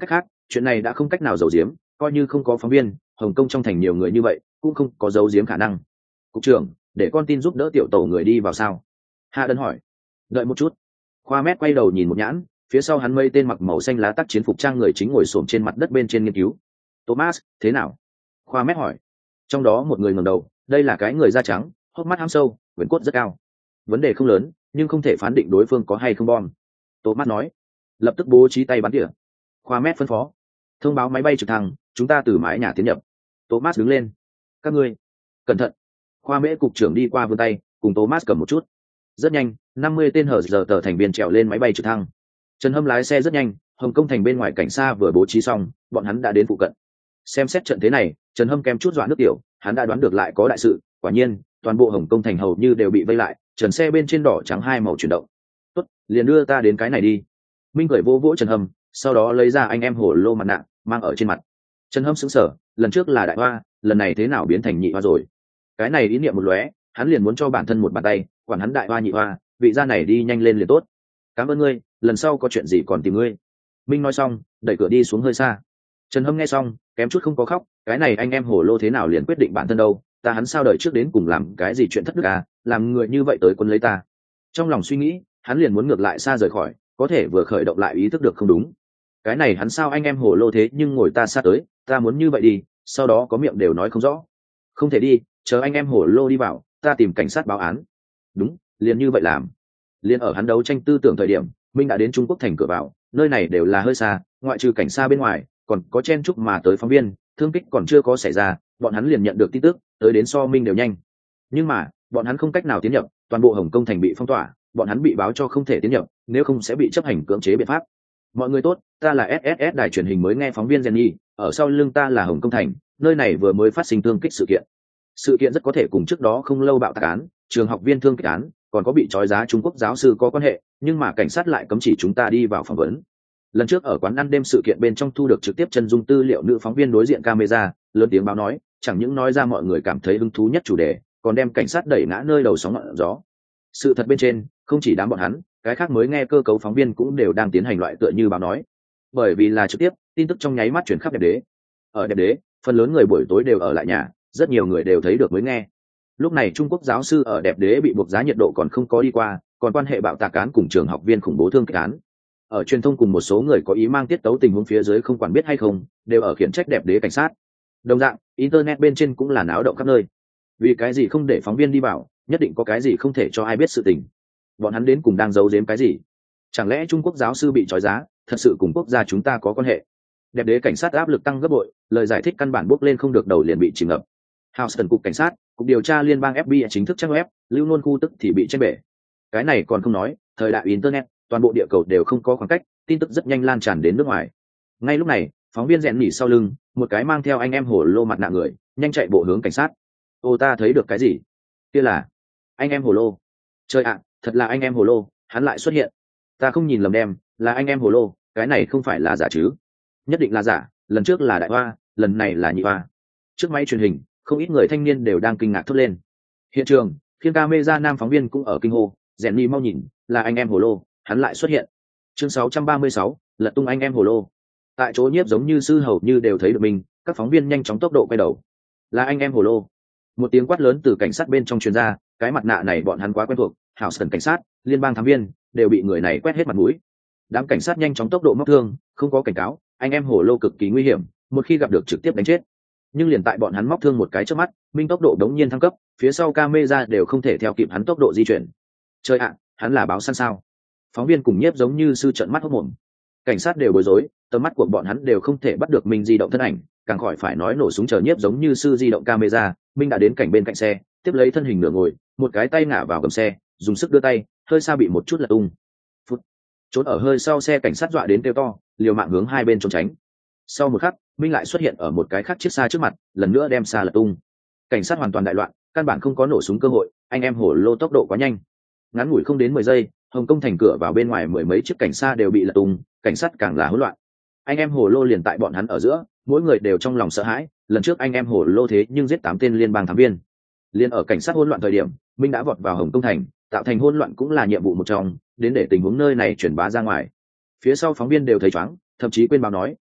S1: chuyện này đã không cách nào giấu giếm, coi như không có phóng viên, Hồng Kông trong thành nhiều người như vậy cũng không có giấu giếm khả năng. Cục trưởng, để con tin giúp đỡ tiểu tổ người đi vào sao? Hạ Đơn hỏi. Đợi một chút. Khoa Mét quay đầu nhìn một nhãn, phía sau hắn mây tên mặc màu xanh lá tác chiến phục trang người chính ngồi xổm trên mặt đất bên trên nghiên cứu. Thomas, thế nào? Khoa Mét hỏi. Trong đó một người ngẩng đầu, đây là cái người da trắng, hốc mắt hăm sâu, quyển cốt rất cao. Vấn đề không lớn, nhưng không thể phán định đối phương có hay không bom. Thomas nói. Lập tức bố trí tay bắn tỉa. Khoa Mét phân phó. Thông báo máy bay trực thăng, chúng ta từ mái nhà tiến nhập. Thomas đứng lên. Các ngươi, cẩn thận. Khoa Mễ cục trưởng đi qua vươn tay, cùng Thomas cầm một chút. Rất nhanh, năm mươi tên hở giờ tờ thành viên trèo lên máy bay trực thăng. Trần Hâm lái xe rất nhanh, Hồng Kông thành bên ngoài cảnh xa vừa bố trí xong, bọn hắn đã đến phụ cận. Xem xét trận thế này, Trần Hâm kèm chút dọa nước tiểu, hắn đã đoán được lại có đại sự. Quả nhiên, toàn bộ Hồng Kông thành hầu như đều bị vây lại, trần xe bên trên đỏ trắng hai màu chuyển động. Tốt, liền đưa ta đến cái này đi. Minh cười vô vỗ Trần Hâm, sau đó lấy ra anh em hổ lô mặt nạ, mang ở trên mặt. Trần Hâm sững sờ, lần trước là đại hoa, lần này thế nào biến thành nhị hoa rồi? Cái này ý niệm một lóe, hắn liền muốn cho bản thân một bàn tay, quản hắn đại hoa nhị hoa, vị gia này đi nhanh lên liền tốt. Cảm ơn ngươi, lần sau có chuyện gì còn tìm ngươi. Minh nói xong, đẩy cửa đi xuống hơi xa. Trần Hâm nghe xong, kém chút không có khóc, cái này anh em hổ lô thế nào liền quyết định bản thân đâu, ta hắn sao đợi trước đến cùng làm cái gì chuyện thất đức à, làm người như vậy tới quân lấy ta. Trong lòng suy nghĩ, hắn liền muốn ngược lại xa rời khỏi, có thể vừa khởi động lại ý thức được không đúng. Cái này hắn sao anh em hổ lô thế nhưng ngồi ta xa tới, ta muốn như vậy đi, sau đó có miệng đều nói không rõ. Không thể đi, chờ anh em hổ lô đi vào, ta tìm cảnh sát báo án. Đúng, liền như vậy làm. Liền ở hắn đấu tranh tư tưởng thời điểm, Minh đã đến Trung Quốc thành cửa vào, nơi này đều là hơi xa, ngoại trừ cảnh xa bên ngoài, còn có chen chúc mà tới phóng viên, thương kích còn chưa có xảy ra, bọn hắn liền nhận được tin tức, tới đến so Minh đều nhanh. Nhưng mà, bọn hắn không cách nào tiến nhập, toàn bộ Hồng Kông thành bị phong tỏa, bọn hắn bị báo cho không thể tiến nhập, nếu không sẽ bị chấp hành cưỡng chế biện pháp. Mọi người tốt, ta là ét ét ét đài truyền hình mới nghe phóng viên Jenny, ở sau lưng ta là Hồng Kông thành, nơi này vừa mới phát sinh thương kích sự kiện. Sự kiện rất có thể cùng trước đó không lâu bạo tạc án, trường học viên thương kích án, còn có bị trói giá Trung Quốc giáo sư có quan hệ, nhưng mà cảnh sát lại cấm chỉ chúng ta đi vào phỏng vấn. Lần trước ở quán ăn đêm sự kiện bên trong thu được trực tiếp chân dung tư liệu nữ phóng viên đối diện camera, lớn tiếng báo nói, chẳng những nói ra mọi người cảm thấy hứng thú nhất chủ đề, còn đem cảnh sát đẩy ngã nơi đầu sóng ngọn gió. Sự thật bên trên, không chỉ đám bọn hắn, cái khác mới nghe cơ cấu phóng viên cũng đều đang tiến hành loại tựa như báo nói. Bởi vì là trực tiếp, tin tức trong nháy mắt chuyển khắp Đẹp Đế. Ở Đẹp Đế, phần lớn người buổi tối đều ở lại nhà, rất nhiều người đều thấy được mới nghe. Lúc này Trung Quốc giáo sư ở Đẹp Đế bị buộc giá nhiệt độ còn không có đi qua, còn quan hệ bạo tạc án cùng trường học viên khủng bố thương kích án. Ở truyền thông cùng một số người có ý mang tiết tấu tình huống phía dưới không quản biết hay không, đều ở khiển trách Đẹp Đế cảnh sát. Đồng dạng, internet bên trên cũng là náo động khắp nơi. Vì cái gì không để phóng viên đi vào, nhất định có cái gì không thể cho ai biết sự tình. Bọn hắn đến cùng đang giấu giếm cái gì? Chẳng lẽ Trung Quốc giáo sư bị trói giá, thật sự cùng quốc gia chúng ta có quan hệ? Đẹp Đế cảnh sát áp lực tăng gấp bội, lời giải thích căn bản bốc lên không được đầu liền bị chìm ngập. Houston cục cảnh sát, cục điều tra liên bang ép bê i chính thức trang web, lưu nôn khu tức thì bị tranh bể. Cái này còn không nói, thời đại internet, toàn bộ địa cầu đều không có khoảng cách, tin tức rất nhanh lan tràn đến nước ngoài. Ngay lúc này, phóng viên rèn nhỉ sau lưng, một cái mang theo anh em hổ lô mặt nạ người, nhanh chạy bộ hướng cảnh sát. Ô ta thấy được cái gì? Kia là anh em hổ lô. Trời ạ, thật là anh em hổ lô, hắn lại xuất hiện. Ta không nhìn lầm đem, là anh em hổ lô, cái này không phải là giả chứ? Nhất định là giả, lần trước là đại hoa, lần này là nhị hoa. Trước máy truyền hình, không ít người thanh niên đều đang kinh ngạc thốt lên. Hiện trường, khiêng camera nam phóng viên cũng ở kinh hô, rèn nhỉ mau nhìn, là anh em hổ lô, hắn lại xuất hiện. Chương sáu trăm ba mươi sáu, lật tung anh em hổ lô. Tại chỗ nhiếp giống như sư hầu như đều thấy được mình, các phóng viên nhanh chóng tốc độ quay đầu. Là anh em hổ lô. Một tiếng quát lớn từ cảnh sát bên trong truyền ra, cái mặt nạ này bọn hắn quá quen thuộc, hảo sần cảnh sát, liên bang thám viên, đều bị người này quét hết mặt mũi. Đám cảnh sát nhanh chóng tốc độ móc thương, không có cảnh cáo, anh em hổ lô cực kỳ nguy hiểm, một khi gặp được trực tiếp đánh chết. Nhưng liền tại bọn hắn móc thương một cái trước mắt, minh tốc độ đống nhiên thăng cấp, phía sau camera đều không thể theo kịp hắn tốc độ di chuyển. Trời ạ, hắn là báo săn sao? Phóng viên cùng nhiếp giống như sư trợn mắt hốt mồm. Cảnh sát đều bối rối, tầm mắt của bọn hắn đều không thể bắt được Minh di động thân ảnh, càng khỏi phải nói nổ súng chờ nhiếp giống như sư di động camera. Minh đã đến cảnh bên cạnh xe, tiếp lấy thân hình nửa ngồi, một cái tay ngả vào gầm xe, dùng sức đưa tay, hơi xa bị một chút lật tung. Phút. Trốn ở hơi sau xe cảnh sát dọa đến kêu to, liều mạng hướng hai bên trốn tránh. Sau một khắc, Minh lại xuất hiện ở một cái khác chiếc xa trước mặt, lần nữa đem xa lật tung. Cảnh sát hoàn toàn đại loạn, căn bản không có nổ súng cơ hội, anh em hổ lô tốc độ quá nhanh. Ngắn ngủi không đến mười giây, Hồng Kông thành cửa vào bên ngoài mười mấy chiếc cảnh xa đều bị lật tung, cảnh sát càng là hỗn loạn. Anh em hổ lô liền tại bọn hắn ở giữa, mỗi người đều trong lòng sợ hãi, lần trước anh em hổ lô thế nhưng giết tám tên liên bang thám viên. Liên ở cảnh sát hỗn loạn thời điểm, Minh đã vọt vào Hồng Kông thành, tạo thành hỗn loạn cũng là nhiệm vụ một trong, đến để tình huống nơi này truyền bá ra ngoài. Phía sau phóng viên đều thấy choáng, thậm chí quên báo nói,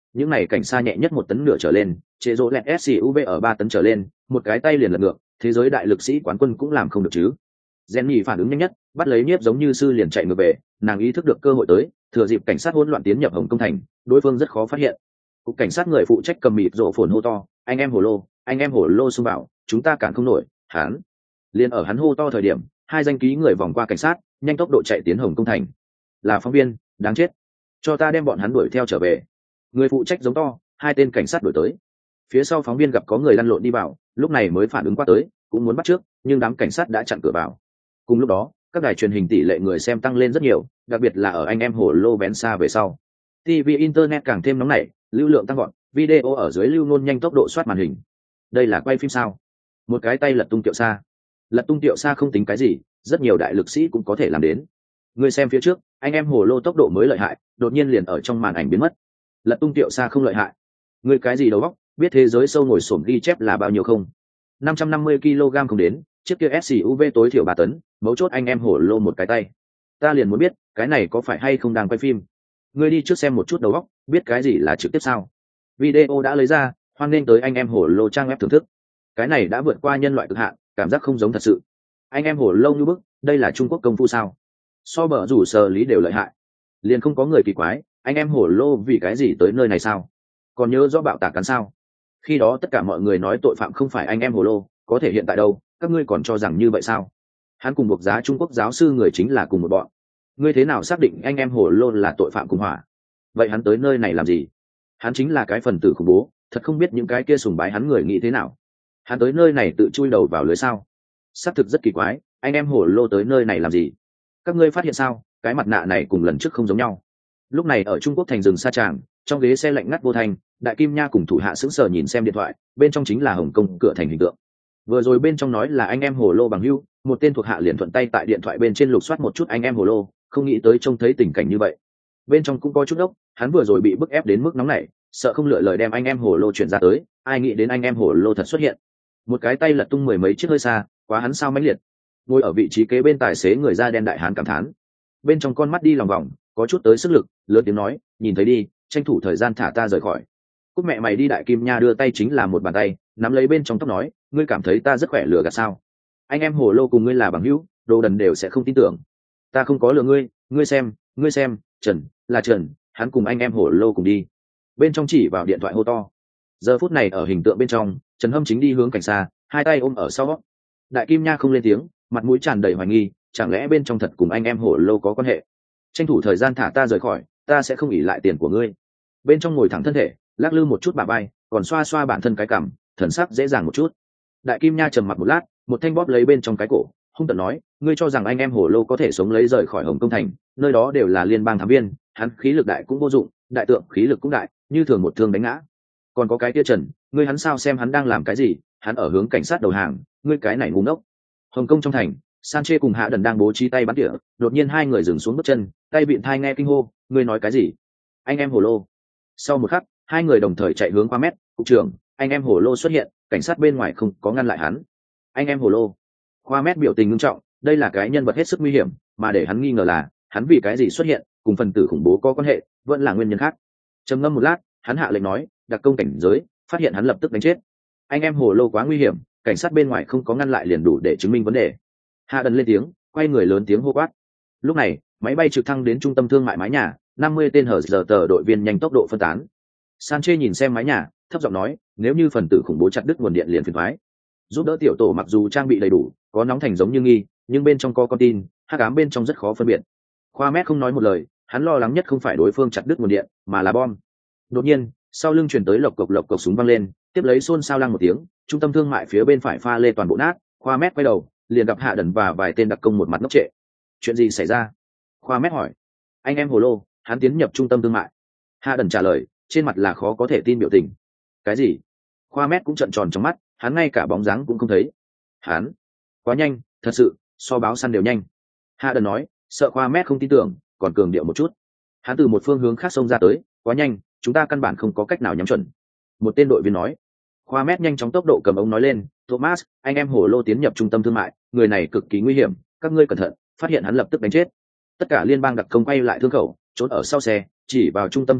S1: những này cảnh xa nhẹ nhất một tấn nửa trở lên, chế rỗ lẹt ét u vê ở ba tấn trở lên, một cái tay liền lật ngược, thế giới đại lực sĩ quán quân cũng làm không được chứ. Jenny phản ứng nhanh nhất, bắt lấy Niếp giống như sư liền chạy ngược về, nàng ý thức được cơ hội tới, thừa dịp cảnh sát hỗn loạn tiến nhập Hồng Công thành, đối phương rất khó phát hiện. Cục cảnh sát người phụ trách cầm mịt rộ phồn hô to, anh em hổ lô, anh em hổ lô xung vào, chúng ta cản không nổi, hắn. Liên ở hắn hô to thời điểm, hai danh ký người vòng qua cảnh sát, nhanh tốc độ chạy tiến Hồng Công thành. Là phóng viên, đáng chết, cho ta đem bọn hắn đuổi theo trở về. Người phụ trách giống to, hai tên cảnh sát đuổi tới. Phía sau phóng viên gặp có người lăn lộn đi vào, lúc này mới phản ứng qua tới, cũng muốn bắt trước, nhưng đám cảnh sát đã chặn cửa vào. Cùng lúc đó, các đài truyền hình tỷ lệ người xem tăng lên rất nhiều, đặc biệt là ở anh em hổ lô bén xa về sau. ti vi internet càng thêm nóng nảy, lưu lượng tăng gọn, video ở dưới lưu nôn nhanh tốc độ soát màn hình. Đây là quay phim sao? Một cái tay lật tung tiệu xa. Lật tung tiệu xa không tính cái gì, rất nhiều đại lực sĩ cũng có thể làm đến. Người xem phía trước, anh em hổ lô tốc độ mới lợi hại, đột nhiên liền ở trong màn ảnh biến mất. Lật tung tiệu xa không lợi hại. Người cái gì đầu óc, biết thế giới sâu ngồi xổm ghi chép là bao nhiêu không? năm trăm năm mươi ki lô gam không đến, chiếc kia ét u vê tối thiểu ba tấn, mấu chốt anh em hổ lô một cái tay. Ta liền muốn biết, cái này có phải hay không đang quay phim? Ngươi đi trước xem một chút đầu óc, biết cái gì là trực tiếp sao? Video đã lấy ra, hoan nghênh tới anh em hổ lô trang web thưởng thức. Cái này đã vượt qua nhân loại cực hạn, cảm giác không giống thật sự. Anh em hổ lô như bức, đây là Trung Quốc công phu sao? So bờ rủ sờ lý đều lợi hại. Liền không có người kỳ quái, anh em hổ lô vì cái gì tới nơi này sao? Còn nhớ rõ bạo tạc cắn sao? Khi đó tất cả mọi người nói tội phạm không phải anh em hổ lô, có thể hiện tại đâu, các ngươi còn cho rằng như vậy sao? Hắn cùng buộc giá Trung Quốc giáo sư người chính là cùng một bọn. Ngươi thế nào xác định anh em hổ lô là tội phạm cùng hỏa? Vậy hắn tới nơi này làm gì? Hắn chính là cái phần tử khủng bố, thật không biết những cái kia sùng bái hắn người nghĩ thế nào. Hắn tới nơi này tự chui đầu vào lưới sao? Xác thực rất kỳ quái, anh em hổ lô tới nơi này làm gì? Các ngươi phát hiện sao, cái mặt nạ này cùng lần trước không giống nhau. Lúc này ở Trung Quốc thành rừng sa tràng, trong ghế xe lạnh ngắt vô thành, Đại Kim Nha cùng thủ hạ sững sờ nhìn xem điện thoại, bên trong chính là Hồng Kông cửa thành hình tượng. Vừa rồi bên trong nói là anh em hồ lô bằng hữu, một tên thuộc hạ liền thuận tay tại điện thoại bên trên lục soát một chút anh em hồ lô, không nghĩ tới trông thấy tình cảnh như vậy. Bên trong cũng có chút ốc, hắn vừa rồi bị bức ép đến mức nóng nảy, sợ không lựa lời đem anh em hồ lô chuyển ra tới, ai nghĩ đến anh em hồ lô thật xuất hiện. Một cái tay lật tung mười mấy chiếc hơi xa, quá hắn sao mãnh liệt. Ngồi ở vị trí kế bên tài xế người da đen đại hán cảm thán. Bên trong con mắt đi lòng vòng, có chút tới sức lực, lớn tiếng nói, nhìn thấy đi, tranh thủ thời gian thả ta rời khỏi. Cúc mẹ mày đi. Đại Kim Nha đưa tay chính là một bàn tay, nắm lấy bên trong tóc nói, ngươi cảm thấy ta rất khỏe lừa gạt sao? Anh em hồ lô cùng ngươi là bằng hữu, đồ đần đều sẽ không tin tưởng. Ta không có lừa ngươi, ngươi xem, ngươi xem, Trần, là Trần, hắn cùng anh em hồ lô cùng đi. Bên trong chỉ vào điện thoại hô to. Giờ phút này ở hình tượng bên trong, Trần Hâm chính đi hướng cảnh xa, hai tay ôm ở sau. Đại Kim Nha không lên tiếng, mặt mũi tràn đầy hoài nghi, chẳng lẽ bên trong thật cùng anh em hồ lô có quan hệ? Tranh thủ thời gian thả ta rời khỏi, ta sẽ không ỉ lại tiền của ngươi. Bên trong ngồi thẳng thân thể, lắc lư một chút bà bay, còn xoa xoa bản thân cái cằm, thần sắc dễ dàng một chút. Đại Kim Nha trầm mặt một lát, một thanh bóp lấy bên trong cái cổ, hung tợn nói, ngươi cho rằng anh em hồ lô có thể sống lấy rời khỏi Hồng Công thành, nơi đó đều là liên bang thám viên, hắn khí lực đại cũng vô dụng, đại tượng khí lực cũng đại, như thường một thương đánh ngã. Còn có cái kia Trần, ngươi hắn sao xem hắn đang làm cái gì, hắn ở hướng cảnh sát đầu hàng, ngươi cái này ngu ngốc. Hồng Kông trong thành, Sanche cùng Hạ Đần đang bố trí tay bắn tỉa, đột nhiên hai người dừng xuống bước chân, tay vịn thai nghe kinh hô, ngươi nói cái gì? Anh em hồ lô. Sau một khắc, hai người đồng thời chạy hướng qua mét, cục trưởng, anh em hồ lô xuất hiện, cảnh sát bên ngoài không có ngăn lại hắn. Anh em hồ lô. Khoa mét biểu tình nghiêm trọng, đây là cái nhân vật hết sức nguy hiểm, mà để hắn nghi ngờ là, hắn vì cái gì xuất hiện, cùng phần tử khủng bố có quan hệ, vẫn là nguyên nhân khác. Trầm ngâm một lát, hắn hạ lệnh nói, đặc công cảnh giới, phát hiện hắn lập tức đánh chết. Anh em hồ lô quá nguy hiểm, cảnh sát bên ngoài không có ngăn lại liền đủ để chứng minh vấn đề. Hạ Đần lên tiếng, quay người lớn tiếng hô quát. Lúc này, máy bay trực thăng đến trung tâm thương mại mái nhà, năm mươi tên hở giờ tờ đội viên nhanh tốc độ phân tán. Sanche nhìn xem mái nhà, thấp giọng nói, nếu như phần tử khủng bố chặt đứt nguồn điện liền phiền toái. Giúp đỡ tiểu tổ mặc dù trang bị đầy đủ, có nóng thành giống như nghi, nhưng bên trong có con tin, hắc ám bên trong rất khó phân biệt. Khoa Mét không nói một lời, hắn lo lắng nhất không phải đối phương chặt đứt nguồn điện, mà là bom. Đột nhiên, sau lưng truyền tới lộc cộc lộc cộc súng vang lên, tiếp lấy xôn xao lăng một tiếng, trung tâm thương mại phía bên phải pha lê toàn bộ nát. Khoa Mét quay đầu, liền gặp Hạ Đần và vài tên đặc công một mặt ngốc trệ. Chuyện gì xảy ra? Khoa Mét hỏi. Anh em hồ lô, hắn tiến nhập trung tâm thương mại. Hạ Đần trả lời, trên mặt là khó có thể tin biểu tình. Cái gì? Khoa Mét cũng trợn tròn trong mắt, hắn ngay cả bóng dáng cũng không thấy. Hắn, quá nhanh, thật sự, so báo săn đều nhanh. Hạ Đần nói, sợ Khoa Mét không tin tưởng, còn cường điệu một chút. Hắn từ một phương hướng khác xông ra tới, quá nhanh, chúng ta căn bản không có cách nào nhắm chuẩn. Một tên đội viên nói. Khoa Mét nhanh chóng tốc độ cầm ống nói lên, Thomas, anh em hồ lô tiến nhập trung tâm thương mại, người này cực kỳ nguy hiểm, các ngươi cẩn thận, phát hiện hắn lập tức đánh chết. Tất cả liên bang đặc công quay lại thương khẩu, trốn ở sau xe, chỉ vào trung tâm thương mại,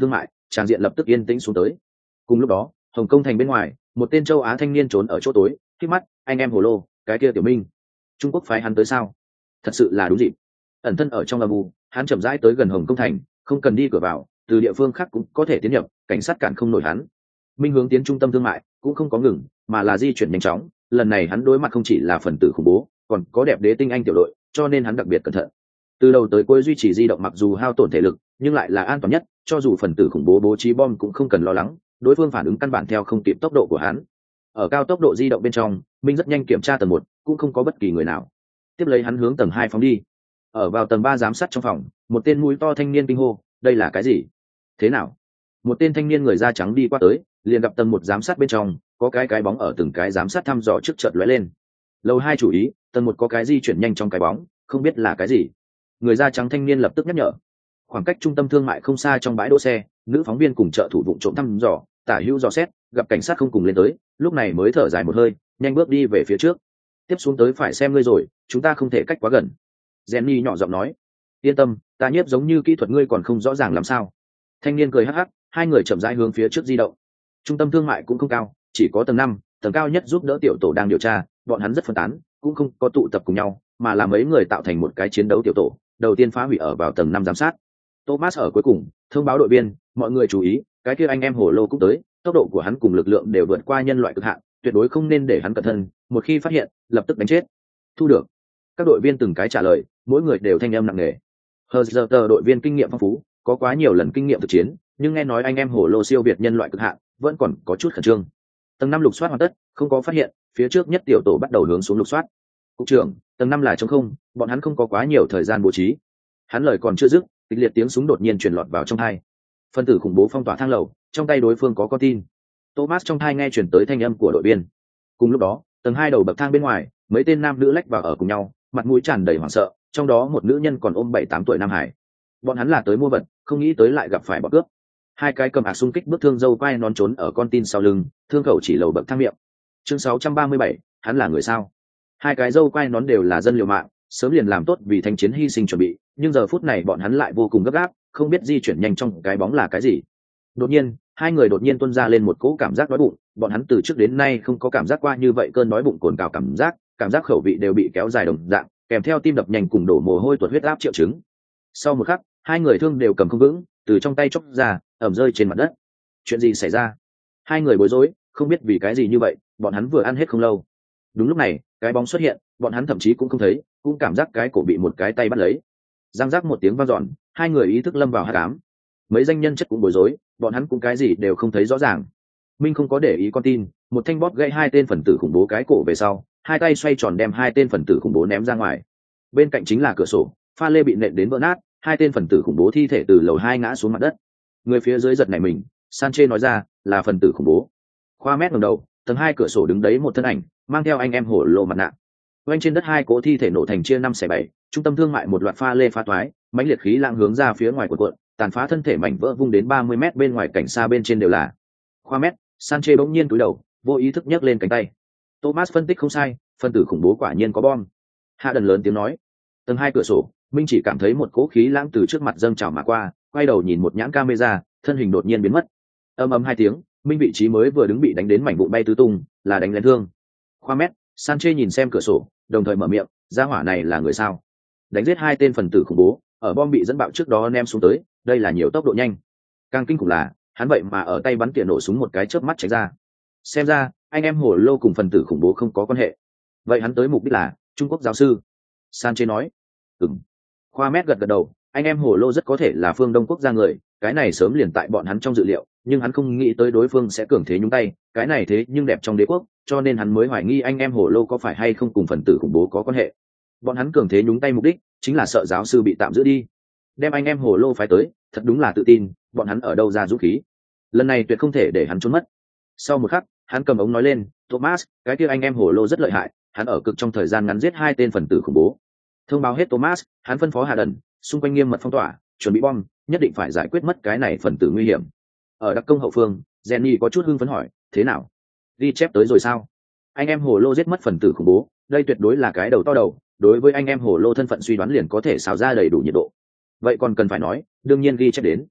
S1: tràng diện lập tức yên tĩnh xuống tới. Cùng lúc đó, Hồng Kông thành bên ngoài, một tên châu Á thanh niên trốn ở chỗ tối, khít mắt, anh em hồ lô, cái kia Tiểu Minh, Trung Quốc phái hắn tới sao? Thật sự là đúng dịp. Ẩn thân ở trong âm u, hắn chậm rãi tới gần Hồng Kông thành, không cần đi cửa vào, từ địa phương khác cũng có thể tiến nhập, cảnh sát cản không nổi hắn. Minh hướng tiến trung tâm thương mại cũng không có ngừng, mà là di chuyển nhanh chóng. Lần này hắn đối mặt không chỉ là phần tử khủng bố, còn có đẹp đế tinh anh tiểu đội, cho nên hắn đặc biệt cẩn thận. Từ đầu tới cuối duy trì di động mặc dù hao tổn thể lực, nhưng lại là an toàn nhất, cho dù phần tử khủng bố bố trí bom cũng không cần lo lắng, đối phương phản ứng căn bản theo không kịp tốc độ của hắn. Ở cao tốc độ di động bên trong, Minh rất nhanh kiểm tra tầng một, cũng không có bất kỳ người nào. Tiếp lấy hắn hướng tầng hai phóng đi. Ở vào tầng ba giám sát trong phòng, một tên mũi to thanh niên kinh hô, đây là cái gì? Thế nào? Một tên thanh niên người da trắng đi qua tới, liền gặp tầng một giám sát bên trong, có cái cái bóng ở từng cái giám sát thăm dò trước chợt lóe lên. Lầu hai chủ ý, tầng một có cái di chuyển nhanh trong cái bóng, không biết là cái gì. Người da trắng thanh niên lập tức nhắc nhở. Khoảng cách trung tâm thương mại không xa trong bãi đỗ xe, nữ phóng viên cùng trợ thủ vụ trộm thăm dò, tả hữu dò xét, gặp cảnh sát không cùng lên tới, lúc này mới thở dài một hơi, nhanh bước đi về phía trước. Tiếp xuống tới phải xem ngươi rồi, chúng ta không thể cách quá gần. Jenny nhỏ giọng nói. Yên tâm, ta nhiếp giống như kỹ thuật ngươi còn không rõ ràng làm sao. Thanh niên cười hắc hắc, hai người chậm rãi hướng phía trước di động. Trung tâm thương mại cũng không cao, chỉ có tầng năm, tầng cao nhất giúp đỡ tiểu tổ đang điều tra, bọn hắn rất phân tán, cũng không có tụ tập cùng nhau, mà là mấy người tạo thành một cái chiến đấu tiểu tổ, đầu tiên phá hủy ở vào tầng năm giám sát. Thomas ở cuối cùng thông báo đội viên, mọi người chú ý, cái kia anh em hồ lô cũng tới, tốc độ của hắn cùng lực lượng đều vượt qua nhân loại cực hạn, tuyệt đối không nên để hắn cẩn thận, một khi phát hiện, lập tức đánh chết. Thu được. Các đội viên từng cái trả lời, mỗi người đều thanh âm nặng nề. Herzer đội viên kinh nghiệm phong phú, có quá nhiều lần kinh nghiệm thực chiến, nhưng nghe nói anh em hồ lô siêu việt nhân loại cực hạn, vẫn còn có chút khẩn trương. Tầng năm lục soát hoàn tất, không có phát hiện, phía trước nhất tiểu tổ bắt đầu hướng xuống lục soát. Cục trưởng, tầng năm là trống không, bọn hắn không có quá nhiều thời gian bố trí. Hắn lời còn chưa dứt, kịch liệt tiếng súng đột nhiên truyền lọt vào trong tai. Phân tử khủng bố phong tỏa thang lầu, trong tay đối phương có con tin. Thomas trong tai nghe truyền tới thanh âm của đội viên. Cùng lúc đó, tầng hai đầu bậc thang bên ngoài, mấy tên nam nữ lách vào ở cùng nhau, mặt mũi tràn đầy hoảng sợ, trong đó một nữ nhân còn ôm bảy tám tuổi nam hải. Bọn hắn là tới mua vật, không nghĩ tới lại gặp phải bọn cướp. Hai cái cầm ạc xung kích bước thương dâu quai nón trốn ở con tin sau lưng, thương khẩu chỉ lầu bậc thang miệng. Chương sáu trăm ba mươi bảy, hắn là người sao? Hai cái dâu quai nón đều là dân liều mạng, sớm liền làm tốt vì thanh chiến hy sinh chuẩn bị, nhưng giờ phút này bọn hắn lại vô cùng gấp gáp, không biết di chuyển nhanh trong cái bóng là cái gì. Đột nhiên, hai người đột nhiên tuôn ra lên một cỗ cảm giác đói bụng, bọn hắn từ trước đến nay không có cảm giác qua như vậy cơn đói bụng cồn cào cảm giác, cảm giác khẩu vị đều bị kéo dài đồng dạng, kèm theo tim đập nhanh cùng đổ mồ hôi tuột huyết áp triệu chứng. Sau một khắc, hai người thương đều cầm không vững, từ trong tay chốc ra, ẩm rơi trên mặt đất. Chuyện gì xảy ra? Hai người bối rối, không biết vì cái gì như vậy, bọn hắn vừa ăn hết không lâu. Đúng lúc này, cái bóng xuất hiện, bọn hắn thậm chí cũng không thấy, cũng cảm giác cái cổ bị một cái tay bắt lấy. Giang giác một tiếng vang dọn, hai người ý thức lâm vào hắc ám. Mấy danh nhân chất cũng bối rối, bọn hắn cũng cái gì đều không thấy rõ ràng. Minh không có để ý con tin, một thanh bóp gãy hai tên phần tử khủng bố cái cổ về sau, hai tay xoay tròn đem hai tên phần tử khủng bố ném ra ngoài. Bên cạnh chính là cửa sổ, pha lê bị nện đến vỡ nát, hai tên phần tử khủng bố thi thể từ lầu hai ngã xuống mặt đất. Người phía dưới giật nảy mình, Sanchez nói ra, là phần tử khủng bố. Khoa mét ngẩng đầu, tầng hai cửa sổ đứng đấy một thân ảnh, mang theo anh em hổ lô mặt nạ. Quanh trên đất hai cỗ thi thể nổ thành chia năm xẻ bảy, trung tâm thương mại một loạt pha lê phá toái, mãnh liệt khí lang hướng ra phía ngoài của cuộn, tàn phá thân thể mảnh vỡ vung đến ba mươi mét bên ngoài, cảnh xa bên trên đều là. Khoa mét, Sanchez bỗng nhiên cúi đầu, vô ý thức nhấc lên cánh tay. Thomas phân tích không sai, phân tử khủng bố quả nhiên có bom. Hạ Đần lớn tiếng nói. Tầng hai cửa sổ, Minh chỉ cảm thấy một cỗ khí lãng từ trước mặt dâng trào mà qua, quay đầu nhìn một nhãn camera, thân hình đột nhiên biến mất. Ầm ầm hai tiếng, Minh vị trí mới vừa đứng bị đánh đến mảnh vụn bay tứ tung, là đánh lén thương. Khoa mét, Sanchez nhìn xem cửa sổ, đồng thời mở miệng, gia hỏa này là người sao? Đánh giết hai tên phần tử khủng bố, ở bom bị dẫn bạo trước đó ném xuống tới, đây là nhiều tốc độ nhanh. Càng kinh khủng là, hắn vậy mà ở tay bắn tỉa nổ súng một cái chớp mắt tránh ra. Xem ra, anh em hồ lô cùng phần tử khủng bố không có quan hệ. Vậy hắn tới mục đích là Trung Quốc giáo sư? Sanchez nói. Ừm. Khoa mét gật gật đầu, anh em hồ lô rất có thể là phương Đông quốc gia người, cái này sớm liền tại bọn hắn trong dự liệu, nhưng hắn không nghĩ tới đối phương sẽ cường thế nhúng tay, cái này thế nhưng đẹp trong đế quốc, cho nên hắn mới hoài nghi anh em hồ lô có phải hay không cùng phần tử khủng bố có quan hệ. Bọn hắn cường thế nhúng tay mục đích chính là sợ giáo sư bị tạm giữ đi. Đem anh em hồ lô phái tới, thật đúng là tự tin, bọn hắn ở đâu ra dũng khí. Lần này tuyệt không thể để hắn trốn mất. Sau một khắc, hắn cầm ống nói lên, Thomas, cái kia anh em hồ lô rất lợi hại, hắn ở cực trong thời gian ngắn giết hai tên phần tử khủng bố. Thông báo hết Thomas, hắn phân phó Hạ Đần, xung quanh nghiêm mật phong tỏa, chuẩn bị bom, nhất định phải giải quyết mất cái này phần tử nguy hiểm. Ở đặc công hậu phương, Jenny có chút hưng phấn hỏi, thế nào? Ghi chép tới rồi sao? Anh em hồ lô giết mất phần tử khủng bố, đây tuyệt đối là cái đầu to đầu, đối với anh em hồ lô thân phận suy đoán liền có thể xào ra đầy đủ nhiệt độ. Vậy còn cần phải nói, đương nhiên ghi chép đến.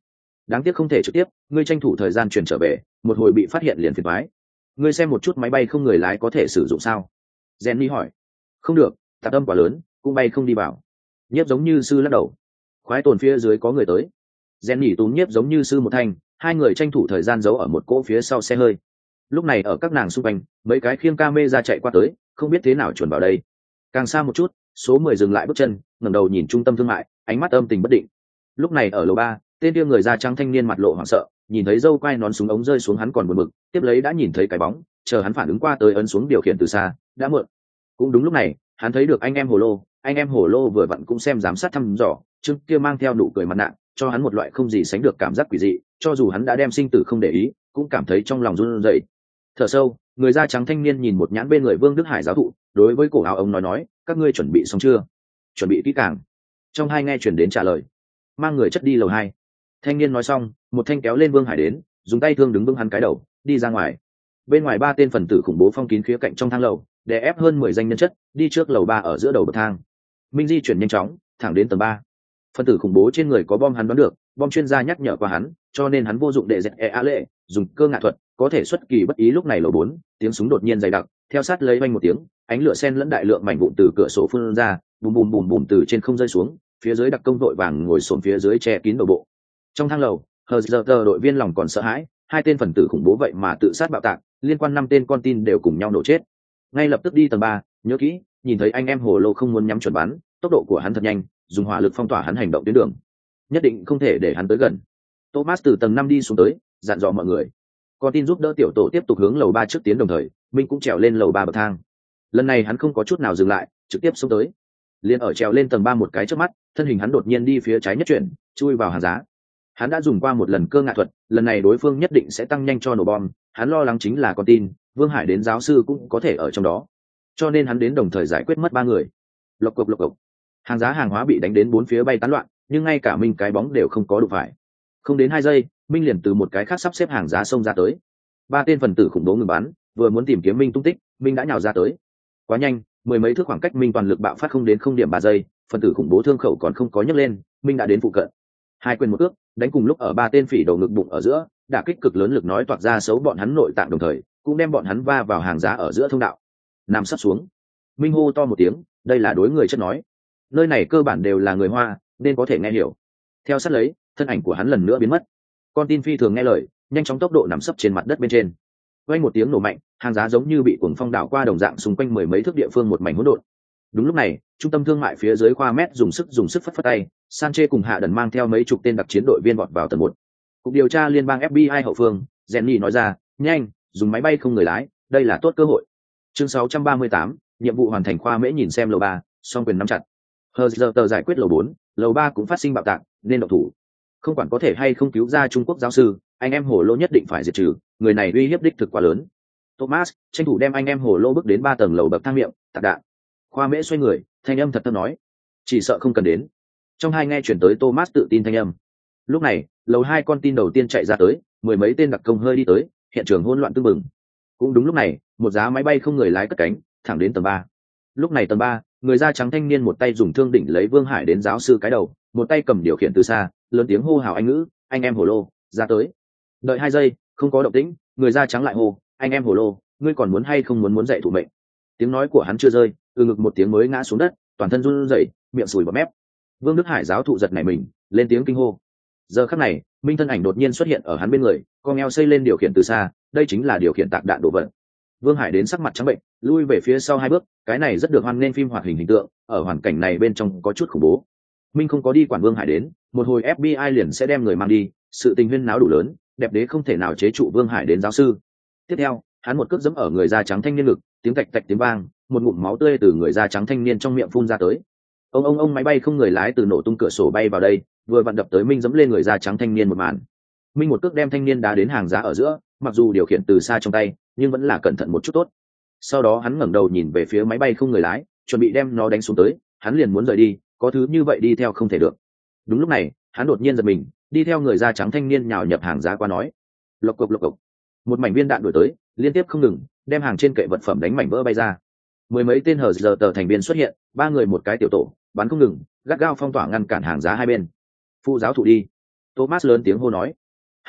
S1: đáng tiếc không thể trực tiếp, ngươi tranh thủ thời gian chuyển trở về, một hồi bị phát hiện liền phiền toái. Ngươi xem một chút máy bay không người lái có thể sử dụng sao? Jenny hỏi. Không được, tạp âm quá lớn, cũng bay không đi vào. Nhiếp giống như sư lắc đầu. Khoái tồn phía dưới có người tới. Jenny túm nhiếp giống như sư một thanh, hai người tranh thủ thời gian giấu ở một cỗ phía sau xe hơi. Lúc này ở các nàng xung quanh, mấy cái khiêng ca mê ra chạy qua tới, không biết thế nào chuẩn vào đây. Càng xa một chút, số mười dừng lại bước chân, ngẩng đầu nhìn trung tâm thương mại, ánh mắt âm tình bất định. Lúc này ở lầu ba, tên kia người da trắng thanh niên mặt lộ hoảng sợ, nhìn thấy dâu quai nón súng ống rơi xuống hắn còn buồn bực, tiếp lấy đã nhìn thấy cái bóng, chờ hắn phản ứng qua tới ấn xuống điều khiển từ xa, đã muộn. Cũng đúng lúc này, hắn thấy được anh em Hồ Lô, anh em Hồ Lô vừa vặn cũng xem giám sát thăm dò, trước kia mang theo nụ cười mặt nạ, cho hắn một loại không gì sánh được cảm giác quỷ dị, cho dù hắn đã đem sinh tử không để ý, cũng cảm thấy trong lòng run rẩy. Thở sâu, người da trắng thanh niên nhìn một nhãn bên người Vương Đức Hải giáo thụ, đối với cổ áo ông nói nói, các ngươi chuẩn bị xong chưa? Chuẩn bị kỹ càng. Trong hai nghe chuyển đến trả lời, mang người chất đi lầu hai. Thanh niên nói xong, một thanh kéo lên Vương Hải đến, dùng tay thương đứng vững hắn cái đầu, đi ra ngoài. Bên ngoài ba tên phần tử khủng bố phong kín khía cạnh trong thang lầu, đè ép hơn mười danh nhân chất, đi trước lầu ba ở giữa đầu bậc thang. Minh di chuyển nhanh chóng, thẳng đến tầng ba. Phần tử khủng bố trên người có bom hắn đoán được, bom chuyên gia nhắc nhở qua hắn, cho nên hắn vô dụng để dẹp e a lệ, dùng cơ ngạ thuật, có thể xuất kỳ bất ý. Lúc này lầu bốn, tiếng súng đột nhiên dày đặc, theo sát lấy vang một tiếng, ánh lửa sen lẫn đại lượng mảnh vụn từ cửa sổ phun ra, bùm bùm bùm bùm từ trên không rơi xuống, phía dưới đặc công đội vàng ngồi xổm phía dưới che kín đầu bộ. Trong thang lầu, hờ giờ tờ đội viên lòng còn sợ hãi, hai tên phần tử khủng bố vậy mà tự sát bạo tạc, liên quan năm tên con tin đều cùng nhau nổ chết. Ngay lập tức đi tầng ba, nhớ kỹ, nhìn thấy anh em Hồ Lô không muốn nhắm chuẩn bắn, tốc độ của hắn thật nhanh, dùng hỏa lực phong tỏa hắn hành động tuyến đường, nhất định không thể để hắn tới gần. Thomas từ tầng năm đi xuống tới, dặn dò mọi người. Con tin giúp đỡ tiểu tổ tiếp tục hướng lầu ba trước tiến, đồng thời minh cũng trèo lên lầu ba bậc thang. Lần này hắn không có chút nào dừng lại, trực tiếp xuống tới. Liền ở trèo lên tầng ba một cái trước mắt, thân hình hắn đột nhiên đi phía trái nhất chuyển, chui vào hàng giá. Hắn đã dùng qua một lần cơ ngạ thuật, lần này đối phương nhất định sẽ tăng nhanh cho nổ bom, hắn lo lắng chính là con tin Vương Hải đến giáo sư cũng có thể ở trong đó, cho nên hắn đến đồng thời giải quyết mất ba người. Lộc cộc lộc cộc, hàng giá hàng hóa bị đánh đến bốn phía bay tán loạn, nhưng ngay cả minh cái bóng đều không có đụng phải. Không đến hai giây, minh liền từ một cái khác sắp xếp hàng giá xông ra tới. Ba tên phần tử khủng bố ngừng bắn, vừa muốn tìm kiếm minh tung tích, minh đã nhào ra tới. Quá nhanh, mười mấy thước khoảng cách, minh toàn lực bạo phát không đến không điểm ba giây, phần tử khủng bố thương khẩu còn không có nhấc lên, minh đã đến phụ cận. Hai quyền một ước đánh cùng lúc ở ba tên phỉ đầu ngực bụng ở giữa, đả kích cực lớn lực nói toạc ra xấu bọn hắn nội tạng, đồng thời cũng đem bọn hắn va vào hàng giá ở giữa thông đạo. Nằm sắp xuống, minh hô to một tiếng, đây là đối người chất nói, nơi này cơ bản đều là người Hoa nên có thể nghe hiểu. Theo sát lấy, thân ảnh của hắn lần nữa biến mất. Con tin phi thường nghe lời, nhanh chóng tốc độ nằm sấp trên mặt đất bên trên. Vang một tiếng nổ mạnh, hàng giá giống như bị cuồng phong đảo qua đồng dạng, xung quanh mười mấy thước địa phương một mảnh hỗn độn. Đúng lúc này, trung tâm thương mại phía dưới khoa mét dùng sức dùng sức phất phất tay, Sanchez cùng Hạ Đần mang theo mấy chục tên đặc chiến đội viên vọt vào tầng một. Cục điều tra liên bang ép bê i hậu phương, Jenny nói ra, nhanh, dùng máy bay không người lái, đây là tốt cơ hội. Chương sáu trăm ba mươi tám, nhiệm vụ hoàn thành. Khoa mễ nhìn xem lầu ba, song quyền nắm chặt. Hờ giờ tờ giải quyết lầu bốn, lầu ba cũng phát sinh bạo tạc, nên động thủ. Không quản có thể hay không cứu ra Trung Quốc giáo sư, anh em Hồ Lô nhất định phải diệt trừ, người này uy hiếp đích thực quá lớn. Thomas tranh thủ đem anh em Hồ Lô bước đến ba tầng lầu bậc thang miệng, tạc đạn. Khoa mễ xoay người, thanh âm thật thấp nói, chỉ sợ không cần đến. Trong hai nghe chuyển tới Thomas tự tin thanh âm. Lúc này, lầu hai con tin đầu tiên chạy ra tới, mười mấy tên đặc công hơi đi tới, hiện trường hỗn loạn tưng bừng. Cũng đúng lúc này, một giá máy bay không người lái cất cánh, thẳng đến tầng ba. Lúc này tầng ba, người da trắng thanh niên một tay dùng thương đỉnh lấy Vương Hải đến giáo sư cái đầu, một tay cầm điều khiển từ xa, lớn tiếng hô hào anh ngữ, anh em Hồ Lô, ra tới. Đợi hai giây, không có động tĩnh, người da trắng lại hô, anh em Hồ Lô, ngươi còn muốn hay không muốn muốn dạy thủ mệnh. Tiếng nói của hắn chưa rơi, từ ngực một tiếng mới ngã xuống đất, toàn thân run rẩy, miệng sùi bọt mép. Vương Đức Hải giáo thụ giật nảy mình, lên tiếng kinh hô. Giờ khắc này, minh thân ảnh đột nhiên xuất hiện ở hắn bên người, con eo xây lên điều khiển từ xa, đây chính là điều khiển tạc đạn đồ vật. Vương Hải đến sắc mặt trắng bệnh, lui về phía sau hai bước, cái này rất được hoan nghênh phim hoạt hình hình tượng, ở hoàn cảnh này bên trong có chút khủng bố. Minh không có đi quản Vương Hải đến, một hồi ép bê i liền sẽ đem người mang đi, sự tình huyên náo đủ lớn, đẹp đế không thể nào chế trụ Vương Hải đến giáo sư. Tiếp theo, hắn một cước giẫm ở người da trắng thanh niên ngực, tiếng tạch tạch tiếng vang, một ngụm máu tươi từ người da trắng thanh niên trong miệng phun ra tới. Ông ông ông máy bay không người lái từ nổ tung cửa sổ bay vào đây, vừa vặn đập tới Minh giẫm lên người da trắng thanh niên một màn. Minh một cước đem thanh niên đá đến hàng giá ở giữa, mặc dù điều khiển từ xa trong tay, nhưng vẫn là cẩn thận một chút tốt. Sau đó hắn ngẩng đầu nhìn về phía máy bay không người lái, chuẩn bị đem nó đánh xuống tới, hắn liền muốn rời đi, có thứ như vậy đi theo không thể được. Đúng lúc này, hắn đột nhiên giật mình, đi theo người da trắng thanh niên nhào nhập hàng giá qua nói. Lộc cộc lộc cộc. Một mảnh viên đạn đuổi tới, liên tiếp không ngừng, đem hàng trên kệ vật phẩm đánh mảnh vỡ bay ra. Mười mấy tên hờ giờ tờ thành viên xuất hiện, ba người một cái tiểu tổ, bắn không ngừng, gắt gao phong tỏa ngăn cản hàng giá hai bên. Phụ giáo thụ đi. Thomas lớn tiếng hô nói,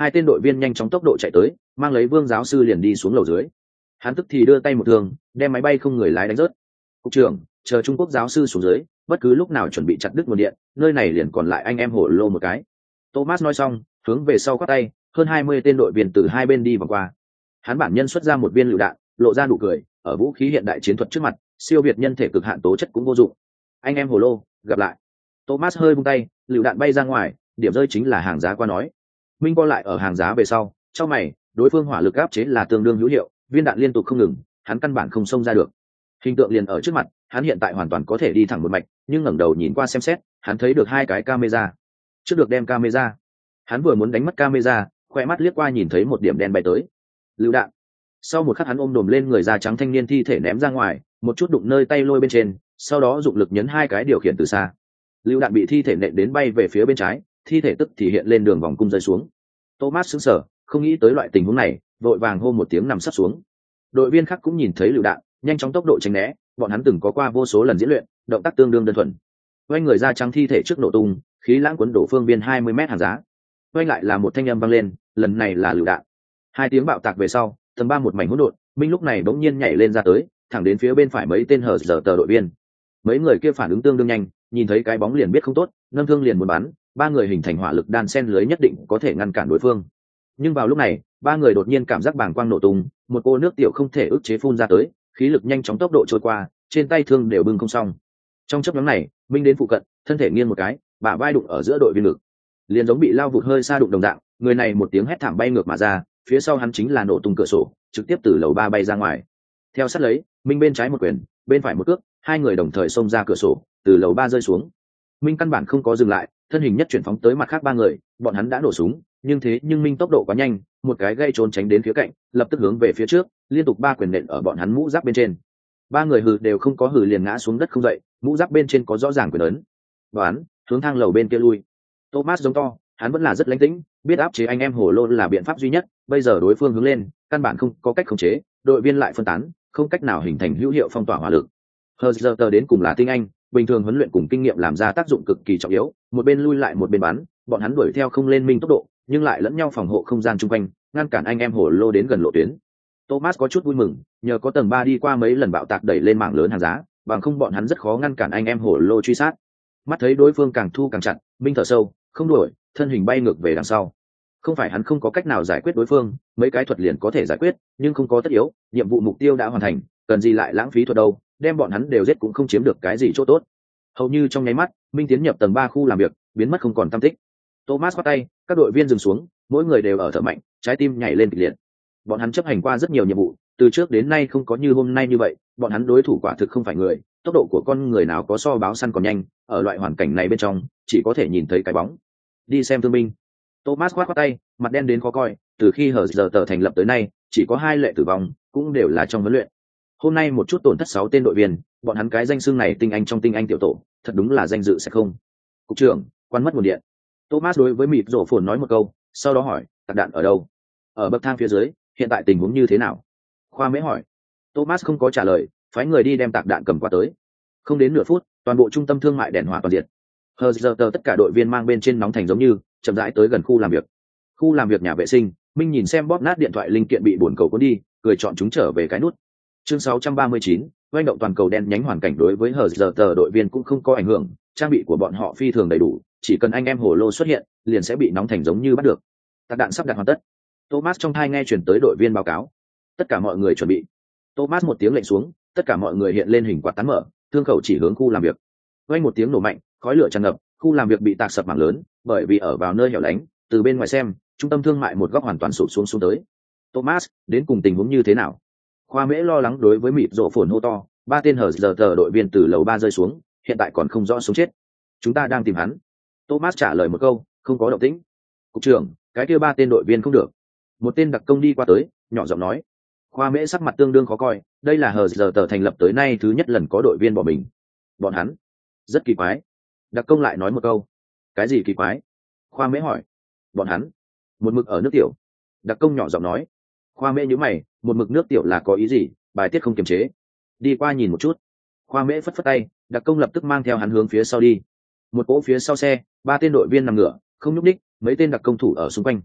S1: hai tên đội viên nhanh chóng tốc độ chạy tới, mang lấy Vương giáo sư liền đi xuống lầu dưới. Hắn tức thì đưa tay một thương, đem máy bay không người lái đánh rớt. Cục trưởng, chờ Trung Quốc giáo sư xuống dưới, bất cứ lúc nào chuẩn bị chặt đứt nguồn điện, nơi này liền còn lại anh em hổ lô một cái. Thomas nói xong, hướng về sau quát tay, hơn hai mươi tên đội viên từ hai bên đi vòng qua. Hắn bản nhân xuất ra một viên lựu đạn, lộ ra nụ cười, ở vũ khí hiện đại chiến thuật trước mặt, siêu việt nhân thể cực hạn tố chất cũng vô dụng. Anh em hổ lô, gặp lại. Thomas hơi vung tay, lựu đạn bay ra ngoài, điểm rơi chính là hàng giá qua nói. Minh co lại ở hàng giá về sau, trong mày, đối phương hỏa lực áp chế là tương đương hữu hiệu, viên đạn liên tục không ngừng, hắn căn bản không xông ra được. Hình tượng liền ở trước mặt, hắn hiện tại hoàn toàn có thể đi thẳng một mạch, nhưng ngẩng đầu nhìn qua xem xét, hắn thấy được hai cái camera. Trước được đem camera, hắn vừa muốn đánh mất camera, khoe mắt liếc qua nhìn thấy một điểm đen bay tới. Lựu đạn. Sau một khắc hắn ôm đồm lên người da trắng thanh niên thi thể ném ra ngoài, một chút đụng nơi tay lôi bên trên, sau đó dụng lực nhấn hai cái điều khiển từ xa. Lựu đạn bị thi thể nện đến bay về phía bên trái, thi thể tức thì hiện lên đường vòng cung rơi xuống. Thomas sững sờ, không nghĩ tới loại tình huống này, vội vàng hô một tiếng nằm sấp xuống. Đội viên khác cũng nhìn thấy lựu đạn, nhanh chóng tốc độ tránh né, bọn hắn từng có qua vô số lần diễn luyện, động tác tương đương đơn thuần. Quay người da trắng thi thể trước nổ tung, khí lãng cuốn đổ phương viên hai mươi mét hàng giá. Quay lại là một thanh âm vang lên, lần này là lựu đạn. Hai tiếng bạo tạc về sau, tầng ba một mảnh hỗn độn, Minh lúc này bỗng nhiên nhảy lên ra tới, thẳng đến phía bên phải mấy tên hở giờ tờ đội viên. Mấy người kia phản ứng tương đương nhanh, nhìn thấy cái bóng liền biết không tốt, nâng thương liền muốn bắn, ba người hình thành hỏa lực đan xen lưới nhất định có thể ngăn cản đối phương. Nhưng vào lúc này, ba người đột nhiên cảm giác bàng quang nổ tung, một cô nước tiểu không thể ức chế phun ra tới, khí lực nhanh chóng tốc độ trôi qua, trên tay thương đều bưng không xong. Trong chớp nhoáng này, Minh đến phụ cận, thân thể nghiêng một cái, bả vai đụng ở giữa đội viên lực, liền giống bị lao vụt hơi xa đụng đồng dạng, người này một tiếng hét thảm bay ngược mà ra, phía sau hắn chính là nổ tung cửa sổ, trực tiếp từ lầu ba bay ra ngoài. Theo sát lấy, Minh bên trái một quyền, bên phải một cước, hai người đồng thời xông ra cửa sổ, từ lầu ba rơi xuống. Minh căn bản không có dừng lại, thân hình nhất chuyển phóng tới mặt khác ba người, bọn hắn đã nổ súng, nhưng thế nhưng Minh tốc độ quá nhanh, một cái gây trốn tránh đến phía cạnh, lập tức hướng về phía trước, liên tục ba quyền nện ở bọn hắn mũ giáp bên trên. Ba người hừ đều không có hừ liền ngã xuống đất không dậy, mũ giáp bên trên có rõ ràng quyền ấn. Đoán, hướng thang lầu bên kia lui. Thomas giống to, hắn vẫn là rất lãnh tĩnh, biết áp chế anh em hồ lô là biện pháp duy nhất, bây giờ đối phương hướng lên, căn bản không có cách khống chế, đội viên lại phân tán, không cách nào hình thành hữu hiệu phong tỏa hỏa lực. Herzer đến cùng là tinh anh, bình thường huấn luyện cùng kinh nghiệm làm ra tác dụng cực kỳ trọng yếu, một bên lui lại một bên bắn, bọn hắn đuổi theo không lên Minh tốc độ, nhưng lại lẫn nhau phòng hộ không gian chung quanh, ngăn cản anh em hồ lô đến gần lộ tuyến. Thomas có chút vui mừng, nhờ có tầng ba đi qua mấy lần bạo tạc đẩy lên mảng lớn hàng giá, bằng không bọn hắn rất khó ngăn cản anh em hồ lô truy sát. Mắt thấy đối phương càng thu càng chặt, Minh thở sâu, không đuổi, thân hình bay ngược về đằng sau. Không phải hắn không có cách nào giải quyết đối phương, mấy cái thuật liền có thể giải quyết, nhưng không có tất yếu, nhiệm vụ mục tiêu đã hoàn thành, cần gì lại lãng phí thuật đâu, đem bọn hắn đều giết cũng không chiếm được cái gì chỗ tốt. Hầu như trong nháy mắt, Minh tiến nhập tầng ba khu làm việc, biến mất không còn tăm tích. Thomas quát tay, các đội viên dừng xuống, mỗi người đều ở thở mạnh, trái tim nhảy lên kịch liệt. Bọn hắn chấp hành qua rất nhiều nhiệm vụ, từ trước đến nay không có như hôm nay như vậy, bọn hắn đối thủ quả thực không phải người, tốc độ của con người nào có so báo săn còn nhanh, ở loại hoàn cảnh này bên trong, chỉ có thể nhìn thấy cái bóng. Đi xem thương binh. Thomas quát quát tay, mặt đen đến khó coi, từ khi hở giờ tờ thành lập tới nay, chỉ có hai lệ tử vong, cũng đều là trong huấn luyện. Hôm nay một chút tổn thất sáu tên đội viên, bọn hắn cái danh xưng này tinh anh trong tinh anh tiểu tổ, thật đúng là danh dự sẽ không. Cục trưởng, quan mất nguồn điện. Thomas đối với mịt rổ phồn nói một câu, sau đó hỏi, tạc đạn ở đâu? Ở bậc thang phía dưới, hiện tại tình huống như thế nào? Khoa Mễ hỏi. Thomas không có trả lời, phái người đi đem tạc đạn cầm qua tới. Không đến nửa phút, toàn bộ trung tâm thương mại đèn hỏa toàn diệt. Hờ giờ tờ tất cả đội viên mang bên trên nóng thành giống như, chậm rãi tới gần khu làm việc. Khu làm việc nhà vệ sinh, Minh nhìn xem bóp nát điện thoại linh kiện bị bồn cầu cuốn đi, cười chọn chúng trở về cái nút. Chương sáu trăm ba mươi chín, doanh động toàn cầu đen nhánh hoàn cảnh đối với hờ giờ tờ đội viên cũng không có ảnh hưởng, trang bị của bọn họ phi thường đầy đủ, chỉ cần anh em hồ lô xuất hiện, liền sẽ bị nóng thành giống như bắt được. Tạc đạn sắp đặt hoàn tất. Thomas trong thai nghe chuyển tới đội viên báo cáo. Tất cả mọi người chuẩn bị. Thomas một tiếng lệnh xuống, tất cả mọi người hiện lên hình quạt tán mở, thương khẩu chỉ hướng khu làm việc. Vang một tiếng nổ mạnh, khói lửa tràn ngập, khu làm việc bị tạc sập mảng lớn, bởi vì ở vào nơi hẻo lánh, từ bên ngoài xem, trung tâm thương mại một góc hoàn toàn sụp xuống xuống tới. Thomas, đến cùng tình huống như thế nào? Khoa Mễ lo lắng đối với mịt rộ phồn hô to, ba tên hở giờ tờ đội viên từ lầu ba rơi xuống, hiện tại còn không rõ sống chết. Chúng ta đang tìm hắn. Thomas trả lời một câu, không có động tĩnh. Cục trưởng, cái kia ba tên đội viên không được. Một tên đặc công đi qua tới, nhỏ giọng nói. Khoa Mễ sắc mặt tương đương khó coi, đây là hờ giờ tờ thành lập tới nay thứ nhất lần có đội viên bỏ mình. Bọn hắn rất kỳ quái. Đặc công lại nói một câu. Cái gì kỳ quái? Khoa Mễ hỏi. Bọn hắn một mực ở nước tiểu. Đặc công nhỏ giọng nói. Khoa Mễ nhíu mày, một mực nước tiểu là có ý gì? Bài tiết không kiềm chế. Đi qua nhìn một chút. Khoa Mễ phất phất tay, đặc công lập tức mang theo hắn hướng phía sau đi. Một cỗ phía sau xe, ba tên đội viên nằm ngửa, không nhúc đích, mấy tên đặc công thủ ở xung quanh.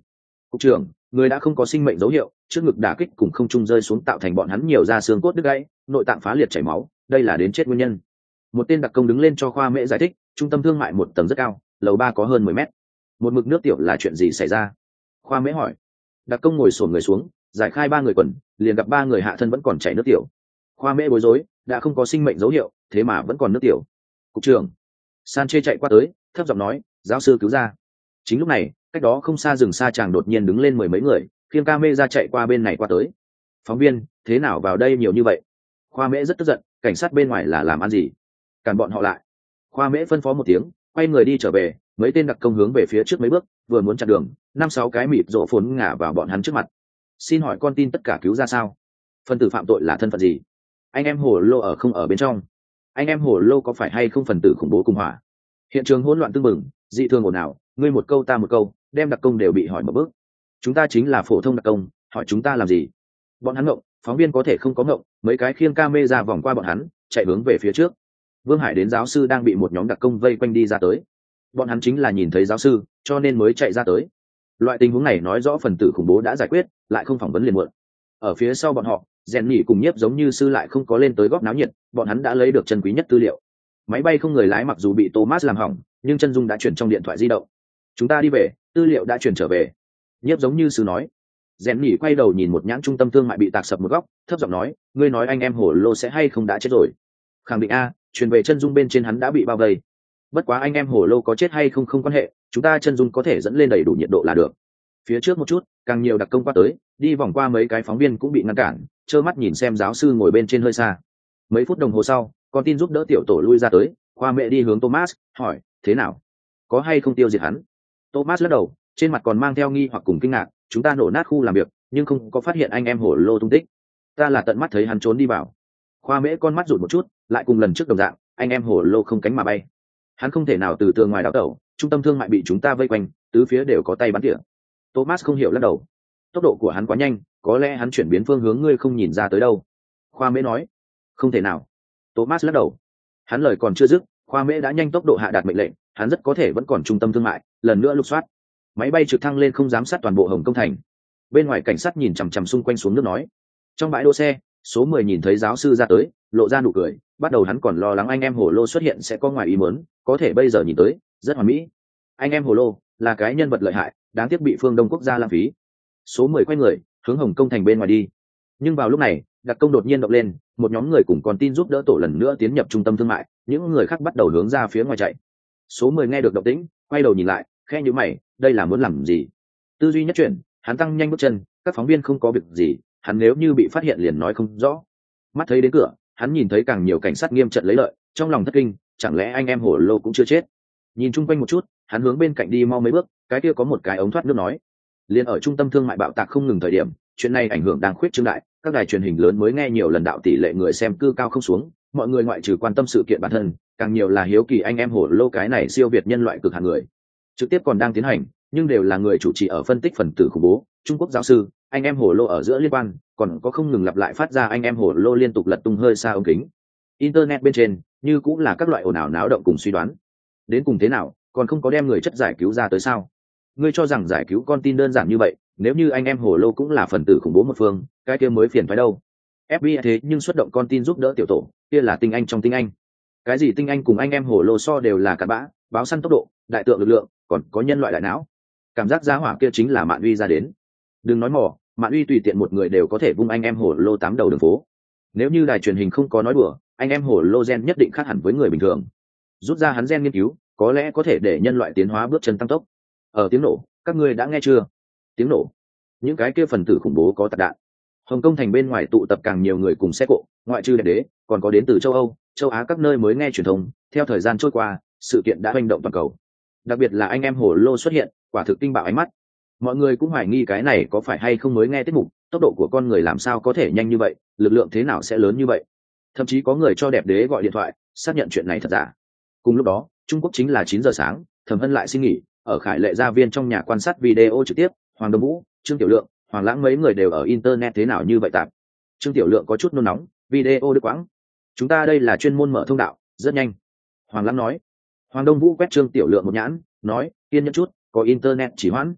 S1: Cục trưởng, người đã không có sinh mệnh dấu hiệu, trước ngực đả kích cùng không trung rơi xuống tạo thành bọn hắn nhiều da xương cốt đứt gãy, nội tạng phá liệt chảy máu, đây là đến chết nguyên nhân. Một tên đặc công đứng lên cho Khoa Mễ giải thích, trung tâm thương mại một tầng rất cao, lầu ba có hơn mười mét. Một mực nước tiểu là chuyện gì xảy ra? Khoa Mễ hỏi. Đặc công ngồi xổm người xuống, giải khai ba người quần, liền gặp ba người hạ thân vẫn còn chảy nước tiểu. Khoa Mễ bối rối, đã không có sinh mệnh dấu hiệu, thế mà vẫn còn nước tiểu. Cục trưởng. Sanchez chạy qua tới, thấp giọng nói, giáo sư cứu ra. Chính lúc này, cách đó không xa rừng xa chàng đột nhiên đứng lên mười mấy người, khiêng ca mê ra chạy qua bên này qua tới. Phóng viên, thế nào vào đây nhiều như vậy? Khoa Mễ rất tức giận, cảnh sát bên ngoài là làm ăn gì? Cản bọn họ lại. Khoa Mễ phân phó một tiếng, quay người đi trở về, mấy tên đặc công hướng về phía trước mấy bước, vừa muốn chặn đường, năm sáu cái mịt rộ phốn ngả vào bọn hắn trước mặt. Xin hỏi con tin tất cả cứu ra sao? Phần tử phạm tội là thân phận gì? Anh em Hồ Lô ở không ở bên trong? Anh em Hồ Lô có phải hay không phần tử khủng bố cùng hỏa? Hiện trường hỗn loạn tưng bừng, dị thường ồn ào, ngươi một câu ta một câu, đem đặc công đều bị hỏi một bước. Chúng ta chính là phổ thông đặc công, hỏi chúng ta làm gì? Bọn hắn ngộng, phóng viên có thể không có ngộng, mấy cái khiêng ca mê ra vòng qua bọn hắn, chạy hướng về phía trước. Vương Hải đến giáo sư đang bị một nhóm đặc công vây quanh đi ra tới. Bọn hắn chính là nhìn thấy giáo sư, cho nên mới chạy ra tới. Loại tình huống này nói rõ phần tử khủng bố đã giải quyết, lại không phỏng vấn liền muộn. Ở phía sau bọn họ, rèn nhỉ cùng nhiếp giống như sư lại không có lên tới góp náo nhiệt, bọn hắn đã lấy được chân quý nhất tư liệu. Máy bay không người lái mặc dù bị Thomas làm hỏng, nhưng chân dung đã chuyển trong điện thoại di động. Chúng ta đi về, tư liệu đã chuyển trở về. Nhiếp giống như sư nói. Rèn nhỉ quay đầu nhìn một nhãn trung tâm thương mại bị tạc sập một góc, thấp giọng nói, ngươi nói anh em Hồ Lô sẽ hay không đã chết rồi? Khẳng định a, truyền về chân dung bên trên hắn đã bị bao vây. Bất quá anh em Hồ Lô có chết hay không không quan hệ, chúng ta chân dung có thể dẫn lên đầy đủ nhiệt độ là được. Phía trước một chút, càng nhiều đặc công qua tới, đi vòng qua mấy cái phóng viên cũng bị ngăn cản, trơ mắt nhìn xem giáo sư ngồi bên trên hơi xa. Mấy phút đồng hồ sau, con tin giúp đỡ tiểu tổ lui ra tới, Khoa Mễ đi hướng Thomas, hỏi, thế nào? Có hay không tiêu diệt hắn? Thomas lắc đầu, trên mặt còn mang theo nghi hoặc cùng kinh ngạc, chúng ta nổ nát khu làm việc, nhưng không có phát hiện anh em Hồ Lô tung tích. Ta là tận mắt thấy hắn trốn đi vào. Khoa Mễ con mắt rụt một chút, lại cùng lần trước đồng dạng, anh em Hồ Lô không cánh mà bay. Hắn không thể nào từ tường ngoài đào tẩu, trung tâm thương mại bị chúng ta vây quanh, tứ phía đều có tay bắn tỉa. Thomas không hiểu lắc đầu. Tốc độ của hắn quá nhanh, có lẽ hắn chuyển biến phương hướng ngươi không nhìn ra tới đâu. Khoa Mễ nói. Không thể nào. Thomas lắc đầu. Hắn lời còn chưa dứt, Khoa Mễ đã nhanh tốc độ hạ đạt mệnh lệnh, hắn rất có thể vẫn còn trung tâm thương mại, lần nữa lục soát. Máy bay trực thăng lên không giám sát toàn bộ Hồng Công thành. Bên ngoài cảnh sát nhìn chằm chằm xung quanh xuống nước nói. Trong bãi đỗ xe, số mười nhìn thấy giáo sư ra tới, lộ ra nụ cười, bắt đầu hắn còn lo lắng anh em Hồ Lô xuất hiện sẽ có ngoài ý muốn, có thể bây giờ nhìn tới, rất hoàn mỹ. Anh em Hồ Lô là cái nhân vật lợi hại, đáng tiếc bị phương Đông quốc gia lãng phí. Số mười quay người, hướng Hồng Công thành bên ngoài đi. Nhưng vào lúc này, đặc công đột nhiên động lên, một nhóm người cùng con tin giúp đỡ tổ lần nữa tiến nhập trung tâm thương mại, những người khác bắt đầu hướng ra phía ngoài chạy. Số mười nghe được động tĩnh, quay đầu nhìn lại, khẽ nhíu mày, đây là muốn làm gì? Tư duy nhất chuyển, hắn tăng nhanh bước chân, các phóng viên không có việc gì, hắn nếu như bị phát hiện liền nói không rõ. Mắt thấy đến cửa, hắn nhìn thấy càng nhiều cảnh sát nghiêm trận lấy lợi, trong lòng thất kinh, chẳng lẽ anh em Hồ Lô cũng chưa chết? Nhìn chung quanh một chút, hắn hướng bên cạnh đi mau mấy bước, cái kia có một cái ống thoát nước nói. Liên ở trung tâm thương mại bạo tạc không ngừng thời điểm, chuyện này ảnh hưởng đang khuyết trương đại, các đài truyền hình lớn mới nghe nhiều lần đạo tỷ lệ người xem cư cao không xuống, mọi người ngoại trừ quan tâm sự kiện bản thân, càng nhiều là hiếu kỳ anh em Hồ Lô cái này siêu việt nhân loại cực hạng người. Trực tiếp còn đang tiến hành, nhưng đều là người chủ trì ở phân tích phần tử khủng bố, Trung Quốc giáo sư, anh em Hồ Lô ở giữa liên quan, còn có không ngừng lặp lại phát ra anh em Hồ Lô liên tục lật tung hơi xa ống kính. Internet bên trên, như cũng là các loại ồn ào náo động cùng suy đoán. Đến cùng thế nào, còn không có đem người chất giải cứu ra tới sao? Ngươi cho rằng giải cứu con tin đơn giản như vậy, nếu như anh em Hồ Lô cũng là phần tử khủng bố một phương, cái kia mới phiền phải đâu. ép bê i thế nhưng xuất động con tin giúp đỡ tiểu tổ, kia là tinh anh trong tinh anh. Cái gì tinh anh cùng anh em Hồ Lô so đều là cặn bã, báo săn tốc độ, đại tượng lực lượng, còn có nhân loại đại não. Cảm giác giá hỏa kia chính là Mạn Uy ra đến. Đừng nói mỏ, Mạn Uy tùy tiện một người đều có thể vung anh em Hồ Lô tám đầu đường phố. Nếu như đài truyền hình không có nói đùa, anh em Hồ Lô gen nhất định khác hẳn với người bình thường. Rút ra hắn gen nghiên cứu, có lẽ có thể để nhân loại tiến hóa bước chân tăng tốc. Ở tiếng nổ, các ngươi đã nghe chưa? Tiếng nổ. Những cái kia phần tử khủng bố có tạc đạn. Hồng Công thành bên ngoài tụ tập càng nhiều người cùng xe cộ, ngoại trừ đẹp đế, còn có đến từ châu Âu, châu Á các nơi mới nghe truyền thông. Theo thời gian trôi qua, sự kiện đã hành động toàn cầu. Đặc biệt là anh em Hồ Lô xuất hiện, quả thực kinh bạo ánh mắt. Mọi người cũng hoài nghi cái này có phải hay không mới nghe tiết mục, tốc độ của con người làm sao có thể nhanh như vậy, lực lượng thế nào sẽ lớn như vậy. Thậm chí có người cho đẹp đế gọi điện thoại, xác nhận chuyện này thật giả. Cùng lúc đó, Trung Quốc chính là chín giờ sáng, Thẩm Hân lại xin nghỉ, ở Khải Lệ gia viên trong nhà quan sát video trực tiếp, Hoàng Đông Vũ, Trương Tiểu Lượng, Hoàng Lãng mấy người đều ở internet thế nào như vậy tạm. Trương Tiểu Lượng có chút nôn nóng, video đứt quãng. Chúng ta đây là chuyên môn mở thông đạo, rất nhanh. Hoàng Lãng nói. Hoàng Đông Vũ quét Trương Tiểu Lượng một nhãn, nói, kiên nhẫn chút, có internet chỉ hoãn.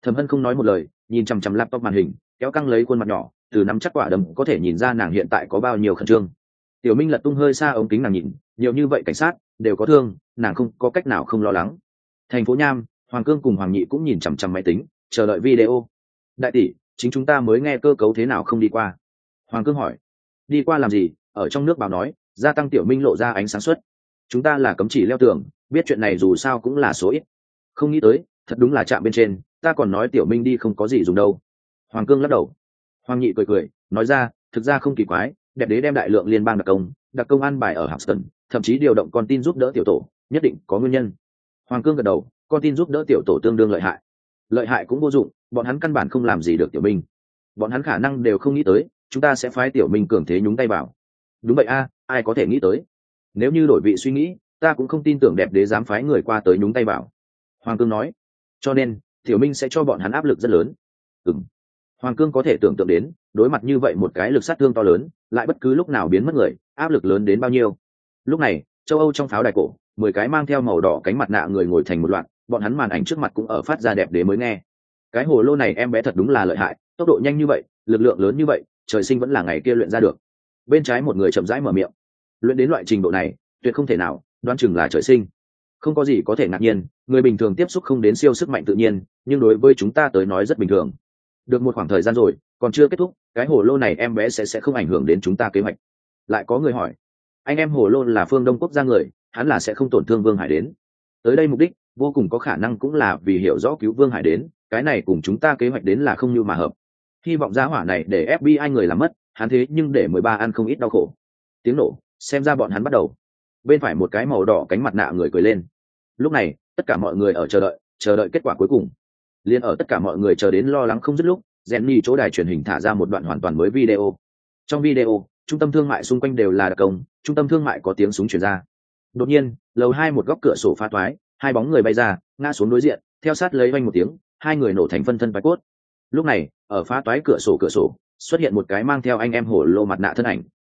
S1: Thẩm Hân không nói một lời, nhìn chằm chằm laptop màn hình, kéo căng lấy khuôn mặt nhỏ, từ nắm chắc quả đấm có thể nhìn ra nàng hiện tại có bao nhiêu khẩn trương. Tiểu Minh lật tung hơi xa ống kính nàng nhìn, nhiều như vậy cảnh sát đều có thương, nàng không có cách nào không lo lắng. Thành phố Nham, Hoàng Cương cùng Hoàng Nhị cũng nhìn chằm chằm máy tính, chờ đợi video. Đại tỷ, chính chúng ta mới nghe cơ cấu thế nào không đi qua? Hoàng Cương hỏi. Đi qua làm gì? Ở trong nước báo nói, gia tăng Tiểu Minh lộ ra ánh sáng suất. Chúng ta là cấm chỉ leo tường, biết chuyện này dù sao cũng là số ít. Không nghĩ tới, thật đúng là chạm bên trên, ta còn nói Tiểu Minh đi không có gì dùng đâu. Hoàng Cương lắc đầu. Hoàng Nhị cười cười, nói ra, thực ra không kỳ quái, đẹp đế đem đại lượng liên bang đặc công, đặc công an bài ở Houston, thậm chí điều động con tin giúp đỡ tiểu tổ, nhất định có nguyên nhân. Hoàng Cương gật đầu, con tin giúp đỡ tiểu tổ tương đương lợi hại. Lợi hại cũng vô dụng, bọn hắn căn bản không làm gì được Tiểu Minh. Bọn hắn khả năng đều không nghĩ tới, chúng ta sẽ phái Tiểu Minh cường thế nhúng tay vào. Đúng vậy a, ai có thể nghĩ tới? Nếu như đổi vị suy nghĩ, ta cũng không tin tưởng đẹp đế dám phái người qua tới nhúng tay vào. Hoàng Cương nói. Cho nên, Tiểu Minh sẽ cho bọn hắn áp lực rất lớn. Ừm. Hoàng Cương có thể tưởng tượng đến, đối mặt như vậy một cái lực sát thương to lớn, lại bất cứ lúc nào biến mất người, áp lực lớn đến bao nhiêu. Lúc này, châu Âu trong pháo đài cổ, mười cái mang theo màu đỏ cánh mặt nạ người ngồi thành một loạt, bọn hắn màn ảnh trước mặt cũng ở phát ra đẹp đế mới nghe. Cái hồ lô này em bé thật đúng là lợi hại, tốc độ nhanh như vậy, lực lượng lớn như vậy, trời sinh vẫn là ngày kia luyện ra được. Bên trái một người chậm rãi mở miệng. Luyện đến loại trình độ này, tuyệt không thể nào, đoán chừng là trời sinh. Không có gì có thể ngạc nhiên, người bình thường tiếp xúc không đến siêu sức mạnh tự nhiên, nhưng đối với chúng ta tới nói rất bình thường. Được một khoảng thời gian rồi, còn chưa kết thúc, cái hồ lô này em bé sẽ sẽ không ảnh hưởng đến chúng ta kế hoạch. Lại có người hỏi, anh em hồ lô là phương Đông quốc gia người, hắn là sẽ không tổn thương Vương Hải đến. Tới đây mục đích, vô cùng có khả năng cũng là vì hiểu rõ cứu Vương Hải đến, cái này cùng chúng ta kế hoạch đến là không như mà hợp. Hy vọng giá hỏa này để ép bê i người làm mất, hắn thế nhưng để mười ba ăn không ít đau khổ. Tiếng nổ, xem ra bọn hắn bắt đầu. Bên phải một cái màu đỏ cánh mặt nạ người cười lên. Lúc này, tất cả mọi người ở chờ đợi, chờ đợi kết quả cuối cùng. Liên ở tất cả mọi người chờ đến lo lắng không dứt lúc, Jenny chỗ đài truyền hình thả ra một đoạn hoàn toàn mới video. Trong video, trung tâm thương mại xung quanh đều là đặc công, trung tâm thương mại có tiếng súng truyền ra. Đột nhiên, lầu hai một góc cửa sổ phá toái, hai bóng người bay ra, ngã xuống đối diện, theo sát lấy vang một tiếng, hai người nổ thành phân thân bạch cốt. Lúc này, ở phá toái cửa sổ cửa sổ, xuất hiện một cái mang theo anh em hổ lô mặt nạ thân ảnh.